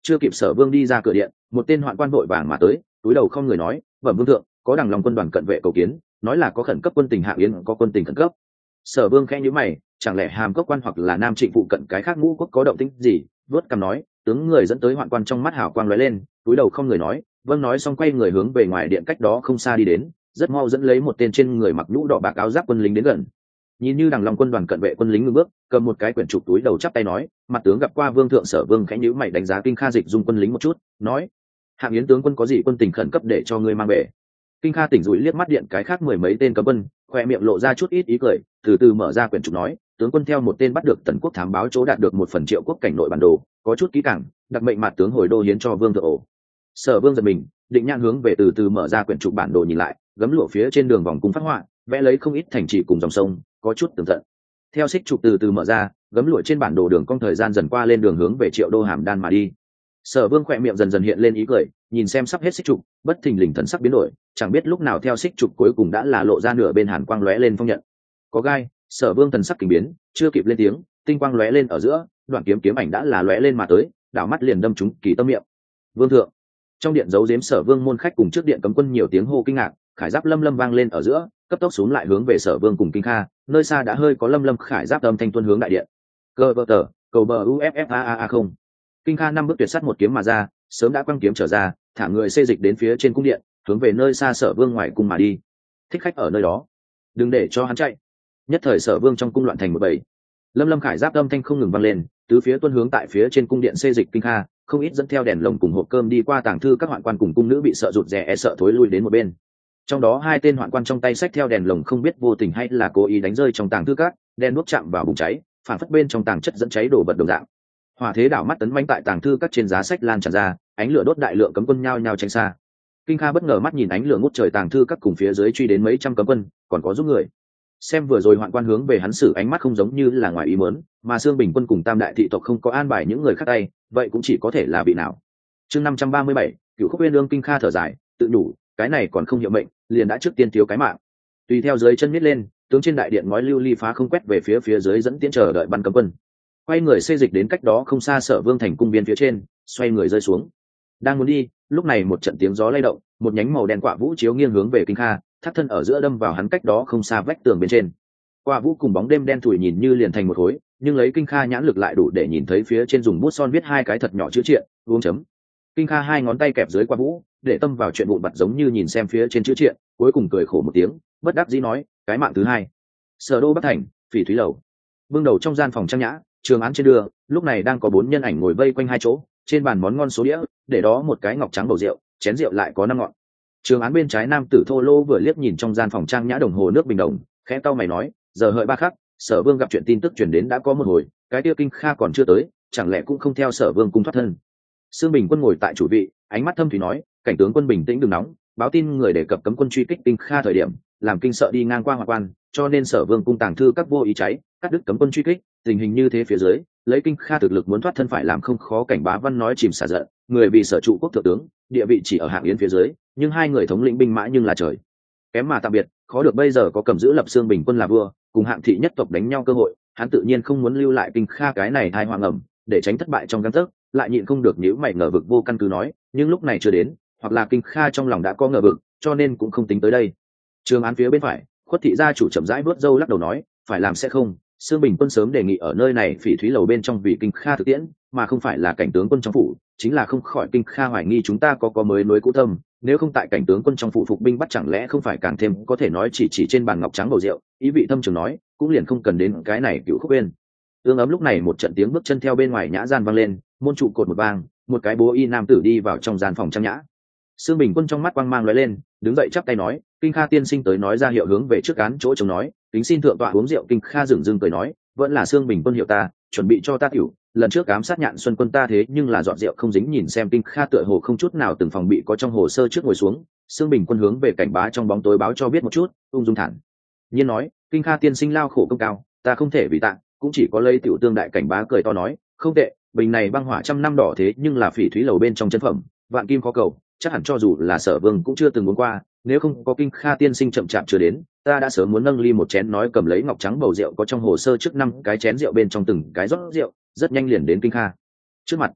chưa kịp Sở Vương đi ra cửa điện, một tên hoạn quan vội vàng mà tới, túi đầu không người nói, bẩm vương thượng, có Đằng Long quân đoàn cận vệ cầu kiến, nói là có khẩn cấp quân tình hạng yến, có quân tình khẩn cấp. Sở Vương khẽ nhíu mày, chẳng lẽ Hàm Cốc quan hoặc là Nam Trịnh phụ cận cái khác ngũ quốc có động tĩnh gì? Vớt cằm nói, tướng người dẫn tới hoạn quan trong mắt hào quang lóe lên, túi đầu không người nói, vâng, nói xong quay người hướng về ngoài điện cách đó không xa đi đến, rất mau dẫn lấy một tên trên người mặc nhũ đỏ bạc áo giáp quân lính đến gần. Nhìn như Đằng Long quân đoàn cận vệ quân lính ngưng bước, cầm một cái quyển trục, túi đầu chắp tay nói, mặt tướng gặp qua vương thượng. Sở Vương khẽ nhíu mày đánh giá Kinh Kha dịch dung quân lính một chút, nói, hạng yến tướng quân có gì quân tình khẩn cấp để cho ngươi mang về? Kinh Kha tỉnh rủi liếc mắt điện cái khác mười mấy tên cấm quân, khoe miệng lộ ra chút ít ý cười, từ từ mở ra quyển trục nói, tướng quân theo một tên bắt được Tần quốc thám báo chỗ đạt được một phần Triệu quốc cảnh nội bản đồ, có chút kỹ càng, đặc mệnh mặt tướng hồi đô hiến cho vương thượng ổ. Sở Vương giật mình, định nhãn hướng về từ từ mở ra quyển trục bản đồ nhìn lại, gấm lụa phía trên đường vòng cung phát họa, vẽ lấy không ít thành trì cùng dòng sông, có chút tường tận. Theo xích trục từ từ mở ra, gấm lụa trên bản đồ đường cong thời gian dần qua lên đường hướng về Triệu đô Hàm Đan mà đi. Sở Vương khỏe miệng dần dần hiện lên ý cười, nhìn xem sắp hết xích trục, bất thình lình thần sắc biến đổi, chẳng biết lúc nào theo xích trục cuối cùng đã là lộ ra nửa bên hàn quang lóe lên phong nhận. Có gai. Sở Vương thần sắc kinh biến, chưa kịp lên tiếng, tinh quang lóe lên ở giữa, đoạn kiếm kiếm ảnh đã là lóe lên mà tới, đảo mắt liền đâm trúng Kỳ Tâm miệng. Vương thượng. Trong điện giấu giếm Sở Vương môn khách cùng trước điện cấm quân nhiều tiếng hô kinh ngạc, khải giáp lâm lâm vang lên ở giữa, cấp tốc xuống lại hướng về Sở Vương cùng Kinh Kha, nơi xa đã hơi có lâm lâm khải giáp âm thanh tuôn hướng đại điện. Cơ vợ tờ, cầu bờ UFFAAA không. Kinh Kha năm bước tuyệt sắt một kiếm mà ra, sớm đã quăng kiếm trở ra, thả người xê dịch đến phía trên cung điện, hướng về nơi xa Sở Vương ngoài cung mà đi. Thích khách ở nơi đó, đừng để cho hắn chạy. Nhất thời Sở Vương trong cung loạn thành một bầy. Lâm lâm khải giáp âm thanh không ngừng vang lên, tứ phía tuôn hướng tại phía trên cung điện xê dịch Kinh Kha, không ít dẫn theo đèn lồng cùng hộp cơm đi qua tàng thư các hoạn quan cùng cung nữ bị sợ rụt rè sợ thối lui đến một bên. Trong đó hai tên hoạn quan trong tay xách theo đèn lồng không biết vô tình hay là cố ý đánh rơi trong tàng thư các, đèn đuốc chạm vào bùng cháy, phản phất bên trong tàng chất dẫn cháy đổ vật đồng dạng. Hỏa thế đảo mắt tấn mãnh tại tàng thư các trên giá sách lan tràn ra, ánh lửa đốt đại lượng cấm quân nhao nhao tránh xa. Kinh Kha bất ngờ mắt nhìn ánh lửa ngút trời tàng thư các cùng phía dưới truy đến mấy trăm cấm quân, còn có giúp người. Xem vừa rồi hoạn quan hướng về hắn xử ánh mắt không giống như là ngoài ý muốn, mà Xương Bình quân cùng Tam đại thị tộc không có an bài những người khác tay, vậy cũng chỉ có thể là vị nào. Chương 537, Cửu Khúc Uyên Ương. Kinh Kha thở dài, tự nhủ, cái này còn không hiệu mệnh, liền đã trước tiên thiếu cái mạng. Tùy theo dưới chân miết lên, tướng trên đại điện ngói lưu ly phá không quét về phía dưới dẫn tiến chờ đợi bắn cấm quân. Quay người xê dịch đến cách đó không xa Sở Vương thành cung biên phía trên, xoay người rơi xuống. Đang muốn đi, lúc này một trận tiếng gió lay động, một nhánh màu đen quạ vũ chiếu nghiêng hướng về Kinh Kha, thắt thân ở giữa đâm vào hắn cách đó không xa vách tường bên trên. Quạ vũ cùng bóng đêm đen thủi nhìn như liền thành một khối, nhưng lấy Kinh Kha nhãn lực lại đủ để nhìn thấy phía trên dùng bút son viết hai cái thật nhỏ chữ triện, uống chấm. Kinh Kha hai ngón tay kẹp dưới quạ vũ, để tâm vào chuyện vụn vặt giống như nhìn xem phía trên chữ triện, cuối cùng cười khổ một tiếng, bất đắc dĩ nói, cái mạng thứ hai. Sở đô Bắc thành, Phỉ Thúy lầu. Vương đầu trong gian phòng trang nhã, trường án trên đường, lúc này đang có bốn nhân ảnh ngồi vây quanh hai chỗ, trên bàn món ngon số đĩa, để đó một cái ngọc trắng bầu rượu, chén rượu lại có năm ngọn. Trường án bên trái nam tử thô lô vừa liếc nhìn trong gian phòng trang nhã đồng hồ nước bình đồng, khẽ cau mày nói, giờ hợi ba khắc, Sở Vương gặp chuyện tin tức truyền đến đã có một hồi, cái kia Kinh Kha còn chưa tới, chẳng lẽ cũng không theo Sở Vương cung thoát thân. Sương Bình quân ngồi tại chủ vị, ánh mắt thâm thủy nói, cảnh tướng quân bình tĩnh đừng nóng, báo tin người đề cập cấm quân truy kích Kinh Kha thời điểm, làm kinh sợ đi ngang qua hoạn quan, cho nên Sở Vương cung tàng thư các vô ý cháy, cắt đứt cấm quân truy kích, tình hình như thế phía dưới, lấy Kinh Kha thực lực muốn thoát thân phải làm không khó. Cảnh Bá Văn nói chìm xả giận, người vì Sở trụ quốc thượng tướng, địa vị chỉ ở hạng yến phía dưới, nhưng hai người thống lĩnh binh mã nhưng là trời kém mà tạm biệt, khó được bây giờ có cầm giữ lập Sương Bình quân là vua, cùng hạng thị nhất tộc đánh nhau cơ hội, hắn tự nhiên không muốn lưu lại Kinh Kha cái này tai họa ngầm, để tránh thất bại trong gang tấc, lại nhịn không được nhíu mày ngờ vực vô căn cứ nói, nhưng lúc này chưa đến, hoặc là Kinh Kha trong lòng đã có ngờ vực, cho nên cũng không tính tới đây. Trường án phía bên phải, Khuất thị gia chủ chậm rãi vớt râu lắc đầu nói, phải làm sẽ không, Sương Bình quân sớm đề nghị ở nơi này Phỉ Thúy lầu bên trong vì Kinh Kha thực tiễn, mà không phải là cảnh tướng quân trong phủ, chính là không khỏi Kinh Kha hoài nghi chúng ta có mới nối cũ tâm, nếu không tại cảnh tướng quân trong phủ phục binh bắt chẳng lẽ không phải càng thêm có thể nói chỉ trên bàn ngọc trắng bầu rượu, ý vị thâm trường nói, cũng liền không cần đến cái này Cửu Khúc Uyên. Ương ấm lúc này một trận tiếng bước chân theo bên ngoài nhã gian vang lên, môn trụ cột một vang, một cái bố y nam tử đi vào trong gian phòng trang nhã. Sương Bình quân trong mắt quang mang lóe lên, đứng dậy chắp tay nói, Kinh Kha tiên sinh tới, nói ra hiệu hướng về trước án chỗ chống nói, kính xin thượng tọa uống rượu. Kinh Kha dửng dưng cười nói, vẫn là Sương Bình quân hiệu ta, chuẩn bị cho ta tiểu, lần trước ám sát Nhạn Xuân quân ta thế nhưng là dọn rượu không dính. Nhìn xem Kinh Kha tựa hồ không chút nào từng phòng bị có trong hồ sơ trước ngồi xuống, Sương Bình quân hướng về Cảnh Bá trong bóng tối báo cho biết một chút, ung dung thản nhiên nói, Kinh Kha tiên sinh lao khổ công cao, ta không thể vì tạ, cũng chỉ có lấy tiểu tương đại. Cảnh Bá cười to nói, không tệ, bình này băng hỏa trăm năm đỏ thế nhưng là Phỉ Thúy lầu bên trong chân phẩm, vạn kim khó cầu, chắc hẳn cho dù là Sở Vương cũng chưa từng uống qua, nếu không có Kinh Kha tiên sinh chậm chạp chưa đến, ta đã sớm muốn nâng ly một chén. Nói cầm lấy ngọc trắng bầu rượu có trong hồ sơ trước năm cái chén rượu bên trong từng cái rót rượu, rất nhanh liền đến Kinh Kha trước mặt.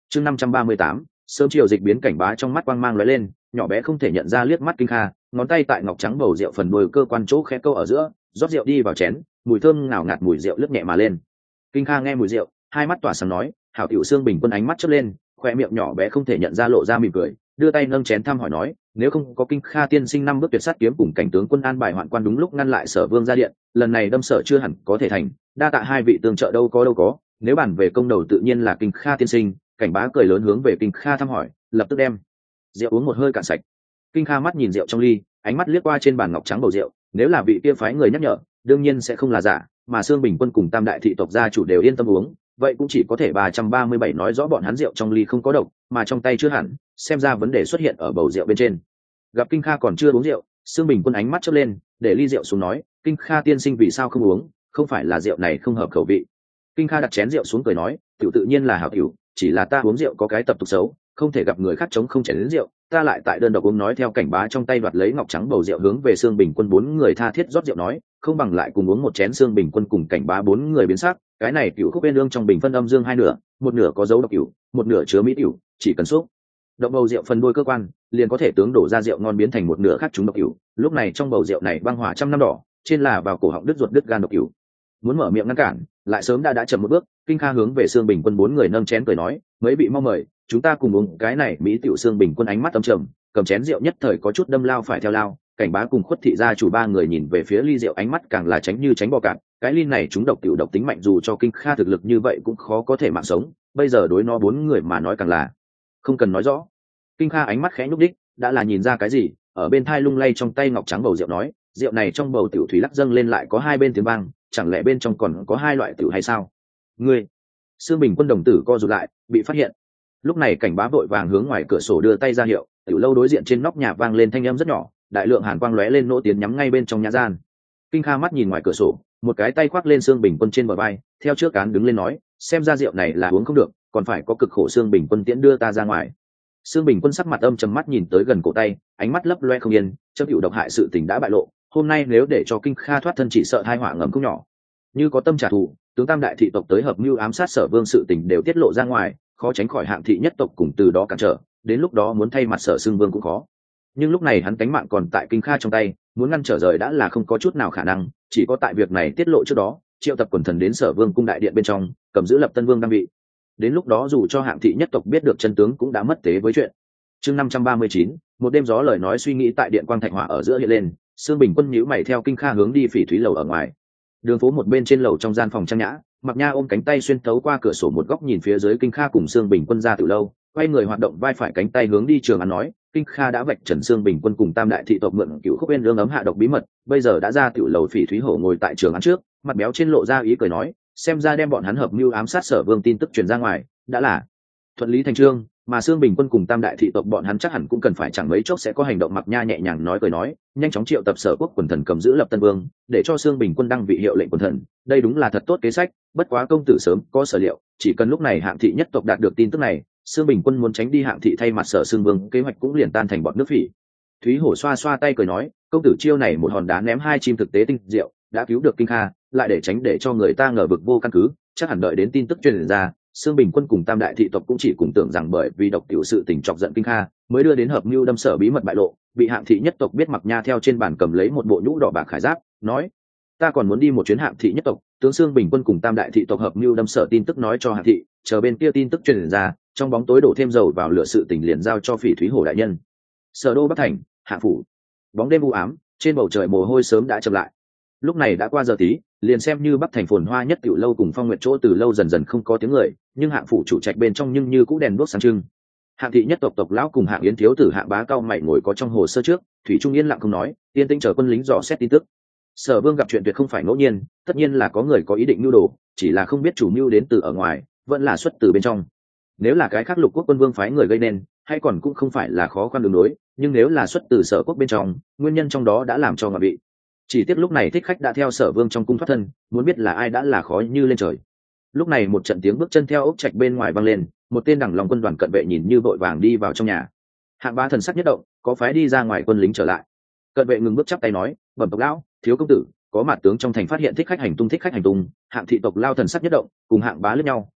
chương 538, sớm chiều dịch biến, cảnh bá trong mắt quang mang lóe lên, nhỏ bé không thể nhận ra liếc mắt Kinh Kha, ngón tay tại ngọc trắng bầu rượu phần đuôi cơ quan chỗ khẽ câu ở giữa, rót rượu đi vào chén, mùi thơm ngào ngạt mùi rượu lướt nhẹ mà lên. Kinh Kha nghe mùi rượu, hai mắt tỏa sáng nói, hảo tiểu xương bình quân ánh mắt chớp lên, khoe miệng nhỏ bé không thể nhận ra lộ ra mỉm cười, đưa tay nâng chén thăm hỏi nói, nếu không có Kinh Kha tiên sinh năm bước tuyệt sát kiếm cùng cảnh tướng quân an bài hoạn quan đúng lúc ngăn lại Sở Vương ra điện, lần này đâm Sở chưa hẳn có thể thành, đa tạ hai vị tương trợ đâu có, nếu bàn về công đầu tự nhiên là Kinh Kha tiên sinh. Cảnh bá cười lớn hướng về Kinh Kha thăm hỏi, lập tức đem rượu uống một hơi cạn sạch. Kinh Kha mắt nhìn rượu trong ly, ánh mắt liếc qua trên bàn ngọc trắng bầu rượu, nếu là vị kia phái người nhắc nhở, đương nhiên sẽ không là giả, mà Sương Bình quân cùng Tam đại thị tộc gia chủ đều yên tâm uống, vậy cũng chỉ có thể 337 nói rõ bọn hắn rượu trong ly không có độc, mà trong tay chưa hẳn, xem ra vấn đề xuất hiện ở bầu rượu bên trên. Gặp Kinh Kha còn chưa uống rượu, Sương Bình quân ánh mắt chớp lên, để ly rượu xuống nói, Kinh Kha tiên sinh vì sao không uống, không phải là rượu này không hợp khẩu vị. Kinh Kha đặt chén rượu xuống cười nói, tiểu tự nhiên là hảo tiểu, chỉ là ta uống rượu có cái tập tục xấu, không thể gặp người khác chống không chén đến rượu, ta lại tại đơn độc uống. Nói theo cảnh bá trong tay đoạt lấy ngọc trắng bầu rượu hướng về Sương Bình quân bốn người tha thiết rót rượu nói, không bằng lại cùng uống một chén. Sương Bình quân cùng cảnh bá bốn người biến sắc, cái này cửu khúc bên lương trong bình phân âm dương hai nửa, một nửa có dấu độc cửu, một nửa chứa mỹ cửu, chỉ cần xúc động bầu rượu phần đuôi cơ quan, liền có thể tướng đổ ra rượu ngon biến thành một nửa khác chúng độc cửu. Lúc này trong bầu rượu này băng hỏa trăm năm đỏ, trên là vào cổ họng đứt ruột đứt gan độc cửu. Muốn mở miệng ngăn cản, lại sớm đã chậm một bước. Kinh Kha hướng về Sương Bình quân bốn người nâng chén cười nói, mấy vị mau mời, chúng ta cùng uống cái này mỹ tiểu. Sương Bình quân ánh mắt âm trầm, cầm chén rượu nhất thời có chút đâm lao phải theo lao. Cảnh bá cùng Khuất thị gia chủ ba người nhìn về phía ly rượu, ánh mắt càng là tránh như tránh bò cạn. Cái ly này chúng độc tiểu độc tính mạnh, dù cho Kinh Kha thực lực như vậy cũng khó có thể mạng sống, bây giờ đối nó bốn người mà nói càng là không cần nói rõ. Kinh Kha ánh mắt khẽ nhúc đích, đã là nhìn ra cái gì, ở bên thai lung lay trong tay ngọc trắng bầu rượu nói, rượu này trong bầu tiểu thủy lắc dâng lên lại có hai bên tiếng vang, chẳng lẽ bên trong còn có hai loại tiểu hay sao? Ngươi! Sương Bình quân đồng tử co rụt lại, bị phát hiện. Lúc này cảnh bá vội vàng hướng ngoài cửa sổ đưa tay ra hiệu, tiểu lâu đối diện trên nóc nhà vang lên thanh âm rất nhỏ, đại lượng hàn quang lóe lên nỗ tiến nhắm ngay bên trong nhà gian. Kinh Kha mắt nhìn ngoài cửa sổ, một cái tay khoác lên Sương Bình quân trên bờ vai, theo trước cán đứng lên nói, xem ra rượu này là uống không được, còn phải có cực khổ Sương Bình quân tiễn đưa ta ra ngoài. Sương Bình quân sắc mặt âm trầm, mắt nhìn tới gần cổ tay, ánh mắt lấp loe không yên, chấp hữu độc hại sự tình đã bại lộ, hôm nay nếu để cho Kinh Kha thoát thân chỉ sợ tai họa ngầm không nhỏ. Như có tâm trả thù, tướng Tam đại thị tộc tới hợp mưu ám sát Sở Vương sự tình đều tiết lộ ra ngoài, khó tránh khỏi Hạng thị nhất tộc cùng từ đó cản trở, đến lúc đó muốn thay mặt Sở Xưng Vương cũng khó. Nhưng lúc này hắn cánh mạng còn tại Kinh Kha trong tay, muốn ngăn trở rời đã là không có chút nào khả năng, chỉ có tại việc này tiết lộ trước đó, triệu tập quần thần đến Sở Vương cung đại điện bên trong, cầm giữ lập Tân Vương đăng vị. Đến lúc đó dù cho Hạng thị nhất tộc biết được chân tướng cũng đã mất tế với chuyện. Chương 539, một đêm gió lời nói suy nghĩ tại điện quang thạch hỏa ở giữa hiện lên. Sương Bình quân nhíu mày theo Kinh Kha hướng đi Phỉ Thúy lầu ở ngoài. Đường phố một bên trên lầu trong gian phòng trang nhã, Mặc Nha ôm cánh tay xuyên thấu qua cửa sổ một góc nhìn phía dưới Kinh Kha cùng Sương Bình quân ra từ lâu, quay người hoạt động vai phải cánh tay hướng đi Trường An nói, Kinh Kha đã vạch trần Sương Bình quân cùng Tam đại thị tộc mượn cựu khúc bên lương ấm hạ độc bí mật, bây giờ đã ra tiểu lầu Phỉ Thúy hổ ngồi tại Trường An trước, mặt béo trên lộ ra ý cười nói, xem ra đem bọn hắn hợp mưu ám sát Sở Vương tin tức truyền ra ngoài, đã là thuận lý thành trương, mà Sương Bình quân cùng Tam đại thị tộc bọn hắn chắc hẳn cũng cần phải chẳng mấy chốc sẽ có hành động. Mặc Nha nhẹ nhàng nói cười nói, nhanh chóng triệu tập Sở Quốc quần thần cầm giữ lập Tân Vương, để cho Sương Bình quân đăng vị hiệu lệnh quần thần, đây đúng là thật tốt kế sách. Bất quá công tử sớm có sở liệu, chỉ cần lúc này Hạng thị nhất tộc đạt được tin tức này, Sương Bình quân muốn tránh đi Hạng thị thay mặt Sở Xưng Vương, kế hoạch cũng liền tan thành bọn nước Phỉ Thúy hổ xoa xoa tay cười nói, công tử chiêu này một hòn đá ném hai chim thực tế tinh diệu, đã cứu được Kinh Kha, lại để tránh để cho người ta ngờ vực vô căn cứ, chắc hẳn đợi đến tin tức truyền ra, Sương Bình quân cùng Tam đại thị tộc cũng chỉ cùng tưởng rằng bởi vì độc tiểu sự tình chọc giận Kinh Kha, mới đưa đến hợp mưu đâm Sở bí mật bại lộ, bị Hạng thị nhất tộc biết. Mặc Nha theo trên bàn cầm lấy một bộ nhũ đỏ bạc khải giáp, nói, ta còn muốn đi một chuyến Hạng thị nhất tộc, tướng Sương Bình quân cùng Tam đại thị tộc hợp mưu đâm Sở tin tức nói cho Hạng thị, chờ bên kia tin tức truyền ra, trong bóng tối đổ thêm dầu vào lửa sự tình liền giao cho Phỉ Thúy hổ đại nhân. Sở đô Bắc thành, Hạ phủ, bóng đêm u ám, trên bầu trời mồ hôi sớm đã chậm lại. Lúc này đã qua giờ tí, liền xem như Bắc thành phồn hoa nhất tiểu lâu cùng Phong Nguyệt chỗ từ lâu dần dần không có tiếng người, nhưng Hạng phủ chủ trạch bên trong nhưng như cũ đèn đuốc sáng trưng. Hạng thị nhất tộc tộc lão cùng Hạng yến thiếu tử Hạng bá cao mày ngồi có trong hồ sơ trước, thủy trung yên lặng không nói, yên tĩnh chờ quân lính dò xét tin tức. Sở Vương gặp chuyện tuyệt không phải ngẫu nhiên, tất nhiên là có người có ý định mưu đồ, chỉ là không biết chủ mưu đến từ ở ngoài, vẫn là xuất từ bên trong. Nếu là cái khác lục quốc quân vương phái người gây nên, hay còn cũng không phải là khó khăn đường đối, nhưng nếu là xuất từ Sở quốc bên trong, nguyên nhân trong đó đã làm cho ngạ vị. Chỉ tiếc lúc này thích khách đã theo Sở Vương trong cung thoát thân, muốn biết là ai đã là khó như lên trời. Lúc này một trận tiếng bước chân theo ốc trạch bên ngoài vang lên, một tên đẳng lòng quân đoàn cận vệ nhìn như vội vàng đi vào trong nhà. Hạng bá thần sắc nhất động, có phái đi ra ngoài quân lính trở lại. Cận vệ ngừng bước chắp tay nói, bẩm tộc lão, thiếu công tử, có mặt tướng trong thành phát hiện thích khách hành tung. Hạng thị tộc lao thần sắc nhất động, cùng Hạng bá liếc nhau,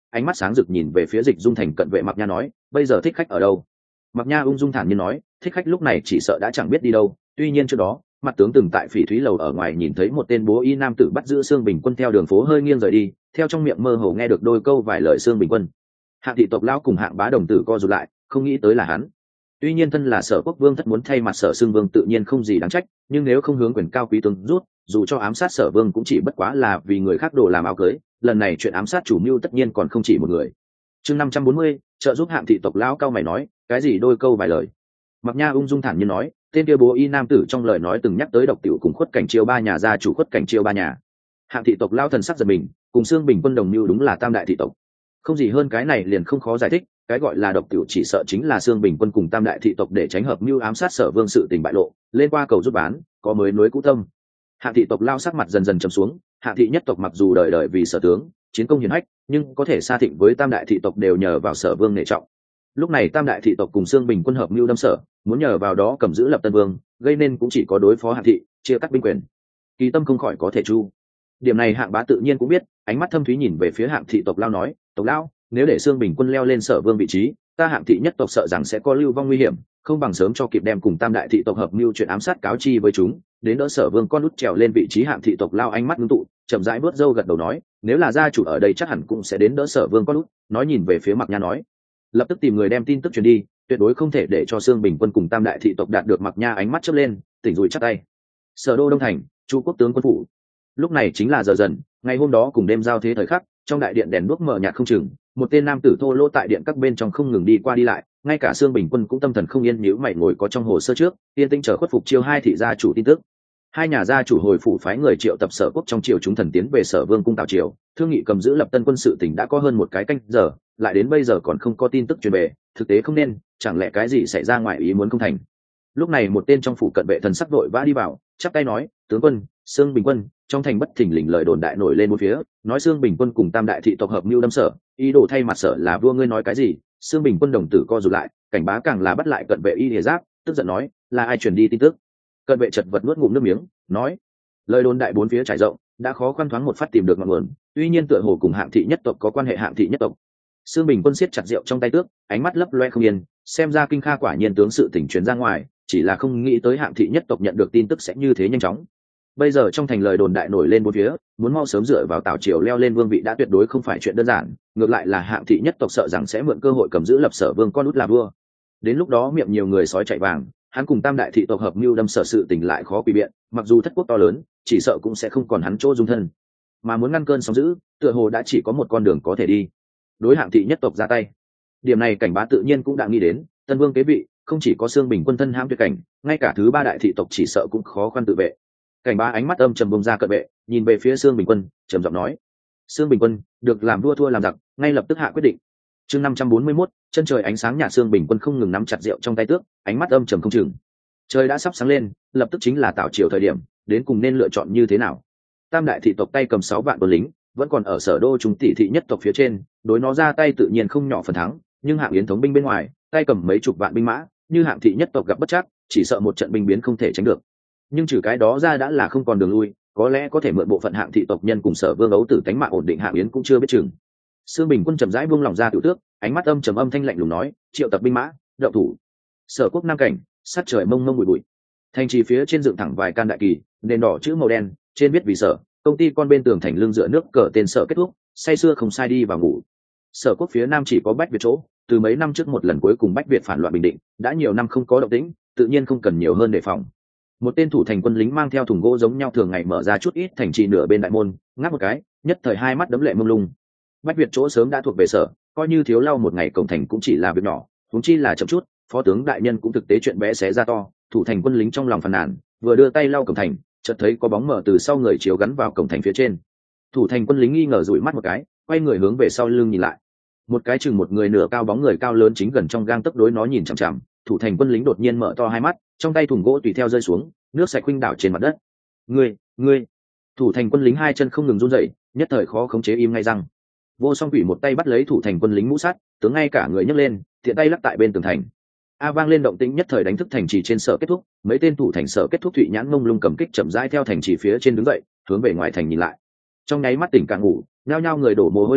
ánh mắt sáng rực nhìn về phía Dịch Dung Thành cận vệ Mặc Nha nói, bây giờ thích khách ở đâu? Mặc Nha ung dung thản nhiên nói, thích khách lúc này chỉ sợ đã chẳng biết đi đâu. Tuy nhiên trước đó, mặt tướng từng tại Phỉ Thúy lầu ở ngoài nhìn thấy một tên bố y nam tử bắt giữ Sương Bình Quân theo đường phố hơi nghiêng rời đi, theo trong miệng mơ hồ nghe được đôi câu vài lời Sương Bình Quân. Hạng thị tộc lão cùng Hạng bá đồng tử co rụt lại, không nghĩ tới là hắn. Tuy nhiên thân là Sở Quốc Vương thất muốn thay mặt Sở Sương Vương tự nhiên không gì đáng trách, nhưng nếu không hướng quyền cao quý tướng rút, dù cho ám sát Sở Vương cũng chỉ bất quá là vì người khác đồ làm áo cưới, lần này chuyện ám sát chủ mưu tất nhiên còn không chỉ một người. Chương 540, trợ giúp Hạng thị tộc lão cao mày nói, cái gì đôi câu vài lời. Mặc Nha ung dung thản nhiên nói, tên kia bố y nam tử trong lời nói từng nhắc tới độc tiểu cùng Khuất Cảnh Chiêu ba nhà gia chủ Khuất Cảnh Chiêu ba nhà. Hạng thị tộc lão thần sắc giật mình, cùng Sương Bình Quân đồng mưu đúng là tam đại thị tộc. Không gì hơn cái này liền không khó giải thích, cái gọi là độc tiểu chỉ sợ chính là Sương Bình Quân cùng tam đại thị tộc để tránh hợp mưu ám sát Sở Vương sự tình bại lộ, lên qua cầu giúp bán, có mới nối cũ tâm. Hạng thị tộc lao sắc mặt dần dần trầm xuống, Hạng thị nhất tộc mặc dù đời đời vì Sở tướng, chiến công hiển hách, nhưng có thể xa thịnh với tam đại thị tộc đều nhờ vào Sở Vương nể trọng. Lúc này tam đại thị tộc cùng Sương Bình Quân hợp mưu đâm Sở, muốn nhờ vào đó cầm giữ lập Tân Vương, gây nên cũng chỉ có đối phó Hạng thị, chia cắt binh quyền. Kỳ tâm không khỏi có thể chu. Điểm này Hạng bá tự nhiên cũng biết, ánh mắt thâm thúy nhìn về phía Hạng thị tộc lao nói, tộc lao, nếu để Sương Bình Quân leo lên Sở Vương vị trí, ta Hạng thị nhất tộc sợ rằng sẽ có lưu vong nguy hiểm, không bằng sớm cho kịp đem cùng tam đại thị tộc hợp mưu chuyện ám sát cáo chi với chúng, đến đỡ Sở Vương con út trèo lên vị trí. Hạng thị tộc lao ánh mắt ngưng tụ, chậm rãi bước râu gật đầu nói, nếu là gia chủ ở đây chắc hẳn cũng sẽ đến đỡ Sở Vương con út. Nói nhìn về phía Mặc Nha nói, lập tức tìm người đem tin tức truyền đi, tuyệt đối không thể để cho Sương Bình Quân cùng tam đại thị tộc đạt được. Mặc Nha ánh mắt chớp lên, tỉnh rủi chắp tay. Sở đô Đông Thành, Chu quốc tướng quân phủ. Lúc này chính là giờ dần, ngày hôm đó cùng đêm giao thế thời khắc, trong đại điện đèn đuốc mờ nhạt không chừng, một tên nam tử thô lỗ tại điện các bên trong không ngừng đi qua đi lại, ngay cả Sương Bình Quân cũng tâm thần không yên, nhíu mày ngồi có trong hồ sơ trước, yên tĩnh chờ khuất phục chiêu hai thị gia chủ tin tức. Hai nhà gia chủ hồi phủ phái người triệu tập Sở Quốc trong triều chúng thần tiến về Sở Vương cung tào triều, thương nghị cầm giữ lập Tân Quân sự tỉnh đã có hơn một cái canh giờ, lại đến bây giờ còn không có tin tức truyền về, thực tế không nên, chẳng lẽ cái gì xảy ra ngoài ý muốn không thành. Lúc này một tên trong phủ cận vệ thần sắc vội vã đi vào, chắp tay nói, tướng quân, Sương Bình Quân, trong thành bất thình lình lời đồn đại nổi lên một phía, nói Sương Bình Quân cùng tam đại thị tộc hợp mưu đâm Sở, ý đồ thay mặt Sở là vua. Ngươi nói cái gì? Sương Bình Quân đồng tử co rụt lại, cảnh bá càng là bắt lại cận vệ y lìa giáp, tức giận nói, là ai truyền đi tin tức? Cận vệ chật vật nuốt ngụm nước miếng, nói, lời đồn đại bốn phía trải rộng, đã khó khăn thoáng một phát tìm được ngọn nguồn, tuy nhiên tựa hồ cùng Hạng thị nhất tộc có quan hệ. Hạng thị nhất tộc. Sương Bình Quân siết chặt rượu trong tay tước, ánh mắt lấp loe không yên, xem ra kinh kha quả nhiên tướng sự tình truyền ra ngoài, chỉ là không nghĩ tới Hạng thị nhất tộc nhận được tin tức sẽ như thế nhanh chóng. Bây giờ trong thành lời đồn đại nổi lên bốn phía, muốn mau sớm dựa vào tào triều leo lên vương vị đã tuyệt đối không phải chuyện đơn giản, ngược lại là Hạng thị nhất tộc sợ rằng sẽ mượn cơ hội cầm giữ lập Sở Vương con út là vua. Đến lúc đó miệng nhiều người sói chạy vàng, hắn cùng tam đại thị tộc hợp mưu đâm Sở sự tình lại khó quy biện, mặc dù thất quốc to lớn, chỉ sợ cũng sẽ không còn hắn chỗ dung thân. Mà muốn ngăn cơn sóng dữ, tựa hồ đã chỉ có một con đường có thể đi, đối Hạng thị nhất tộc ra tay. Điểm này cảnh bá tự nhiên cũng đã nghĩ đến, Tân Vương kế vị, không chỉ có Sương Bình Quân thân hãm tuyệt cảnh, ngay cả thứ ba đại thị tộc chỉ sợ cũng khó khăn tự vệ. Cảnh bá ánh mắt âm trầm bông ra cận vệ, nhìn về phía Sương Bình Quân, trầm giọng nói, Sương Bình Quân, được làm vua thua làm giặc, ngay lập tức hạ quyết định. Chương 541, chân trời ánh sáng nhạt. Sương Bình Quân không ngừng nắm chặt rượu trong tay tước, ánh mắt âm trầm không chừng. Trời đã sắp sáng lên, lập tức chính là tảo triều thời điểm, đến cùng nên lựa chọn như thế nào? Tam đại thị tộc tay cầm 6 vạn quân lính, vẫn còn ở Sở đô trung tỷ thị nhất tộc phía trên, đối nó ra tay tự nhiên không nhỏ phần thắng, nhưng Hạng Yến thống binh bên ngoài, tay cầm mấy chục vạn binh mã, như Hạng thị nhất tộc gặp bất trắc, chỉ sợ một trận binh biến không thể tránh được. Nhưng trừ cái đó ra đã là không còn đường lui, có lẽ có thể mượn bộ phận Hạng thị tộc nhân cùng Sở Vương ấu tử cánh mạng ổn định Hạng Yến cũng chưa biết chừng. Sương Bình Quân chậm rãi buông lòng ra tiểu tước, ánh mắt âm trầm âm thanh lạnh lùng nói, triệu tập binh mã, động thủ. Sở Quốc Nam cảnh, sát trời mông mông bụi bụi. Thành trì phía trên dựng thẳng vài can đại kỳ, nền đỏ chữ màu đen, trên viết vì Sở, công ty con bên tường thành lưng dựa nước cờ tên Sở kết thúc, say sưa không sai đi vào ngủ. Sở Quốc phía nam chỉ có Bách Việt chỗ, từ mấy năm trước một lần cuối cùng Bách Việt phản loạn bình định, đã nhiều năm không có động tĩnh, tự nhiên không cần nhiều hơn đề phòng. Một tên thủ thành quân lính mang theo thùng gỗ giống nhau thường ngày mở ra chút ít thành trì nửa bên đại môn, ngáp một cái, nhất thời hai mắt đấm lệ mông lung. Bách Việt chỗ sớm đã thuộc về Sở, coi như thiếu lau một ngày cổng thành cũng chỉ là việc nhỏ, huống chi là chậm chút, phó tướng đại nhân cũng thực tế chuyện bé xé ra to. Thủ thành quân lính trong lòng phàn nàn, vừa đưa tay lau cổng thành, chợt thấy có bóng mờ từ sau người chiếu gắn vào cổng thành phía trên. Thủ thành quân lính nghi ngờ dụi mắt một cái, quay người hướng về sau lưng nhìn lại. Một cái chừng một người nửa cao bóng người cao lớn chính gần trong gang tấc đối nó nhìn chằm chằm. Thủ thành quân lính đột nhiên mở to hai mắt, trong tay thùng gỗ tùy theo rơi xuống, nước sạch khuynh đảo trên mặt đất. Ngươi! Thủ thành quân lính hai chân không ngừng run rẩy, nhất thời khó khống chế im ngay răng. Vô Song Quỷ một tay bắt lấy thủ thành quân lính mũ sắt, tướng ngay cả người nhấc lên, tiện tay lắc tại bên tường thành. A vang lên động tĩnh nhất thời đánh thức thành trì trên Sở kết thúc, mấy tên thủ thành Sở kết thúc thụy nhãn mông lung cầm kích chậm rãi theo thành trì phía trên đứng dậy, hướng về ngoài thành nhìn lại. Trong nháy mắt tỉnh càng ngủ, nhao nhao người đổ mồ hôi lạnh,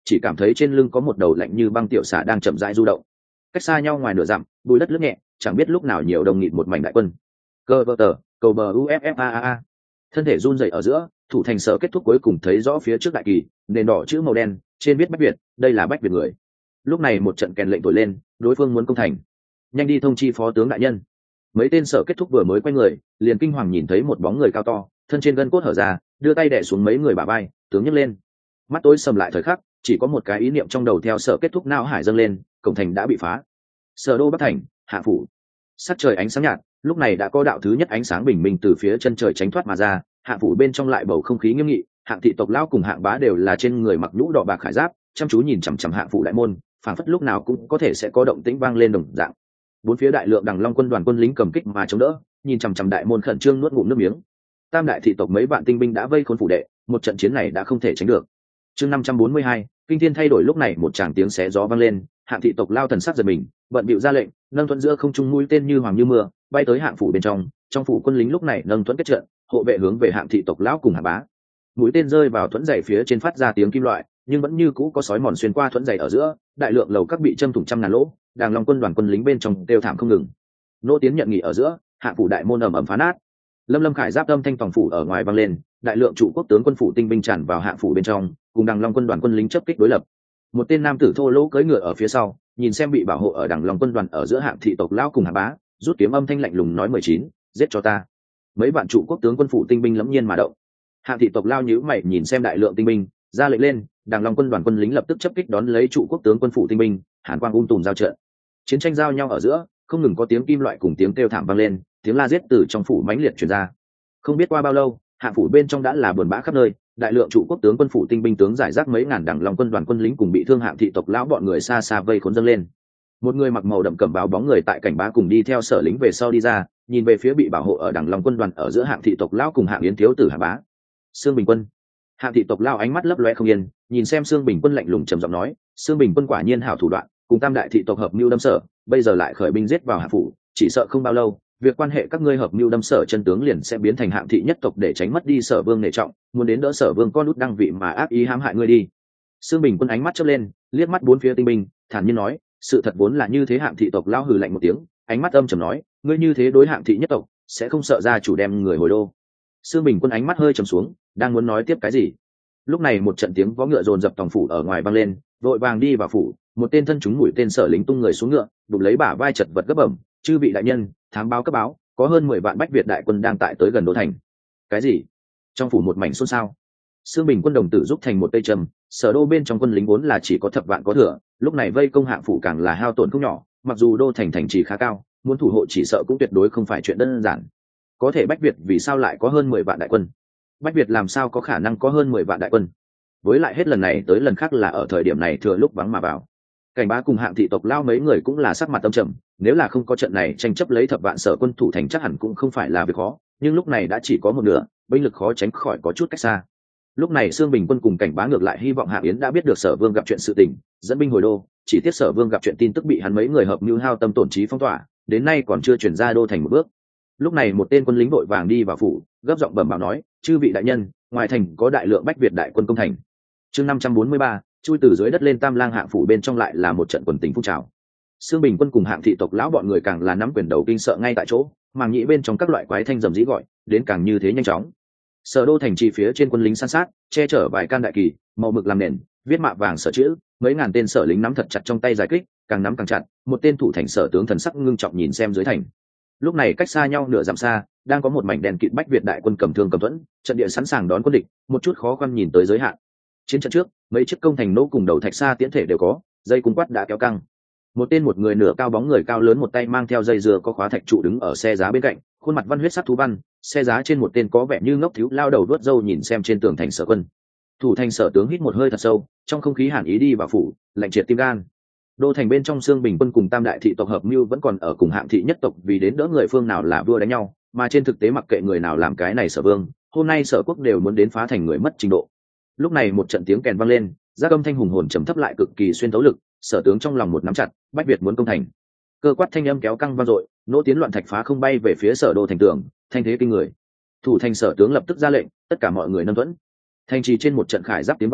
chỉ cảm thấy trên lưng có một đầu lạnh như băng tiểu xà đang chậm rãi du động. Cách xa nhau ngoài nửa dặm, bùi đất lướt nhẹ, chẳng biết lúc nào nhiều đồng nghịt một mảnh đại quân. Cơ vợ tờ, cầu bờ uffaa. Thân thể run rẩy ở giữa, thủ thành sở kết thúc cuối cùng thấy rõ phía trước đại kỳ, nền đỏ chữ màu đen, trên viết Bách Việt, đây là Bách Việt người. Lúc này một trận kèn lệnh thổi lên, đối phương muốn công thành. Nhanh đi thông chi phó tướng đại nhân. Mấy tên sở kết thúc vừa mới quay người, liền kinh hoàng nhìn thấy một bóng người cao to, thân trên gân cốt hở ra, đưa tay đè xuống mấy người bả vai, tướng nhấc lên. Mắt tối sầm lại thời khắc, chỉ có một cái ý niệm trong đầu theo sở kết thúc não hải dâng lên, cổng thành đã bị phá. Sở đô Bắc thành, hạ phủ. Sắc trời ánh sáng nhạt, lúc này đã có đạo thứ nhất ánh sáng bình minh từ phía chân trời tránh thoát mà ra, hạ phủ bên trong lại bầu không khí nghiêm nghị, hạng thị tộc lão cùng hạng bá đều là trên người mặc nhũ đỏ bạc khải giáp, chăm chú nhìn chằm chằm hạng phủ đại môn, phảng phất lúc nào cũng có thể sẽ có động tĩnh vang lên đồng dạng. Bốn phía đại lượng Đằng Long quân đoàn quân lính cầm kích mà chống đỡ, nhìn chằm chằm đại môn khẩn trương nuốt ngụm nước miếng. Tam đại thị tộc mấy vạn tinh binh đã vây khốn phủ đệ, một trận chiến này đã không thể tránh được. Chương 542, kinh thiên thay đổi. Lúc này một tràng tiếng xé gió vang lên, hạng thị tộc lao thần sắc giật mình, bận bịu ra lệnh, nâng thuẫn giữa không trung mũi tên như hoàng như mưa, bay tới hạng phủ bên trong. Trong phủ quân lính lúc này nâng thuẫn kết trận, hộ vệ hướng về hạng thị tộc lão cùng hạ bá. Mũi tên rơi vào thuẫn dày phía trên phát ra tiếng kim loại, nhưng vẫn như cũ có sói mòn xuyên qua thuẫn dày ở giữa, đại lượng lầu các bị châm thủng trăm ngàn lỗ, Đàng Long quân đoàn quân lính bên trong đều thảm không ngừng. Nô tiến nhận nghỉ ở giữa, hạng phủ đại môn ầm ầm phá nát. Lâm Lâm khải giáp âm thanh phòng phủ ở ngoài vang lên, đại lượng trụ quốc tướng quân phủ tinh binh tràn vào hạng phủ bên trong, cùng Đàng Long quân đoàn quân lính chấp kích đối lập. Một tên nam tử thô lỗ cưỡi ngựa ở phía sau, nhìn xem bị bảo hộ ở Đàng Long quân đoàn ở giữa hạng thị tộc lão cùng hạ bá, rút kiếm âm thanh lạnh lùng nói 19, giết cho ta. Mấy vạn trụ quốc tướng quân phủ tinh binh lẫm nhiên mà động. Hạng thị tộc lao nhíu mày nhìn xem đại lượng tinh binh, ra lệnh lên, Đàng Long quân đoàn quân lính lập tức chấp kích đón lấy trụ quốc tướng quân phủ tinh binh, hàn quang tùm giao trận. Chiến tranh giao nhau ở giữa, không ngừng có tiếng kim loại cùng tiếng kêu thảm vang lên, tiếng la giết từ trong phủ mãnh liệt truyền ra. Không biết qua bao lâu, hạng phủ bên trong đã là buồn bã khắp nơi, đại lượng trụ quốc tướng quân phủ tinh binh tướng giải rác mấy ngàn Đàng Long quân đoàn quân lính cùng bị thương hạng thị tộc lão bọn người xa xa vây khốn dâng lên. Một người mặc màu đậm cẩm bào bóng người tại cảnh bá cùng đi theo sở lính về sau đi ra, nhìn về phía bị bảo hộ ở Đàng Long quân đoàn ở giữa hạng thị tộc lão cùng hạng yến thiếu tử hạ bá. Sương Bình quân. Hạng thị tộc lão ánh mắt lấp loe không yên, nhìn xem Sương Bình quân lạnh lùng trầm giọng nói, Sương Bình quân quả nhiên hảo thủ đoạn, cùng tam đại thị tộc hợp mưu đâm sở, bây giờ lại khởi binh giết vào hạ phủ, chỉ sợ không bao lâu, việc quan hệ các ngươi hợp mưu đâm sở chân tướng liền sẽ biến thành hạng thị nhất tộc để tránh mất đi sở vương nể trọng, muốn đến đỡ sở vương con út đăng vị mà ác ý hãm hại ngươi đi. Sương Bình quân ánh mắt chớp lên, liếc mắt bốn phía tinh binh, thản nhiên nói, sự thật vốn là như thế. Hạng thị tộc lão hừ lạnh một tiếng, ánh mắt âm trầm nói, ngươi như thế đối hạng thị nhất tộc, sẽ không sợ gia chủ đem người hồi đô. Sương Bình quân ánh mắt hơi trầm xuống, đang muốn nói tiếp cái gì, lúc này một trận tiếng vó ngựa dồn dập tòng phủ ở ngoài vang lên, vội vàng đi vào phủ, một tên thân chúng mũi tên sở lính tung người xuống ngựa, đụng lấy bả vai chật vật gấp bẩm, chư vị đại nhân, thám báo cấp báo, có hơn 10 vạn Bách Việt đại quân đang tại tới gần đô thành. Cái gì? Trong phủ một mảnh xôn xao. Sương Bình quân đồng tử giúp thành một cây trầm, sở đô bên trong quân lính vốn là chỉ có thập vạn có thừa, lúc này vây công hạng phủ càng là hao tổn không nhỏ, mặc dù đô thành thành trì khá cao, muốn thủ hộ chỉ sợ cũng tuyệt đối không phải chuyện đơn giản. Có thể Bách Việt vì sao lại có hơn 10 vạn đại quân? Bách Việt làm sao có khả năng có hơn 10 vạn đại quân? Với lại hết lần này tới lần khác là ở thời điểm này thừa lúc vắng mà vào. Cảnh bá cùng hạng thị tộc lao mấy người cũng là sắc mặt tâm trầm, nếu là không có trận này tranh chấp lấy thập vạn sở quân thủ thành chắc hẳn cũng không phải là việc khó, nhưng lúc này đã chỉ có một nửa, binh lực khó tránh khỏi có chút cách xa. Lúc này Sương Bình quân cùng cảnh bá ngược lại hy vọng Hạng Yến đã biết được sở vương gặp chuyện sự tình, dẫn binh hồi đô, chỉ tiếc sở vương gặp chuyện tin tức bị hắn mấy người hợp mưu hao tâm tổn trí phong tỏa, đến nay còn chưa chuyển ra đô thành một bước. Lúc này một tên quân lính vội vàng đi vào phủ, gấp giọng bẩm báo nói, chư vị đại nhân, ngoài thành có đại lượng Bách Việt đại quân công thành. Chương 543, chui từ dưới đất lên Tam Lang hạng phủ bên trong lại là một trận quần tình phun trào. Sương Bình quân cùng hạng thị tộc lão bọn người càng là nắm quyền đầu kinh sợ ngay tại chỗ, màng nhĩ bên trong các loại quái thanh rầm rĩ gọi, đến càng như thế nhanh chóng. Sở đô thành trì phía trên quân lính san sát, che chở vài can đại kỳ, màu mực làm nền, viết mạ vàng sở chữ, mấy ngàn tên sở lính nắm thật chặt trong tay giải kích, càng nắm càng chặt, một tên thủ thành sở tướng thần sắc ngưng trọng nhìn xem dưới thành. Lúc này cách xa nhau nửa dặm xa, đang có một mảnh đèn kịt Bách Việt đại quân cầm thương cầm thuẫn, trận địa sẵn sàng đón quân địch, một chút khó khăn nhìn tới giới hạn. Chiến trận trước, mấy chiếc công thành nỗ cùng đầu thạch xa tiễn thể đều có, dây cung quát đã kéo căng. Một người nửa cao bóng người cao lớn một tay mang theo dây dừa có khóa thạch trụ đứng ở xe giá bên cạnh, khuôn mặt văn huyết sắc thú văn, xe giá trên một tên có vẻ như ngốc thiếu lao đầu đuốt râu nhìn xem trên tường thành sở quân. Thủ thành sở tướng hít một hơi thật sâu, trong không khí hàn ý đi vào phủ, lạnh triệt tim gan. Đô thành bên trong Sương Bình quân cùng Tam đại thị tộc hợp mưu vẫn còn ở cùng hạng thị nhất tộc vì đến đỡ người phương nào là vua đánh nhau, mà trên thực tế mặc kệ người nào làm cái này sở vương, hôm nay sở quốc đều muốn đến phá thành người mất trình độ. Lúc này một trận tiếng kèn vang lên, giác âm thanh hùng hồn trầm thấp lại cực kỳ xuyên thấu lực, sở tướng trong lòng một nắm chặt, Bách Việt muốn công thành. Cơ quát thanh âm kéo căng vang dội, nỗ tiến loạn thạch phá không bay về phía sở đô thành tường, thanh thế kinh người. Thủ thành sở tướng lập tức ra lệnh, tất cả mọi người nâng thuẫn. Thành trì trên một trận khải giáp tiếng vang,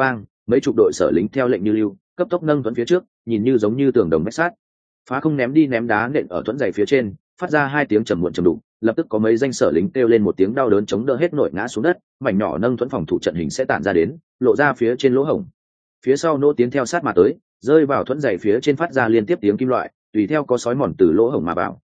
mấy chục đội sở lính theo lệnh như lưu cấp tốc nâng thuẫn phía trước, nhìn như giống như tường đồng vách sát. Phá không ném đi ném đá nện ở thuẫn dày phía trên, phát ra hai tiếng trầm muộn trầm đục, lập tức có mấy danh sở lính kêu lên một tiếng đau đớn chống đỡ hết nổi ngã xuống đất, mảnh nhỏ nâng thuẫn phòng thủ trận hình sẽ tản ra đến, lộ ra phía trên lỗ hổng. Phía sau nô tiến theo sát mà tới, rơi vào thuẫn dày phía trên phát ra liên tiếp tiếng kim loại, tùy theo có sói mòn từ lỗ hổng mà vào.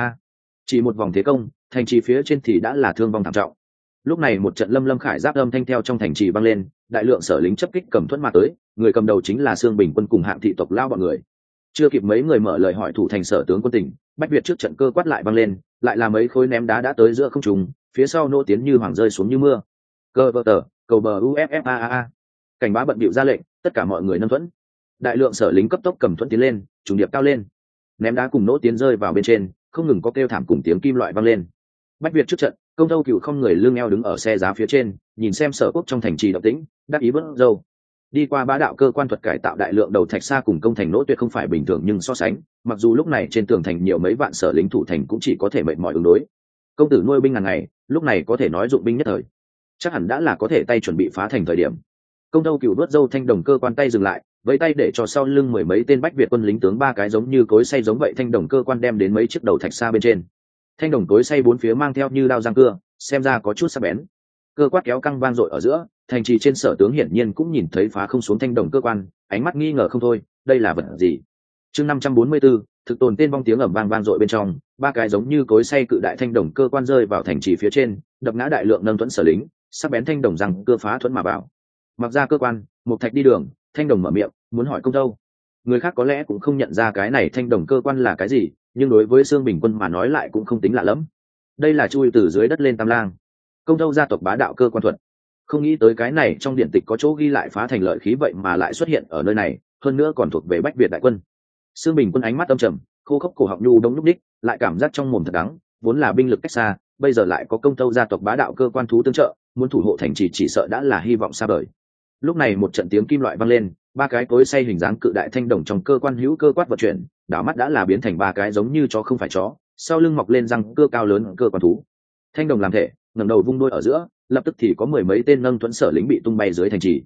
Chỉ một vòng thế công, thành trì phía trên thì đã là thương vong thảm trọng. Lúc này một trận lâm lâm khải giáp âm thanh theo trong thành trì vang lên, đại lượng sở lính chấp kích cầm thuẫn mà tới, người cầm đầu chính là Sương Bình quân cùng Hạng thị tộc lao bọn người. Chưa kịp mấy người mở lời hỏi thủ thành sở tướng quân tỉnh, Bách Việt trước trận cơ quát lại vang lên, lại là mấy khối ném đá đã tới giữa không trung, phía sau nô tiến như hoàng rơi xuống như mưa. Cơ vợ tờ, cầu bờ UFFAA. Cảnh bá bận bịu ra lệnh, tất cả mọi người nâng thuẫn. Đại lượng sở lính cấp tốc cầm thuẫn tiến lên, trùng điệp cao lên. Ném đá cùng nỗ tiến rơi vào bên trên, không ngừng có kêu thảm cùng tiếng kim loại vang lên. Bách Việt trước trận, Công Thâu Cựu không người lưng eo đứng ở xe giá phía trên, nhìn xem sở quốc trong thành trì động tĩnh, đắc ý bớt dâu. Đi qua bá đạo cơ quan thuật cải tạo đại lượng đầu thạch xa cùng công thành nỗ tuyệt không phải bình thường, nhưng so sánh, mặc dù lúc này trên tường thành nhiều mấy vạn sở lính thủ thành cũng chỉ có thể mệt mỏi ứng đối. Công tử nuôi binh ngàn ngày, lúc này có thể nói dụng binh nhất thời, chắc hẳn đã là có thể tay chuẩn bị phá thành thời điểm. Công Thâu Cựu đuốt dâu thanh đồng cơ quan tay dừng lại, với tay để cho sau lưng mười mấy tên Bách Việt quân lính tướng ba cái giống như cối xay giống vậy thanh đồng cơ quan đem đến mấy chiếc đầu thạch xa bên trên. Thanh đồng cối xay bốn phía mang theo như đao răng cưa, xem ra có chút sắc bén. Cơ quát kéo căng vang dội ở giữa, thành trì trên sở tướng hiển nhiên cũng nhìn thấy phá không xuống thanh đồng cơ quan, ánh mắt nghi ngờ không thôi, đây là vật gì? Chương 544, thực tồn tên vong tiếng ầm vang vang dội bên trong, ba cái giống như cối xay cự đại thanh đồng cơ quan rơi vào thành trì phía trên, đập ngã đại lượng nâng thuẫn sở lính, sắc bén thanh đồng răng cưa phá thuẫn mà vào. Mặc ra cơ quan, một thạch đi đường, thanh đồng mở miệng, muốn hỏi Công Thâu. Người khác có lẽ cũng không nhận ra cái này thanh đồng cơ quan là cái gì, nhưng đối với Sương Bình quân mà nói lại cũng không tính lạ lắm. Đây là chui từ dưới đất lên tam lang. Công Thâu gia tộc bá đạo cơ quan thuật. Không nghĩ tới cái này trong điện tịch có chỗ ghi lại phá thành lợi khí vậy mà lại xuất hiện ở nơi này, hơn nữa còn thuộc về Bách Việt đại quân. Sương Bình quân ánh mắt âm trầm, khô khốc cổ họng nhu đông lúc đích, lại cảm giác trong mồm thật đắng, vốn là binh lực cách xa, bây giờ lại có Công Thâu gia tộc bá đạo cơ quan thú tương trợ, muốn thủ hộ thành trì chỉ sợ đã là hy vọng xa vời. Lúc này một trận tiếng kim loại vang lên, ba cái cối xay hình dáng cự đại thanh đồng trong cơ quan hữu cơ quát vận chuyển, đảo mắt đã là biến thành ba cái giống như chó không phải chó, sau lưng mọc lên răng cưa cao lớn cơ quan thú. Thanh đồng làm thể, ngẩng đầu vung đuôi ở giữa, lập tức thì có mười mấy tên nâng thuẫn sở lính bị tung bay dưới thành trì.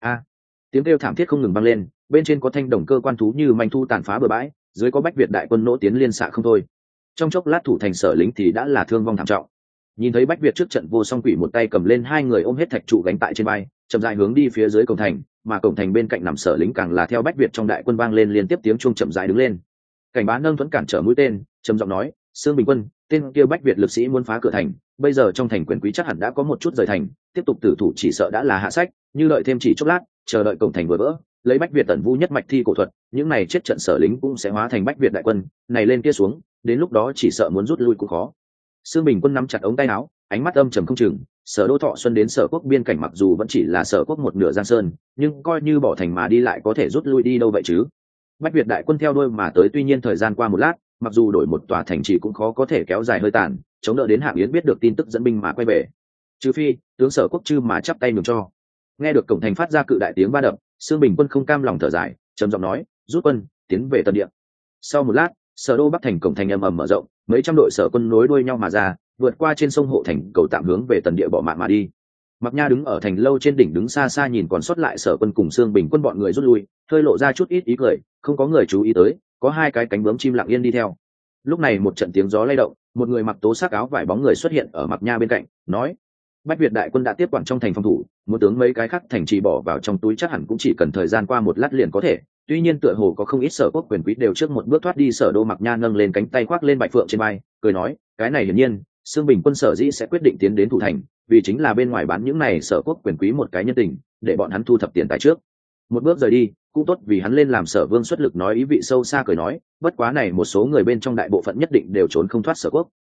Tiếng kêu thảm thiết không ngừng vang lên, bên trên có thanh đồng cơ quan thú như manh thu tàn phá bừa bãi, dưới có Bách Việt đại quân nỗ tiến liên xạ không thôi. Trong chốc lát thủ thành sở lính thì đã là thương vong thảm trọng. Nhìn thấy Bách Việt trước trận vô song quỷ một tay cầm lên hai người ôm hết thạch trụ gánh tại trên vai, chậm rãi hướng đi phía dưới cổng thành, mà cổng thành bên cạnh nằm sở lính càng là theo Bách Việt trong đại quân vang lên liên tiếp tiếng chuông chậm rãi đứng lên. Cảnh bá nâng thuẫn cản trở mũi tên, trầm giọng nói: "Sương Bình quân, tên kia Bách Việt lực sĩ muốn phá cửa thành, bây giờ trong thành quyền quý chắc hẳn đã có một chút rời thành, tiếp tục tử thủ chỉ sợ đã là hạ sách, như đợi thêm chỉ chốc lát, chờ đợi cổng thành vừa vỡ, lấy Bách Việt tận vu nhất mạch thi cổ thuật, những này chết trận sở lính cũng sẽ hóa thành Bách Việt đại quân, này lên kia xuống, đến lúc đó chỉ sợ muốn rút lui cũng khó." Sương Bình quân nắm chặt ống tay áo, ánh mắt âm trầm không chừng. Sở Đô Thọ Xuân đến Sở Quốc biên cảnh mặc dù vẫn chỉ là Sở Quốc một nửa giang sơn, nhưng coi như bỏ thành mà đi lại có thể rút lui đi đâu vậy chứ? Bách Việt đại quân theo đuôi mà tới, tuy nhiên thời gian qua một lát, mặc dù đổi một tòa thành trì cũng khó có thể kéo dài hơi tàn, chống đỡ đến Hạng Yến biết được tin tức dẫn binh mà quay về. Trừ phi tướng Sở Quốc chư mà chắp tay nhường cho. Nghe được cổng thành phát ra cự đại tiếng ba đập, Sương Bình quân không cam lòng thở dài, trầm giọng nói: "Rút quân, tiến về Tân Địa." Sau một lát, Sở Đô Bắc thành cổng thành ầm ầm mở rộng, mấy trăm đội sở quân nối đuôi nhau mà ra, vượt qua trên sông hộ thành cầu tạm hướng về Tần Địa bỏ mạng mà đi. Mặc Nha đứng ở thành lâu trên đỉnh đứng xa xa nhìn còn sót lại sở quân cùng Sương Bình quân bọn người rút lui, hơi lộ ra chút ít ý cười, không có người chú ý tới, có hai cái cánh bướm chim lặng yên đi theo. Lúc này một trận tiếng gió lay động, một người mặc tố sắc áo vải bóng người xuất hiện ở Mặc Nha bên cạnh, nói: "Bách Việt đại quân đã tiếp quản trong thành phòng thủ, muốn tướng mấy cái khác thành trì bỏ vào trong túi chắc hẳn cũng chỉ cần thời gian qua một lát liền có thể." Tuy nhiên tựa hồ có không ít sở quốc quyền quý đều trước một bước thoát đi. Sở Đô Mặc Nha nâng lên cánh tay khoác lên Bạch Phượng trên vai, cười nói: "Cái này hiển nhiên, Sương Bình quân sở dĩ sẽ quyết định tiến đến thủ thành, vì chính là bên ngoài bán những này sở quốc quyền quý một cái nhân tình, để bọn hắn thu thập tiền tài trước. Một bước rời đi, cũng tốt vì hắn lên làm Sở Vương xuất lực." Nói ý vị sâu xa cười nói: "Bất quá này một số người bên trong đại bộ phận nhất định đều trốn không thoát sở quốc,